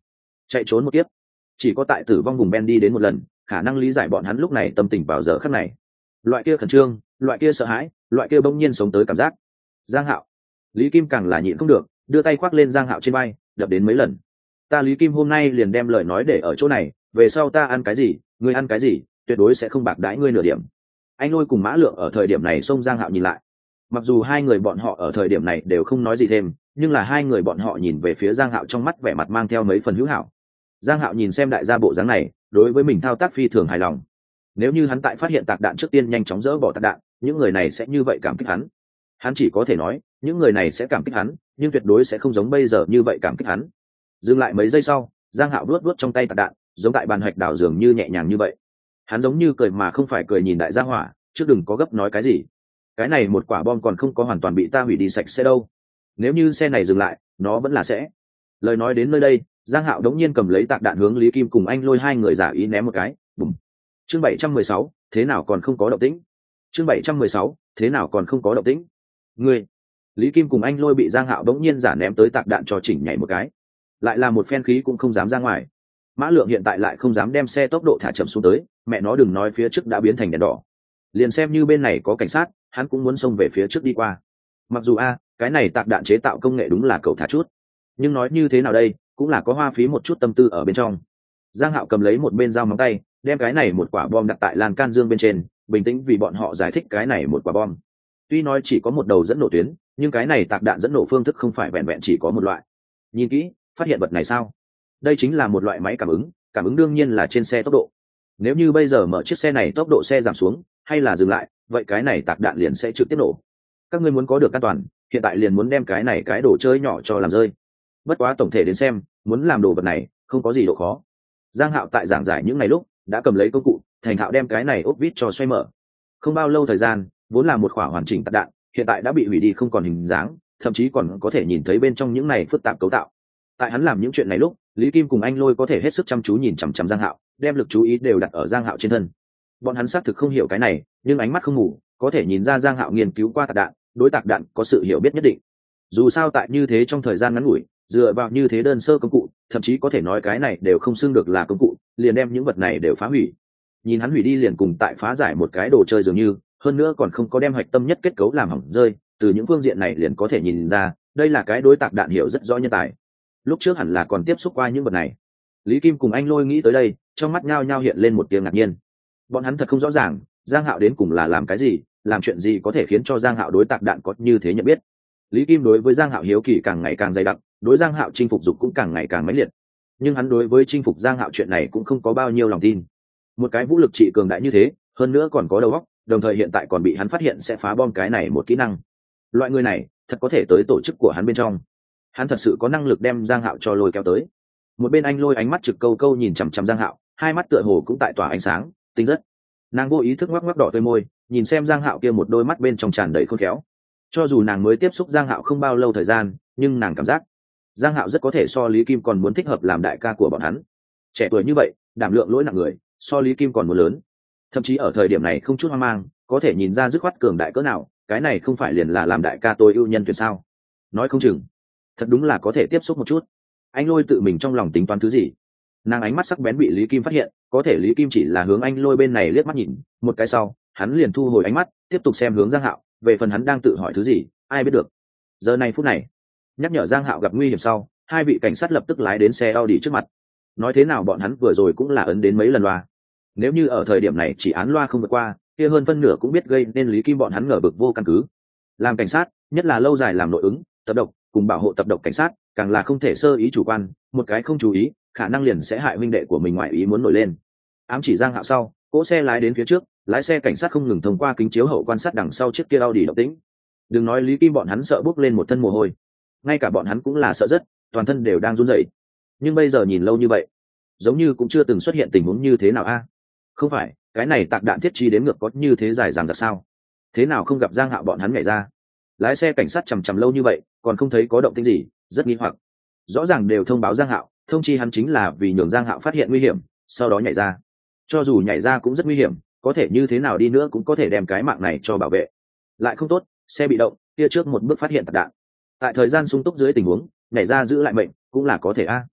chạy trốn một kiếp, chỉ có tại tử vong vùng Ben đi đến một lần, khả năng lý giải bọn hắn lúc này tâm tình vào giờ khắc này. Loại kia khẩn trương, loại kia sợ hãi, loại kia bỗng nhiên sống tới cảm giác. Giang Hạo, Lý Kim càng là nhịn không được, đưa tay khoác lên Giang Hạo trên vai, đập đến mấy lần. Ta Lý Kim hôm nay liền đem lời nói để ở chỗ này, về sau ta ăn cái gì, ngươi ăn cái gì, tuyệt đối sẽ không bạc đãi ngươi nửa điểm. Anh Lôi cùng Mã Lượng ở thời điểm này xông Giang Hạo nhìn lại. Mặc dù hai người bọn họ ở thời điểm này đều không nói gì thêm, nhưng là hai người bọn họ nhìn về phía Giang Hạo trong mắt vẻ mặt mang theo mấy phần hữu hảo. Giang Hạo nhìn xem đại gia bộ dáng này, đối với mình thao tác phi thường hài lòng. Nếu như hắn tại phát hiện tạc đạn trước tiên nhanh chóng dỡ bỏ tạc đạn, những người này sẽ như vậy cảm kích hắn. Hắn chỉ có thể nói, những người này sẽ cảm kích hắn, nhưng tuyệt đối sẽ không giống bây giờ như vậy cảm kích hắn. Dừng lại mấy giây sau, Giang Hạo luốt trong tay tạc đạn, giống tại bàn hoạch đào dường như nhẹ nhàng như vậy. Hắn giống như cười mà không phải cười nhìn đại gia hỏa, chứ đừng có gấp nói cái gì. Cái này một quả bom còn không có hoàn toàn bị ta hủy đi sạch sẽ đâu. Nếu như xe này dừng lại, nó vẫn là sẽ. Lời nói đến nơi đây, Giang Hạo đống nhiên cầm lấy tạc đạn hướng Lý Kim cùng anh Lôi hai người giả ý ném một cái, bùm. Chương 716, thế nào còn không có động tĩnh? Chương 716, thế nào còn không có động tĩnh? Ngươi. Lý Kim cùng anh Lôi bị Giang Hạo đống nhiên giả ném tới tạc đạn cho chỉnh nhảy một cái. Lại là một phen khí cũng không dám ra ngoài. Mã Lượng hiện tại lại không dám đem xe tốc độ thả chậm xuống tới, mẹ nó đừng nói phía trước đã biến thành đèn đỏ. Liền xem như bên này có cảnh sát, hắn cũng muốn xông về phía trước đi qua. Mặc dù cái này tạc đạn chế tạo công nghệ đúng là cậu thả chút, nhưng nói như thế nào đây, cũng là có hoa phí một chút tâm tư ở bên trong. Giang Hạo cầm lấy một bên dao móng tay, đem cái này một quả bom đặt tại lan can dương bên trên, bình tĩnh vì bọn họ giải thích cái này một quả bom. Tuy nói chỉ có một đầu dẫn nổ tuyến, nhưng cái này tạc đạn dẫn nổ phương thức không phải vẹn vẹn chỉ có một loại. Nhìn kỹ, phát hiện vật này sao? Đây chính là một loại máy cảm ứng đương nhiên là trên xe tốc độ. Nếu như bây giờ mở chiếc xe này tốc độ xe giảm xuống, hay là dừng lại, vậy cái này tạc đạn liền sẽ trực tiếp nổ. Các ngươi muốn có được an toàn, hiện tại liền muốn đem cái này cái đồ chơi nhỏ cho làm rơi. Bất quá tổng thể đến xem, muốn làm đồ vật này, không có gì độ khó. Giang Hạo tại giảng giải những ngày lúc, đã cầm lấy công cụ, thành thạo đem cái này ốp vít cho xoay mở. Không bao lâu thời gian, vốn là một quả hoàn chỉnh tạc đạn, hiện tại đã bị hủy đi không còn hình dáng, thậm chí còn có thể nhìn thấy bên trong những này phức tạp cấu tạo. Tại hắn làm những chuyện này lúc, Lý Kim cùng anh Lôi có thể hết sức chăm chú nhìn chằm chằm Giang Hạo, đem lực chú ý đều đặt ở Giang Hạo trên thân. Bọn hắn xác thực không hiểu cái này, nhưng ánh mắt không mù, có thể nhìn ra Giang Hạo nghiên cứu qua tạc đạn, đối tạc đạn có sự hiểu biết nhất định. Dù sao tại như thế trong thời gian ngắn ngủi, dựa vào như thế đơn sơ công cụ, thậm chí có thể nói cái này đều không xưng được là công cụ, liền đem những vật này đều phá hủy. Nhìn hắn hủy đi liền cùng tại phá giải một cái đồ chơi dường như, hơn nữa còn không có đem hạch tâm nhất kết cấu làm hỏng rơi, từ những phương diện này liền có thể nhìn ra, đây là cái đối tạc đạn hiểu rất rõ nhân tài. Lúc trước hẳn là còn tiếp xúc qua những vật này. Lý Kim cùng anh Lôi nghĩ tới đây, trong mắt nhao nhao hiện lên một tia ngạc nhiên. Bọn hắn thật không rõ ràng, Giang Hạo đến cùng là làm cái gì, làm chuyện gì có thể khiến cho Giang Hạo đối tạc đạn có như thế nhận biết. Lý Kim đối với Giang Hạo hiếu kỳ càng ngày càng dày đặc, đối Giang Hạo chinh phục dục cũng càng ngày càng mãnh liệt. Nhưng hắn đối với chinh phục Giang Hạo chuyện này cũng không có bao nhiêu lòng tin. Một cái vũ lực trị cường đại như thế, hơn nữa còn có đầu óc, đồng thời hiện tại còn bị hắn phát hiện sẽ phá bom cái này một kỹ năng. Loại người này, thật có thể tới tổ chức của hắn bên trong. Hắn thật sự có năng lực đem Giang Hạo cho lôi kéo tới. Một bên anh Lôi ánh mắt trực câu câu nhìn chằm chằm Giang Hạo, hai mắt tựa hồ cũng tại tỏa ánh sáng, tinh rất. Nàng vô ý thức ngoắc ngoắc đỏ tươi môi, nhìn xem Giang Hạo kia một đôi mắt bên trong tràn đầy khôn khéo. Cho dù nàng mới tiếp xúc Giang Hạo không bao lâu thời gian, nhưng nàng cảm giác Giang Hạo rất có thể so Lý Kim còn muốn thích hợp làm đại ca của bọn hắn. Trẻ tuổi như vậy, đảm lượng lỗi nặng người, so Lý Kim còn muốn lớn. Thậm chí ở thời điểm này không chút hoang mang, có thể nhìn ra dứt khoát cường đại cỡ nào, cái này không phải liền là làm đại ca tôi ưu nhân tuyệt sao? Nói không chừng, thật đúng là có thể tiếp xúc một chút. Anh Lôi tự mình trong lòng tính toán thứ gì? Nàng ánh mắt sắc bén bị Lý Kim phát hiện, có thể Lý Kim chỉ là hướng anh Lôi bên này liếc mắt nhìn, một cái sau, hắn liền thu hồi ánh mắt, tiếp tục xem hướng Giang Hạo, về phần hắn đang tự hỏi thứ gì, ai biết được. Giờ này phút này, nhắc nhở Giang Hạo gặp nguy hiểm sau, hai vị cảnh sát lập tức lái đến xe Audi trước mặt. Nói thế nào bọn hắn vừa rồi cũng là ấn đến mấy lần loa. Nếu như ở thời điểm này chỉ án loa không vượt qua, kia hơn phân nửa cũng biết gây nên Lý Kim bọn hắn ngờ vực vô căn cứ. Làm cảnh sát, nhất là lâu dài làm nội ứng, tập độc, cùng bảo hộ tập độc cảnh sát, càng là không thể sơ ý chủ quan, một cái không chú ý, khả năng liền sẽ hại huynh đệ của mình ngoại ý muốn nổi lên. Ám chỉ Giang Hạo sau, cỗ xe lái đến phía trước, lái xe cảnh sát không ngừng thông qua kính chiếu hậu quan sát đằng sau chiếc kia Audi động tĩnh. Đừng nói Lý Kim bọn hắn sợ bốc lên một thân mồ hôi, ngay cả bọn hắn cũng là sợ rất, toàn thân đều đang run rẩy. Nhưng bây giờ nhìn lâu như vậy, giống như cũng chưa từng xuất hiện tình huống như thế nào a? Không phải, cái này tạc đạn thiết trí đến ngược có như thế dài dằng dặc sao? Thế nào không gặp Giang Hạo bọn hắn nhảy ra? Lái xe cảnh sát chằm chằm lâu như vậy, còn không thấy có động tĩnh gì, rất nghi hoặc. Rõ ràng đều thông báo Giang Hạo, thông chi hắn chính là vì nhường Giang Hạo phát hiện nguy hiểm, sau đó nhảy ra. Cho dù nhảy ra cũng rất nguy hiểm, có thể như thế nào đi nữa cũng có thể đem cái mạng này cho bảo vệ. Lại không tốt, xe bị động, kia trước một bước phát hiện tạc đạn. Tại thời gian sung túc dưới tình huống, nhảy ra giữ lại mệnh, cũng là có thể a.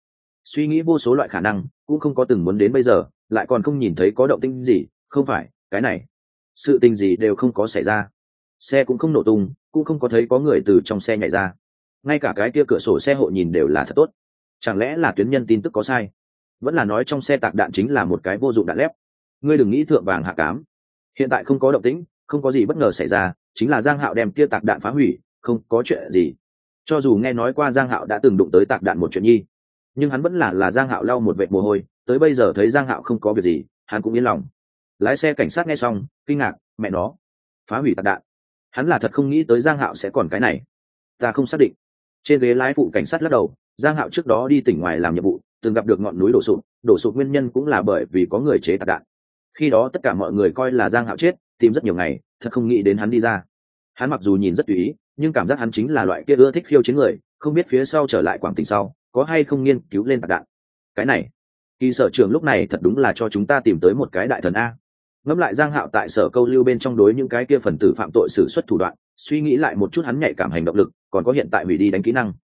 suy nghĩ vô số loại khả năng cũng không có từng muốn đến bây giờ lại còn không nhìn thấy có động tĩnh gì. Không phải cái này, sự tình gì đều không có xảy ra, xe cũng không nổ tung, cũng không có thấy có người từ trong xe nhảy ra, ngay cả cái kia cửa sổ xe hộ nhìn đều là thật tốt. Chẳng lẽ là tuyến nhân tin tức có sai, vẫn là nói trong xe tạc đạn chính là một cái vô dụng đạn lép? Ngươi đừng nghĩ thượng vàng hạ cám, hiện tại không có động tĩnh, không có gì bất ngờ xảy ra, chính là Giang Hạo đem kia tạc đạn phá hủy, không có chuyện gì. Cho dù nghe nói qua Giang Hạo đã từng đụng tới tạc đạn một chuyện nhi, nhưng hắn vẫn là Giang Hạo lau một vệt mồ hôi, tới bây giờ thấy Giang Hạo không có việc gì, hắn cũng yên lòng. Lái xe cảnh sát nghe xong kinh ngạc, mẹ nó, phá hủy tạc đạn. Hắn là thật không nghĩ tới Giang Hạo sẽ còn cái này. Ta không xác định. Trên ghế lái phụ cảnh sát lắc đầu, Giang Hạo trước đó đi tỉnh ngoài làm nhiệm vụ, từng gặp được ngọn núi đổ sụp nguyên nhân cũng là bởi vì có người chế tạc đạn. Khi đó tất cả mọi người coi là Giang Hạo chết, tìm rất nhiều ngày, thật không nghĩ đến hắn đi ra. Hắn mặc dù nhìn rất tùy ý, nhưng cảm giác hắn chính là loại kia ưa thích khiêu chiến người, không biết phía sau trở lại Quảng Tỉnh sau, có hay không nghiên cứu lên tạc đạn. Cái này, Kỳ sở trưởng lúc này thật đúng là cho chúng ta tìm tới một cái đại thần a. Ngẫm lại Giang Hạo tại sở câu lưu bên trong đối những cái kia phần tử phạm tội sử xuất thủ đoạn, suy nghĩ lại một chút hắn nhạy cảm hành động lực, còn có hiện tại hủy đi đánh kỹ năng.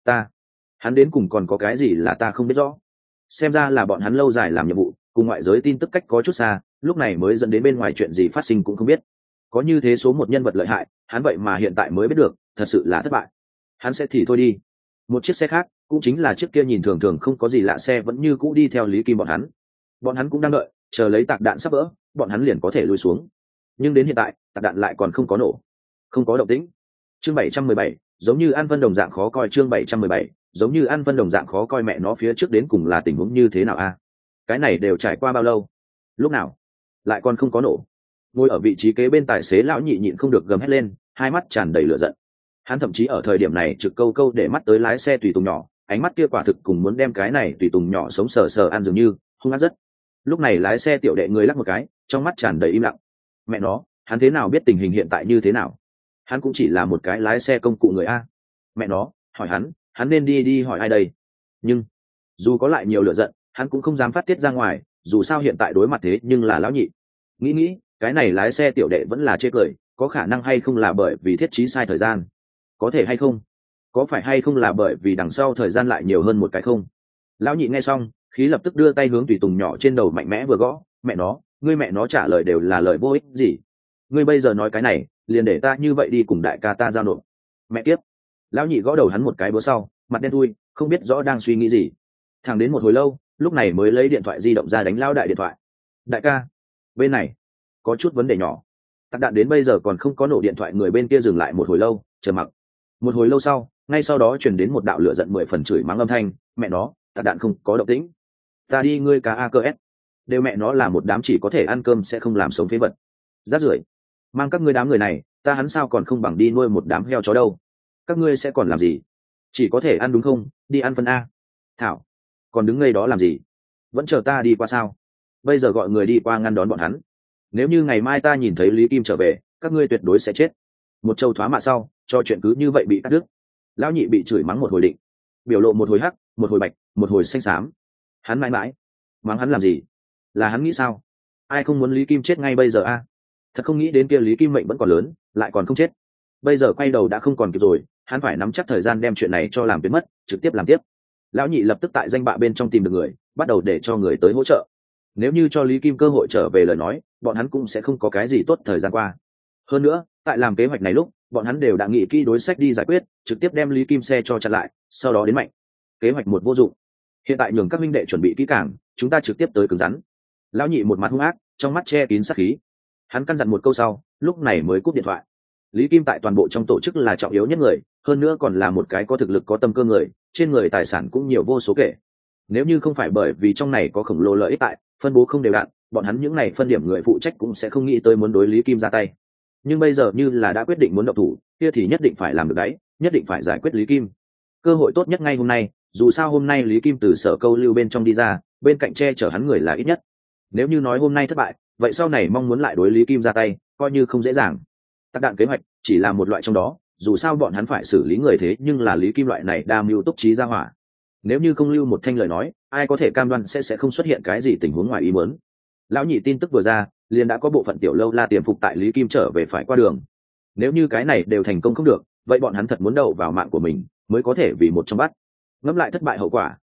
Hắn đến cùng còn có cái gì là ta không biết rõ. Xem ra là bọn hắn lâu dài làm nhiệm vụ, cùng ngoại giới tin tức cách có chút xa, lúc này mới dẫn đến bên ngoài chuyện gì phát sinh cũng không biết. Có như thế số một nhân vật lợi hại, hắn vậy mà hiện tại mới biết được, thật sự là thất bại. Hắn sẽ thì thôi đi. Một chiếc xe khác, cũng chính là chiếc kia nhìn thường thường không có gì lạ xe vẫn như cũ đi theo Lý Kim bọn hắn. Bọn hắn cũng đang đợi, chờ lấy tạc đạn sắp vỡ, bọn hắn liền có thể lùi xuống. Nhưng đến hiện tại, tạc đạn lại còn không có nổ, không có động tĩnh. Chương 717, giống như An Vân đồng dạng khó coi. Chương 717, giống như An Vân đồng dạng khó coi. Mẹ nó, phía trước đến cùng là tình huống như thế nào a? Cái này đều trải qua bao lâu? Lúc nào lại còn không có nổ? Ngồi ở vị trí kế bên tài xế lão nhị nhịn không được gầm hét lên, hai mắt tràn đầy lửa giận. Hắn thậm chí ở thời điểm này trực câu câu để mắt tới lái xe tùy tùng nhỏ, ánh mắt kia quả thực cùng muốn đem cái này tùy tùng nhỏ sống sờ sờ ăn dường như, hung ác rất. Lúc này lái xe tiểu đệ người lắc một cái, trong mắt tràn đầy im lặng. Mẹ nó, hắn thế nào biết tình hình hiện tại như thế nào? Hắn cũng chỉ là một cái lái xe công cụ người a. Mẹ nó, hỏi hắn nên đi hỏi ai đây? Nhưng dù có lại nhiều lửa giận, hắn cũng không dám phát tiết ra ngoài, dù sao hiện tại đối mặt thế nhưng là lão nhị. Nghĩ, cái này lái xe tiểu đệ vẫn là chê cười, có khả năng hay không là bởi vì thiết trí sai thời gian? Có thể hay không? Có phải hay không là bởi vì đằng sau thời gian lại nhiều hơn một cái không? Lão nhị nghe xong, khí lập tức đưa tay hướng tùy tùng nhỏ trên đầu mạnh mẽ vừa gõ. Mẹ nó, ngươi mẹ nó trả lời đều là lời vô ích gì? Ngươi bây giờ nói cái này, liền để ta như vậy đi cùng đại ca ta giao nộp. Mẹ tiếp. Lão nhị gõ đầu hắn một cái búa sau, mặt đen thui, không biết rõ đang suy nghĩ gì. Thẳng đến một hồi lâu, lúc này mới lấy điện thoại di động ra đánh lão đại điện thoại. Đại ca, bên này có chút vấn đề nhỏ. Tạc đạn đến bây giờ còn không có nổ. Điện thoại người bên kia dừng lại một hồi lâu, chờ mặc. Một hồi lâu sau, ngay sau đó truyền đến một đạo lửa giận 10 phần chửi mắng âm thanh. Mẹ nó, tạc đạn không có động tĩnh. Ta đi ngươi cá a cơ s, đều mẹ nó là một đám chỉ có thể ăn cơm sẽ không làm sống phế vật. Rác rưởi, mang các ngươi đám người này, ta hắn sao còn không bằng đi nuôi một đám heo chó đâu. Các ngươi sẽ còn làm gì? Chỉ có thể ăn đúng không? Đi ăn phân a. Thảo, còn đứng ngây đó làm gì? Vẫn chờ ta đi qua sao? Bây giờ gọi người đi qua ngăn đón bọn hắn. Nếu như ngày mai ta nhìn thấy Lý Kim trở về, các ngươi tuyệt đối sẽ chết. Một châu thoá mạ sau, cho chuyện cứ như vậy bị cắt đứt. Lão nhị bị chửi mắng một hồi định, biểu lộ một hồi hắc, một hồi bạch, một hồi xanh xám. Hắn mãi mãi mắng hắn làm gì? Là hắn nghĩ sao? Ai không muốn Lý Kim chết ngay bây giờ a? Thật không nghĩ đến kia Lý Kim mệnh vẫn còn lớn, lại còn không chết. Bây giờ quay đầu đã không còn kịp rồi, hắn phải nắm chắc thời gian đem chuyện này cho làm biến mất, trực tiếp làm tiếp. Lão nhị lập tức tại danh bạ bên trong tìm được người, bắt đầu để cho người tới hỗ trợ. Nếu như cho Lý Kim cơ hội trở về lời nói, bọn hắn cũng sẽ không có cái gì tốt thời gian qua. Hơn nữa, tại làm kế hoạch này lúc, bọn hắn đều đã nghĩ kỹ đối sách đi giải quyết, trực tiếp đem Lý Kim xe cho chặn lại, sau đó đến mạnh. Kế hoạch một vô dụng. Hiện tại nhường các minh đệ chuẩn bị kỹ càng, chúng ta trực tiếp tới cứng rắn. Lão nhị một mặt hung ác, trong mắt che kín sát khí. Hắn căn dặn một câu sau, lúc này mới cúp điện thoại. Lý Kim tại toàn bộ trong tổ chức là trọng yếu nhất người, hơn nữa còn là một cái có thực lực có tâm cơ người, trên người tài sản cũng nhiều vô số kể. Nếu như không phải bởi vì trong này có khổng lồ lợi ích tại, phân bố không đều đặn, bọn hắn những này phân điểm người phụ trách cũng sẽ không nghĩ tới muốn đối Lý Kim ra tay. Nhưng bây giờ như là đã quyết định muốn động thủ, kia thì nhất định phải làm được đấy, nhất định phải giải quyết Lý Kim. Cơ hội tốt nhất ngay hôm nay, dù sao hôm nay Lý Kim từ sở câu lưu bên trong đi ra, bên cạnh che chở hắn người là ít nhất. Nếu như nói hôm nay thất bại, vậy sau này mong muốn lại đối Lý Kim ra tay, coi như không dễ dàng. Tạc đạn kế hoạch chỉ là một loại trong đó, dù sao bọn hắn phải xử lý người thế nhưng là Lý Kim loại này đa mưu túc trí ra hỏa. Nếu như không lưu một thanh lời nói, ai có thể cam đoan sẽ không xuất hiện cái gì tình huống ngoài ý muốn. Lão nhị tin tức vừa ra, liền đã có bộ phận tiểu lâu la tiềm phục tại Lý Kim trở về phải qua đường. Nếu như cái này đều thành công không được, vậy bọn hắn thật muốn đầu vào mạng của mình, mới có thể vì một trong bắt. Ngẫm lại thất bại hậu quả,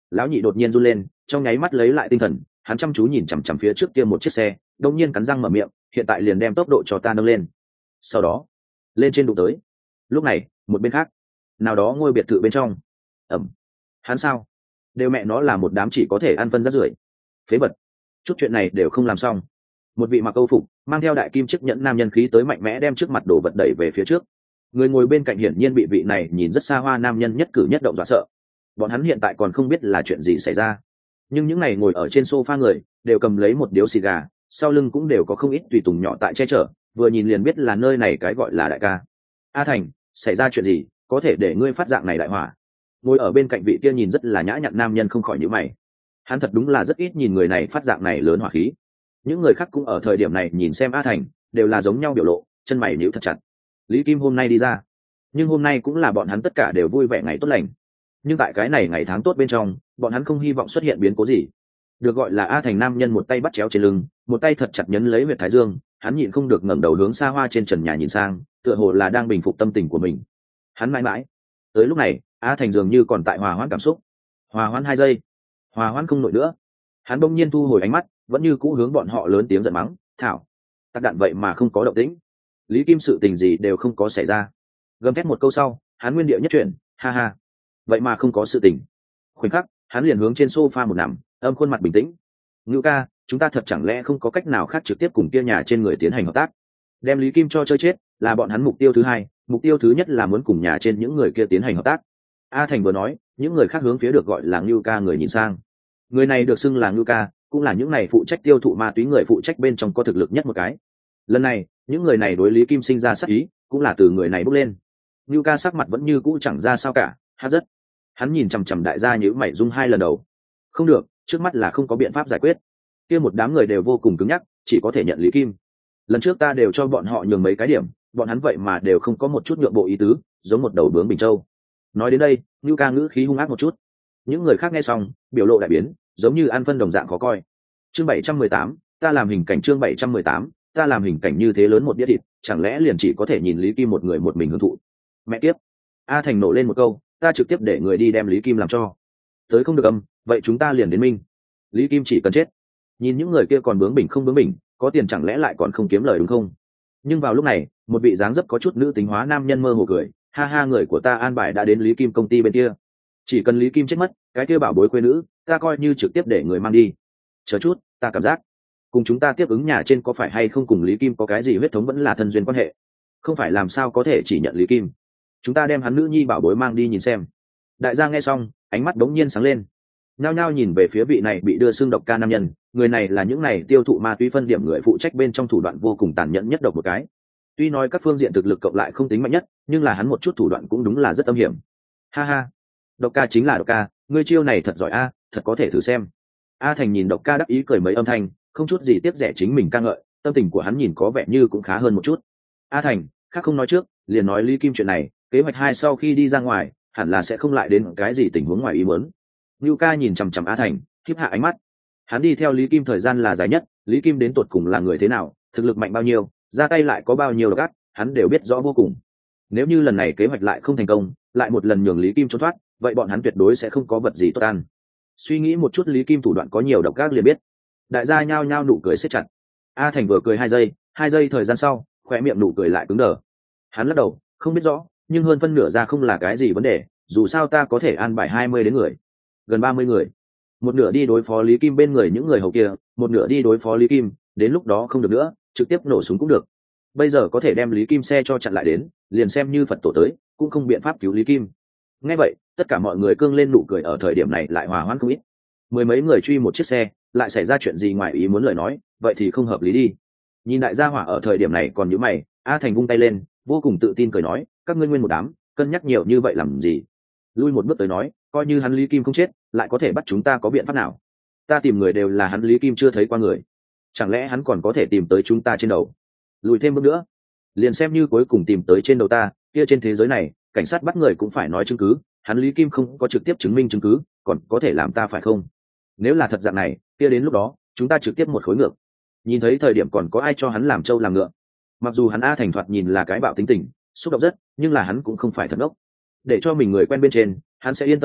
Lão nhị đột nhiên run lên, trong nháy mắt lấy lại tinh thần, hắn chăm chú nhìn chằm chằm phía trước kia một chiếc xe, đột nhiên cắn răng mở miệng, hiện tại liền đem tốc độ cho ta nâng lên. Sau đó lên trên đụng tới. Lúc này một bên khác nào đó ngôi biệt thự bên trong, ẩm, hắn sao đều mẹ nó là một đám chỉ có thể ăn phân rác rưởi phế vật, chút chuyện này đều không làm xong. Một vị mặc câu phục mang theo đại kim chiếc nhẫn nam nhân khí tới mạnh mẽ đem trước mặt đồ vật đẩy về phía trước. Người ngồi bên cạnh hiển nhiên bị vị này nhìn rất xa hoa nam nhân nhất cử nhất động dọa sợ. Bọn hắn hiện tại còn không biết là chuyện gì xảy ra, nhưng những ngày ngồi ở trên sofa người đều cầm lấy một điếu xì gà, sau lưng cũng đều có không ít tùy tùng nhỏ tại che chở, vừa nhìn liền biết là nơi này cái gọi là đại ca. A Thành, xảy ra chuyện gì có thể để ngươi phát dạng này đại hỏa? Ngồi ở bên cạnh vị kia nhìn rất là nhã nhặn nam nhân không khỏi nhíu mày. Hắn thật đúng là rất ít nhìn người này phát dạng này lớn hỏa khí. Những người khác cũng ở thời điểm này nhìn xem A Thành, đều là giống nhau biểu lộ, chân mày nhíu thật chặt. Lý Kim hôm nay đi ra, nhưng hôm nay cũng là bọn hắn tất cả đều vui vẻ ngày tốt lành. Nhưng tại cái này ngày tháng tốt bên trong, bọn hắn không hy vọng xuất hiện biến cố gì. Được gọi là A Thành nam nhân một tay bắt chéo trên lưng, một tay thật chặt nhấn lấy huyệt thái dương, hắn nhịn không được ngẩng đầu hướng xa hoa trên trần nhà nhìn sang, tựa hồ là đang bình phục tâm tình của mình. Hắn mãi mãi tới lúc này, A Thành dường như còn tại hòa hoãn cảm xúc. Hòa hoãn 2 giây, hòa hoãn không nổi nữa. Hắn bỗng nhiên thu hồi ánh mắt, vẫn như cũ hướng bọn họ lớn tiếng giận mắng, thảo, tắc đạn vậy mà không có động tĩnh. Lý Kim sự tình gì đều không có xảy ra. Gầm thét một câu sau, hắn nguyên điệu nhất chuyển, ha ha, vậy mà không có sự tình. Khoảnh khắc, hắn liền hướng trên sofa một nằm, âm khuôn mặt bình tĩnh. Ngưu ca, chúng ta thật chẳng lẽ không có cách nào khác trực tiếp cùng kia nhà trên người tiến hành hợp tác? Đem Lý Kim cho chơi chết là bọn hắn mục tiêu thứ hai, mục tiêu thứ nhất là muốn cùng nhà trên những người kia tiến hành hợp tác. A Thành vừa nói, những người khác hướng phía được gọi là Ngưu ca người nhìn sang. Người này được xưng là Ngưu ca, cũng là những này phụ trách tiêu thụ ma túy người phụ trách bên trong có thực lực nhất một cái. Lần này, những người này đối Lý Kim sinh ra sát ý, cũng là từ người này bốc lên. Ngưu ca sắc mặt vẫn như cũ chẳng ra sao cả, hát rất. Hắn nhìn chằm chằm đại gia nhíu mày rung 2 lần đầu. Không được, trước mắt là không có biện pháp giải quyết. Kia một đám người đều vô cùng cứng nhắc, chỉ có thể nhận Lý Kim. Lần trước ta đều cho bọn họ nhường mấy cái điểm, bọn hắn vậy mà đều không có một chút nhượng bộ ý tứ, giống một đầu bướm Bình Châu. Nói đến đây, Ngưu ca ngữ khí hung ác một chút. Những người khác nghe xong, biểu lộ đại biến, giống như ăn phân đồng dạng khó coi. Chương 718, ta làm hình cảnh. Chương 718, ta làm hình cảnh như thế lớn một đĩa thịt, chẳng lẽ liền chỉ có thể nhìn Lý Kim một người một mình hưởng thụ? Mẹ kiếp. A Thành nổ lên một câu, ta trực tiếp để người đi đem Lý Kim làm cho. Tới không được âm, vậy chúng ta liền đến minh. Lý Kim chỉ cần chết. Nhìn những người kia còn bướng bỉnh không bướng bỉnh, có tiền chẳng lẽ lại còn không kiếm lời đúng không? Nhưng vào lúc này, một vị dáng dấp có chút nữ tính hóa nam nhân mơ hồ cười, ha ha, người của ta an bài đã đến Lý Kim công ty bên kia. Chỉ cần Lý Kim chết mất, cái kia bảo bối quê nữ, ta coi như trực tiếp để người mang đi. Chờ chút, ta cảm giác cùng chúng ta tiếp ứng nhà trên có phải hay không cùng Lý Kim có cái gì huyết thống vẫn là thân duyên quan hệ? Không phải làm sao có thể chỉ nhận Lý Kim? Chúng ta đem hắn nữ nhi bảo bối mang đi nhìn xem. Đại gia nghe xong, ánh mắt đống nhiên sáng lên, nhao nhao nhìn về phía vị này bị đưa xương độc ca nam nhân. Người này là những này tiêu thụ ma túy phân điểm người phụ trách bên trong thủ đoạn vô cùng tàn nhẫn nhất độc một cái. Tuy nói các phương diện thực lực cộng lại không tính mạnh nhất, nhưng là hắn một chút thủ đoạn cũng đúng là rất âm hiểm. Ha ha, độc ca chính là độc ca, ngươi chiêu này thật giỏi a, thật có thể thử xem. A Thành nhìn độc ca đắc ý cười mấy âm thanh, không chút gì tiếc rẻ chính mình ca ngợi, tâm tình của hắn nhìn có vẻ như cũng khá hơn một chút. A Thành, khác không nói trước, liền nói Lý Kim chuyện này, kế hoạch 2 sau khi đi ra ngoài, hẳn là sẽ không lại đến cái gì tình huống ngoài ý muốn. Ngưu ca nhìn chằm chằm A Thành, khiếp hạ ánh mắt. Hắn đi theo Lý Kim thời gian là dài nhất, Lý Kim đến tột cùng là người thế nào, thực lực mạnh bao nhiêu, ra tay lại có bao nhiêu độc ác, hắn đều biết rõ vô cùng. Nếu như lần này kế hoạch lại không thành công, lại một lần nhường Lý Kim trốn thoát, vậy bọn hắn tuyệt đối sẽ không có vật gì tốt ăn. Suy nghĩ một chút Lý Kim thủ đoạn có nhiều độc ác liền biết. Đại gia nhao nhao nụ cười siết chặt. A Thành vừa cười 2 giây thời gian sau, khóe miệng nụ cười lại cứng đờ. Hắn lắc đầu, không biết rõ, nhưng hơn phân nửa ra không là cái gì vấn đề, dù sao ta có thể an bài 20 đến người, gần 30 người. Một nửa đi đối phó Lý Kim bên người những người hầu kia, một nửa đi đối phó Lý Kim, đến lúc đó không được nữa, trực tiếp nổ súng cũng được. Bây giờ có thể đem Lý Kim xe cho chặn lại đến, liền xem như Phật tổ tới, cũng không biện pháp cứu Lý Kim. Nghe vậy, tất cả mọi người cương lên nụ cười, ở thời điểm này lại hòa hoãn không ít. 10 mấy người truy một chiếc xe, lại xảy ra chuyện gì ngoài ý muốn lời nói, vậy thì không hợp lý đi. Nhìn đại gia hỏa ở thời điểm này còn nhíu mày, A Thành vung tay lên, vô cùng tự tin cười nói, các ngươi nguyên một đám, cân nhắc nhiều như vậy làm gì? Lui một bước tới nói, coi như hắn Lý Kim không chết, lại có thể bắt chúng ta có biện pháp nào? Ta tìm người đều là hắn Lý Kim chưa thấy qua người, chẳng lẽ hắn còn có thể tìm tới chúng ta trên đầu? Lùi thêm bước nữa, liền xem như cuối cùng tìm tới trên đầu ta, kia trên thế giới này, cảnh sát bắt người cũng phải nói chứng cứ, hắn Lý Kim không có trực tiếp chứng minh chứng cứ, còn có thể làm ta phải không? Nếu là thật dạng này, kia đến lúc đó, chúng ta trực tiếp một khối ngược. Nhìn thấy thời điểm còn có ai cho hắn làm trâu làm ngựa. Mặc dù hắn A Thành thoạt nhìn là cái bạo tính tình, xúc động rất, nhưng là hắn cũng không phải thật ngốc. Để cho mình người quen bên trên, hắn sẽ yên tâm điểm,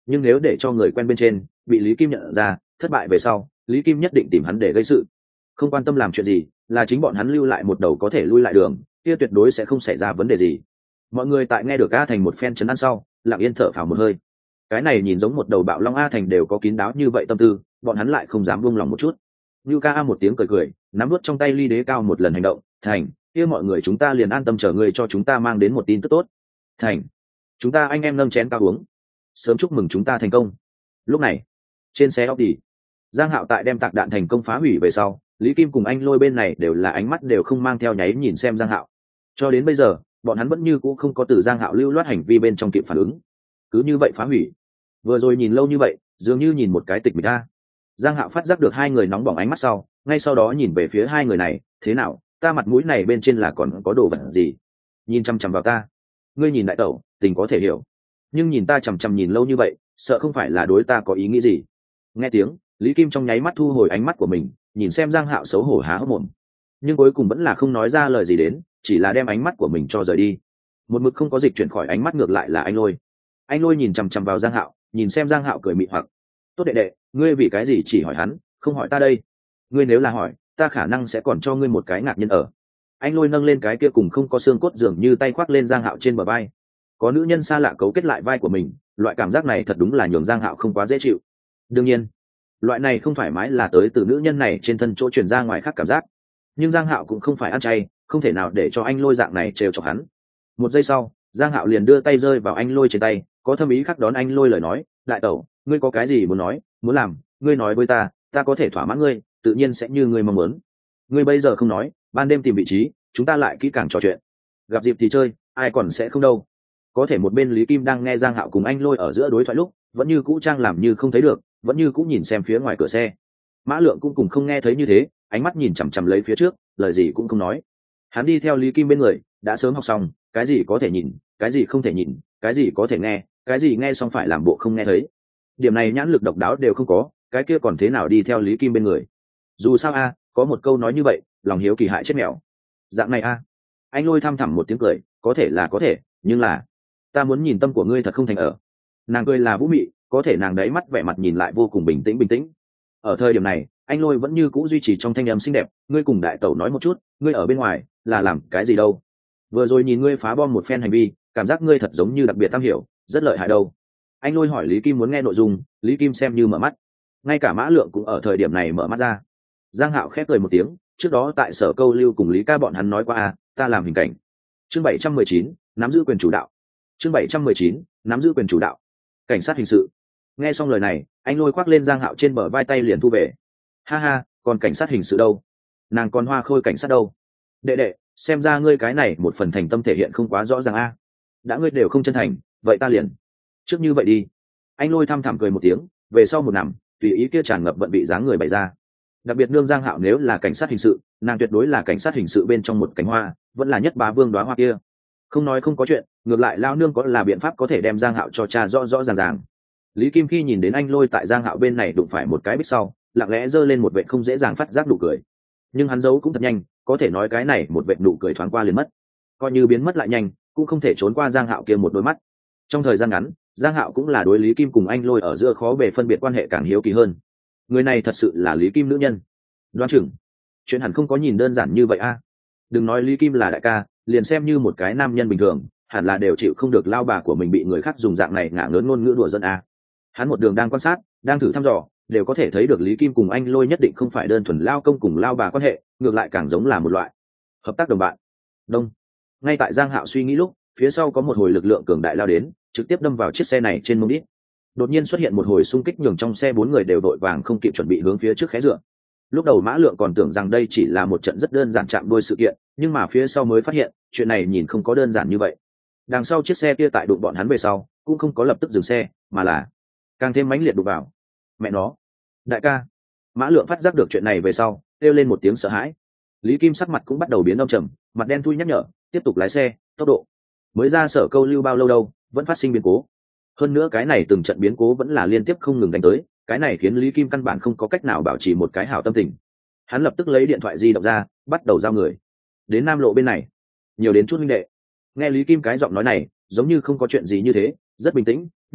nhưng nếu để cho người quen bên trên bị Lý Kim nhận ra, thất bại về sau, Lý Kim nhất định tìm hắn để gây sự. Không quan tâm làm chuyện gì, là chính bọn hắn lưu lại một đầu có thể lui lại đường, kia tuyệt đối sẽ không xảy ra vấn đề gì. Mọi người tại nghe được A Thành một phen trấn an sau, lặng yên thở phào một hơi. Cái này nhìn giống một đầu bạo long, A Thành đều có kín đáo như vậy tâm tư, bọn hắn lại không dám buông lòng một chút. Lưu Ca một tiếng cười cười, nắm nuốt trong tay ly đế cao một lần hành động. Thành, kia mọi người chúng ta liền an tâm chờ người cho chúng ta mang đến một tin tức tốt. Thành, chúng ta anh em nâng chén cao uống, sớm chúc mừng chúng ta thành công. Lúc này trên xe Audi, Giang Hạo tại đem tạc đạn thành công phá hủy về sau, Lý Kim cùng anh Lôi bên này đều là ánh mắt đều không mang theo nháy nhìn xem Giang Hạo. Cho đến bây giờ bọn hắn vẫn như cũ không có từ Giang Hạo lưu loát hành vi bên trong kịp phản ứng, cứ như vậy phá hủy. Vừa rồi nhìn lâu như vậy, dường như nhìn một cái tịch mịch ta. Giang Hạo phát giác được hai người nóng bỏng ánh mắt sau, ngay sau đó nhìn về phía hai người này, thế nào, ta mặt mũi này bên trên là còn có đồ vật gì? Nhìn chăm chăm vào ta. Ngươi nhìn đại tẩu, tình có thể hiểu, nhưng nhìn ta chằm chằm nhìn lâu như vậy, sợ không phải là đối ta có ý nghĩ gì? Nghe tiếng, Lý Kim trong nháy mắt thu hồi ánh mắt của mình, nhìn xem Giang Hạo xấu hổ há hốc mồm, nhưng cuối cùng vẫn là không nói ra lời gì đến, chỉ là đem ánh mắt của mình cho rời đi. Một mực không có dịch chuyển khỏi ánh mắt ngược lại là anh Lôi. Anh Lôi nhìn chằm chằm vào Giang Hạo, nhìn xem Giang Hạo cười mị hoặc. Tốt đệ đệ, ngươi vì cái gì chỉ hỏi hắn, không hỏi ta đây? Ngươi nếu là hỏi, ta khả năng sẽ còn cho ngươi một cái ngạc nhiên ở. Anh Lôi nâng lên cái kia cùng không có xương cốt dường như tay khoác lên Giang Hạo trên bờ vai. Có nữ nhân xa lạ cấu kết lại vai của mình, loại cảm giác này thật đúng là nhường Giang Hạo không quá dễ chịu. Đương nhiên, loại này không thoải mái là tới từ nữ nhân này trên thân chỗ truyền ra ngoài khác cảm giác. Nhưng Giang Hạo cũng không phải ăn chay, không thể nào để cho anh Lôi dạng này trêu chọc hắn. Một giây sau, Giang Hạo liền đưa tay rơi vào anh Lôi trên tay, có thâm ý khác đón anh Lôi lời nói, đại tẩu, ngươi có cái gì muốn nói, muốn làm, ngươi nói với ta, ta có thể thỏa mãn ngươi, tự nhiên sẽ như ngươi mong muốn. Ngươi bây giờ không nói, ban đêm tìm vị trí, chúng ta lại kỹ càng trò chuyện. Gặp dịp thì chơi, ai còn sẽ không đâu. Có thể một bên Lý Kim đang nghe Giang Hạo cùng anh Lôi ở giữa đối thoại lúc, vẫn như cũ trang làm như không thấy được, vẫn như cũ nhìn xem phía ngoài cửa xe. Mã Lượng cũng cùng không nghe thấy như thế, ánh mắt nhìn chằm chằm lấy phía trước, lời gì cũng không nói. Hắn đi theo Lý Kim bên người, đã sớm học xong, cái gì có thể nhìn, cái gì không thể nhìn, cái gì có thể nghe, cái gì nghe xong phải làm bộ không nghe thấy. Điểm này nhãn lực độc đáo đều không có, cái kia còn thế nào đi theo Lý Kim bên người? Dù sao a, có một câu nói như vậy, lòng hiếu kỳ hại chết mèo. Dạng này a. Anh Lôi thăm thẳm một tiếng cười, có thể là có thể, nhưng là ta muốn nhìn tâm của ngươi thật không thành ở. Nàng cười là vũ mị, có thể nàng đấy mắt vẻ mặt nhìn lại vô cùng bình tĩnh. Ở thời điểm này, anh Lôi vẫn như cũ duy trì trong thanh âm xinh đẹp, ngươi cùng đại tẩu nói một chút, ngươi ở bên ngoài là làm cái gì đâu? Vừa rồi nhìn ngươi phá bom một phen hành vi, cảm giác ngươi thật giống như đặc biệt am hiểu, rất lợi hại đâu. Anh Lôi hỏi Lý Kim muốn nghe nội dung, Lý Kim xem như mở mắt. Ngay cả Mã Lượng cũng ở thời điểm này mở mắt ra. Giang Hạo khép cười một tiếng, trước đó tại Sở Câu Lưu cùng Lý Ca bọn hắn nói qua ta làm hình cảnh. Chương 719, nắm giữ quyền chủ đạo. Chương 719, nắm giữ quyền chủ đạo. Cảnh sát hình sự. Nghe xong lời này, anh Lôi khoác lên Giang Hạo trên bờ vai tay liền thu về. Ha ha, còn cảnh sát hình sự đâu? Nàng còn hoa khôi cảnh sát đâu? Đệ đệ, xem ra ngươi cái này một phần thành tâm thể hiện không quá rõ ràng a. Đã ngươi đều không chân thành, vậy ta liền trước như vậy đi. Anh Lôi thăm thẳm cười một tiếng, về sau một nằm, tùy ý kia tràn ngập vận bị dáng người bày ra. Đặc biệt nương Giang Hạo nếu là cảnh sát hình sự, nàng tuyệt đối là cảnh sát hình sự bên trong một cánh hoa, vẫn là nhất bá vương đóa hoa kia. Không nói không có chuyện, ngược lại lao nương có là biện pháp có thể đem Giang Hạo cho cha rõ rõ ràng. Lý Kim khi nhìn đến anh Lôi tại Giang Hạo bên này đụng phải một cái bích sau, lặng lẽ giơ lên một vệt không dễ dàng phát giác nụ cười. Nhưng hắn giấu cũng thật nhanh, có thể nói cái này một vệt nụ cười thoáng qua liền mất. Coi như biến mất lại nhanh, cũng không thể trốn qua Giang Hạo kia một đôi mắt. Trong thời gian ngắn, Giang Hạo cũng là đối Lý Kim cùng anh Lôi ở giữa khó bề phân biệt quan hệ càng hiếu kỳ hơn. Người này thật sự là Lý Kim nữ nhân. Đoán chừng chuyện hẳn không có nhìn đơn giản như vậy a. Đừng nói Lý Kim là đại ca, liền xem như một cái nam nhân bình thường, hẳn là đều chịu không được lao bà của mình bị người khác dùng dạng này ngả ngớn ngôn ngữ đùa giỡn a. Hắn một đường đang quan sát, đang thử thăm dò, đều có thể thấy được Lý Kim cùng anh Lôi nhất định không phải đơn thuần lao công cùng lao bà quan hệ, ngược lại càng giống là một loại hợp tác đồng bạn. Đông. Ngay tại Giang Hạo suy nghĩ lúc, phía sau có một hồi lực lượng cường đại lao đến, trực tiếp đâm vào chiếc xe này trên mông đít. Đột nhiên xuất hiện một hồi xung kích nhường trong xe bốn người đều đội vàng không kịp chuẩn bị hướng phía trước khé dựa. Lúc đầu Mã Lượng còn tưởng rằng đây chỉ là một trận rất đơn giản chạm đôi sự kiện, nhưng mà phía sau mới phát hiện chuyện này nhìn không có đơn giản như vậy. Đằng sau chiếc xe kia tại đụng bọn hắn về sau cũng không có lập tức dừng xe, mà là càng thêm mãnh liệt đụng vào. Mẹ nó, đại ca! Mã Lượng phát giác được chuyện này về sau kêu lên một tiếng sợ hãi. Lý Kim sắc mặt cũng bắt đầu biến âm trầm, mặt đen thui nhắc nhở tiếp tục lái xe, tốc độ. Mới ra Sở Câu Lưu bao lâu đâu, vẫn phát sinh biến cố. Hơn nữa cái này từng trận biến cố vẫn là liên tiếp không ngừng đánh tới, cái này khiến Lý Kim căn bản không có cách nào bảo trì một cái hảo tâm tình. Hắn lập tức lấy điện thoại di động ra, bắt đầu giao người đến Nam Lộ bên này, nhiều đến chút huynh đệ. Nghe Lý Kim cái giọng nói này giống như không có chuyện gì như thế, rất bình tĩnh, nhưng là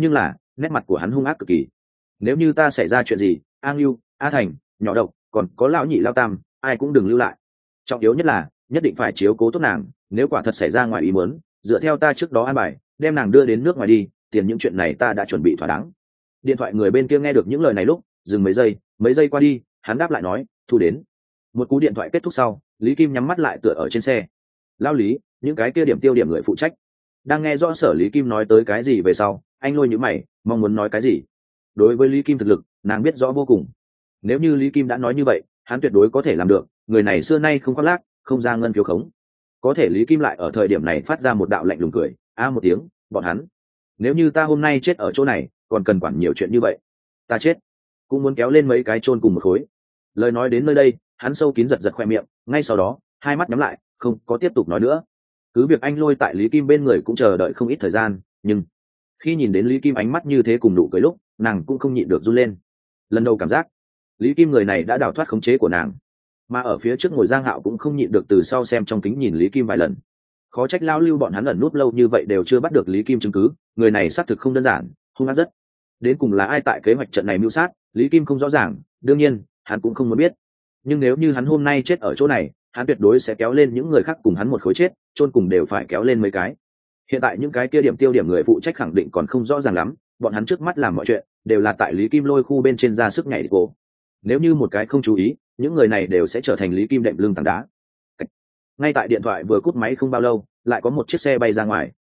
nét mặt của hắn hung ác cực kỳ. Nếu như ta xảy ra chuyện gì, A Ngưu, A Thành, nhỏ độc, còn có lão nhị lao tam, ai cũng đừng lưu lại. Trọng yếu nhất là nhất định phải chiếu cố tốt nàng, nếu quả thật xảy ra ngoài ý muốn, dựa theo ta trước đó an bài, đem nàng đưa đến nước ngoài đi, tiền những chuyện này ta đã chuẩn bị thỏa đáng. Điện thoại người bên kia nghe được những lời này lúc dừng mấy giây qua đi, hắn đáp lại nói thu đến. Một cú điện thoại kết thúc sau, Lý Kim nhắm mắt lại tựa ở trên xe. Lao Lý, những cái kia điểm tiêu điểm người phụ trách. Đang nghe rõ Sở Lý Kim nói tới cái gì về sau, anh lôi nhíu mày, mong muốn nói cái gì. Đối với Lý Kim thực lực, nàng biết rõ vô cùng. Nếu như Lý Kim đã nói như vậy, hắn tuyệt đối có thể làm được, người này xưa nay không khoác lác, không ra ngân phiếu khống. Có thể Lý Kim lại ở thời điểm này phát ra một đạo lạnh lùng cười, một tiếng, bọn hắn. Nếu như ta hôm nay chết ở chỗ này, còn cần quản nhiều chuyện như vậy. Ta chết, cũng muốn kéo lên mấy cái chôn cùng một khối. Lời nói đến nơi đây, hắn sâu kín giật khoe miệng, ngay sau đó, hai mắt nhắm lại, không có tiếp tục nói nữa. Cứ việc anh lôi tại Lý Kim bên người cũng chờ đợi không ít thời gian, nhưng khi nhìn đến Lý Kim ánh mắt như thế cùng nụ cười lúc, nàng cũng không nhịn được run lên. Lần đầu cảm giác Lý Kim người này đã đào thoát khống chế của nàng, mà ở phía trước ngồi Giang Hạo cũng không nhịn được từ sau xem trong kính nhìn Lý Kim vài lần. Khó trách lao lưu bọn hắn ẩn núp lâu như vậy đều chưa bắt được Lý Kim chứng cứ, người này xác thực không đơn giản, hung ác rất. Đến cùng là ai tại kế hoạch trận này mưu sát, Lý Kim không rõ ràng, đương nhiên hắn cũng không muốn biết. Nhưng nếu như hắn hôm nay chết ở chỗ này, hắn tuyệt đối sẽ kéo lên những người khác cùng hắn một khối chết, chôn cùng đều phải kéo lên mấy cái. Hiện tại những cái kia điểm tiêu điểm người phụ trách khẳng định còn không rõ ràng lắm, bọn hắn trước mắt làm mọi chuyện đều là tại Lý Kim lôi khu bên trên ra sức nhảy cổ. Nếu như một cái không chú ý, những người này đều sẽ trở thành Lý Kim đệm lưng tảng đá. Ngay tại điện thoại vừa cúp máy không bao lâu, lại có một chiếc xe bay ra ngoài.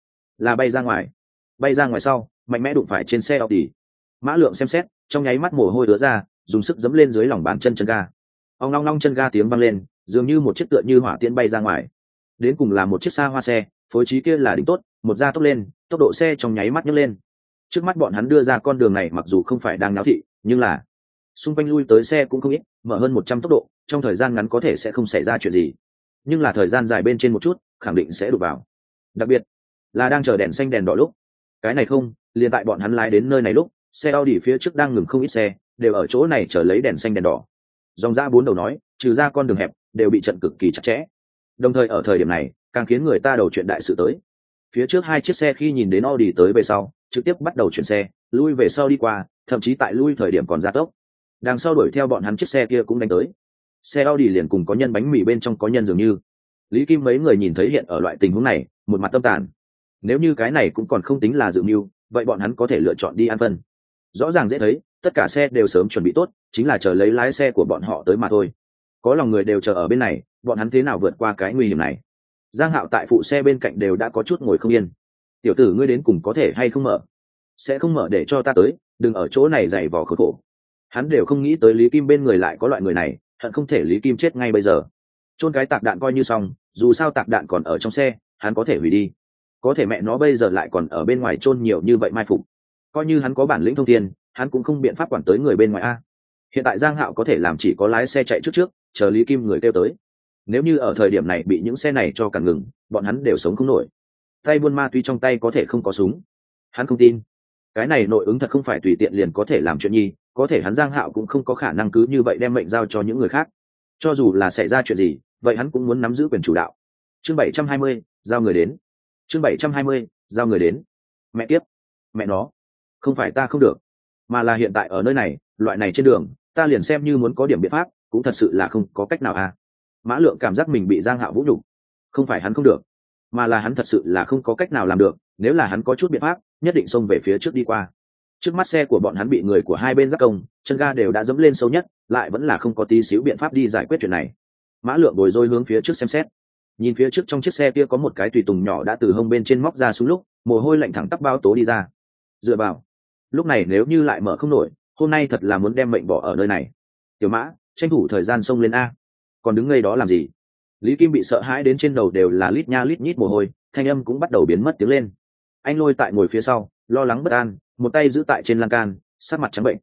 Bay ra ngoài sau, mạnh mẽ đụng phải trên xe Audi. Mã Lượng xem xét, trong nháy mắt mồ hôi ứa ra, dùng sức giẫm lên dưới lòng bàn chân ga. Ong long long chân ga tiếng vang lên, dường như một chiếc tựa như hỏa tiễn bay ra ngoài. Đến cùng là một chiếc xa hoa xe, phối trí kia là đỉnh tốt, một gia tốc lên, tốc độ xe trong nháy mắt nhấc lên. Trước mắt bọn hắn đưa ra con đường này mặc dù không phải đang náo thị, nhưng là xung quanh lui tới xe cũng không ít, mở hơn 100 tốc độ, trong thời gian ngắn có thể sẽ không xảy ra chuyện gì. Nhưng là thời gian dài bên trên một chút, khẳng định sẽ đụng vào. Đặc biệt là đang chờ đèn xanh đèn đỏ lúc. Cái này không, liền tại bọn hắn lái đến nơi này lúc, xe Audi phía trước đang ngừng không ít xe, đều ở chỗ này chờ lấy đèn xanh đèn đỏ. Dòng ra bốn đầu nói, trừ ra con đường hẹp, đều bị chặn cực kỳ chặt chẽ. Đồng thời ở thời điểm này, càng khiến người ta đầu chuyện đại sự tới. Phía trước hai chiếc xe khi nhìn đến Audi tới về sau, trực tiếp bắt đầu chuyển xe, lui về sau đi qua, thậm chí tại lui thời điểm còn gia tốc. Đằng sau đuổi theo bọn hắn chiếc xe kia cũng đánh tới. Xe Audi liền cùng có nhân bánh mì bên trong có nhân dường như. Lý Kim mấy người nhìn thấy hiện ở loại tình huống này, một mặt tâm tàn. Nếu như cái này cũng còn không tính là dự mưu, vậy bọn hắn có thể lựa chọn đi ăn phân. Rõ ràng dễ thấy, tất cả xe đều sớm chuẩn bị tốt, chính là chờ lấy lái xe của bọn họ tới mà thôi. Có lòng người đều chờ ở bên này, bọn hắn thế nào vượt qua cái nguy hiểm này? Giang Hạo tại phụ xe bên cạnh đều đã có chút ngồi không yên. Tiểu tử ngươi đến cùng có thể hay không mở? Sẽ không mở để cho ta tới, đừng ở chỗ này dày vò khốn khổ. Hắn đều không nghĩ tới Lý Kim bên người lại có loại người này, hận không thể Lý Kim chết ngay bây giờ. Chôn cái tạc đạn coi như xong, dù sao tạc đạn còn ở trong xe, hắn có thể hủy đi. Có thể mẹ nó bây giờ lại còn ở bên ngoài chôn nhiều như vậy mai phục. Coi như hắn có bản lĩnh thông thiên, hắn cũng không biện pháp quản tới người bên ngoài a. Hiện tại Giang Hạo có thể làm chỉ có lái xe chạy trước, chờ Lý Kim người kêu tới. Nếu như ở thời điểm này bị những xe này cho cản ngừng, bọn hắn đều sống không nổi. Tay buôn ma túy trong tay có thể không có súng, hắn không tin. Cái này nội ứng thật không phải tùy tiện liền có thể làm chuyện nhi, có thể hắn Giang Hạo cũng không có khả năng cứ như vậy đem mệnh giao cho những người khác. Cho dù là xảy ra chuyện gì, vậy hắn cũng muốn nắm giữ quyền chủ đạo. Chương 720, giao người đến. Chương 720, giao người đến. Mẹ kiếp, mẹ nó, không phải ta không được, mà là hiện tại ở nơi này, loại này trên đường, ta liền xem như muốn có điểm biện pháp, cũng thật sự là không có cách nào a. Mã Lượng cảm giác mình bị Giang Hạo vũ nhục, không phải hắn không được, mà là hắn thật sự là không có cách nào làm được. Nếu là hắn có chút biện pháp, nhất định xông về phía trước đi qua. Trước mắt xe của bọn hắn bị người của hai bên giáp công, chân ga đều đã dẫm lên sâu nhất, lại vẫn là không có tí xíu biện pháp đi giải quyết chuyện này. Mã Lượng bồi rối hướng phía trước xem xét, nhìn phía trước trong chiếc xe kia có một cái tùy tùng nhỏ đã từ hông bên trên móc ra xuống lúc, mồ hôi lạnh thẳng tắp bao tố đi ra. Dựa vào, lúc này nếu như lại mở không nổi, hôm nay thật là muốn đem mệnh bỏ ở nơi này. Tiểu Mã, tranh thủ thời gian xông lên a, còn đứng ngây đó làm gì? Lý Kim bị sợ hãi đến trên đầu đều là lít nha lít nhít mồ hôi, thanh âm cũng bắt đầu biến mất tiếng lên. Anh Lôi tại ngồi phía sau, lo lắng bất an, một tay giữ tại trên lan can, sát mặt trắng bệnh.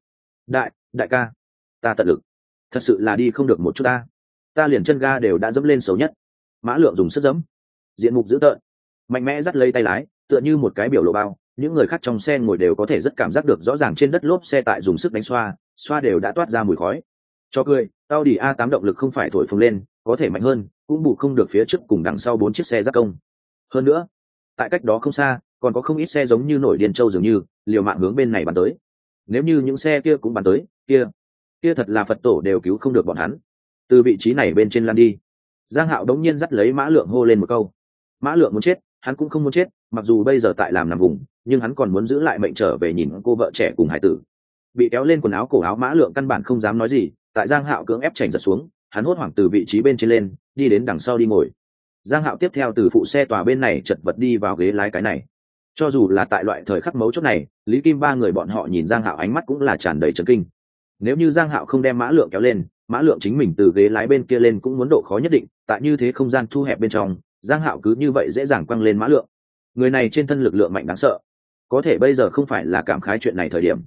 Đại ca, ta tận lực, thật sự là đi không được một chút ta liền chân ga đều đã dẫm lên xấu nhất. Mã Lượng dùng sức dẫm, diện mục dữ tợn, mạnh mẽ dắt lấy tay lái, tựa như một cái biểu lộ bao. Những người khác trong xe ngồi đều có thể rất cảm giác được rõ ràng trên đất lốp xe tại dùng sức đánh xoa đều đã toát ra mùi khói. Cho cười, Audi A8 động lực không phải thổi phồng lên, có thể mạnh hơn, cũng bù không được phía trước cùng đằng sau 4 chiếc xe giáp công. Hơn nữa, tại cách đó không xa, còn có không ít xe giống như nổi điên trâu dường như liều mạng hướng bên này bắn tới. Nếu như những xe kia cũng bắn tới, kia thật là Phật tổ đều cứu không được bọn hắn. Từ vị trí này bên trên lăn đi. Giang Hạo đống nhiên dắt lấy Mã Lượng hô lên một câu. Mã Lượng muốn chết, hắn cũng không muốn chết, mặc dù bây giờ tại làm nằm vùng, nhưng hắn còn muốn giữ lại mệnh trở về nhìn cô vợ trẻ cùng hải tử. Bị kéo lên quần áo cổ áo Mã Lượng căn bản không dám nói gì, tại Giang Hạo cưỡng ép chảnh giật xuống, hắn hốt hoảng từ vị trí bên trên lên, đi đến đằng sau đi ngồi. Giang Hạo tiếp theo từ phụ xe tòa bên này chật vật đi vào ghế lái cái này. Cho dù là tại loại thời khắc mấu chốt này, Lý Kim ba người bọn họ nhìn Giang Hạo ánh mắt cũng là tràn đầy chấn kinh. Nếu như Giang Hạo không đem Mã Lượng kéo lên, Mã Lượng chính mình từ ghế lái bên kia lên cũng muốn độ khó nhất định, tại như thế không gian thu hẹp bên trong, Giang Hạo cứ như vậy dễ dàng quăng lên Mã Lượng. Người này trên thân lực lượng mạnh đáng sợ. Có thể bây giờ không phải là cảm khái chuyện này thời điểm.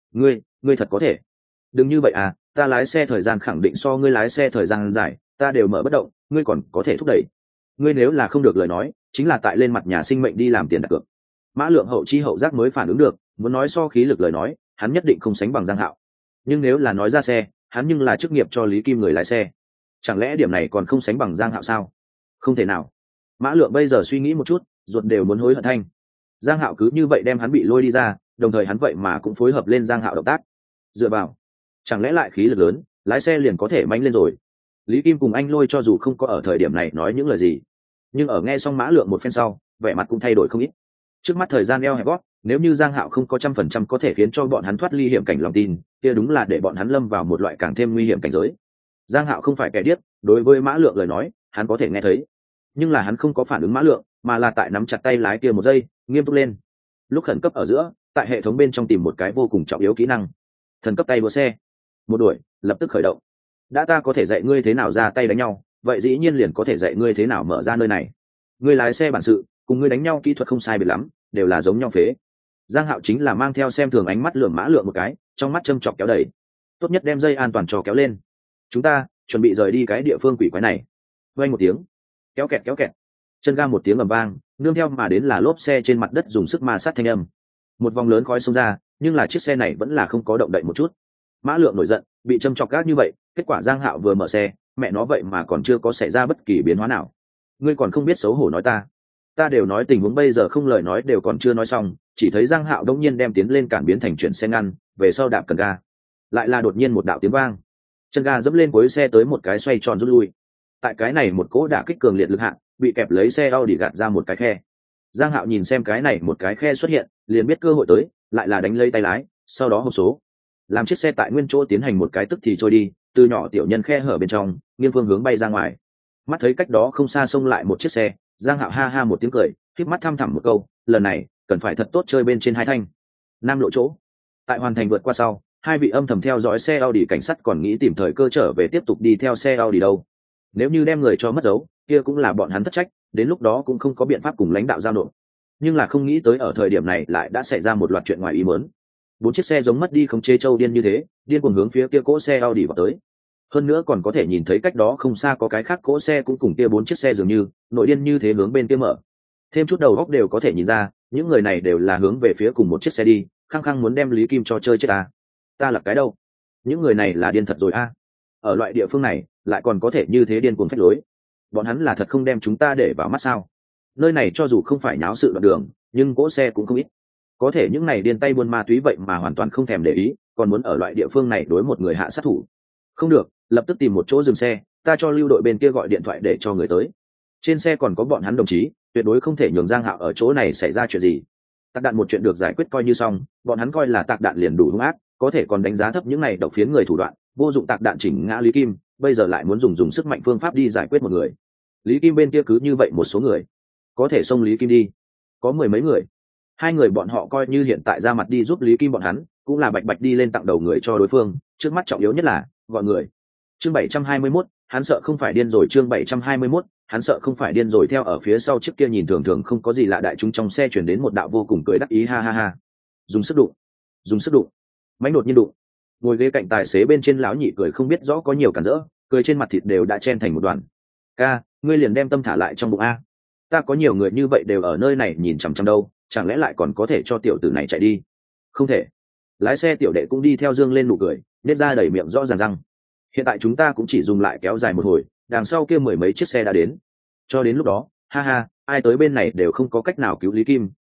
Ngươi thật có thể. Đừng như vậy à, ta lái xe thời gian khẳng định so ngươi lái xe thời gian dài, ta đều mở bất động, ngươi còn có thể thúc đẩy. Ngươi nếu là không được lời nói, chính là tại lên mặt nhà sinh mệnh đi làm tiền đặt cược. Mã Lượng hậu chi hậu giác mới phản ứng được, muốn nói so khí lực lời nói, hắn nhất định không sánh bằng Giang Hạo. Nhưng nếu là nói ra xe, hắn nhưng là chức nghiệp cho Lý Kim người lái xe. Chẳng lẽ điểm này còn không sánh bằng Giang Hạo sao? Không thể nào. Mã Lượng bây giờ suy nghĩ một chút, ruột đều muốn hối hận thanh. Giang Hạo cứ như vậy đem hắn bị lôi đi ra, đồng thời hắn vậy mà cũng phối hợp lên Giang Hạo động tác. Dựa vào, chẳng lẽ lại khí lực lớn, lái xe liền có thể mạnh lên rồi? Lý Kim cùng anh Lôi cho dù không có ở thời điểm này nói những lời gì, nhưng ở nghe xong Mã Lượng một phen sau, vẻ mặt cũng thay đổi không ít. Trước mắt thời gian eo hẹp gót, nếu như Giang Hạo không có 100% có thể khiến cho bọn hắn thoát ly hiểm cảnh lòng tin, kia đúng là để bọn hắn lâm vào một loại càng thêm nguy hiểm cảnh giới. Giang Hạo không phải kẻ điếc, đối với Mã Lượng lời nói, hắn có thể nghe thấy, nhưng là hắn không có phản ứng Mã Lượng, mà là tại nắm chặt tay lái kia một giây, nghiêm túc lên. Lúc khẩn cấp ở giữa, tại hệ thống bên trong tìm một cái vô cùng trọng yếu kỹ năng. Thần cấp tay đua xe. Một đuổi, lập tức khởi động. Đã ta có thể dạy ngươi thế nào ra tay đánh nhau, vậy dĩ nhiên liền có thể dạy ngươi thế nào mở ra nơi này. Ngươi lái xe bản sự, cùng ngươi đánh nhau kỹ thuật không sai biệt lắm, đều là giống nhau phế. Giang Hạo chính là mang theo xem thường ánh mắt lườm Mã Lượng một cái, trong mắt châm chọc kéo đẩy. Tốt nhất đem dây an toàn cho kéo lên. Chúng ta chuẩn bị rời đi cái địa phương quỷ quái này. Vang một tiếng, kéo kẹt, chân ga một tiếng ầm vang, nương theo mà đến là lốp xe trên mặt đất dùng sức ma sát thanh âm. Một vòng lớn khói xông ra, nhưng là chiếc xe này vẫn là không có động đậy một chút. Mã Lượng nổi giận, bị châm chọc gác như vậy, kết quả Giang Hạo vừa mở xe, mẹ nó vậy mà còn chưa có xảy ra bất kỳ biến hóa nào. Ngươi còn không biết xấu hổ nói ta đều nói tình huống bây giờ không lời nói đều còn chưa nói xong, chỉ thấy Giang Hạo đông nhiên đem tiến lên cản biến thành chuyển xe ngăn, về sau đạp cần ga, lại là đột nhiên một đạo tiếng vang, chân ga dẫm lên cuối xe tới một cái xoay tròn rút lui. Tại cái này một cỗ đả kích cường liệt lực hạng, bị kẹp lấy xe Audi gạt ra một cái khe. Giang Hạo nhìn xem cái này một cái khe xuất hiện, liền biết cơ hội tới, lại là đánh lấy tay lái, sau đó hộp số, làm chiếc xe tại nguyên chỗ tiến hành một cái tức thì trôi đi, từ nhỏ tiểu nhân khe hở bên trong, nghiêng phương hướng bay ra ngoài. Mắt thấy cách đó không xa xông lại một chiếc xe, Giang Hạo ha ha một tiếng cười, khép mắt thăm thẳm một câu, lần này cần phải thật tốt chơi bên trên hai thanh. Nam lộ chỗ, tại hoàn thành vượt qua sau, hai vị âm thầm theo dõi xe Audi cảnh sát còn nghĩ tìm thời cơ trở về tiếp tục đi theo xe Audi đâu. Nếu như đem người cho mất dấu, kia cũng là bọn hắn thất trách, đến lúc đó cũng không có biện pháp cùng lãnh đạo giao nộp. Nhưng là không nghĩ tới ở thời điểm này lại đã xảy ra một loạt chuyện ngoài ý muốn. 4 chiếc xe giống mất đi không chế châu điên như thế, điên cuồng hướng phía kia cỗ xe Audi vào tới. Hơn nữa còn có thể nhìn thấy cách đó không xa có cái khác cỗ xe cũng cùng kia 4 chiếc xe dường như nội điên như thế hướng bên kia mở. Thêm chút đầu óc đều có thể nhìn ra, những người này đều là hướng về phía cùng một chiếc xe đi, khăng khăng muốn đem Lý Kim cho chơi chết ta là cái đâu? Những người này là điên thật rồi a. Ở loại địa phương này lại còn có thể như thế điên cuồng phách lối. Bọn hắn là thật không đem chúng ta để vào mắt sao? Nơi này cho dù không phải nháo sự đoạn đường, nhưng cỗ xe cũng không ít. Có thể những này điên tay buôn ma túy vậy mà hoàn toàn không thèm để ý, còn muốn ở loại địa phương này đối một người hạ sát thủ. Không được, lập tức tìm một chỗ dừng xe, ta cho lưu đội bên kia gọi điện thoại để cho người tới. Trên xe còn có bọn hắn đồng chí, tuyệt đối không thể nhường Giang Hạo ở chỗ này xảy ra chuyện gì. Tạc đạn một chuyện được giải quyết coi như xong, bọn hắn coi là tạc đạn liền đủ hung ác, có thể còn đánh giá thấp những này độc phiến người thủ đoạn, vô dụng tạc đạn chỉnh ngã Lý Kim, bây giờ lại muốn dùng sức mạnh phương pháp đi giải quyết một người. Lý Kim bên kia cứ như vậy một số người, có thể xông Lý Kim đi, có 10 mấy người. Hai người bọn họ coi như hiện tại ra mặt đi giúp Lý Kim bọn hắn, cũng là bạch bạch đi lên tặng đầu người cho đối phương, trước mắt trọng yếu nhất là gọi người. Chương 721, hắn sợ không phải điên rồi. Chương 721, hắn sợ không phải điên rồi. Theo ở phía sau chiếc kia nhìn thường thường không có gì lạ đại chúng trong xe chuyển đến một đạo vô cùng cười đắc ý ha ha ha. Dùng sức đụng, mánh đột nhiên đụng. Ngồi ghế cạnh tài xế bên trên lão nhị cười không biết rõ có nhiều cản rỡ, cười trên mặt thịt đều đã chen thành một đoàn. Ca, ngươi liền đem tâm thả lại trong bụng a. Ta có nhiều người như vậy đều ở nơi này nhìn chằm chằm đâu, chẳng lẽ lại còn có thể cho tiểu tử này chạy đi? Không thể. Lái xe tiểu đệ cũng đi theo dương lên nụ cười, nết ra đầy miệng rõ ràng răng. Hiện tại chúng ta cũng chỉ dùng lại kéo dài một hồi, đằng sau kia 10 mấy chiếc xe đã đến. Cho đến lúc đó, ha ha, ai tới bên này đều không có cách nào cứu Lý Kim,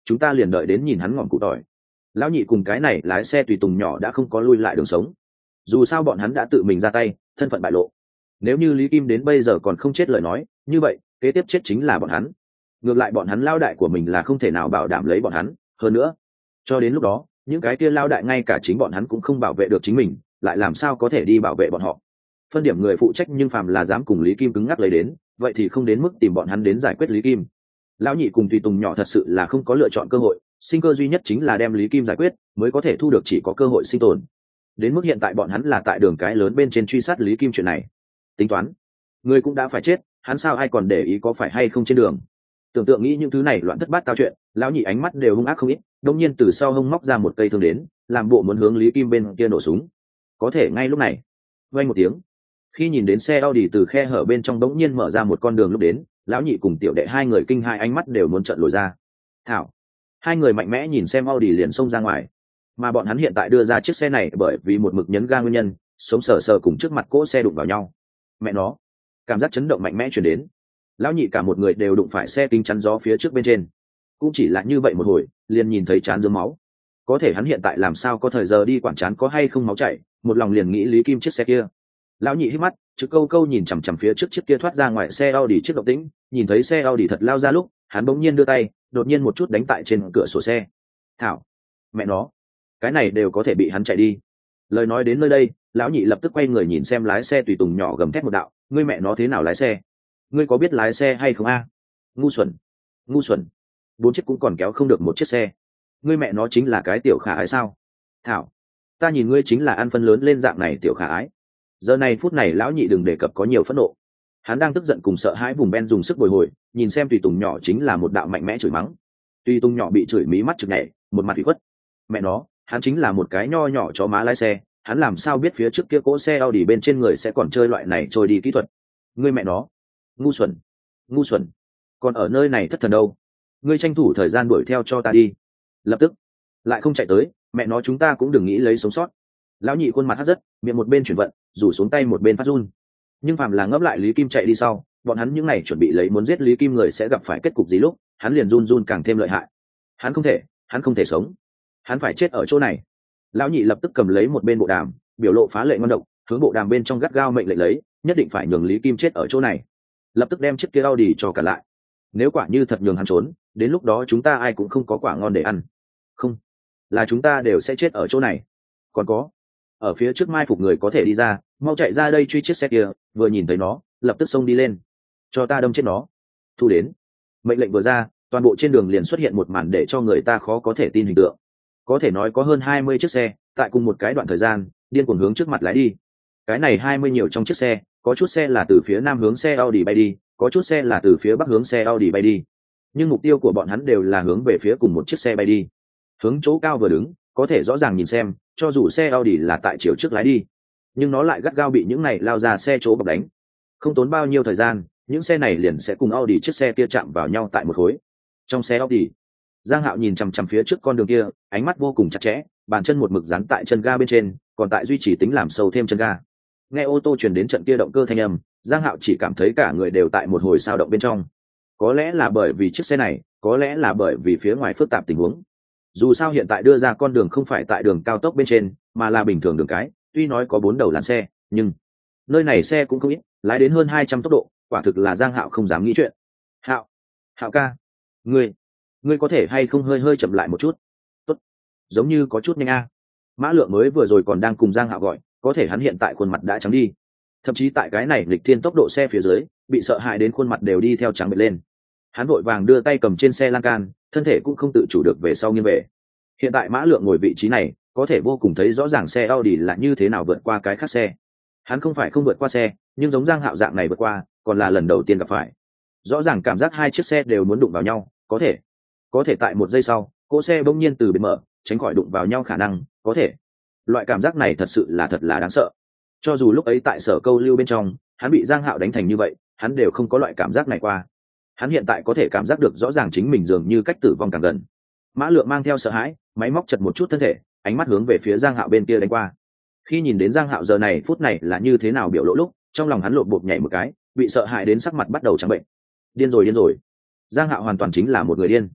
chúng ta liền đợi đến nhìn hắn ngọn cụ tỏi. Lão nhị cùng cái này lái xe tùy tùng nhỏ đã không có lui lại đường sống, dù sao bọn hắn đã tự mình ra tay, thân phận bại lộ. Nếu như Lý Kim đến bây giờ còn không chết lời nói, như vậy kế tiếp chết chính là bọn hắn. Ngược lại bọn hắn lao đại của mình là không thể nào bảo đảm lấy bọn hắn, hơn nữa cho đến lúc đó những cái kia lao đại ngay cả chính bọn hắn cũng không bảo vệ được chính mình, lại làm sao có thể đi bảo vệ bọn họ. Phân điểm người phụ trách, nhưng phàm là dám cùng Lý Kim cứng ngắc lấy đến, vậy thì không đến mức tìm bọn hắn đến giải quyết Lý Kim. Lão nhị cùng tùy tùng nhỏ thật sự là không có lựa chọn cơ hội, sinh cơ duy nhất chính là đem Lý Kim giải quyết mới có thể thu được chỉ có cơ hội sinh tồn. Đến mức hiện tại bọn hắn là tại đường cái lớn bên trên truy sát Lý Kim chuyện này, tính toán người cũng đã phải chết, hắn sao ai còn để ý có phải hay không trên đường. Tưởng tượng nghĩ những thứ này loạn thất bát tao chuyện, lão nhị ánh mắt đều hung ác không ít, đông nhiên từ sau hông móc ra một cây thương đến, làm bộ muốn hướng Lý Kim bên kia nổ súng. Có thể ngay lúc này vang một tiếng, khi nhìn đến xe Audi từ khe hở bên trong đống nhiên mở ra một con đường lúc đến, lão nhị cùng tiểu đệ hai người kinh hai ánh mắt đều muốn trợn lồi ra. Thảo, hai người mạnh mẽ nhìn xem Audi liền xông ra ngoài. Mà bọn hắn hiện tại đưa ra chiếc xe này bởi vì một mực nhấn ga nguyên nhân, sống sờ sờ cùng trước mặt cỗ xe đụng vào nhau. Mẹ nó, cảm giác chấn động mạnh mẽ truyền đến. Lão nhị cả một người đều đụng phải xe kính chắn gió phía trước bên trên. Cũng chỉ là như vậy một hồi, liền nhìn thấy trán rớm máu. Có thể hắn hiện tại làm sao có thời giờ đi quản trán có hay không máu chảy, một lòng liền nghĩ Lý Kim chiếc xe kia. Lão nhị hít mắt, chữ câu câu nhìn chằm chằm phía trước chiếc kia thoát ra ngoài xe Audi trước động tĩnh, nhìn thấy xe Audi thật lao ra lúc, hắn bỗng nhiên đưa tay, đột nhiên một chút đánh tại trên cửa sổ xe. Thảo, mẹ nó, cái này đều có thể bị hắn chạy đi. Lời nói đến nơi đây, lão nhị lập tức quay người nhìn xem lái xe tùy tùng nhỏ gầm thét một đạo, ngươi mẹ nó thế nào lái xe? Ngươi có biết lái xe hay không a? Ngu xuẩn, ngu xuẩn, 4 chiếc cũng còn kéo không được một chiếc xe. Ngươi mẹ nó chính là cái tiểu khả ái sao? Thảo, ta nhìn ngươi chính là ăn phân lớn lên dạng này tiểu khả ái. Giờ này phút này lão nhị đừng đề cập có nhiều phẫn nộ, hắn đang tức giận cùng sợ hãi vùng ben dùng sức bồi hồi, nhìn xem tùy tùng nhỏ chính là một đạo mạnh mẽ chửi mắng. Tùy tùng nhỏ bị chửi mí mắt chực nhảy, một mặt ủy khuất. Mẹ nó, hắn chính là một cái nho nhỏ chó má lái xe, hắn làm sao biết phía trước kia cỗ xe Audi bên trên người sẽ còn chơi loại này trôi đi kỹ thuật. Ngươi mẹ nó, ngu xuẩn, ngu xuẩn, còn ở nơi này thất thần đâu? Ngươi tranh thủ thời gian đuổi theo cho ta đi, lập tức. Lại không chạy tới, mẹ nó chúng ta cũng đừng nghĩ lấy sống sót. Lão nhị khuôn mặt hắt rất, miệng một bên chuyển vận, rủ xuống tay một bên phát run. Nhưng phàm là ngấp lại Lý Kim chạy đi sau, bọn hắn những này chuẩn bị lấy muốn giết Lý Kim người sẽ gặp phải kết cục gì lúc, hắn liền run run càng thêm lợi hại. Hắn không thể sống, hắn phải chết ở chỗ này. Lão nhị lập tức cầm lấy một bên bộ đàm, biểu lộ phá lệ ngon độc, hướng bộ đàm bên trong gắt gao mệnh lệnh lấy, nhất định phải nhường Lý Kim chết ở chỗ này. Lập tức đem chiếc kia Audi cho cả lại. Nếu quả như thật nhường hắn trốn, đến lúc đó chúng ta ai cũng không có quả ngon để ăn. Không, là chúng ta đều sẽ chết ở chỗ này. Còn có, ở phía trước mai phục người có thể đi ra, mau chạy ra đây truy chiếc xe kia, vừa nhìn thấy nó, lập tức xông đi lên. Cho ta đâm chết nó. Thu đến. Mệnh lệnh vừa ra, toàn bộ trên đường liền xuất hiện một màn để cho người ta khó có thể tin hình tượng. Có thể nói có hơn 20 chiếc xe, tại cùng một cái đoạn thời gian, điên cuồng hướng trước mặt lái đi. Cái này 20 nhiều trong chiếc xe, có chút xe là từ phía nam hướng xe Audi bay đi, có chút xe là từ phía bắc hướng xe Audi bay đi. Nhưng mục tiêu của bọn hắn đều là hướng về phía cùng một chiếc xe bay đi. Hướng chỗ cao vừa đứng, có thể rõ ràng nhìn xem, cho dù xe Audi là tại chiều trước lái đi, nhưng nó lại gắt gao bị những này lao ra xe chỗ bọc đánh. Không tốn bao nhiêu thời gian, những xe này liền sẽ cùng Audi chiếc xe kia chạm vào nhau tại một khối. Trong xe Audi, Giang Hạo nhìn chằm chằm phía trước con đường kia, ánh mắt vô cùng chặt chẽ, bàn chân một mực dán tại chân ga bên trên, còn tại duy trì tính làm sâu thêm chân ga. Nghe ô tô truyền đến trận kia động cơ thanh âm, Giang Hạo chỉ cảm thấy cả người đều tại một hồi sao động bên trong. Có lẽ là bởi vì chiếc xe này, có lẽ là bởi vì phía ngoài phức tạp tình huống. Dù sao hiện tại đưa ra con đường không phải tại đường cao tốc bên trên, mà là bình thường đường cái, tuy nói có 4 đầu làn xe, nhưng nơi này xe cũng không ít, lái đến hơn 200 tốc độ, quả thực là Giang Hạo không dám nghĩ chuyện. Hạo ca, ngươi có thể hay không hơi chậm lại một chút? Tốt, giống như có chút nhanh a. Mã Lượng mới vừa rồi còn đang cùng Giang Hạo gọi, có thể hắn hiện tại khuôn mặt đã trắng đi, thậm chí tại cái này lịch thiên tốc độ xe phía dưới, bị sợ hãi đến khuôn mặt đều đi theo trắng bệch lên. Hắn vội vàng đưa tay cầm trên xe lan can, thân thể cũng không tự chủ được về sau nghiêng về. Hiện tại Mã Lượng ngồi vị trí này, có thể vô cùng thấy rõ ràng xe Audi là như thế nào vượt qua cái khác xe. Hắn không phải không vượt qua xe, nhưng giống Giang Hạo dạng này vượt qua, còn là lần đầu tiên gặp phải. Rõ ràng cảm giác hai chiếc xe đều muốn đụng vào nhau, có thể tại một giây sau, cỗ xe bỗng nhiên từ bên mở, tránh khỏi đụng vào nhau khả năng, có thể. Loại cảm giác này thật là đáng sợ. Cho dù lúc ấy tại sở câu lưu bên trong, hắn bị Giang Hạo đánh thành như vậy, hắn đều không có loại cảm giác này qua. Hắn hiện tại có thể cảm giác được rõ ràng chính mình dường như cách tử vong càng gần. Mã Lượng mang theo sợ hãi, máy móc chật một chút thân thể, ánh mắt hướng về phía Giang Hạo bên kia đánh qua. Khi nhìn đến Giang Hạo giờ này phút này là như thế nào biểu lộ lúc, trong lòng hắn lộn bột nhảy một cái, bị sợ hãi đến sắc mặt bắt đầu trắng bệnh. Điên rồi. Giang Hạo hoàn toàn chính là một người điên.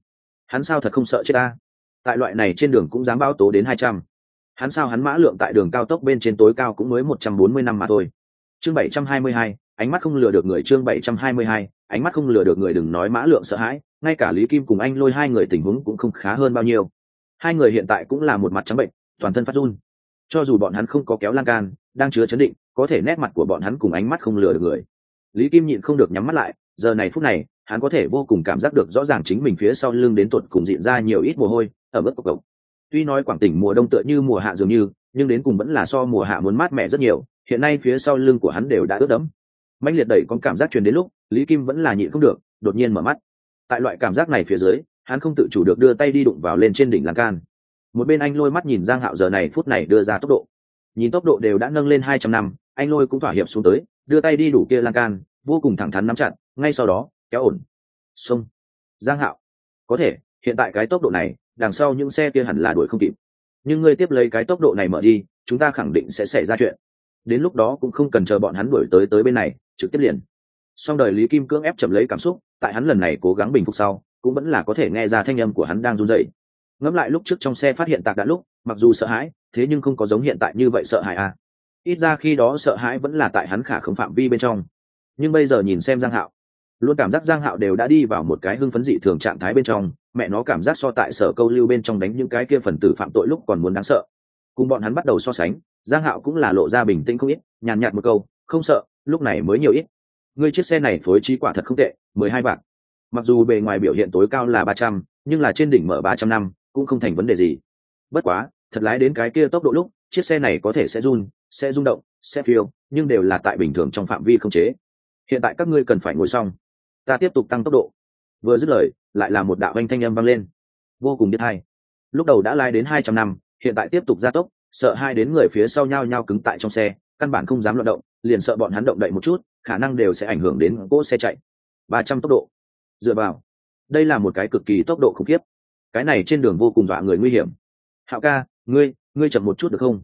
Hắn sao thật không sợ chết ta? Tại loại này trên đường cũng dám bão tố đến 200. Hắn sao hắn mã lượng tại đường cao tốc bên trên tối cao cũng mới 140 năm mà thôi. Chương 722, ánh mắt không lừa được người. Chương 722, ánh mắt không lừa được người. Đừng nói mã lượng sợ hãi, ngay cả Lý Kim cùng anh Lôi hai người tình huống cũng không khá hơn bao nhiêu. Hai người hiện tại cũng là một mặt trắng bệnh, toàn thân phát run. Cho dù bọn hắn không có kéo lan can, đang chứa chấn định, có thể nét mặt của bọn hắn cùng ánh mắt không lừa được người. Lý Kim nhịn không được nhắm mắt lại, giờ này phút này, hắn có thể vô cùng cảm giác được rõ ràng chính mình phía sau lưng đến tuột cùng diện ra nhiều ít mồ hôi, ở mức cộc cộc. Tuy nói Quảng Tỉnh mùa đông tựa như mùa hạ dường như, nhưng đến cùng vẫn là so mùa hạ muốn mát mẻ rất nhiều, hiện nay phía sau lưng của hắn đều đã ướt đẫm. Mãnh liệt đẩy con cảm giác truyền đến lúc, Lý Kim vẫn là nhịn không được, đột nhiên mở mắt. Tại loại cảm giác này phía dưới, hắn không tự chủ được đưa tay đi đụng vào lên trên đỉnh lan can. Một bên anh Lôi mắt nhìn Giang Hạo giờ này phút này đưa ra tốc độ. Nhìn tốc độ đều đã nâng lên 200 năm, anh Lôi cũng thỏa hiệp xuống tới, đưa tay đi đủ kia lan can, vô cùng thẳng thắn nắm chặt, ngay sau đó, kéo ổn. Xông. Giang Hạo, có thể, hiện tại cái tốc độ này, đằng sau những xe kia hẳn là đuổi không kịp. Nhưng ngươi tiếp lấy cái tốc độ này mở đi, chúng ta khẳng định sẽ xảy ra chuyện. Đến lúc đó cũng không cần chờ bọn hắn đuổi tới bên này, trực tiếp liền. Song đời Lý Kim cưỡng ép chậm lấy cảm xúc, tại hắn lần này cố gắng bình phục sau, cũng vẫn là có thể nghe ra thanh âm của hắn đang run rẩy. Ngẫm lại lúc trước trong xe phát hiện tạc đạn lúc, mặc dù sợ hãi, thế nhưng không có giống hiện tại như vậy sợ hãi à. Ít ra khi đó sợ hãi vẫn là tại hắn khả không phạm vi bên trong. Nhưng bây giờ nhìn xem Giang Hạo, luôn cảm giác Giang Hạo đều đã đi vào một cái hưng phấn dị thường trạng thái bên trong, mẹ nó cảm giác so tại sở câu lưu bên trong đánh những cái kia phần tử phạm tội lúc còn muốn đáng sợ. Cùng bọn hắn bắt đầu so sánh, Giang Hạo cũng là lộ ra bình tĩnh không ít, nhàn nhạt một câu, không sợ, lúc này mới nhiều ít. Ngươi chiếc xe này phối trí quả thật không tệ, 12 bạc. Mặc dù bề ngoài biểu hiện tối cao là 300, nhưng là trên đỉnh mở 300 năm, cũng không thành vấn đề gì. Bất quá, thật lái đến cái kia tốc độ lúc, chiếc xe này có thể sẽ run, sẽ rung động, sẽ phiêu, nhưng đều là tại bình thường trong phạm vi không chế. Hiện tại các ngươi cần phải ngồi xong, ta tiếp tục tăng tốc độ. Vừa dứt lời, lại là một đạo anh thanh âm vang lên, vô cùng điếc tai. Lúc đầu đã lái đến 200 năm, hiện tại tiếp tục gia tốc, sợ hai đến người phía sau nhao nhao cứng tại trong xe, căn bản không dám loạn động, liền sợ bọn hắn động đậy một chút, khả năng đều sẽ ảnh hưởng đến cỗ xe chạy. 300 tốc độ. Dựa vào, đây là một cái cực kỳ tốc độ khủng khiếp. Cái này trên đường vô cùng dọa người nguy hiểm. Hạo ca, ngươi chậm một chút được không?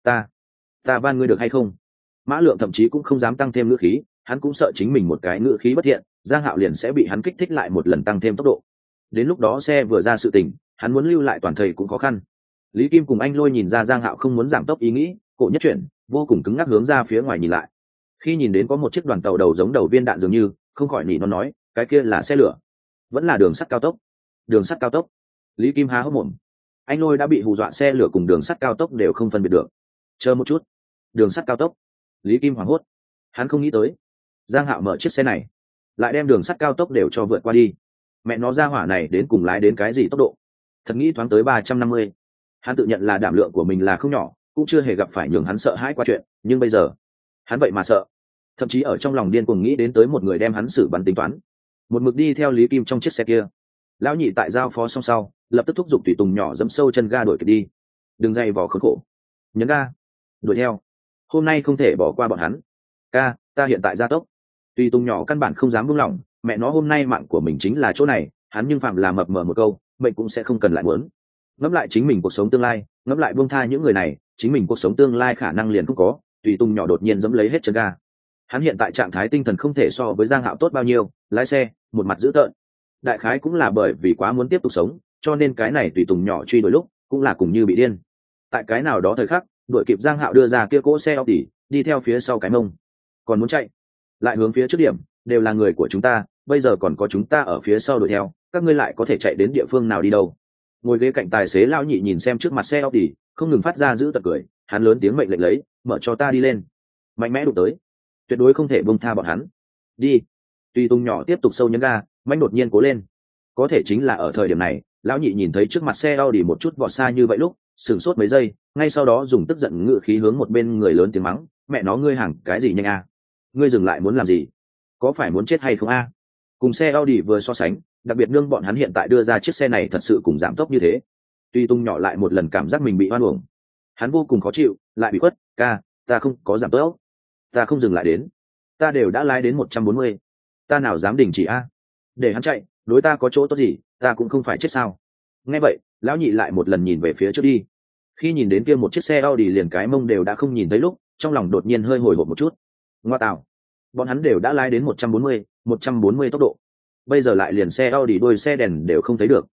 Ta van ngươi được hay không? Mã Lượng thậm chí cũng không dám tăng thêm ngữ khí, hắn cũng sợ chính mình một cái ngữ khí bất thiện, Giang Hạo liền sẽ bị hắn kích thích lại một lần tăng thêm tốc độ. Đến lúc đó xe vừa ra sự tình, hắn muốn lưu lại toàn thây cũng khó khăn. Lý Kim cùng anh Lôi nhìn ra Giang Hạo không muốn giảm tốc ý nghĩ, cổ nhất chuyển, vô cùng cứng ngắc hướng ra phía ngoài nhìn lại. Khi nhìn đến có một chiếc đoàn tàu đầu giống đầu viên đạn dường như, không khỏi nỉ nó nói, cái kia là xe lửa, vẫn là đường sắt cao tốc. Đường sắt cao tốc. Lý Kim há hốc mồm. Anh Lôi đã bị hù dọa xe lửa cùng đường sắt cao tốc đều không phân biệt được. Chờ một chút, đường sắt cao tốc. Lý Kim hoảng hốt. Hắn không nghĩ tới, Giang Hạo mở chiếc xe này, lại đem đường sắt cao tốc đều cho vượt qua đi. Mẹ nó ra hỏa này đến cùng lái đến cái gì tốc độ? Thật nghĩ thoáng tới 350. Hắn tự nhận là đảm lượng của mình là không nhỏ, cũng chưa hề gặp phải nhường hắn sợ hãi qua chuyện, nhưng bây giờ, hắn vậy mà sợ. Thậm chí ở trong lòng điên cuồng nghĩ đến tới một người đem hắn xử bắn tính toán. Một mực đi theo Lý Kim trong chiếc xe kia. Lão nhị tại giao phó xong sau, lập tức thúc giục tùy tùng nhỏ dẫm sâu chân ga đuổi kịp đi. Đừng dày vò khốn khổ. Nhấn ga. Đuổi theo. Hôm nay không thể bỏ qua bọn hắn. Ca, ta hiện tại gia tốc. Tùy tùng nhỏ căn bản không dám buông lỏng, mẹ nó hôm nay mạng của mình chính là chỗ này, hắn nhưng phạm là mập mờ một câu, mệnh cũng sẽ không cần lại muốn. Ngẫm lại chính mình cuộc sống tương lai, ngẫm lại buông tha những người này, chính mình cuộc sống tương lai khả năng liền không có. Tùy tùng nhỏ đột nhiên dẫm lấy hết chân ga. Hắn hiện tại trạng thái tinh thần không thể so với Giang Hạo tốt bao nhiêu, lái xe một mặt dữ tợn. Đại khái cũng là bởi vì quá muốn tiếp tục sống, cho nên cái này tùy tùng nhỏ truy đuổi lúc cũng là cùng như bị điên. Tại cái nào đó thời khắc, đuổi kịp Giang Hạo đưa ra kia cỗ xe Audi, đi theo phía sau cái mông. Còn muốn chạy, lại hướng phía trước điểm, đều là người của chúng ta, bây giờ còn có chúng ta ở phía sau đuổi theo, các ngươi lại có thể chạy đến địa phương nào đi đâu? Ngồi ghế cạnh tài xế lão nhị nhìn xem trước mặt xe Audi, không ngừng phát ra giữ tật cười, hắn lớn tiếng mệnh lệnh lấy, mở cho ta đi lên. Mạnh mẽ đụng tới, tuyệt đối không thể buông tha bọn hắn. Đi. Tùy tùng nhỏ tiếp tục sâu nhấn ga, mạnh đột nhiên cố lên. Có thể chính là ở thời điểm này, lão nhị nhìn thấy trước mặt xe Audi một chút vọt xa như vậy lúc, sửng sốt mấy giây, ngay sau đó dùng tức giận ngự khí hướng một bên người lớn tiếng mắng, mẹ nó ngươi hàng cái gì nhanh a? Ngươi dừng lại muốn làm gì? Có phải muốn chết hay không a? Cùng xe Audi vừa so sánh, đặc biệt nương bọn hắn hiện tại đưa ra chiếc xe này thật sự cùng giảm tốc như thế. Tuy tung nhỏ lại một lần cảm giác mình bị oan uổng, hắn vô cùng khó chịu, lại bị khuất, ca, ta không có giảm tốc, ta không dừng lại đến, ta đều đã lái đến 140, ta nào dám đình chỉ a? Để hắn chạy, đối ta có chỗ tốt gì, ta cũng không phải chết sao? Nghe vậy, lão nhị lại một lần nhìn về phía trước đi. Khi nhìn đến kia một chiếc xe Audi liền cái mông đều đã không nhìn thấy lúc, trong lòng đột nhiên hơi hồi hộp một chút. Ngoa tạo, bọn hắn đều đã lái đến 140 tốc độ, bây giờ lại liền xe Audi đuôi xe đèn đều không thấy được.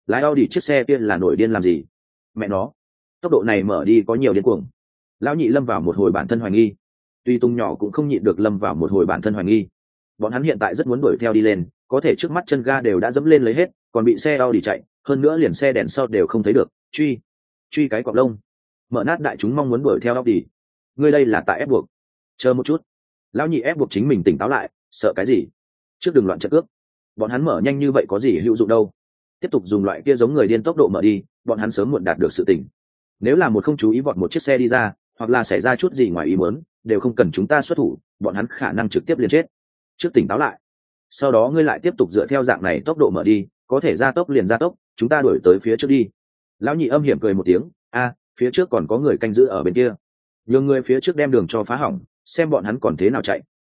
lái Audi chiếc xe kia là nổi điên làm gì? Mẹ nó, tốc độ này mở đi có nhiều điên cuồng. Lão nhị lâm vào một hồi bản thân hoài nghi. Tuy Tung nhỏ cũng không nhịn được lâm vào một hồi bản thân hoài nghi. Bọn hắn hiện tại rất muốn đuổi theo đi lên, có thể trước mắt chân ga đều đã dẫm lên lấy hết, còn bị xe Audi chạy, hơn nữa liền xe đèn sau đều không thấy được. Truy cái cọp lông. Mở nát đại chúng mong muốn đuổi theo Audi. Ngươi đây là tại ép buộc. Chờ một chút. Lão nhị ép buộc chính mình tỉnh táo lại, sợ cái gì? Trước đừng loạn trận cước. Bọn hắn mở nhanh như vậy có gì hữu dụng đâu. Tiếp tục dùng loại kia giống người điên tốc độ mở đi, bọn hắn sớm muộn đạt được sự tỉnh. Nếu là một không chú ý vọt một chiếc xe đi ra, hoặc là xảy ra chút gì ngoài ý muốn, đều không cần chúng ta xuất thủ, bọn hắn khả năng trực tiếp liền chết. Trước tỉnh táo lại, sau đó ngươi lại tiếp tục dựa theo dạng này tốc độ mở đi, có thể gia tốc liền gia tốc, chúng ta đuổi tới phía trước đi. Lão nhị âm hiểm cười một tiếng, phía trước còn có người canh giữ ở bên kia, nhường người phía trước đem đường cho phá hỏng, xem bọn hắn còn thế nào chạy,